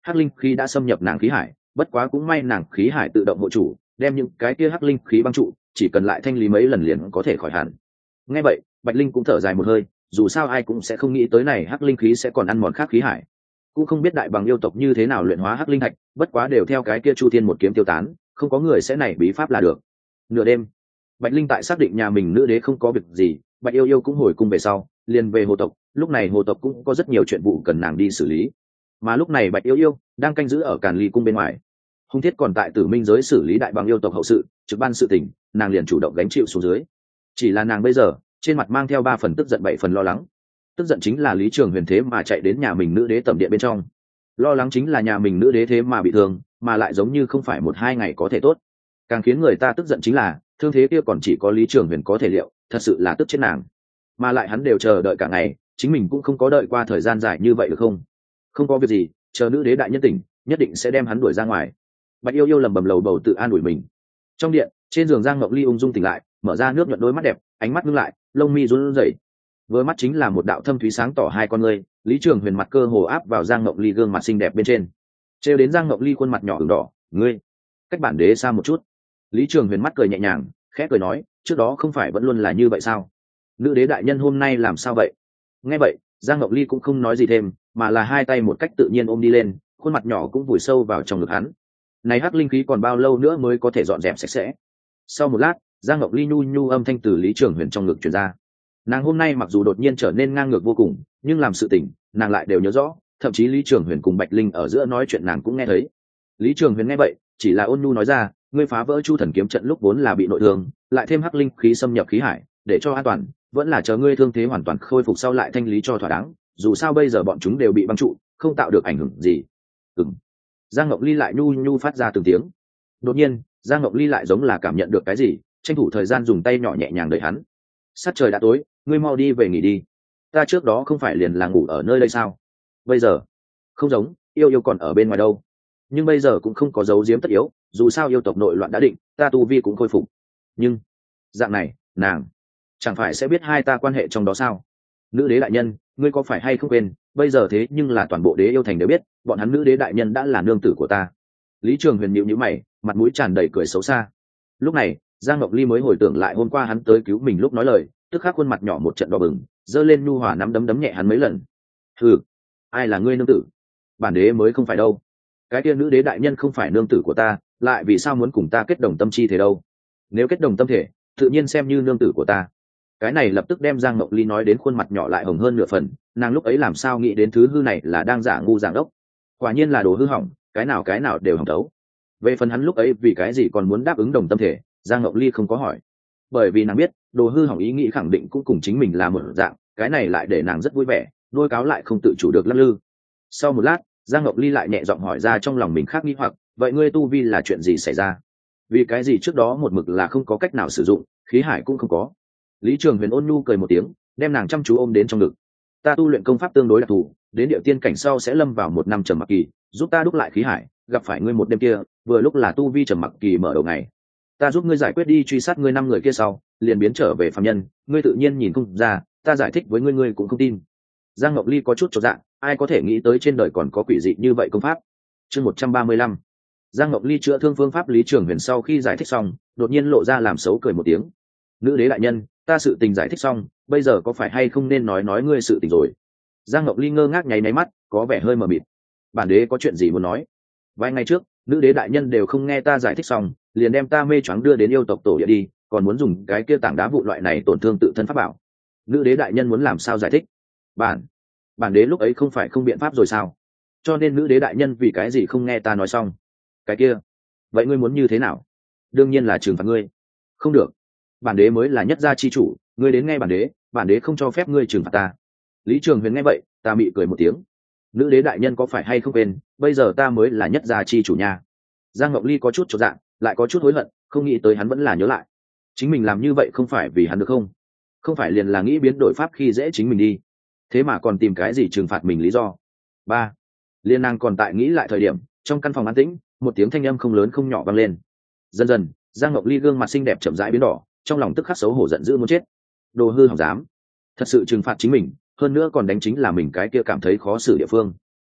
hắc linh khí đã xâm nhập nàng khí hải, bất quá cũng may nàng khí hải tự động hộ chủ, đem những cái kia hắc linh khí băng trụ, chỉ cần lại thanh lý mấy lần liền có thể khỏi hẳn. Nghe vậy, Bạch Linh cũng thở dài một hơi, dù sao ai cũng sẽ không nghĩ tới này hắc linh khí sẽ còn ăn mòn khác khí hải. Cũng không biết đại bằng yêu tộc như thế nào luyện hóa hắc linh thạch, bất quá đều theo cái kia Chu Thiên một kiếm tiêu tán, không có người sẽ này bí pháp là được. Nửa đêm, Bạch Linh tại xác định nhà mình nữ đế không có việc gì, Bạch Yêu Yêu cũng hồi cung về sau, liền về hồ tộc, lúc này hồ tộc cũng có rất nhiều chuyện vụ cần nàng đi xử lý. Mà lúc này Bạch Yêu Yêu đang canh giữ ở Càn Ly cung bên ngoài. Hung Thiết còn tại Tử Minh giới xử lý đại bằng yêu tộc hậu sự, trực ban sự tình, nàng liền chủ động gánh chịu xuống dưới. Chỉ là nàng bây giờ, trên mặt mang theo ba phần tức giận bảy phần lo lắng. Tức giận chính là Lý Trường Huyền thế mà chạy đến nhà mình nữ đế tẩm điện bên trong. Lo lắng chính là nhà mình nữ đế thế mà bị thương, mà lại giống như không phải một hai ngày có thể tốt. Càng khiến người ta tức giận chính là, thương thế kia còn chỉ có Lý Trường Huyền có thể liệu, thật sự là tức chết nàng. Mà lại hắn đều chờ đợi cả ngày, chính mình cũng không có đợi qua thời gian dài như vậy được không? Không có việc gì, chờ nữ đế đại nhân tỉnh, nhất định sẽ đem hắn đuổi ra ngoài. Bạch Yêu Yêu lầm bầm lầu bầu tự an ủi mình. Trong điện, trên giường Giang Ngọc Ly ung dung tỉnh lại, mở ra nước nhuận đôi mắt đẹp, ánh mắt ngưng lại, lông mi run rẩy. Với mắt chính là một đạo thâm thúy sáng tỏ hai con ngươi, Lý Trường Huyền mặt cơ hồ áp vào Giang Ngọc Ly gương mặt xinh đẹp bên trên. Trêu đến Giang Ngọc Ly khuôn mặt nhỏ ửng đỏ, "Ngươi, cách bản đế xa một chút." Lý Trường Huyền mắt cười nhẹ nhàng, khẽ cười nói, "Trước đó không phải vẫn luôn là như vậy sao? Nữ đế đại nhân hôm nay làm sao vậy?" Nghe vậy, Giang Ngọc Ly cũng không nói gì thêm, mà là hai tay một cách tự nhiên ôm đi lên, khuôn mặt nhỏ cũng vùi sâu vào trong ngực hắn. Này hắc linh khí còn bao lâu nữa mới có thể dọn dẹp sạch sẽ? Sau một lát, Giang Ngọc Ly nhu nhu âm thanh từ Lý Trường Huyền trong ngực truyền ra. Nàng hôm nay mặc dù đột nhiên trở nên ngang ngược vô cùng, nhưng làm sự tình, nàng lại đều nhớ rõ, thậm chí Lý Trường Huyền cùng Bạch Linh ở giữa nói chuyện nàng cũng nghe thấy. Lý Trường Huyền nghe vậy, chỉ là ôn nhu nói ra, "Ngươi phá vỡ Chu Thần kiếm trận lúc vốn là bị nội thương, lại thêm hắc linh khí xâm nhập khí hải, để cho an toàn, vẫn là chờ ngươi thương thế hoàn toàn khôi phục sau lại thanh lý cho thỏa đáng, dù sao bây giờ bọn chúng đều bị băng trụ, không tạo được ảnh hưởng gì." Ừm. Giang Ngọc Ly lại nhu nhu phát ra từng tiếng. Đột nhiên, Giang Ngọc Ly lại giống là cảm nhận được cái gì, tranh thủ thời gian dùng tay nhỏ nhẹ nhàng đẩy hắn. "Sát trời đã tối, ngươi mau đi về nghỉ đi. Ta trước đó không phải liền là ngủ ở nơi đây sao? Bây giờ không giống, Yêu Yêu còn ở bên ngoài đâu. Nhưng bây giờ cũng không có dấu giếm tất yếu, dù sao yêu tộc nội loạn đã định, ta tu vi cũng khôi phục. Nhưng dạng này, nàng chẳng phải sẽ biết hai ta quan hệ trong đó sao? Nữ đế đại nhân, ngươi có phải hay không quên, bây giờ thế nhưng là toàn bộ đế yêu thành đều biết, bọn hắn nữ đế đại nhân đã là nương tử của ta." Lý Trường Huyền nhíu nhíu mày, mặt mũi tràn đầy cười xấu xa. Lúc này, Giang Ngọc Ly mới hồi tưởng lại hôm qua hắn tới cứu mình lúc nói lời, tức khắc khuôn mặt nhỏ một trận đỏ bừng, giơ lên nhu hòa nắm đấm đấm nhẹ hắn mấy lần. "Hừ, ai là ngươi nương tử? Bản đế mới không phải đâu. Cái kia nữ đế đại nhân không phải nương tử của ta, lại vì sao muốn cùng ta kết đồng tâm chi thế đâu? Nếu kết đồng tâm thể, tự nhiên xem như nương tử của ta." Cái này lập tức đem Giang Ngọc Ly nói đến khuôn mặt nhỏ lại hồng hơn nửa phần, nàng lúc ấy làm sao nghĩ đến thứ hư này là đang giả ngu giảng đốc. Quả nhiên là đồ hư hỏng, cái nào cái nào đều hỏng đấu. Về phần hắn lúc ấy vì cái gì còn muốn đáp ứng đồng tâm thể, Giang Ngọc Ly không có hỏi, bởi vì nàng biết đồ hư hỏng ý nghĩ khẳng định cũng cùng chính mình là một dạng, cái này lại để nàng rất vui vẻ, nuôi cáo lại không tự chủ được lắc lư. Sau một lát, Giang Ngọc Ly lại nhẹ giọng hỏi ra trong lòng mình khác nghi hoặc, "Vậy ngươi tu vi là chuyện gì xảy ra? Vì cái gì trước đó một mực là không có cách nào sử dụng, khí hải cũng không có?" Lý Trường Huyền ôn nhu cười một tiếng, đem nàng chăm chú ôm đến trong ngực. "Ta tu luyện công pháp tương đối đặc thù, đến địa tiên cảnh sau sẽ lâm vào một năm trầm mặc kỳ, giúp ta đúc lại khí hải, gặp phải ngươi một đêm kia, vừa lúc là tu vi trầm mặc kỳ mở đầu ngày. Ta giúp ngươi giải quyết đi truy sát ngươi năm người kia sau, liền biến trở về phàm nhân, ngươi tự nhiên nhìn không ra, ta giải thích với ngươi ngươi cũng không tin." Giang Ngọc Ly có chút chột dạ, ai có thể nghĩ tới trên đời còn có quỷ dị như vậy công pháp. Chương một trăm ba mươi lăm. Giang Ngọc Ly chữa thương phương pháp Lý Trường Huyền sau khi giải thích xong, đột nhiên lộ ra làm xấu cười một tiếng. "Nữ đế đại nhân, ta sự tình giải thích xong, bây giờ có phải hay không nên nói nói ngươi sự tình rồi?" Giang Ngọc Ly ngơ ngác nháy nháy mắt, có vẻ hơi mờ mịt. "Bản đế có chuyện gì muốn nói? Vài ngày trước, nữ đế đại nhân đều không nghe ta giải thích xong, liền đem ta mê choáng đưa đến yêu tộc tổ địa đi, còn muốn dùng cái kia tảng đá vụ loại này tổn thương tự thân pháp bảo. Nữ đế đại nhân muốn làm sao giải thích? Bản bản đế lúc ấy không phải không biện pháp rồi sao? Cho nên nữ đế đại nhân vì cái gì không nghe ta nói xong? Cái kia, vậy ngươi muốn như thế nào?" "Đương nhiên là trừng phạt ngươi." "Không được, bản đế mới là nhất gia chi chủ, ngươi đến nghe bản đế, bản đế không cho phép ngươi trừng phạt ta." Lý Trường Huyền nghe vậy, ta mị cười một tiếng. "Nữ đế đại nhân có phải hay không quên, bây giờ ta mới là nhất gia chi chủ nha." Giang Ngọc Ly có chút chột dạ, lại có chút hối hận, không nghĩ tới hắn vẫn là nhớ lại. Chính mình làm như vậy không phải vì hắn được không? Không phải liền là nghĩ biến đổi pháp khi dễ chính mình đi. Thế mà còn tìm cái gì trừng phạt mình lý do. Ba. Liên nàng còn tại nghĩ lại thời điểm, trong căn phòng an tĩnh, một tiếng thanh âm không lớn không nhỏ vang lên. Dần dần, Giang Ngọc Ly gương mặt xinh đẹp chậm rãi biến đỏ, trong lòng tức khắc xấu hổ giận dữ muốn chết. Đồ hư hỏng dám, thật sự trừng phạt chính mình, hơn nữa còn đánh chính là mình cái kia cảm thấy khó xử địa phương.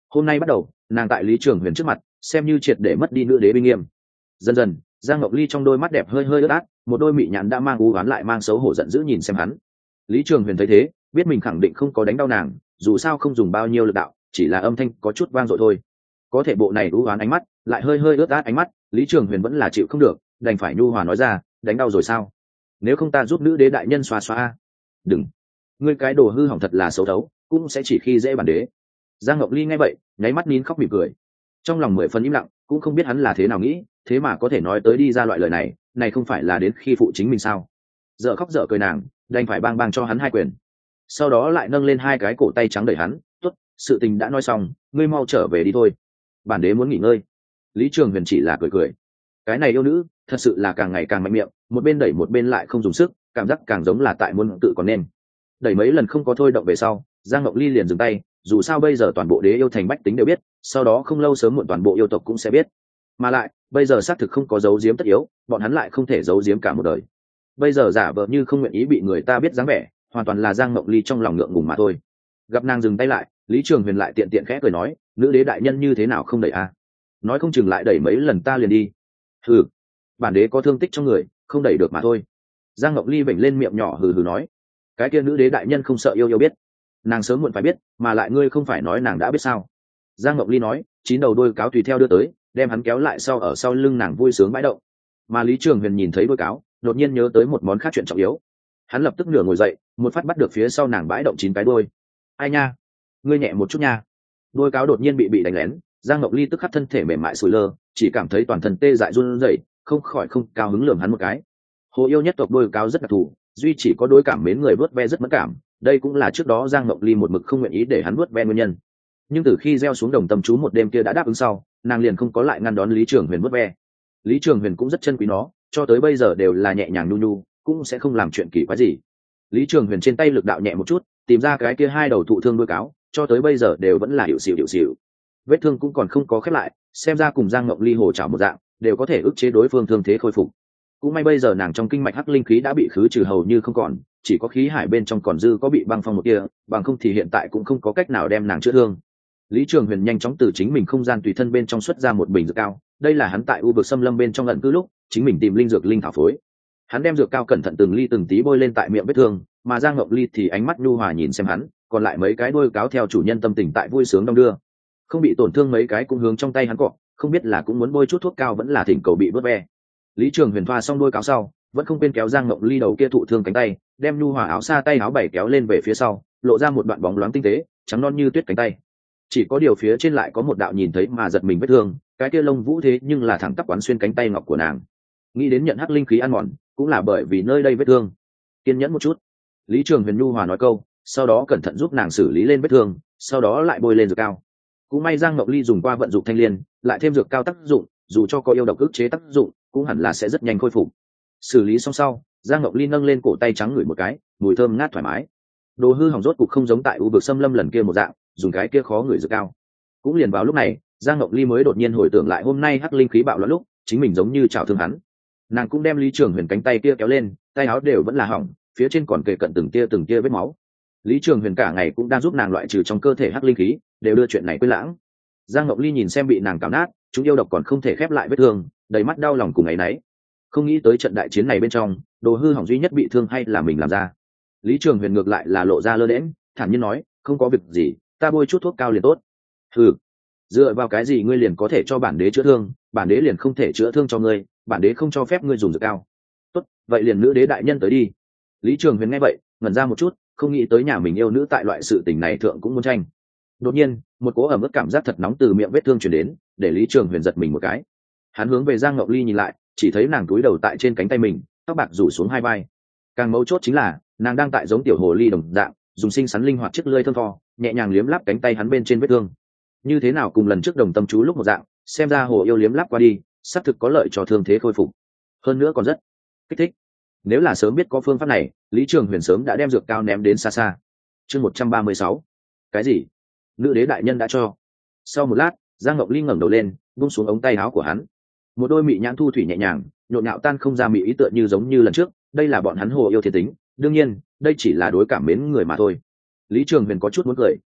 hôm nay bắt đầu nàng tại Lý Trường Huyền trước mặt xem như triệt để mất đi nữ đế binh nghiêm. Dần dần Giang Ngọc Ly trong đôi mắt đẹp hơi hơi ướt át, một đôi mị nhãn đã mang u oán lại mang xấu hổ giận dữ nhìn xem hắn. Lý Trường Huyền thấy thế biết mình khẳng định không có đánh đau nàng, dù sao không dùng bao nhiêu lực đạo, chỉ là âm thanh có chút vang dội thôi. Có thể bộ này u oán ánh mắt lại hơi hơi ướt át ánh mắt, Lý Trường Huyền vẫn là chịu không được, đành phải nhu hòa nói ra, đánh đau rồi sao? Nếu không ta giúp nữ đế đại nhân xoa xoa. Đừng, ngươi cái đồ hư hỏng thật là xấu thấu, cũng sẽ chỉ khi dễ bản đế. Giang Ngọc Ly nghe vậy nháy mắt nín khóc mỉm cười, trong lòng mười phần im lặng, cũng không biết hắn là thế nào nghĩ, thế mà có thể nói tới đi ra loại lời này, này không phải là đến khi phụ chính mình sao? Dở khóc dở cười nàng đành phải bang bang cho hắn hai quyền, sau đó lại nâng lên hai cái cổ tay trắng đẩy hắn. Tốt, sự tình đã nói xong, ngươi mau trở về đi thôi, bản đế muốn nghỉ ngơi. Lý Trường Huyền chỉ là cười cười, cái này yêu nữ thật sự là càng ngày càng mạnh miệng, một bên đẩy một bên lại không dùng sức, cảm giác càng giống là tại muốn tự còn nên. Đẩy mấy lần không có thôi động về sau, Giang Ngọc Ly liền dừng tay, dù sao bây giờ toàn bộ đế yêu thành bách tính đều biết, sau đó không lâu sớm muộn toàn bộ yêu tộc cũng sẽ biết, mà lại bây giờ xác thực không có giấu giếm tất yếu, bọn hắn lại không thể giấu giếm cả một đời. Bây giờ giả vờ như không nguyện ý bị người ta biết dáng vẻ, hoàn toàn là Giang Ngọc Ly trong lòng ngượng ngùng mà thôi. Gặp nàng dừng tay lại, Lý Trường Huyền lại tiện tiện khẽ cười nói, nữ đế đại nhân như thế nào không đẩy a? Nói không chừng lại đẩy mấy lần ta liền đi. Hừ, bản đế có thương tích trong người, không đẩy được mà thôi. Giang Ngọc Ly vểnh lên miệng nhỏ hừ hừ nói, cái kia nữ đế đại nhân không sợ yêu yêu biết, nàng sớm muộn phải biết, mà lại ngươi không phải nói nàng đã biết sao? Giang Ngọc Ly nói, chín đầu đôi cáo tùy theo đưa tới, đem hắn kéo lại sau ở sau lưng nàng vui sướng bãi động. Mà Lý Trường Huyền nhìn thấy đôi cáo, đột nhiên nhớ tới một món khác chuyện trọng yếu, hắn lập tức nửa ngồi dậy, một phát bắt được phía sau nàng bãi động chín cái đôi. Ai nha, ngươi nhẹ một chút nha. Đôi cáo đột nhiên bị bị đánh lén, Giang Ngọc Ly tức khắc thân thể mềm mại sùi lơ, chỉ cảm thấy toàn thân tê dại run rẩy, không khỏi không cao hứng lườm hắn một cái. Hồ yêu nhất tộc đôi cáo rất đặc thù, duy chỉ có đối cảm mến người vớt ve rất mẫn cảm, đây cũng là trước đó Giang Ngọc Ly một mực không nguyện ý để hắn vớt ve nguyên nhân. Nhưng từ khi gieo xuống đồng tâm chú một đêm kia đã đáp ứng sau, nàng liền không có lại ngăn đón Lý Trường Huyền vớt ve. Lý Trường Huyền cũng rất chân quý nó, cho tới bây giờ đều là nhẹ nhàng nhu nhu, cũng sẽ không làm chuyện kỳ quái gì. Lý Trường Huyền trên tay lực đạo nhẹ một chút, tìm ra cái kia hai đầu thụ thương đuôi cáo, cho tới bây giờ đều vẫn là hiệu xịu hiệu xịu. Vết thương cũng còn không có khép lại, xem ra cùng Giang Ngọc Ly hồ chảo một dạng, đều có thể ức chế đối phương thương thế khôi phục. Cũng may bây giờ nàng trong kinh mạch hắc linh khí đã bị khứ trừ hầu như không còn, chỉ có khí hải bên trong còn dư có bị băng phong một kia, bằng không thì hiện tại cũng không có cách nào đem nàng chữa thương. Lý Trường Huyền nhanh chóng từ chính mình không gian tùy thân bên trong xuất ra một bình dược cao, đây là hắn tại u vực xâm lâm bên trong ẩn cư lúc chính mình tìm linh dược linh thảo phối. Hắn đem dược cao cẩn thận từng ly từng tí bôi lên tại miệng vết thương, mà Giang Ngọc Ly thì ánh mắt nhu hòa nhìn xem hắn, còn lại mấy cái đuôi cáo theo chủ nhân tâm tình tại vui sướng đong đưa, không bị tổn thương mấy cái cũng hướng trong tay hắn cọ, không biết là cũng muốn bôi chút thuốc cao vẫn là thỉnh cầu bị vớt ve. Lý Trường Huyền thoa xong đuôi cáo sau, vẫn không quên kéo Giang Ngọc Ly đầu kia thụ thương cánh tay, đem nhu hòa áo xa tay áo bảy kéo lên về phía sau, lộ ra một đoạn bóng loáng tinh tế, trắng non như tuyết cánh tay. Chỉ có điều phía trên lại có một đạo nhìn thấy mà giật mình vết thương, cái kia lông vũ thế nhưng là thẳng tắp quán xuyên cánh tay ngọc của nàng. Nghĩ đến nhận hắc linh khí ăn mòn, cũng là bởi vì nơi đây vết thương. Kiên nhẫn một chút, Lý Trường Huyền nhu hòa nói câu, sau đó cẩn thận giúp nàng xử lý lên vết thương, sau đó lại bôi lên dược cao. Cũng may Giang Ngọc Ly dùng qua vận dụng thanh liên, lại thêm dược cao tác dụng, dù cho có yêu độc ức chế tác dụng, cũng hẳn là sẽ rất nhanh khôi phục. Xử lý xong sau, Giang Ngọc Ly nâng lên cổ tay trắng ngửi một cái, mùi thơm ngát thoải mái. Đồ hư hỏng rốt cục không giống tại u vực xâm lâm lần kia một dạng, dùng cái kia khó ngửi dược cao. Cũng liền vào lúc này, Giang Ngọc Ly mới đột nhiên hồi tưởng lại hôm nay hắc linh khí bạo loạn lúc chính mình giống như chảo thương hắn. Nàng cũng đem Lý Trường Huyền cánh tay kia kéo lên, tay áo đều vẫn là hỏng, phía trên còn kề cận từng tia từng tia vết máu. Lý Trường Huyền cả ngày cũng đang giúp nàng loại trừ trong cơ thể hắc linh khí, đều đưa chuyện này quên lãng. Giang Ngọc Ly nhìn xem bị nàng cào nát, chúng yêu độc còn không thể khép lại vết thương, đầy mắt đau lòng cùng ấy nấy. Không nghĩ tới trận đại chiến này bên trong, đồ hư hỏng duy nhất bị thương hay là mình làm ra. Lý Trường Huyền ngược lại là lộ ra lơ đễnh, thản nhiên nói, không có việc gì, ta bôi chút thuốc cao liền tốt. Ừ, dựa vào cái gì ngươi liền có thể cho bản đế chữa thương, bản đế liền không thể chữa thương cho ngươi, bản đế không cho phép ngươi dùng dược cao. Tốt, vậy liền nữ đế đại nhân tới đi. Lý Trường Huyền nghe vậy ngẩn ra một chút, không nghĩ tới nhà mình yêu nữ tại loại sự tình này thượng cũng muốn tranh. Đột nhiên một cỗ ẩm ướt cảm giác thật nóng từ miệng vết thương truyền đến, để Lý Trường Huyền giật mình một cái. Hắn hướng về Giang Ngọc Ly nhìn lại, chỉ thấy nàng cúi đầu tại trên cánh tay mình, tóc bạc rủ xuống hai vai. Càng mấu chốt chính là nàng đang tại giống tiểu hồ ly đồng dạng, dùng xinh xắn linh hoạt chiếc lưỡi thơm tho nhẹ nhàng liếm láp cánh tay hắn bên trên vết thương. Như thế nào cùng lần trước đồng tâm chú lúc một dạng, xem ra hồ yêu liếm láp qua đi xác thực có lợi cho thương thế khôi phục, hơn nữa còn rất kích thích. Nếu là sớm biết có phương pháp này, Lý Trường Huyền sớm đã đem dược cao ném đến xa xa. Chương một trăm ba mươi sáu. Cái gì? Nữ đế đại nhân đã cho? Sau một lát, Giang Ngọc Ly ngẩng đầu lên, buông xuống ống tay áo của hắn. Một đôi mị nhãn thu thủy nhẹ nhàng, nhộn nhạo tan không ra mị ý tựa như giống như lần trước, đây là bọn hắn hồ yêu thiên tính, đương nhiên, đây chỉ là đối cảm mến người mà thôi. Lý Trường Huyền có chút muốn cười,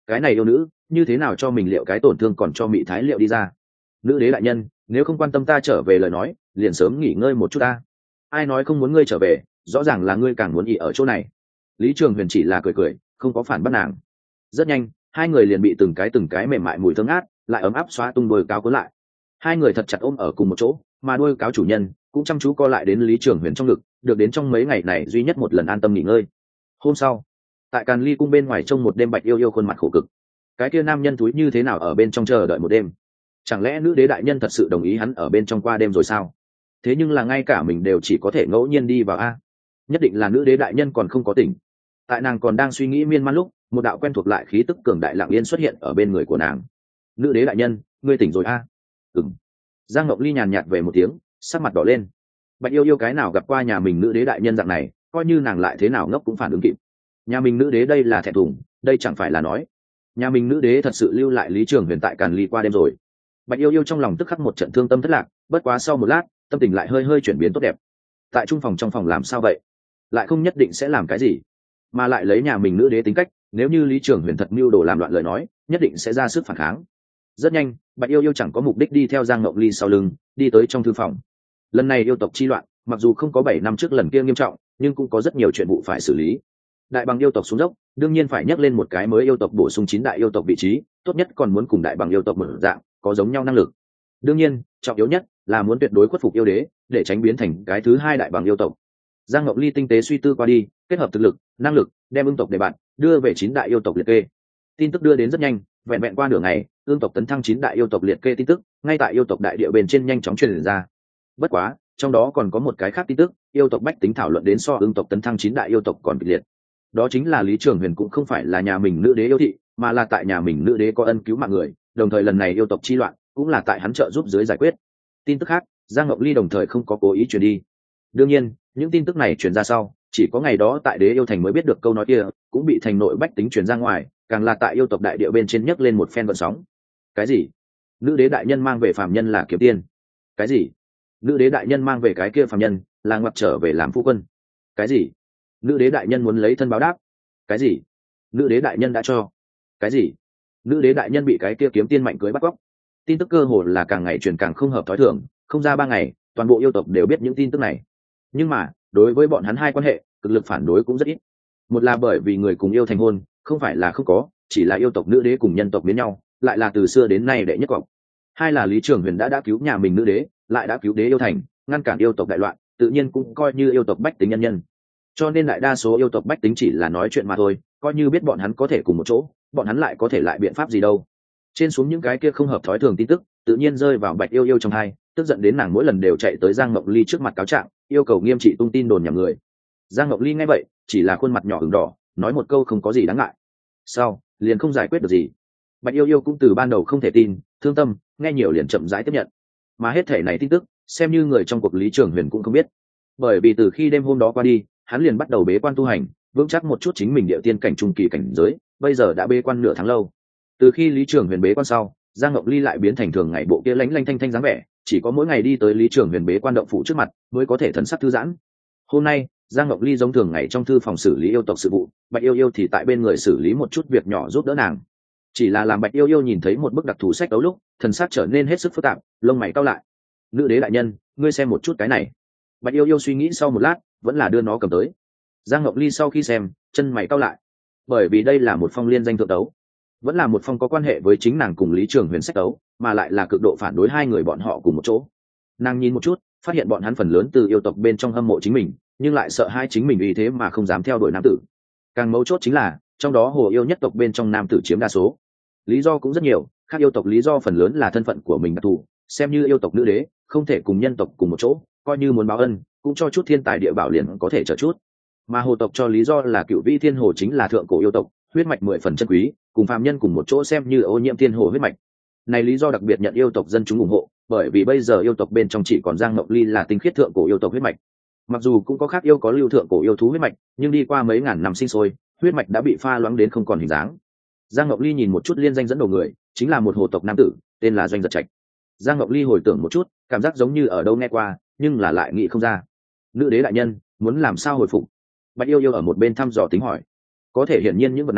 cái này yêu nữ như thế nào cho mình liệu cái tổn thương còn cho mị thái liệu đi ra. Nữ đế đại nhân, nếu không quan tâm ta trở về lời nói, liền sớm nghỉ ngơi một chút ta. Ai nói không muốn ngươi trở về, rõ ràng là ngươi càng muốn ỉ ở chỗ này. Lý Trường Huyền chỉ là cười cười, không có phản bắt nàng. Rất nhanh, hai người liền bị từng cái từng cái mềm mại mùi thơm ngát lại ấm áp xóa tung đôi cáo cuốn lại. Hai người thật chặt ôm ở cùng một chỗ, mà đôi cáo chủ nhân cũng chăm chú co lại đến Lý Trường Huyền trong ngực, được đến trong mấy ngày này duy nhất một lần an tâm nghỉ ngơi. Hôm sau, tại Càn Ly cung bên ngoài trông một đêm Bạch Yêu Yêu khuôn mặt khổ cực. Cái kia nam nhân túi như thế nào ở bên trong chờ đợi một đêm? Chẳng lẽ nữ đế đại nhân thật sự đồng ý hắn ở bên trong qua đêm rồi sao? Thế nhưng là ngay cả mình đều chỉ có thể ngẫu nhiên đi vào a. Nhất định là nữ đế đại nhân còn không có tỉnh. Tại nàng còn đang suy nghĩ miên man lúc, một đạo quen thuộc lại khí tức cường đại lặng yên xuất hiện ở bên người của nàng. Nữ đế đại nhân, ngươi tỉnh rồi a? À? Ừm. Giang Ngọc Ly nhàn nhạt về một tiếng, sắc mặt đỏ lên. Bạch Yêu Yêu cái nào gặp qua nhà mình nữ đế đại nhân dạng này, coi như nàng lại thế nào ngốc cũng phản ứng kịp. Nhà mình nữ đế đây là thẹn thùng, đây chẳng phải là nói nhà mình nữ đế thật sự lưu lại Lý Trường Huyền tại Càn Ly qua đêm rồi. Bạch Yêu Yêu trong lòng tức khắc một trận thương tâm thất lạc, bất quá sau một lát, tâm tình lại hơi hơi chuyển biến tốt đẹp. Tại trung phòng trong phòng làm sao vậy? Lại không nhất định sẽ làm cái gì, mà lại lấy nhà mình nữ đế tính cách, nếu như Lý Trường Huyền thật mưu đồ làm loạn lời nói, nhất định sẽ ra sức phản kháng. Rất nhanh, Bạch Yêu Yêu chẳng có mục đích đi theo Giang Ngọc Ly sau lưng, đi tới trong thư phòng. Lần này yêu tộc chi loạn, mặc dù không có bảy năm trước lần kia nghiêm trọng, nhưng cũng có rất nhiều chuyện vụ phải xử lý. Đại bằng yêu tộc xuống dốc, đương nhiên phải nhắc lên một cái mới yêu tộc bổ sung chín đại yêu tộc vị trí, tốt nhất còn muốn cùng đại bằng yêu tộc mở dạng, có giống nhau năng lực. Đương nhiên, trọng yếu nhất là muốn tuyệt đối khuất phục yêu đế, để tránh biến thành cái thứ hai đại bằng yêu tộc. Giang Ngọc Ly tinh tế suy tư qua đi, kết hợp thực lực, năng lực, đem ương tộc để bạn đưa về chín đại yêu tộc liệt kê. Tin tức đưa đến rất nhanh, vẹn vẹn qua nửa ngày, ương tộc tấn thăng chín đại yêu tộc liệt kê tin tức, ngay tại yêu tộc đại địa bên trên nhanh chóng truyền ra. Bất quá, trong đó còn có một cái khác tin tức, yêu tộc bách tính thảo luận đến so ương tộc tấn thăng chín đại yêu tộc còn kịch liệt. Đó chính là Lý Trường Huyền cũng không phải là nhà mình nữ đế yêu thị, mà là tại nhà mình nữ đế có ân cứu mạng người, đồng thời lần này yêu tộc chi loạn cũng là tại hắn trợ giúp dưới giải quyết. Tin tức khác, Giang Ngọc Ly đồng thời không có cố ý truyền đi. Đương nhiên, những tin tức này truyền ra sau, chỉ có ngày đó tại Đế Yêu Thành mới biết được câu nói kia, cũng bị thành nội bách tính truyền ra ngoài, càng là tại yêu tộc đại địa bên trên nhấc lên một phen vận sóng. Cái gì? Nữ đế đại nhân mang về phàm nhân là kiếm tiên? Cái gì? Nữ đế đại nhân mang về cái kia phàm nhân là ngoặt trở về làm phu quân? Cái gì? Nữ đế đại nhân muốn lấy thân báo đáp? Cái gì? Nữ đế đại nhân đã cho? Cái gì? Nữ đế đại nhân bị cái kia kiếm tiên mạnh cưới bắt cóc? Tin tức cơ hồ là càng ngày truyền càng không hợp thói thường, không ra ba ngày, toàn bộ yêu tộc đều biết những tin tức này. Nhưng mà, đối với bọn hắn hai quan hệ, cực lực phản đối cũng rất ít. Một là bởi vì người cùng yêu thành hôn, không phải là không có, chỉ là yêu tộc nữ đế cùng nhân tộc biến nhau, lại là từ xưa đến nay đệ nhất cọc. Hai là Lý Trường Huyền đã đã cứu nhà mình nữ đế, lại đã cứu Đế Yêu Thành, ngăn cản yêu tộc đại loạn, tự nhiên cũng coi như yêu tộc bách tính nhân nhân. Cho nên đại đa số yêu tộc bách tính chỉ là nói chuyện mà thôi, coi như biết bọn hắn có thể cùng một chỗ, bọn hắn lại có thể lại biện pháp gì đâu. Trên xuống những cái kia không hợp thói thường tin tức, tự nhiên rơi vào Bạch Yêu Yêu trong hai, tức giận đến nàng mỗi lần đều chạy tới Giang Mộng Ly trước mặt cáo trạng, yêu cầu nghiêm trị tung tin đồn nhảm người. Giang Mộng Ly nghe vậy, chỉ là khuôn mặt nhỏ ửng đỏ, nói một câu không có gì đáng ngại. Sau, liền không giải quyết được gì. Bạch Yêu Yêu cũng từ ban đầu không thể tin, thương tâm, nghe nhiều liền chậm rãi tiếp nhận. Mà hết thể này tin tức, xem như người trong cuộc Lý Trường Huyền cũng không biết. Bởi vì từ khi đêm hôm đó qua đi, hắn liền bắt đầu bế quan tu hành, vững chắc một chút chính mình địa tiên cảnh trung kỳ cảnh giới, bây giờ đã bế quan nửa tháng lâu. Từ khi Lý Trường Huyền bế quan sau, Giang Ngọc Ly lại biến thành thường ngày bộ kia lánh lanh thanh thanh dáng vẻ, chỉ có mỗi ngày đi tới Lý Trường Huyền bế quan động phủ trước mặt, mới có thể thần sắc thư giãn. Hôm nay, Giang Ngọc Ly giống thường ngày trong thư phòng xử lý yêu tộc sự vụ, Bạch Yêu Yêu thì tại bên người xử lý một chút việc nhỏ giúp đỡ nàng. Chỉ là làm Bạch Yêu Yêu nhìn thấy một bức đặc thù sách đấu lúc, thần sắc trở nên hết sức phức tạp, lông mày cau lại. Nữ đế đại nhân, ngươi xem một chút cái này. Bạch Yêu Yêu suy nghĩ sau một lát, vẫn là đưa nó cầm tới. Giang Ngọc Ly sau khi xem, chân mày cau lại, bởi vì đây là một phong liên danh thượng đấu, vẫn là một phong có quan hệ với chính nàng cùng Lý Trường Huyền sách đấu, mà lại là cực độ phản đối hai người bọn họ cùng một chỗ. Nàng nhìn một chút, phát hiện bọn hắn phần lớn từ yêu tộc bên trong hâm mộ chính mình, nhưng lại sợ hai chính mình vì thế mà không dám theo đuổi nam tử. Càng mấu chốt chính là, trong đó hồ yêu nhất tộc bên trong nam tử chiếm đa số. Lý do cũng rất nhiều, khác yêu tộc lý do phần lớn là thân phận của mình đặc thù, xem như yêu tộc nữ đế, không thể cùng nhân tộc cùng một chỗ, coi như muốn báo ân, cũng cho chút thiên tài địa bảo liền có thể trợ chút. Mà hồ tộc cho lý do là cựu vĩ thiên hồ chính là thượng cổ yêu tộc, huyết mạch mười phần chân quý, cùng phàm nhân cùng một chỗ xem như ô nhiễm thiên hồ huyết mạch. Này lý do đặc biệt nhận yêu tộc dân chúng ủng hộ, bởi vì bây giờ yêu tộc bên trong chỉ còn Giang Mộng Ly là tinh khiết thượng cổ yêu tộc huyết mạch. Mặc dù cũng có khác yêu có lưu thượng cổ yêu thú huyết mạch, nhưng đi qua mấy ngàn năm sinh sôi, huyết mạch đã bị pha loãng đến không còn hình dáng. Giang Mộng Ly nhìn một chút liên danh dẫn đầu người, chính là một hồ tộc nam tử, tên là Doanh Giật Trạch. Giang Mộng Ly hồi tưởng một chút, cảm giác giống như ở đâu nghe qua, nhưng là lại nghĩ không ra. Nữ đế đại nhân muốn làm sao hồi phục? Bạch Yêu Yêu ở một bên thăm dò tính hỏi. Có thể hiển nhiên những vật này,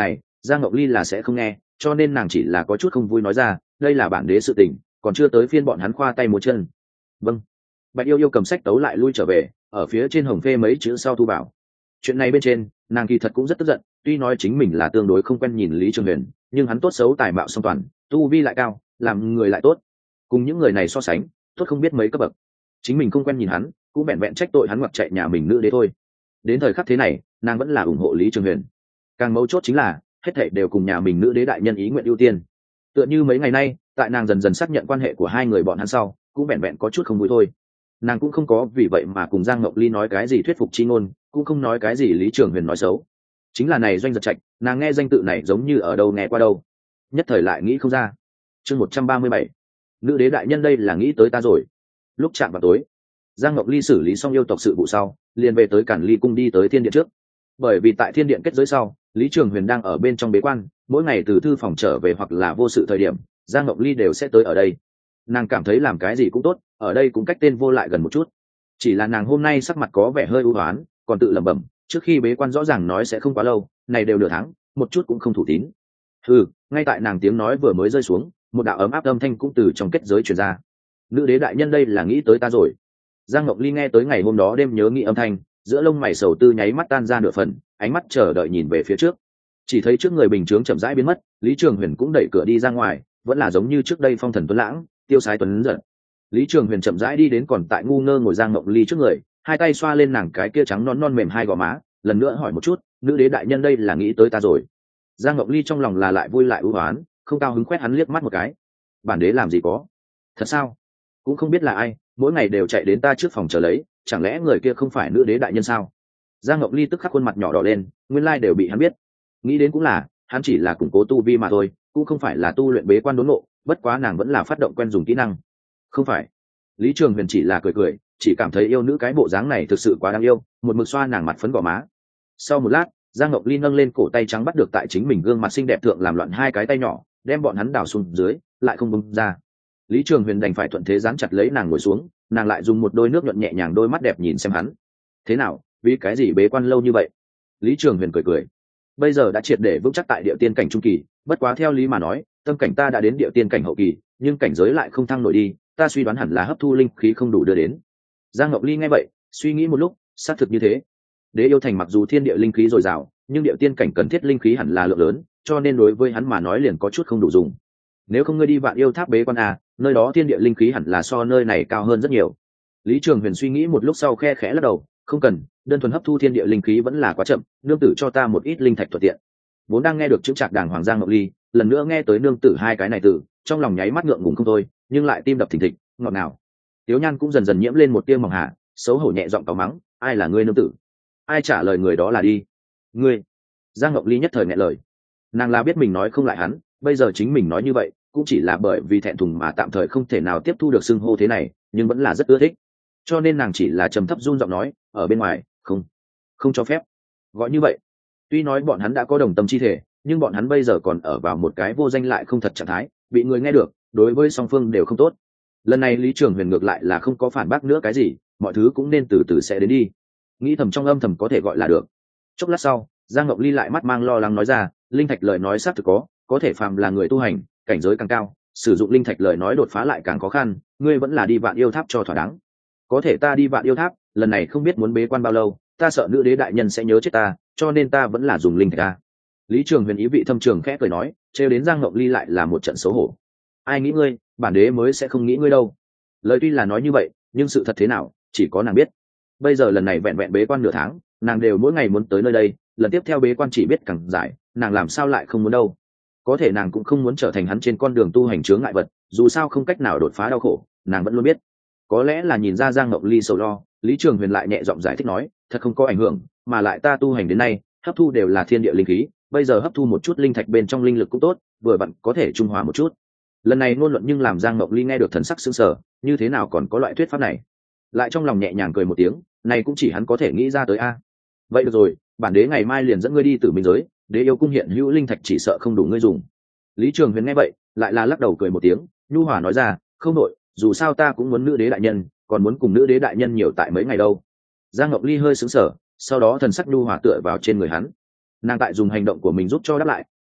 Giang Ngọc Ly là sẽ không nghe, cho nên nàng chỉ là có chút không vui nói ra, đây là bản đế sự tình, còn chưa tới phiên bọn hắn khoa tay múa chân. Vâng. Bạch Yêu Yêu cầm sách tấu lại lui trở về, ở phía trên hồng phê mấy chữ sau thu bảo. Chuyện này bên trên, nàng kỳ thật cũng rất tức giận, tuy nói chính mình là tương đối không quen nhìn Lý Trường Huyền, nhưng hắn tốt xấu tài mạo song toàn, tu vi lại cao, làm người lại tốt, cùng những người này so sánh, tốt không biết mấy cấp bậc. Chính mình không quen nhìn hắn, cũng vẹn vẹn trách tội hắn ngoặc chạy nhà mình nữ đế thôi. Đến thời khắc thế này, nàng vẫn là ủng hộ Lý Trường Huyền. Càng mấu chốt chính là, hết thảy đều cùng nhà mình nữ đế đại nhân ý nguyện ưu tiên. Tựa như mấy ngày nay, tại nàng dần dần xác nhận quan hệ của hai người bọn hắn sau, cũng vẹn vẹn có chút không vui thôi. Nàng cũng không có vì vậy mà cùng Giang Ngọc Ly nói cái gì thuyết phục chi ngôn, cũng không nói cái gì Lý Trường Huyền nói xấu. Chính là này Doanh Giật Trạch, nàng nghe danh tự này giống như ở đâu nghe qua đâu, nhất thời lại nghĩ không ra. Chương một trăm ba mươi bảy, nữ đế đại nhân đây là nghĩ tới ta rồi. Lúc chạm vào tối, Giang Ngọc Ly xử lý xong yêu tộc sự vụ sau, liền về tới Cản Ly cung đi tới thiên điện trước. Bởi vì tại thiên điện kết giới sau, Lý Trường Huyền đang ở bên trong bế quan, mỗi ngày từ thư phòng trở về hoặc là vô sự thời điểm, Giang Ngọc Ly đều sẽ tới ở đây. Nàng cảm thấy làm cái gì cũng tốt, ở đây cũng cách tên vô lại gần một chút. Chỉ là nàng hôm nay sắc mặt có vẻ hơi u uất, còn tự lẩm bẩm, trước khi bế quan rõ ràng nói sẽ không quá lâu, này đều nửa tháng, một chút cũng không thủ tín. Ừ, ngay tại nàng tiếng nói vừa mới rơi xuống, một đạo ấm áp âm thanh cũng từ trong kết giới truyền ra. Nữ đế đại nhân đây là nghĩ tới ta rồi. Giang Ngọc Ly nghe tới ngày hôm đó đêm nhớ nghĩ âm thanh, giữa lông mày sầu tư nháy mắt tan ra nửa phần, ánh mắt chờ đợi nhìn về phía trước. Chỉ thấy trước người bình chướng chậm rãi biến mất, Lý Trường Huyền cũng đẩy cửa đi ra ngoài, vẫn là giống như trước đây phong thần tuấn lãng, tiêu sái tuấn giật. Lý Trường Huyền chậm rãi đi đến còn tại ngu ngơ ngồi Giang Ngọc Ly trước người, hai tay xoa lên nàng cái kia trắng non non mềm hai gò má, lần nữa hỏi một chút, nữ đế đại nhân đây là nghĩ tới ta rồi. Giang Ngọc Ly trong lòng là lại vui lại ưu hoán, không cao hứng quét hắn liếc mắt một cái. Bản đế làm gì có? Thật sao? Cũng không biết là ai, mỗi ngày đều chạy đến ta trước phòng chờ lấy, chẳng lẽ người kia không phải nữ đế đại nhân sao? Giang Ngọc Ly tức khắc khuôn mặt nhỏ đỏ lên, nguyên lai đều bị hắn biết. Nghĩ đến cũng là, hắn chỉ là củng cố tu vi mà thôi, cũng không phải là tu luyện bế quan đốn ngộ, bất quá nàng vẫn là phát động quen dùng kỹ năng. Không phải. Lý Trường Huyền chỉ là cười cười, chỉ cảm thấy yêu nữ cái bộ dáng này thực sự quá đáng yêu, một mực xoa nàng mặt phấn gò má. Sau một lát, Giang Ngọc Ly nâng lên cổ tay trắng bắt được tại chính mình gương mặt xinh đẹp thượng làm loạn hai cái tay nhỏ, đem bọn hắn đảo xuống dưới, lại không bung ra. Lý Trường Huyền đành phải thuận thế dán chặt lấy nàng ngồi xuống, nàng lại dùng một đôi nước nhuận nhẹ nhàng đôi mắt đẹp nhìn xem hắn. Thế nào, vì cái gì bế quan lâu như vậy? Lý Trường Huyền cười cười. Bây giờ đã triệt để vững chắc tại địa tiên cảnh trung kỳ, bất quá theo lý mà nói, tâm cảnh ta đã đến địa tiên cảnh hậu kỳ, nhưng cảnh giới lại không thăng nổi đi, ta suy đoán hẳn là hấp thu linh khí không đủ đưa đến. Giang Ngọc Ly nghe vậy, suy nghĩ một lúc, xác thực như thế. Đế yêu thành mặc dù thiên địa linh khí dồi dào, nhưng địa tiên cảnh cần thiết linh khí hẳn là lượng lớn, cho nên đối với hắn mà nói liền có chút không đủ dùng. Nếu không ngươi đi Vạn Yêu Tháp bế quan à, nơi đó thiên địa linh khí hẳn là so nơi này cao hơn rất nhiều. Lý Trường Huyền suy nghĩ một lúc sau khe khẽ lắc đầu, không cần, đơn thuần hấp thu thiên địa linh khí vẫn là quá chậm, nương tử cho ta một ít linh thạch thuận tiện. Vốn đang nghe được chữ trạc đàng hoàng Giang Ngọc Ly, lần nữa nghe tới nương tử hai cái này tử, trong lòng nháy mắt ngượng ngùng không thôi, nhưng lại tim đập thình thịch, ngọt ngào. Tiếu Nhan cũng dần dần nhiễm lên một tia mỏng hạ, xấu hổ nhẹ giọng cáu mắng, ai là ngươi nương tử? Ai trả lời người đó là đi. Ngươi. Giang Ngọc Ly nhất thời nghẹn lời. Nàng là biết mình nói không lại hắn, bây giờ chính mình nói như vậy, cũng chỉ là bởi vì thẹn thùng mà tạm thời không thể nào tiếp thu được xưng hô thế này, nhưng vẫn là rất ưa thích. Cho nên nàng chỉ là trầm thấp run giọng nói, ở bên ngoài, không, không cho phép gọi như vậy. Tuy nói bọn hắn đã có đồng tâm chi thể, nhưng bọn hắn bây giờ còn ở vào một cái vô danh lại không thật trạng thái, bị người nghe được, đối với song phương đều không tốt. Lần này Lý Trường Huyền ngược lại là không có phản bác nữa cái gì, mọi thứ cũng nên từ từ sẽ đến đi. Nghĩ thầm trong âm thầm có thể gọi là được. Chốc lát sau, Giang Ngọc Ly lại mắt mang lo lắng nói ra, linh thạch lời nói xác thực có, có thể phàm là người tu hành, cảnh giới càng cao, sử dụng linh thạch lời nói đột phá lại càng khó khăn, ngươi vẫn là đi Vạn Yêu Tháp cho thỏa đáng. Có thể ta đi Vạn Yêu Tháp, lần này không biết muốn bế quan bao lâu, ta sợ nữ đế đại nhân sẽ nhớ chết ta, cho nên ta vẫn là dùng linh thạch ta. Lý Trường Huyền ý vị thâm trường khẽ cười nói, trêu đến Giang Ngọc Ly lại là một trận xấu hổ. Ai nghĩ ngươi, bản đế mới sẽ không nghĩ ngươi đâu. Lời tuy là nói như vậy, nhưng sự thật thế nào, chỉ có nàng biết. Bây giờ lần này vẹn vẹn bế quan nửa tháng, nàng đều mỗi ngày muốn tới nơi đây, lần tiếp theo bế quan chỉ biết càng dài, nàng làm sao lại không muốn đâu. Có thể nàng cũng không muốn trở thành hắn trên con đường tu hành chướng ngại vật, dù sao không cách nào đột phá đau khổ, nàng vẫn luôn biết. Có lẽ là nhìn ra Giang Ngọc Ly sầu lo, Lý Trường Huyền lại nhẹ giọng giải thích nói, thật không có ảnh hưởng, mà lại ta tu hành đến nay, hấp thu đều là thiên địa linh khí, bây giờ hấp thu một chút linh thạch bên trong linh lực cũng tốt, vừa vặn có thể trung hòa một chút. Lần này ngôn luận nhưng làm Giang Ngọc Ly nghe được thần sắc sững sờ, như thế nào còn có loại thuyết pháp này? Lại trong lòng nhẹ nhàng cười một tiếng, này cũng chỉ hắn có thể nghĩ ra tới a. Vậy được rồi, bản đế ngày mai liền dẫn ngươi đi Tử Minh giới, đế yêu cung hiện hữu linh thạch chỉ sợ không đủ ngươi dùng. Lý Trường Huyền nghe vậy, lại là lắc đầu cười một tiếng, nhu hòa nói ra, không nội, dù sao ta cũng muốn nữ đế đại nhân, còn muốn cùng nữ đế đại nhân nhiều tại mấy ngày đâu. Giang Ngọc Ly hơi sững sờ, sau đó thần sắc nhu hòa tựa vào trên người hắn. Nàng tại dùng hành động của mình giúp cho đáp lại,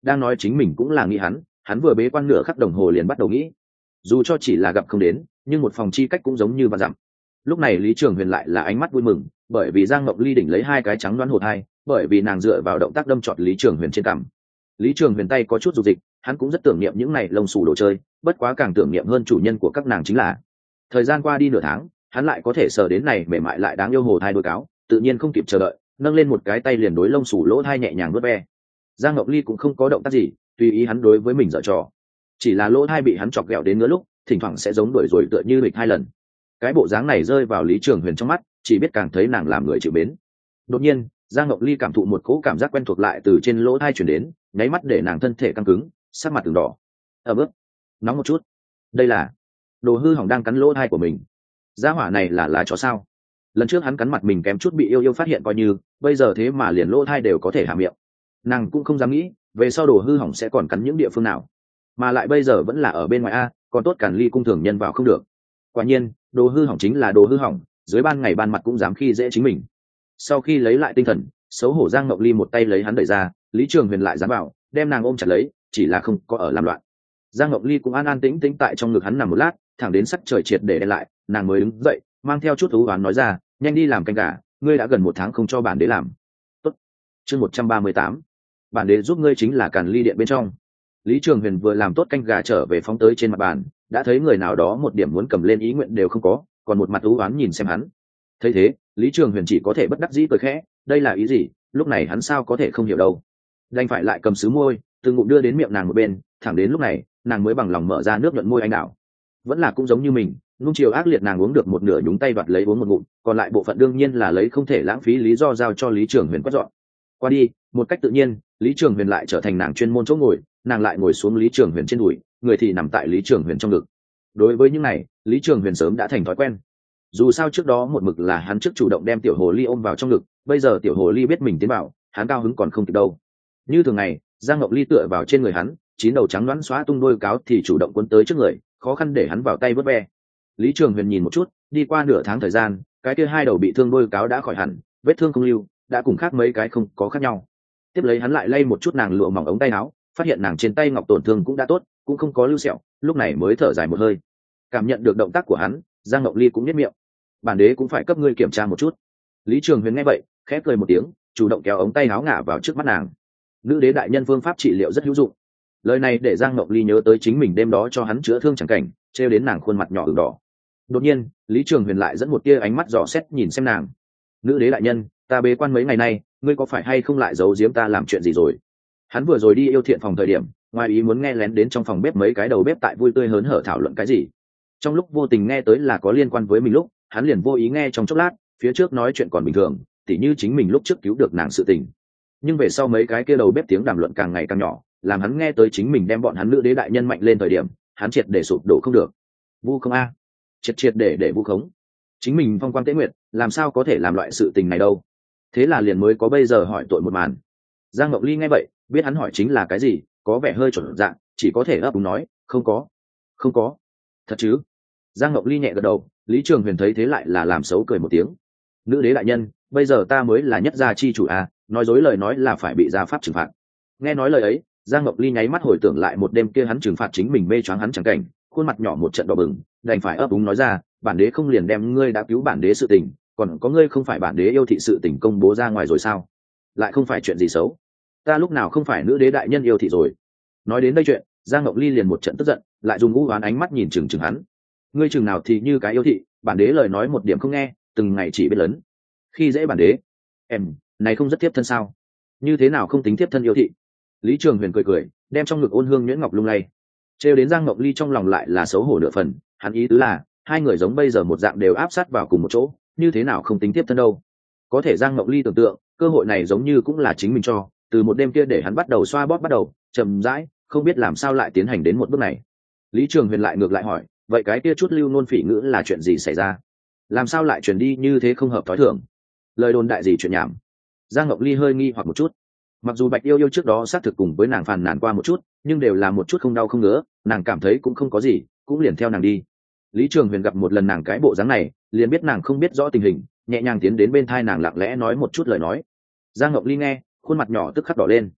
đang nói chính mình cũng là nghĩ hắn hắn vừa bế quan nửa khắc đồng hồ liền bắt đầu nghĩ, dù cho chỉ là gặp không đến nhưng một phòng chi cách cũng giống như và dặm. Lúc này Lý Trường Huyền lại là ánh mắt vui mừng, bởi vì Giang Ngọc Ly đỉnh lấy hai cái trắng đoán hột hai, bởi vì nàng dựa vào động tác đâm trọt Lý Trường Huyền trên cằm. Lý Trường Huyền tay có chút dục dịch, hắn cũng rất tưởng niệm những này lông xù đồ chơi, bất quá càng tưởng niệm hơn chủ nhân của các nàng chính là thời gian qua đi nửa tháng, hắn lại có thể sờ đến này mềm mại lại đáng yêu hồ thai đôi cáo, tự nhiên không kịp chờ đợi, nâng lên một cái tay liền đối lông xù lỗ thai nhẹ nhàng vuốt ve. Giang Ngọc Ly cũng không có động tác gì, tùy ý hắn đối với mình giở trò, chỉ là lỗ thai bị hắn chọc ghẹo đến ngứa lúc, thỉnh thoảng sẽ giống đuổi rồi tựa như bịch hai lần. Cái bộ dáng này rơi vào Lý Trường Huyền trong mắt, chỉ biết càng thấy nàng làm người chịu mến. Đột nhiên, Giang Ngọc Ly cảm thụ một cỗ cảm giác quen thuộc lại từ trên lỗ thai chuyển đến, nháy mắt để nàng thân thể căng cứng, sắc mặt từng đỏ. Ở bước, nóng một chút. Đây là đồ hư hỏng đang cắn lỗ thai của mình. Gia hỏa này là lá chó sao? Lần trước hắn cắn mặt mình kém chút bị yêu yêu phát hiện coi như, bây giờ thế mà liền lỗ thai đều có thể hạ miệng. Nàng cũng không dám nghĩ, về sau đồ hư hỏng sẽ còn cắn những địa phương nào, mà lại bây giờ vẫn là ở bên ngoài a, còn tốt Càn Ly cung thường nhân vào không được. Quả nhiên, đồ hư hỏng chính là đồ hư hỏng, dưới ban ngày ban mặt cũng dám khi dễ chính mình. Sau khi lấy lại tinh thần, xấu hổ Giang Ngọc Ly một tay lấy hắn đẩy ra, Lý Trường Huyền lại dám vào, đem nàng ôm chặt lấy, chỉ là không có ở làm loạn. Giang Ngọc Ly cũng an an tĩnh tĩnh tại trong ngực hắn nằm một lát, thẳng đến sắc trời triệt để đen lại, nàng mới đứng dậy, mang theo chút thú oán nói ra, nhanh đi làm canh gà, ngươi đã gần một tháng không cho bản đế làm. Tốt. Chương một trăm ba mươi tám, bản đế giúp ngươi chính là Càn Ly điện bên trong. Lý Trường Huyền vừa làm tốt canh gà trở về phóng tới trên mặt bàn, đã thấy người nào đó một điểm muốn cầm lên ý nguyện đều không có, còn một mặt thú oán nhìn xem hắn. Thấy thế, Lý Trường Huyền chỉ có thể bất đắc dĩ cười khẽ, đây là ý gì, lúc này hắn sao có thể không hiểu đâu. Đành phải lại cầm sứ môi, từng ngụm đưa đến miệng nàng một bên, thẳng đến lúc này, nàng mới bằng lòng mở ra nước nhuận môi anh đào. Vẫn là cũng giống như mình, nung chiều ác liệt nàng uống được một nửa nhúng tay đoạt lấy uống một ngụm, còn lại bộ phận đương nhiên là lấy không thể lãng phí lý do giao cho Lý Trường Huyền quét dọn. Qua đi, một cách tự nhiên, Lý Trường Huyền lại trở thành nàng chuyên môn chỗ ngồi, nàng lại ngồi xuống Lý Trường Huyền trên đùi, người thì nằm tại Lý Trường Huyền trong ngực. Đối với những này, Lý Trường Huyền sớm đã thành thói quen. Dù sao trước đó một mực là hắn trước chủ động đem tiểu hồ ly ôm vào trong ngực, bây giờ tiểu hồ ly biết mình tiến vào, hắn cao hứng còn không kịp đâu. Như thường ngày, Giang Ngọc Ly tựa vào trên người hắn, chín đầu trắng đoán xóa tung đôi cáo thì chủ động cuốn tới trước người, khó khăn để hắn vào tay vớt ve. Lý Trường Huyền nhìn một chút, đi qua nửa tháng thời gian, cái kia hai đầu bị thương đôi cáo đã khỏi hẳn, vết thương không lưu, đã cùng khác mấy cái không có khác nhau. Tiếp lấy hắn lại lay một chút nàng lụa mỏng ống tay áo, phát hiện nàng trên tay ngọc tổn thương cũng đã tốt, cũng không có lưu sẹo, lúc này mới thở dài một hơi. Cảm nhận được động tác của hắn, Giang Ngọc Ly cũng nhếch miệng. Bản đế cũng phải cấp ngươi kiểm tra một chút. Lý Trường Huyền nghe vậy, khẽ cười một tiếng, chủ động kéo ống tay áo ngả vào trước mắt nàng. Nữ đế đại nhân phương pháp trị liệu rất hữu dụng. Lời này để Giang Ngọc Ly nhớ tới chính mình đêm đó cho hắn chữa thương chẳng cảnh, trêu đến nàng khuôn mặt nhỏ ửng đỏ. Đột nhiên, Lý Trường Huyền lại dẫn một tia ánh mắt dò xét nhìn xem nàng. Nữ đế đại nhân, ta bế quan mấy ngày nay, ngươi có phải hay không lại giấu giếm ta làm chuyện gì rồi? Hắn vừa rồi đi yêu thiện phòng thời điểm, ngoài ý muốn nghe lén đến trong phòng bếp mấy cái đầu bếp tại vui tươi hớn hở thảo luận cái gì. Trong lúc vô tình nghe tới là có liên quan với mình lúc, hắn liền vô ý nghe trong chốc lát, phía trước nói chuyện còn bình thường, tỉ như chính mình lúc trước cứu được nàng sự tình. Nhưng về sau mấy cái kia đầu bếp tiếng đàm luận càng ngày càng nhỏ, làm hắn nghe tới chính mình đem bọn hắn nữ đế đại nhân mạnh lên thời điểm, hắn triệt để sụp đổ không được. Vu không a, triệt triệt để để vu khống. Chính mình phong quan tế nguyệt, làm sao có thể làm loại sự tình này đâu? Thế là liền mới có bây giờ hỏi tội một màn. Giang Ngọc Ly nghe vậy, biết hắn hỏi chính là cái gì, có vẻ hơi chuẩn dạng, chỉ có thể ấp úng nói, không có, không có. Thật chứ? Giang Ngọc Ly nhẹ gật đầu. Lý Trường Huyền thấy thế lại là làm xấu cười một tiếng. Nữ đế đại nhân, bây giờ ta mới là nhất gia chi chủ à, nói dối lời nói là phải bị gia pháp trừng phạt. Nghe nói lời ấy, Giang Ngọc Ly nháy mắt hồi tưởng lại một đêm kia hắn trừng phạt chính mình mê choáng hắn chẳng cảnh, khuôn mặt nhỏ một trận đỏ bừng, đành phải ấp úng nói ra, bản đế không liền đem ngươi đã cứu bản đế sự tình, còn có ngươi không phải bản đế yêu thị sự tình công bố ra ngoài rồi sao? Lại không phải chuyện gì xấu. Ta lúc nào không phải nữ đế đại nhân yêu thị rồi? Nói đến đây chuyện, Giang Ngọc Ly liền một trận tức giận, lại dùng u oán ánh mắt nhìn chừng chừng hắn. Ngươi chừng nào thì như cái yêu thị, bản đế lời nói một điểm không nghe, từng ngày chỉ biết lớn khi dễ bản đế. Em này không rất tiếp thân sao? Như thế nào không tính tiếp thân yêu thị? Lý Trường Huyền cười cười, đem trong ngực ôn hương nhuyễn ngọc lung lay, trêu đến Giang Ngọc Ly trong lòng lại là xấu hổ nửa phần. Hắn ý tứ là hai người giống bây giờ một dạng đều áp sát vào cùng một chỗ, như thế nào không tính tiếp thân đâu? Có thể Giang Ngọc Ly tưởng tượng cơ hội này giống như cũng là chính mình cho, từ một đêm kia để hắn bắt đầu xoa bóp bắt đầu, chậm rãi, không biết làm sao lại tiến hành đến một bước này. Lý Trường Huyền lại ngược lại hỏi, vậy cái kia chút lưu nôn phỉ ngữ là chuyện gì xảy ra? Làm sao lại truyền đi như thế không hợp thói thường? Lời đồn đại gì chuyện nhảm? Giang Ngọc Ly hơi nghi hoặc một chút. Mặc dù Bạch Yêu Yêu trước đó xác thực cùng với nàng phàn nàn qua một chút, nhưng đều là một chút không đau không ngứa, nàng cảm thấy cũng không có gì, cũng liền theo nàng đi. Lý Trường Huyền gặp một lần nàng cái bộ dáng này, liền biết nàng không biết rõ tình hình, nhẹ nhàng tiến đến bên thai nàng lặng lẽ nói một chút lời nói. Giang Ngọc Ly nghe, khuôn mặt nhỏ tức khắc đỏ lên.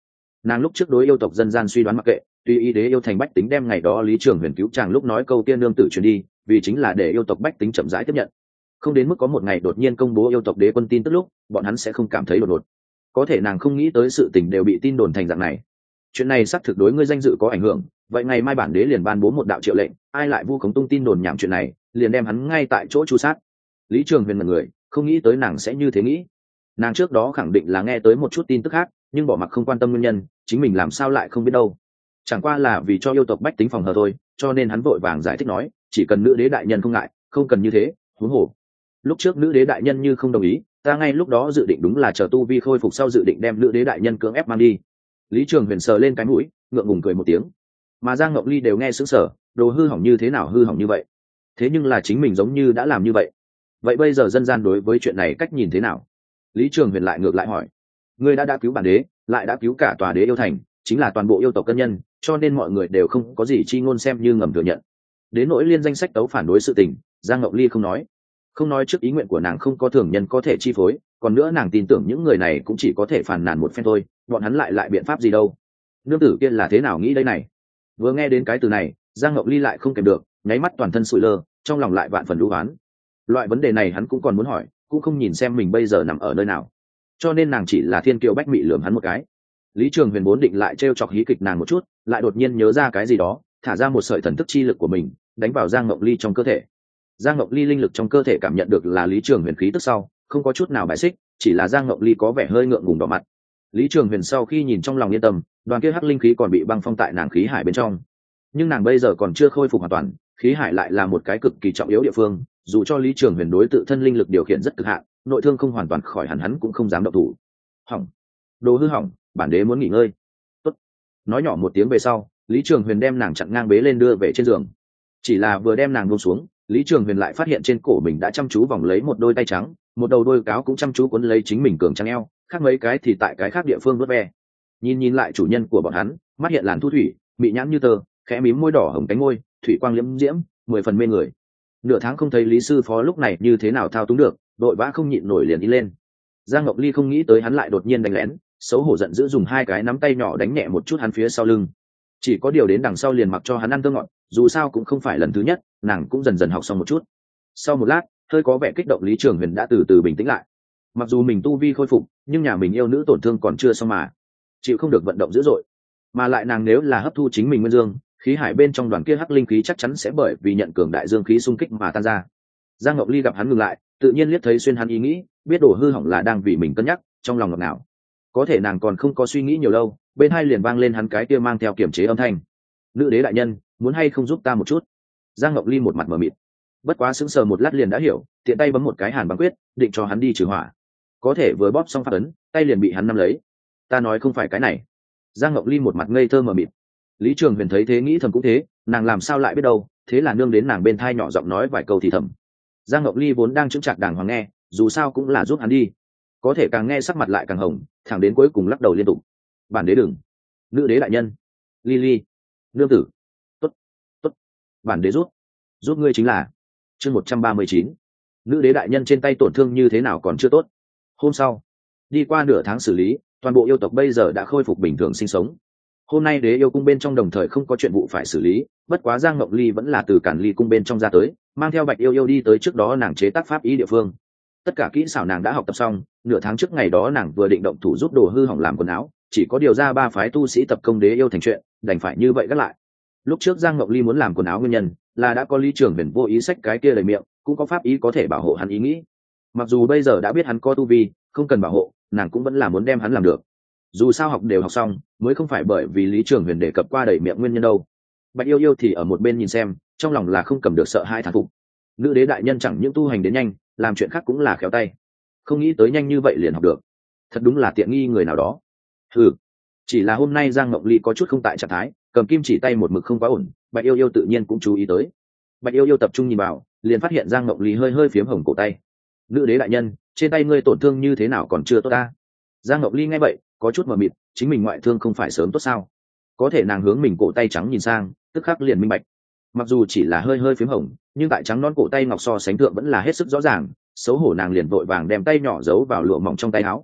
Nàng lúc trước đối yêu tộc dân gian suy đoán mặc kệ, tuy y đế yêu thành bách tính đem ngày đó Lý Trường Huyền cứu chàng lúc nói câu tiên nương tử truyền đi, vì chính là để yêu tộc bách tính chậm rãi tiếp nhận, không đến mức có một ngày đột nhiên công bố yêu tộc đế quân tin tức lúc bọn hắn sẽ không cảm thấy đột ngột. Có thể nàng không nghĩ tới sự tình đều bị tin đồn thành dạng này. Chuyện này xác thực đối ngươi danh dự có ảnh hưởng, vậy ngày mai bản đế liền ban bố một đạo triệu lệnh, ai lại vu khống tung tin đồn nhảm chuyện này liền đem hắn ngay tại chỗ tru sát. Lý Trường Huyền là người không nghĩ tới nàng sẽ như thế nghĩ. Nàng trước đó khẳng định là nghe tới một chút tin tức khác, nhưng bỏ mặc không quan tâm nguyên nhân, chính mình làm sao lại không biết đâu. Chẳng qua là vì cho yêu tộc bách tính phòng hờ thôi, cho nên hắn vội vàng giải thích nói, chỉ cần nữ đế đại nhân không ngại, không cần như thế, huống hồ. Lúc trước nữ đế đại nhân như không đồng ý, ta ngay lúc đó dự định đúng là chờ tu vi khôi phục sau dự định đem nữ đế đại nhân cưỡng ép mang đi. Lý Trường Huyền sờ lên cái mũi, ngượng ngùng cười một tiếng. Mà Giang Ngọc Ly đều nghe sững sờ, đồ hư hỏng như thế nào hư hỏng như vậy? Thế nhưng là chính mình giống như đã làm như vậy. Vậy bây giờ dân gian đối với chuyện này cách nhìn thế nào? Lý Trường Huyền lại ngược lại hỏi. Ngươi đã đã cứu bản đế, lại đã cứu cả tòa đế yêu thành, chính là toàn bộ yêu tộc cân nhân, cho nên mọi người đều không có gì chi ngôn xem như ngầm thừa nhận. Đến nỗi liên danh sách tấu phản đối sự tình, Giang Ngọc Ly không nói. Không nói trước ý nguyện của nàng không có thường nhân có thể chi phối, còn nữa nàng tin tưởng những người này cũng chỉ có thể phàn nàn một phen thôi, bọn hắn lại lại biện pháp gì đâu. Nương tử kia là thế nào nghĩ đây này? Vừa nghe đến cái từ này, Giang Ngọc Ly lại không kèm được, nháy mắt toàn thân sụi lơ, trong lòng lại vạn phần đú oán. Loại vấn đề này hắn cũng còn muốn hỏi, cũng không nhìn xem mình bây giờ nằm ở nơi nào, cho nên nàng chỉ là thiên kiều bách mị lườm hắn một cái. Lý Trường Huyền vốn định lại trêu chọc hí kịch nàng một chút, lại đột nhiên nhớ ra cái gì đó, thả ra một sợi thần thức chi lực của mình, đánh vào Giang Ngọc Ly trong cơ thể. Giang Ngọc Ly linh lực trong cơ thể cảm nhận được là Lý Trường Huyền khí tức sau, không có chút nào bài xích, chỉ là Giang Ngọc Ly có vẻ hơi ngượng ngùng đỏ mặt. Lý Trường Huyền sau khi nhìn trong lòng yên tâm, đoàn kia hắc linh khí còn bị băng phong tại nàng khí hải bên trong, nhưng nàng bây giờ còn chưa khôi phục hoàn toàn, khí hải lại là một cái cực kỳ trọng yếu địa phương, dù cho Lý Trường Huyền đối tự thân linh lực điều khiển rất cực hạn, nội thương không hoàn toàn khỏi hẳn hắn cũng không dám động thủ. Hỏng, đồ hư hỏng, bản đế muốn nghỉ ngơi. Tốt. Nói nhỏ một tiếng về sau, Lý Trường Huyền đem nàng chặn ngang bế lên đưa về trên giường. Chỉ là vừa đem nàng buông xuống, Lý Trường Huyền lại phát hiện trên cổ mình đã chăm chú vòng lấy một đôi tay trắng, một đầu đôi cáo cũng chăm chú cuốn lấy chính mình cường trắng eo, khác mấy cái thì tại cái khác địa phương vớt ve. Nhìn nhìn lại chủ nhân của bọn hắn, mắt hiện làn thu thủy, mị nhãn như tơ, khẽ mím môi đỏ hồng cánh môi, thủy quang liễm diễm, mười phần mê người. Nửa tháng không thấy Lý sư phó lúc này như thế nào thao túng được, đội vã không nhịn nổi liền đi lên. Giang Ngọc Ly không nghĩ tới hắn lại đột nhiên đánh lén, xấu hổ giận dữ dùng hai cái nắm tay nhỏ đánh nhẹ một chút hắn phía sau lưng. Chỉ có điều đến đằng sau liền mặc cho hắn ăn tương ngọt, dù sao cũng không phải lần thứ nhất, nàng cũng dần dần học xong một chút. Sau một lát, hơi có vẻ kích động Lý Trường Huyền đã từ từ bình tĩnh lại. Mặc dù mình tu vi khôi phục, nhưng nhà mình yêu nữ tổn thương còn chưa xong mà, chịu không được vận động dữ dội. Mà lại nàng nếu là hấp thu chính mình nguyên dương, khí hải bên trong đoàn kia hắc linh khí chắc chắn sẽ bởi vì nhận cường đại dương khí xung kích mà tan ra. Giang Ngọc Ly gặp hắn ngừng lại, tự nhiên liếc thấy xuyên hắn ý nghĩ, biết đồ hư hỏng là đang vì mình cân nhắc, trong lòng ngọt ngào. Có thể nàng còn không có suy nghĩ nhiều lâu, bên hai liền vang lên hắn cái kia mang theo kiểm chế âm thanh. Nữ đế đại nhân, muốn hay không giúp ta một chút? Giang Ngọc Ly một mặt mờ mịt, bất quá sững sờ một lát liền đã hiểu, tiện tay bấm một cái hàn băng quyết, định cho hắn đi trừ hỏa. Có thể vừa bóp xong phát ấn, tay liền bị hắn nắm lấy. Ta nói không phải cái này. Giang Ngọc Ly một mặt ngây thơ mờ mịt. Lý Trường Huyền thấy thế nghĩ thầm cũng thế, nàng làm sao lại biết đâu, thế là nương đến nàng bên thai nhỏ giọng nói vài câu thì thầm. Giang Ngọc Ly vốn đang chững chạc đàng hoàng nghe, dù sao cũng là giúp hắn đi. Có thể càng nghe sắc mặt lại càng hồng, thẳng đến cuối cùng lắc đầu liên tục. Bản đế đừng. Nữ đế đại nhân. Ly Ly. Nương tử. Tốt, tốt. Bản đế rút. Giúp ngươi chính là. Chương một trăm ba mươi chín. Nữ đế đại nhân trên tay tổn thương như thế nào còn chưa tốt. Hôm sau, đi qua nửa tháng xử lý, toàn bộ yêu tộc bây giờ đã khôi phục bình thường sinh sống. Hôm nay đế yêu cung bên trong đồng thời không có chuyện vụ phải xử lý, bất quá Giang Ngọc Ly vẫn là từ Cản Ly cung bên trong ra tới, mang theo Bạch Yêu Yêu đi tới trước đó nàng chế tác pháp ý địa phương. Tất cả kỹ xảo nàng đã học tập xong, nửa tháng trước ngày đó nàng vừa định động thủ giúp đồ hư hỏng làm quần áo, chỉ có điều ra ba phái tu sĩ tập công đế yêu thành chuyện, đành phải như vậy gác lại. Lúc trước Giang Ngọc Ly muốn làm quần áo nguyên nhân là đã có Lý Trường Huyền vô ý sách cái kia lời miệng, cũng có pháp ý có thể bảo hộ hắn ý nghĩ. Mặc dù bây giờ đã biết hắn có tu vi, không cần bảo hộ, nàng cũng vẫn là muốn đem hắn làm được. Dù sao học đều học xong, mới không phải bởi vì Lý Trường Huyền đề cập qua đầy miệng nguyên nhân đâu. Bạch Yêu Yêu thì ở một bên nhìn xem, trong lòng là không cầm được sợ hai thán phục. Nữ đế đại nhân chẳng những tu hành đến nhanh, làm chuyện khác cũng là khéo tay. Không nghĩ tới nhanh như vậy liền học được, thật đúng là tiện nghi người nào đó. Ừ, chỉ là hôm nay Giang Ngọc Ly có chút không tại trạng thái, cầm kim chỉ tay một mực không quá ổn, Bạch Yêu Yêu tự nhiên cũng chú ý tới. Bạch Yêu Yêu tập trung nhìn vào, liền phát hiện Giang Ngọc Ly hơi hơi phiếm hồng cổ tay. Nữ đế đại nhân, trên tay ngươi tổn thương như thế nào còn chưa tốt ta? Giang Ngọc Ly nghe vậy, có chút mờ mịt, chính mình ngoại thương không phải sớm tốt sao? Có thể nàng hướng mình cổ tay trắng nhìn sang, tức khắc liền minh bạch. Mặc dù chỉ là hơi hơi phiếm hồng, nhưng tại trắng non cổ tay ngọc so sánh thượng vẫn là hết sức rõ ràng. Xấu hổ nàng liền vội vàng đem tay nhỏ giấu vào lụa mỏng trong tay áo.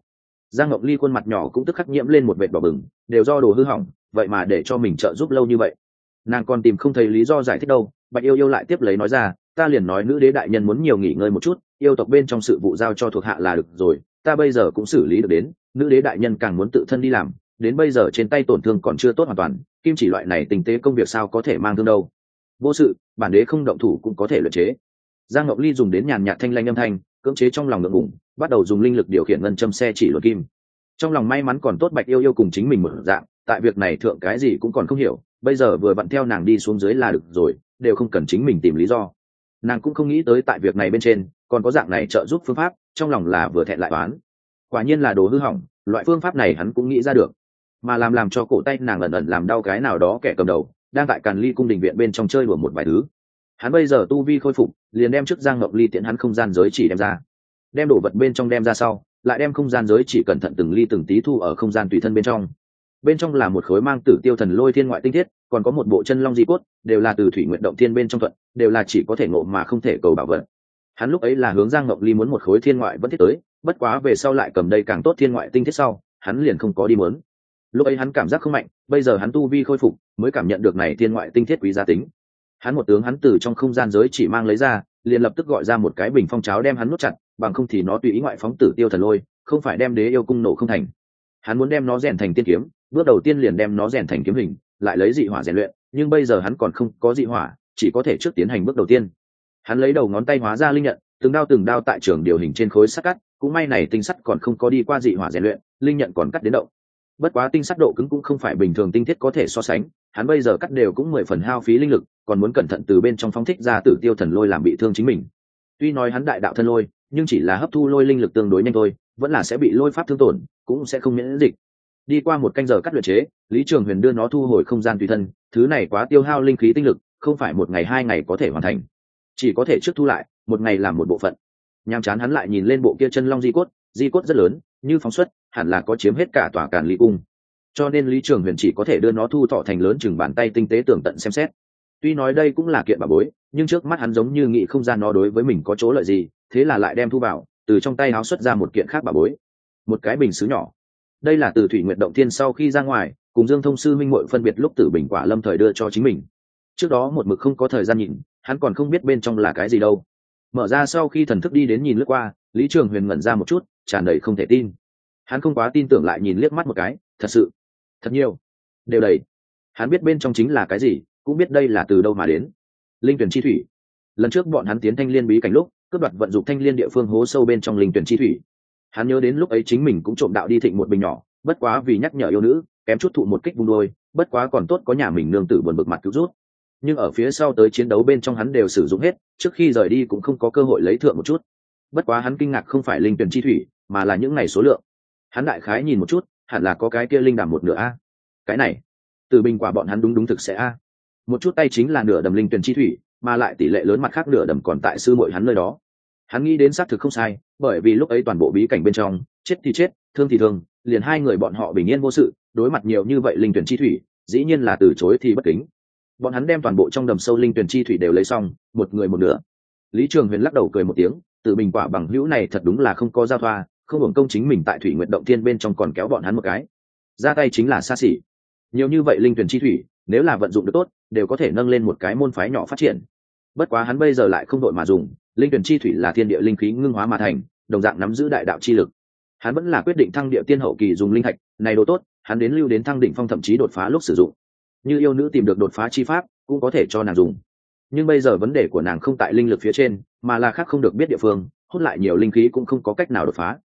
Giang Ngọc Ly khuôn mặt nhỏ cũng tức khắc nhiễm lên một vệt đỏ bừng, đều do đồ hư hỏng, vậy mà để cho mình trợ giúp lâu như vậy. Nàng còn tìm không thấy lý do giải thích đâu. Bạch Yêu Yêu lại tiếp lấy nói ra, ta liền nói nữ đế đại nhân muốn nhiều nghỉ ngơi một chút, yêu tộc bên trong sự vụ giao cho thuộc hạ là được rồi, ta bây giờ cũng xử lý được đến, nữ đế đại nhân càng muốn tự thân đi làm, đến bây giờ trên tay tổn thương còn chưa tốt hoàn toàn, kim chỉ loại này tình tế công việc sao có thể mang thương đâu. Vô sự, bản đế không động thủ cũng có thể luyện chế. Giang Ngọc Ly dùng đến nhàn nhạt thanh lanh âm thanh, cưỡng chế trong lòng ngượng ngùng, bắt đầu dùng linh lực điều khiển ngân châm xe chỉ luật kim. Trong lòng may mắn còn tốt Bạch Yêu Yêu cùng chính mình một dạng, tại việc này thượng cái gì cũng còn không hiểu, bây giờ vừa vặn theo nàng đi xuống dưới là được rồi, đều không cần chính mình tìm lý do. Nàng cũng không nghĩ tới tại việc này bên trên còn có dạng này trợ giúp phương pháp, trong lòng là vừa thẹn lại oán. Quả nhiên là đồ hư hỏng, loại phương pháp này hắn cũng nghĩ ra được, mà làm làm cho cổ tay nàng ẩn ẩn làm đau cái nào đó kẻ cầm đầu đang tại Càn Ly cung đình viện bên trong chơi đùa một vài thứ. Hắn bây giờ tu vi khôi phục, liền đem trước Giang Ngọc Ly tiễn hắn không gian giới chỉ đem ra, đem đồ vật bên trong đem ra sau, lại đem không gian giới chỉ cẩn thận từng ly từng tí thu ở không gian tùy thân bên trong. Bên trong là một khối mang Tử Tiêu Thần Lôi thiên ngoại tinh thiết, còn có một bộ chân long di cốt, đều là từ Thủy Nguyện Động Thiên bên trong thuận, đều là chỉ có thể ngộ mà không thể cầu bảo vật. Hắn lúc ấy là hướng Giang Ngọc Ly muốn một khối thiên ngoại vẫn thiết tới, bất quá về sau lại cầm đây càng tốt thiên ngoại tinh thiết sau, hắn liền không có đi muốn. Lúc ấy hắn cảm giác không mạnh, bây giờ hắn tu vi khôi phục, mới cảm nhận được này thiên ngoại tinh thiết quý giá tính. Hắn một tướng hắn từ trong không gian giới chỉ mang lấy ra, liền lập tức gọi ra một cái bình phong cháo đem hắn nuốt chặt, bằng không thì nó tùy ý ngoại phóng Tử Tiêu Thần Lôi, không phải đem Đế Yêu cung nổ không thành. Hắn muốn đem nó rèn thành tiên kiếm, bước đầu tiên liền đem nó rèn thành kiếm hình, lại lấy dị hỏa rèn luyện, nhưng bây giờ hắn còn không có dị hỏa, chỉ có thể trước tiến hành bước đầu tiên. Hắn lấy đầu ngón tay hóa ra linh nhận, từng đao từng đao tại trường điều hình trên khối sắt cắt, cũng may này tinh sắt còn không có đi qua dị hỏa rèn luyện, linh nhận còn cắt đến động. Bất quá tinh sắt độ cứng cũng không phải bình thường tinh thiết có thể so sánh, hắn bây giờ cắt đều cũng mười phần hao phí linh lực, còn muốn cẩn thận từ bên trong phóng thích ra Tử Tiêu Thần Lôi làm bị thương chính mình. Tuy nói hắn đại đạo thân lôi, nhưng chỉ là hấp thu lôi linh lực tương đối nhanh thôi, vẫn là sẽ bị lôi pháp thương tổn, cũng sẽ không miễn dịch. Đi qua một canh giờ cắt luyện chế, Lý Trường Huyền đưa nó thu hồi không gian tùy thân, thứ này quá tiêu hao linh khí tinh lực, không phải một ngày hai ngày có thể hoàn thành, chỉ có thể trước thu lại, một ngày làm một bộ phận. Nhàm chán hắn lại nhìn lên bộ kia chân long di cốt, di cốt rất lớn, như phóng xuất, hẳn là có chiếm hết cả tòa Càn Ly cung, cho nên Lý Trường Huyền chỉ có thể đưa nó thu thọ thành lớn chừng bàn tay tinh tế tường tận xem xét. Tuy nói đây cũng là kiện bảo bối, nhưng trước mắt hắn giống như nghĩ không ra nó đối với mình có chỗ lợi gì, thế là lại đem thu vào, từ trong tay háo xuất ra một kiện khác bảo bối, một cái bình sứ nhỏ. Đây là từ Thủy Nguyện Động Thiên sau khi ra ngoài, cùng Dương Thông sư minh muội phân biệt lúc Tử Bình Quả Lâm thời đưa cho chính mình. Trước đó một mực không có thời gian nhìn, hắn còn không biết bên trong là cái gì đâu. Mở ra sau khi thần thức đi đến nhìn lướt qua, Lý Trường Huyền ngẩn ra một chút, tràn đầy không thể tin. Hắn không quá tin tưởng lại nhìn liếc mắt một cái, thật sự, thật nhiều, đều đầy. Hắn biết bên trong chính là cái gì, cũng biết đây là từ đâu mà đến. Linh tuyển chi thủy. Lần trước bọn hắn tiến Thanh Liên bí cảnh lúc, cướp đoạt vận dụng Thanh Liên địa phương hố sâu bên trong linh tuyển chi thủy. Hắn nhớ đến lúc ấy chính mình cũng trộm đạo đi thịnh một bình nhỏ, bất quá vì nhắc nhở yêu nữ, kém chút thụ một kích vung đôi, bất quá còn tốt có nhà mình nương tử buồn bực mặt cứu rút. Nhưng ở phía sau tới chiến đấu bên trong hắn đều sử dụng hết, trước khi rời đi cũng không có cơ hội lấy thượng một chút. Bất quá hắn kinh ngạc không phải linh tuyển chi thủy, mà là những ngày số lượng. Hắn đại khái nhìn một chút, hẳn là có cái kia linh đàm một nửa a. Cái này, từ bình quả bọn hắn đúng đúng thực sẽ a. Một chút tay chính là nửa đầm linh tuyển chi thủy, mà lại tỷ lệ lớn mặt khác nửa đầm còn tại sư muội hắn nơi đó. Hắn nghĩ đến xác thực không sai, bởi vì lúc ấy toàn bộ bí cảnh bên trong, chết thì chết, thương thì thương, liền hai người bọn họ bình yên vô sự, đối mặt nhiều như vậy linh tuyển chi thủy, dĩ nhiên là từ chối thì bất kính. Bọn hắn đem toàn bộ trong đầm sâu linh tuyển chi thủy đều lấy xong, một người một nửa. Lý Trường Huyền lắc đầu cười một tiếng, tự bình quả bằng hữu này thật đúng là không có giao thoa, không hưởng công chính mình tại Thủy Nguyện Động Thiên bên trong còn kéo bọn hắn một cái, ra tay chính là xa xỉ. Nhiều như vậy linh tuyển chi thủy, nếu là vận dụng được tốt, đều có thể nâng lên một cái môn phái nhỏ phát triển. Bất quá hắn bây giờ lại không đội mà dùng, linh tuyển chi thủy là thiên địa linh khí ngưng hóa mà thành, đồng dạng nắm giữ đại đạo chi lực. Hắn vẫn là quyết định thăng địa tiên hậu kỳ dùng linh thạch, này đồ tốt, hắn đến lưu đến thăng đỉnh phong thậm chí đột phá lúc sử dụng. Như yêu nữ tìm được đột phá chi pháp, cũng có thể cho nàng dùng. Nhưng bây giờ vấn đề của nàng không tại linh lực phía trên, mà là khác không được biết địa phương, hút lại nhiều linh khí cũng không có cách nào đột phá.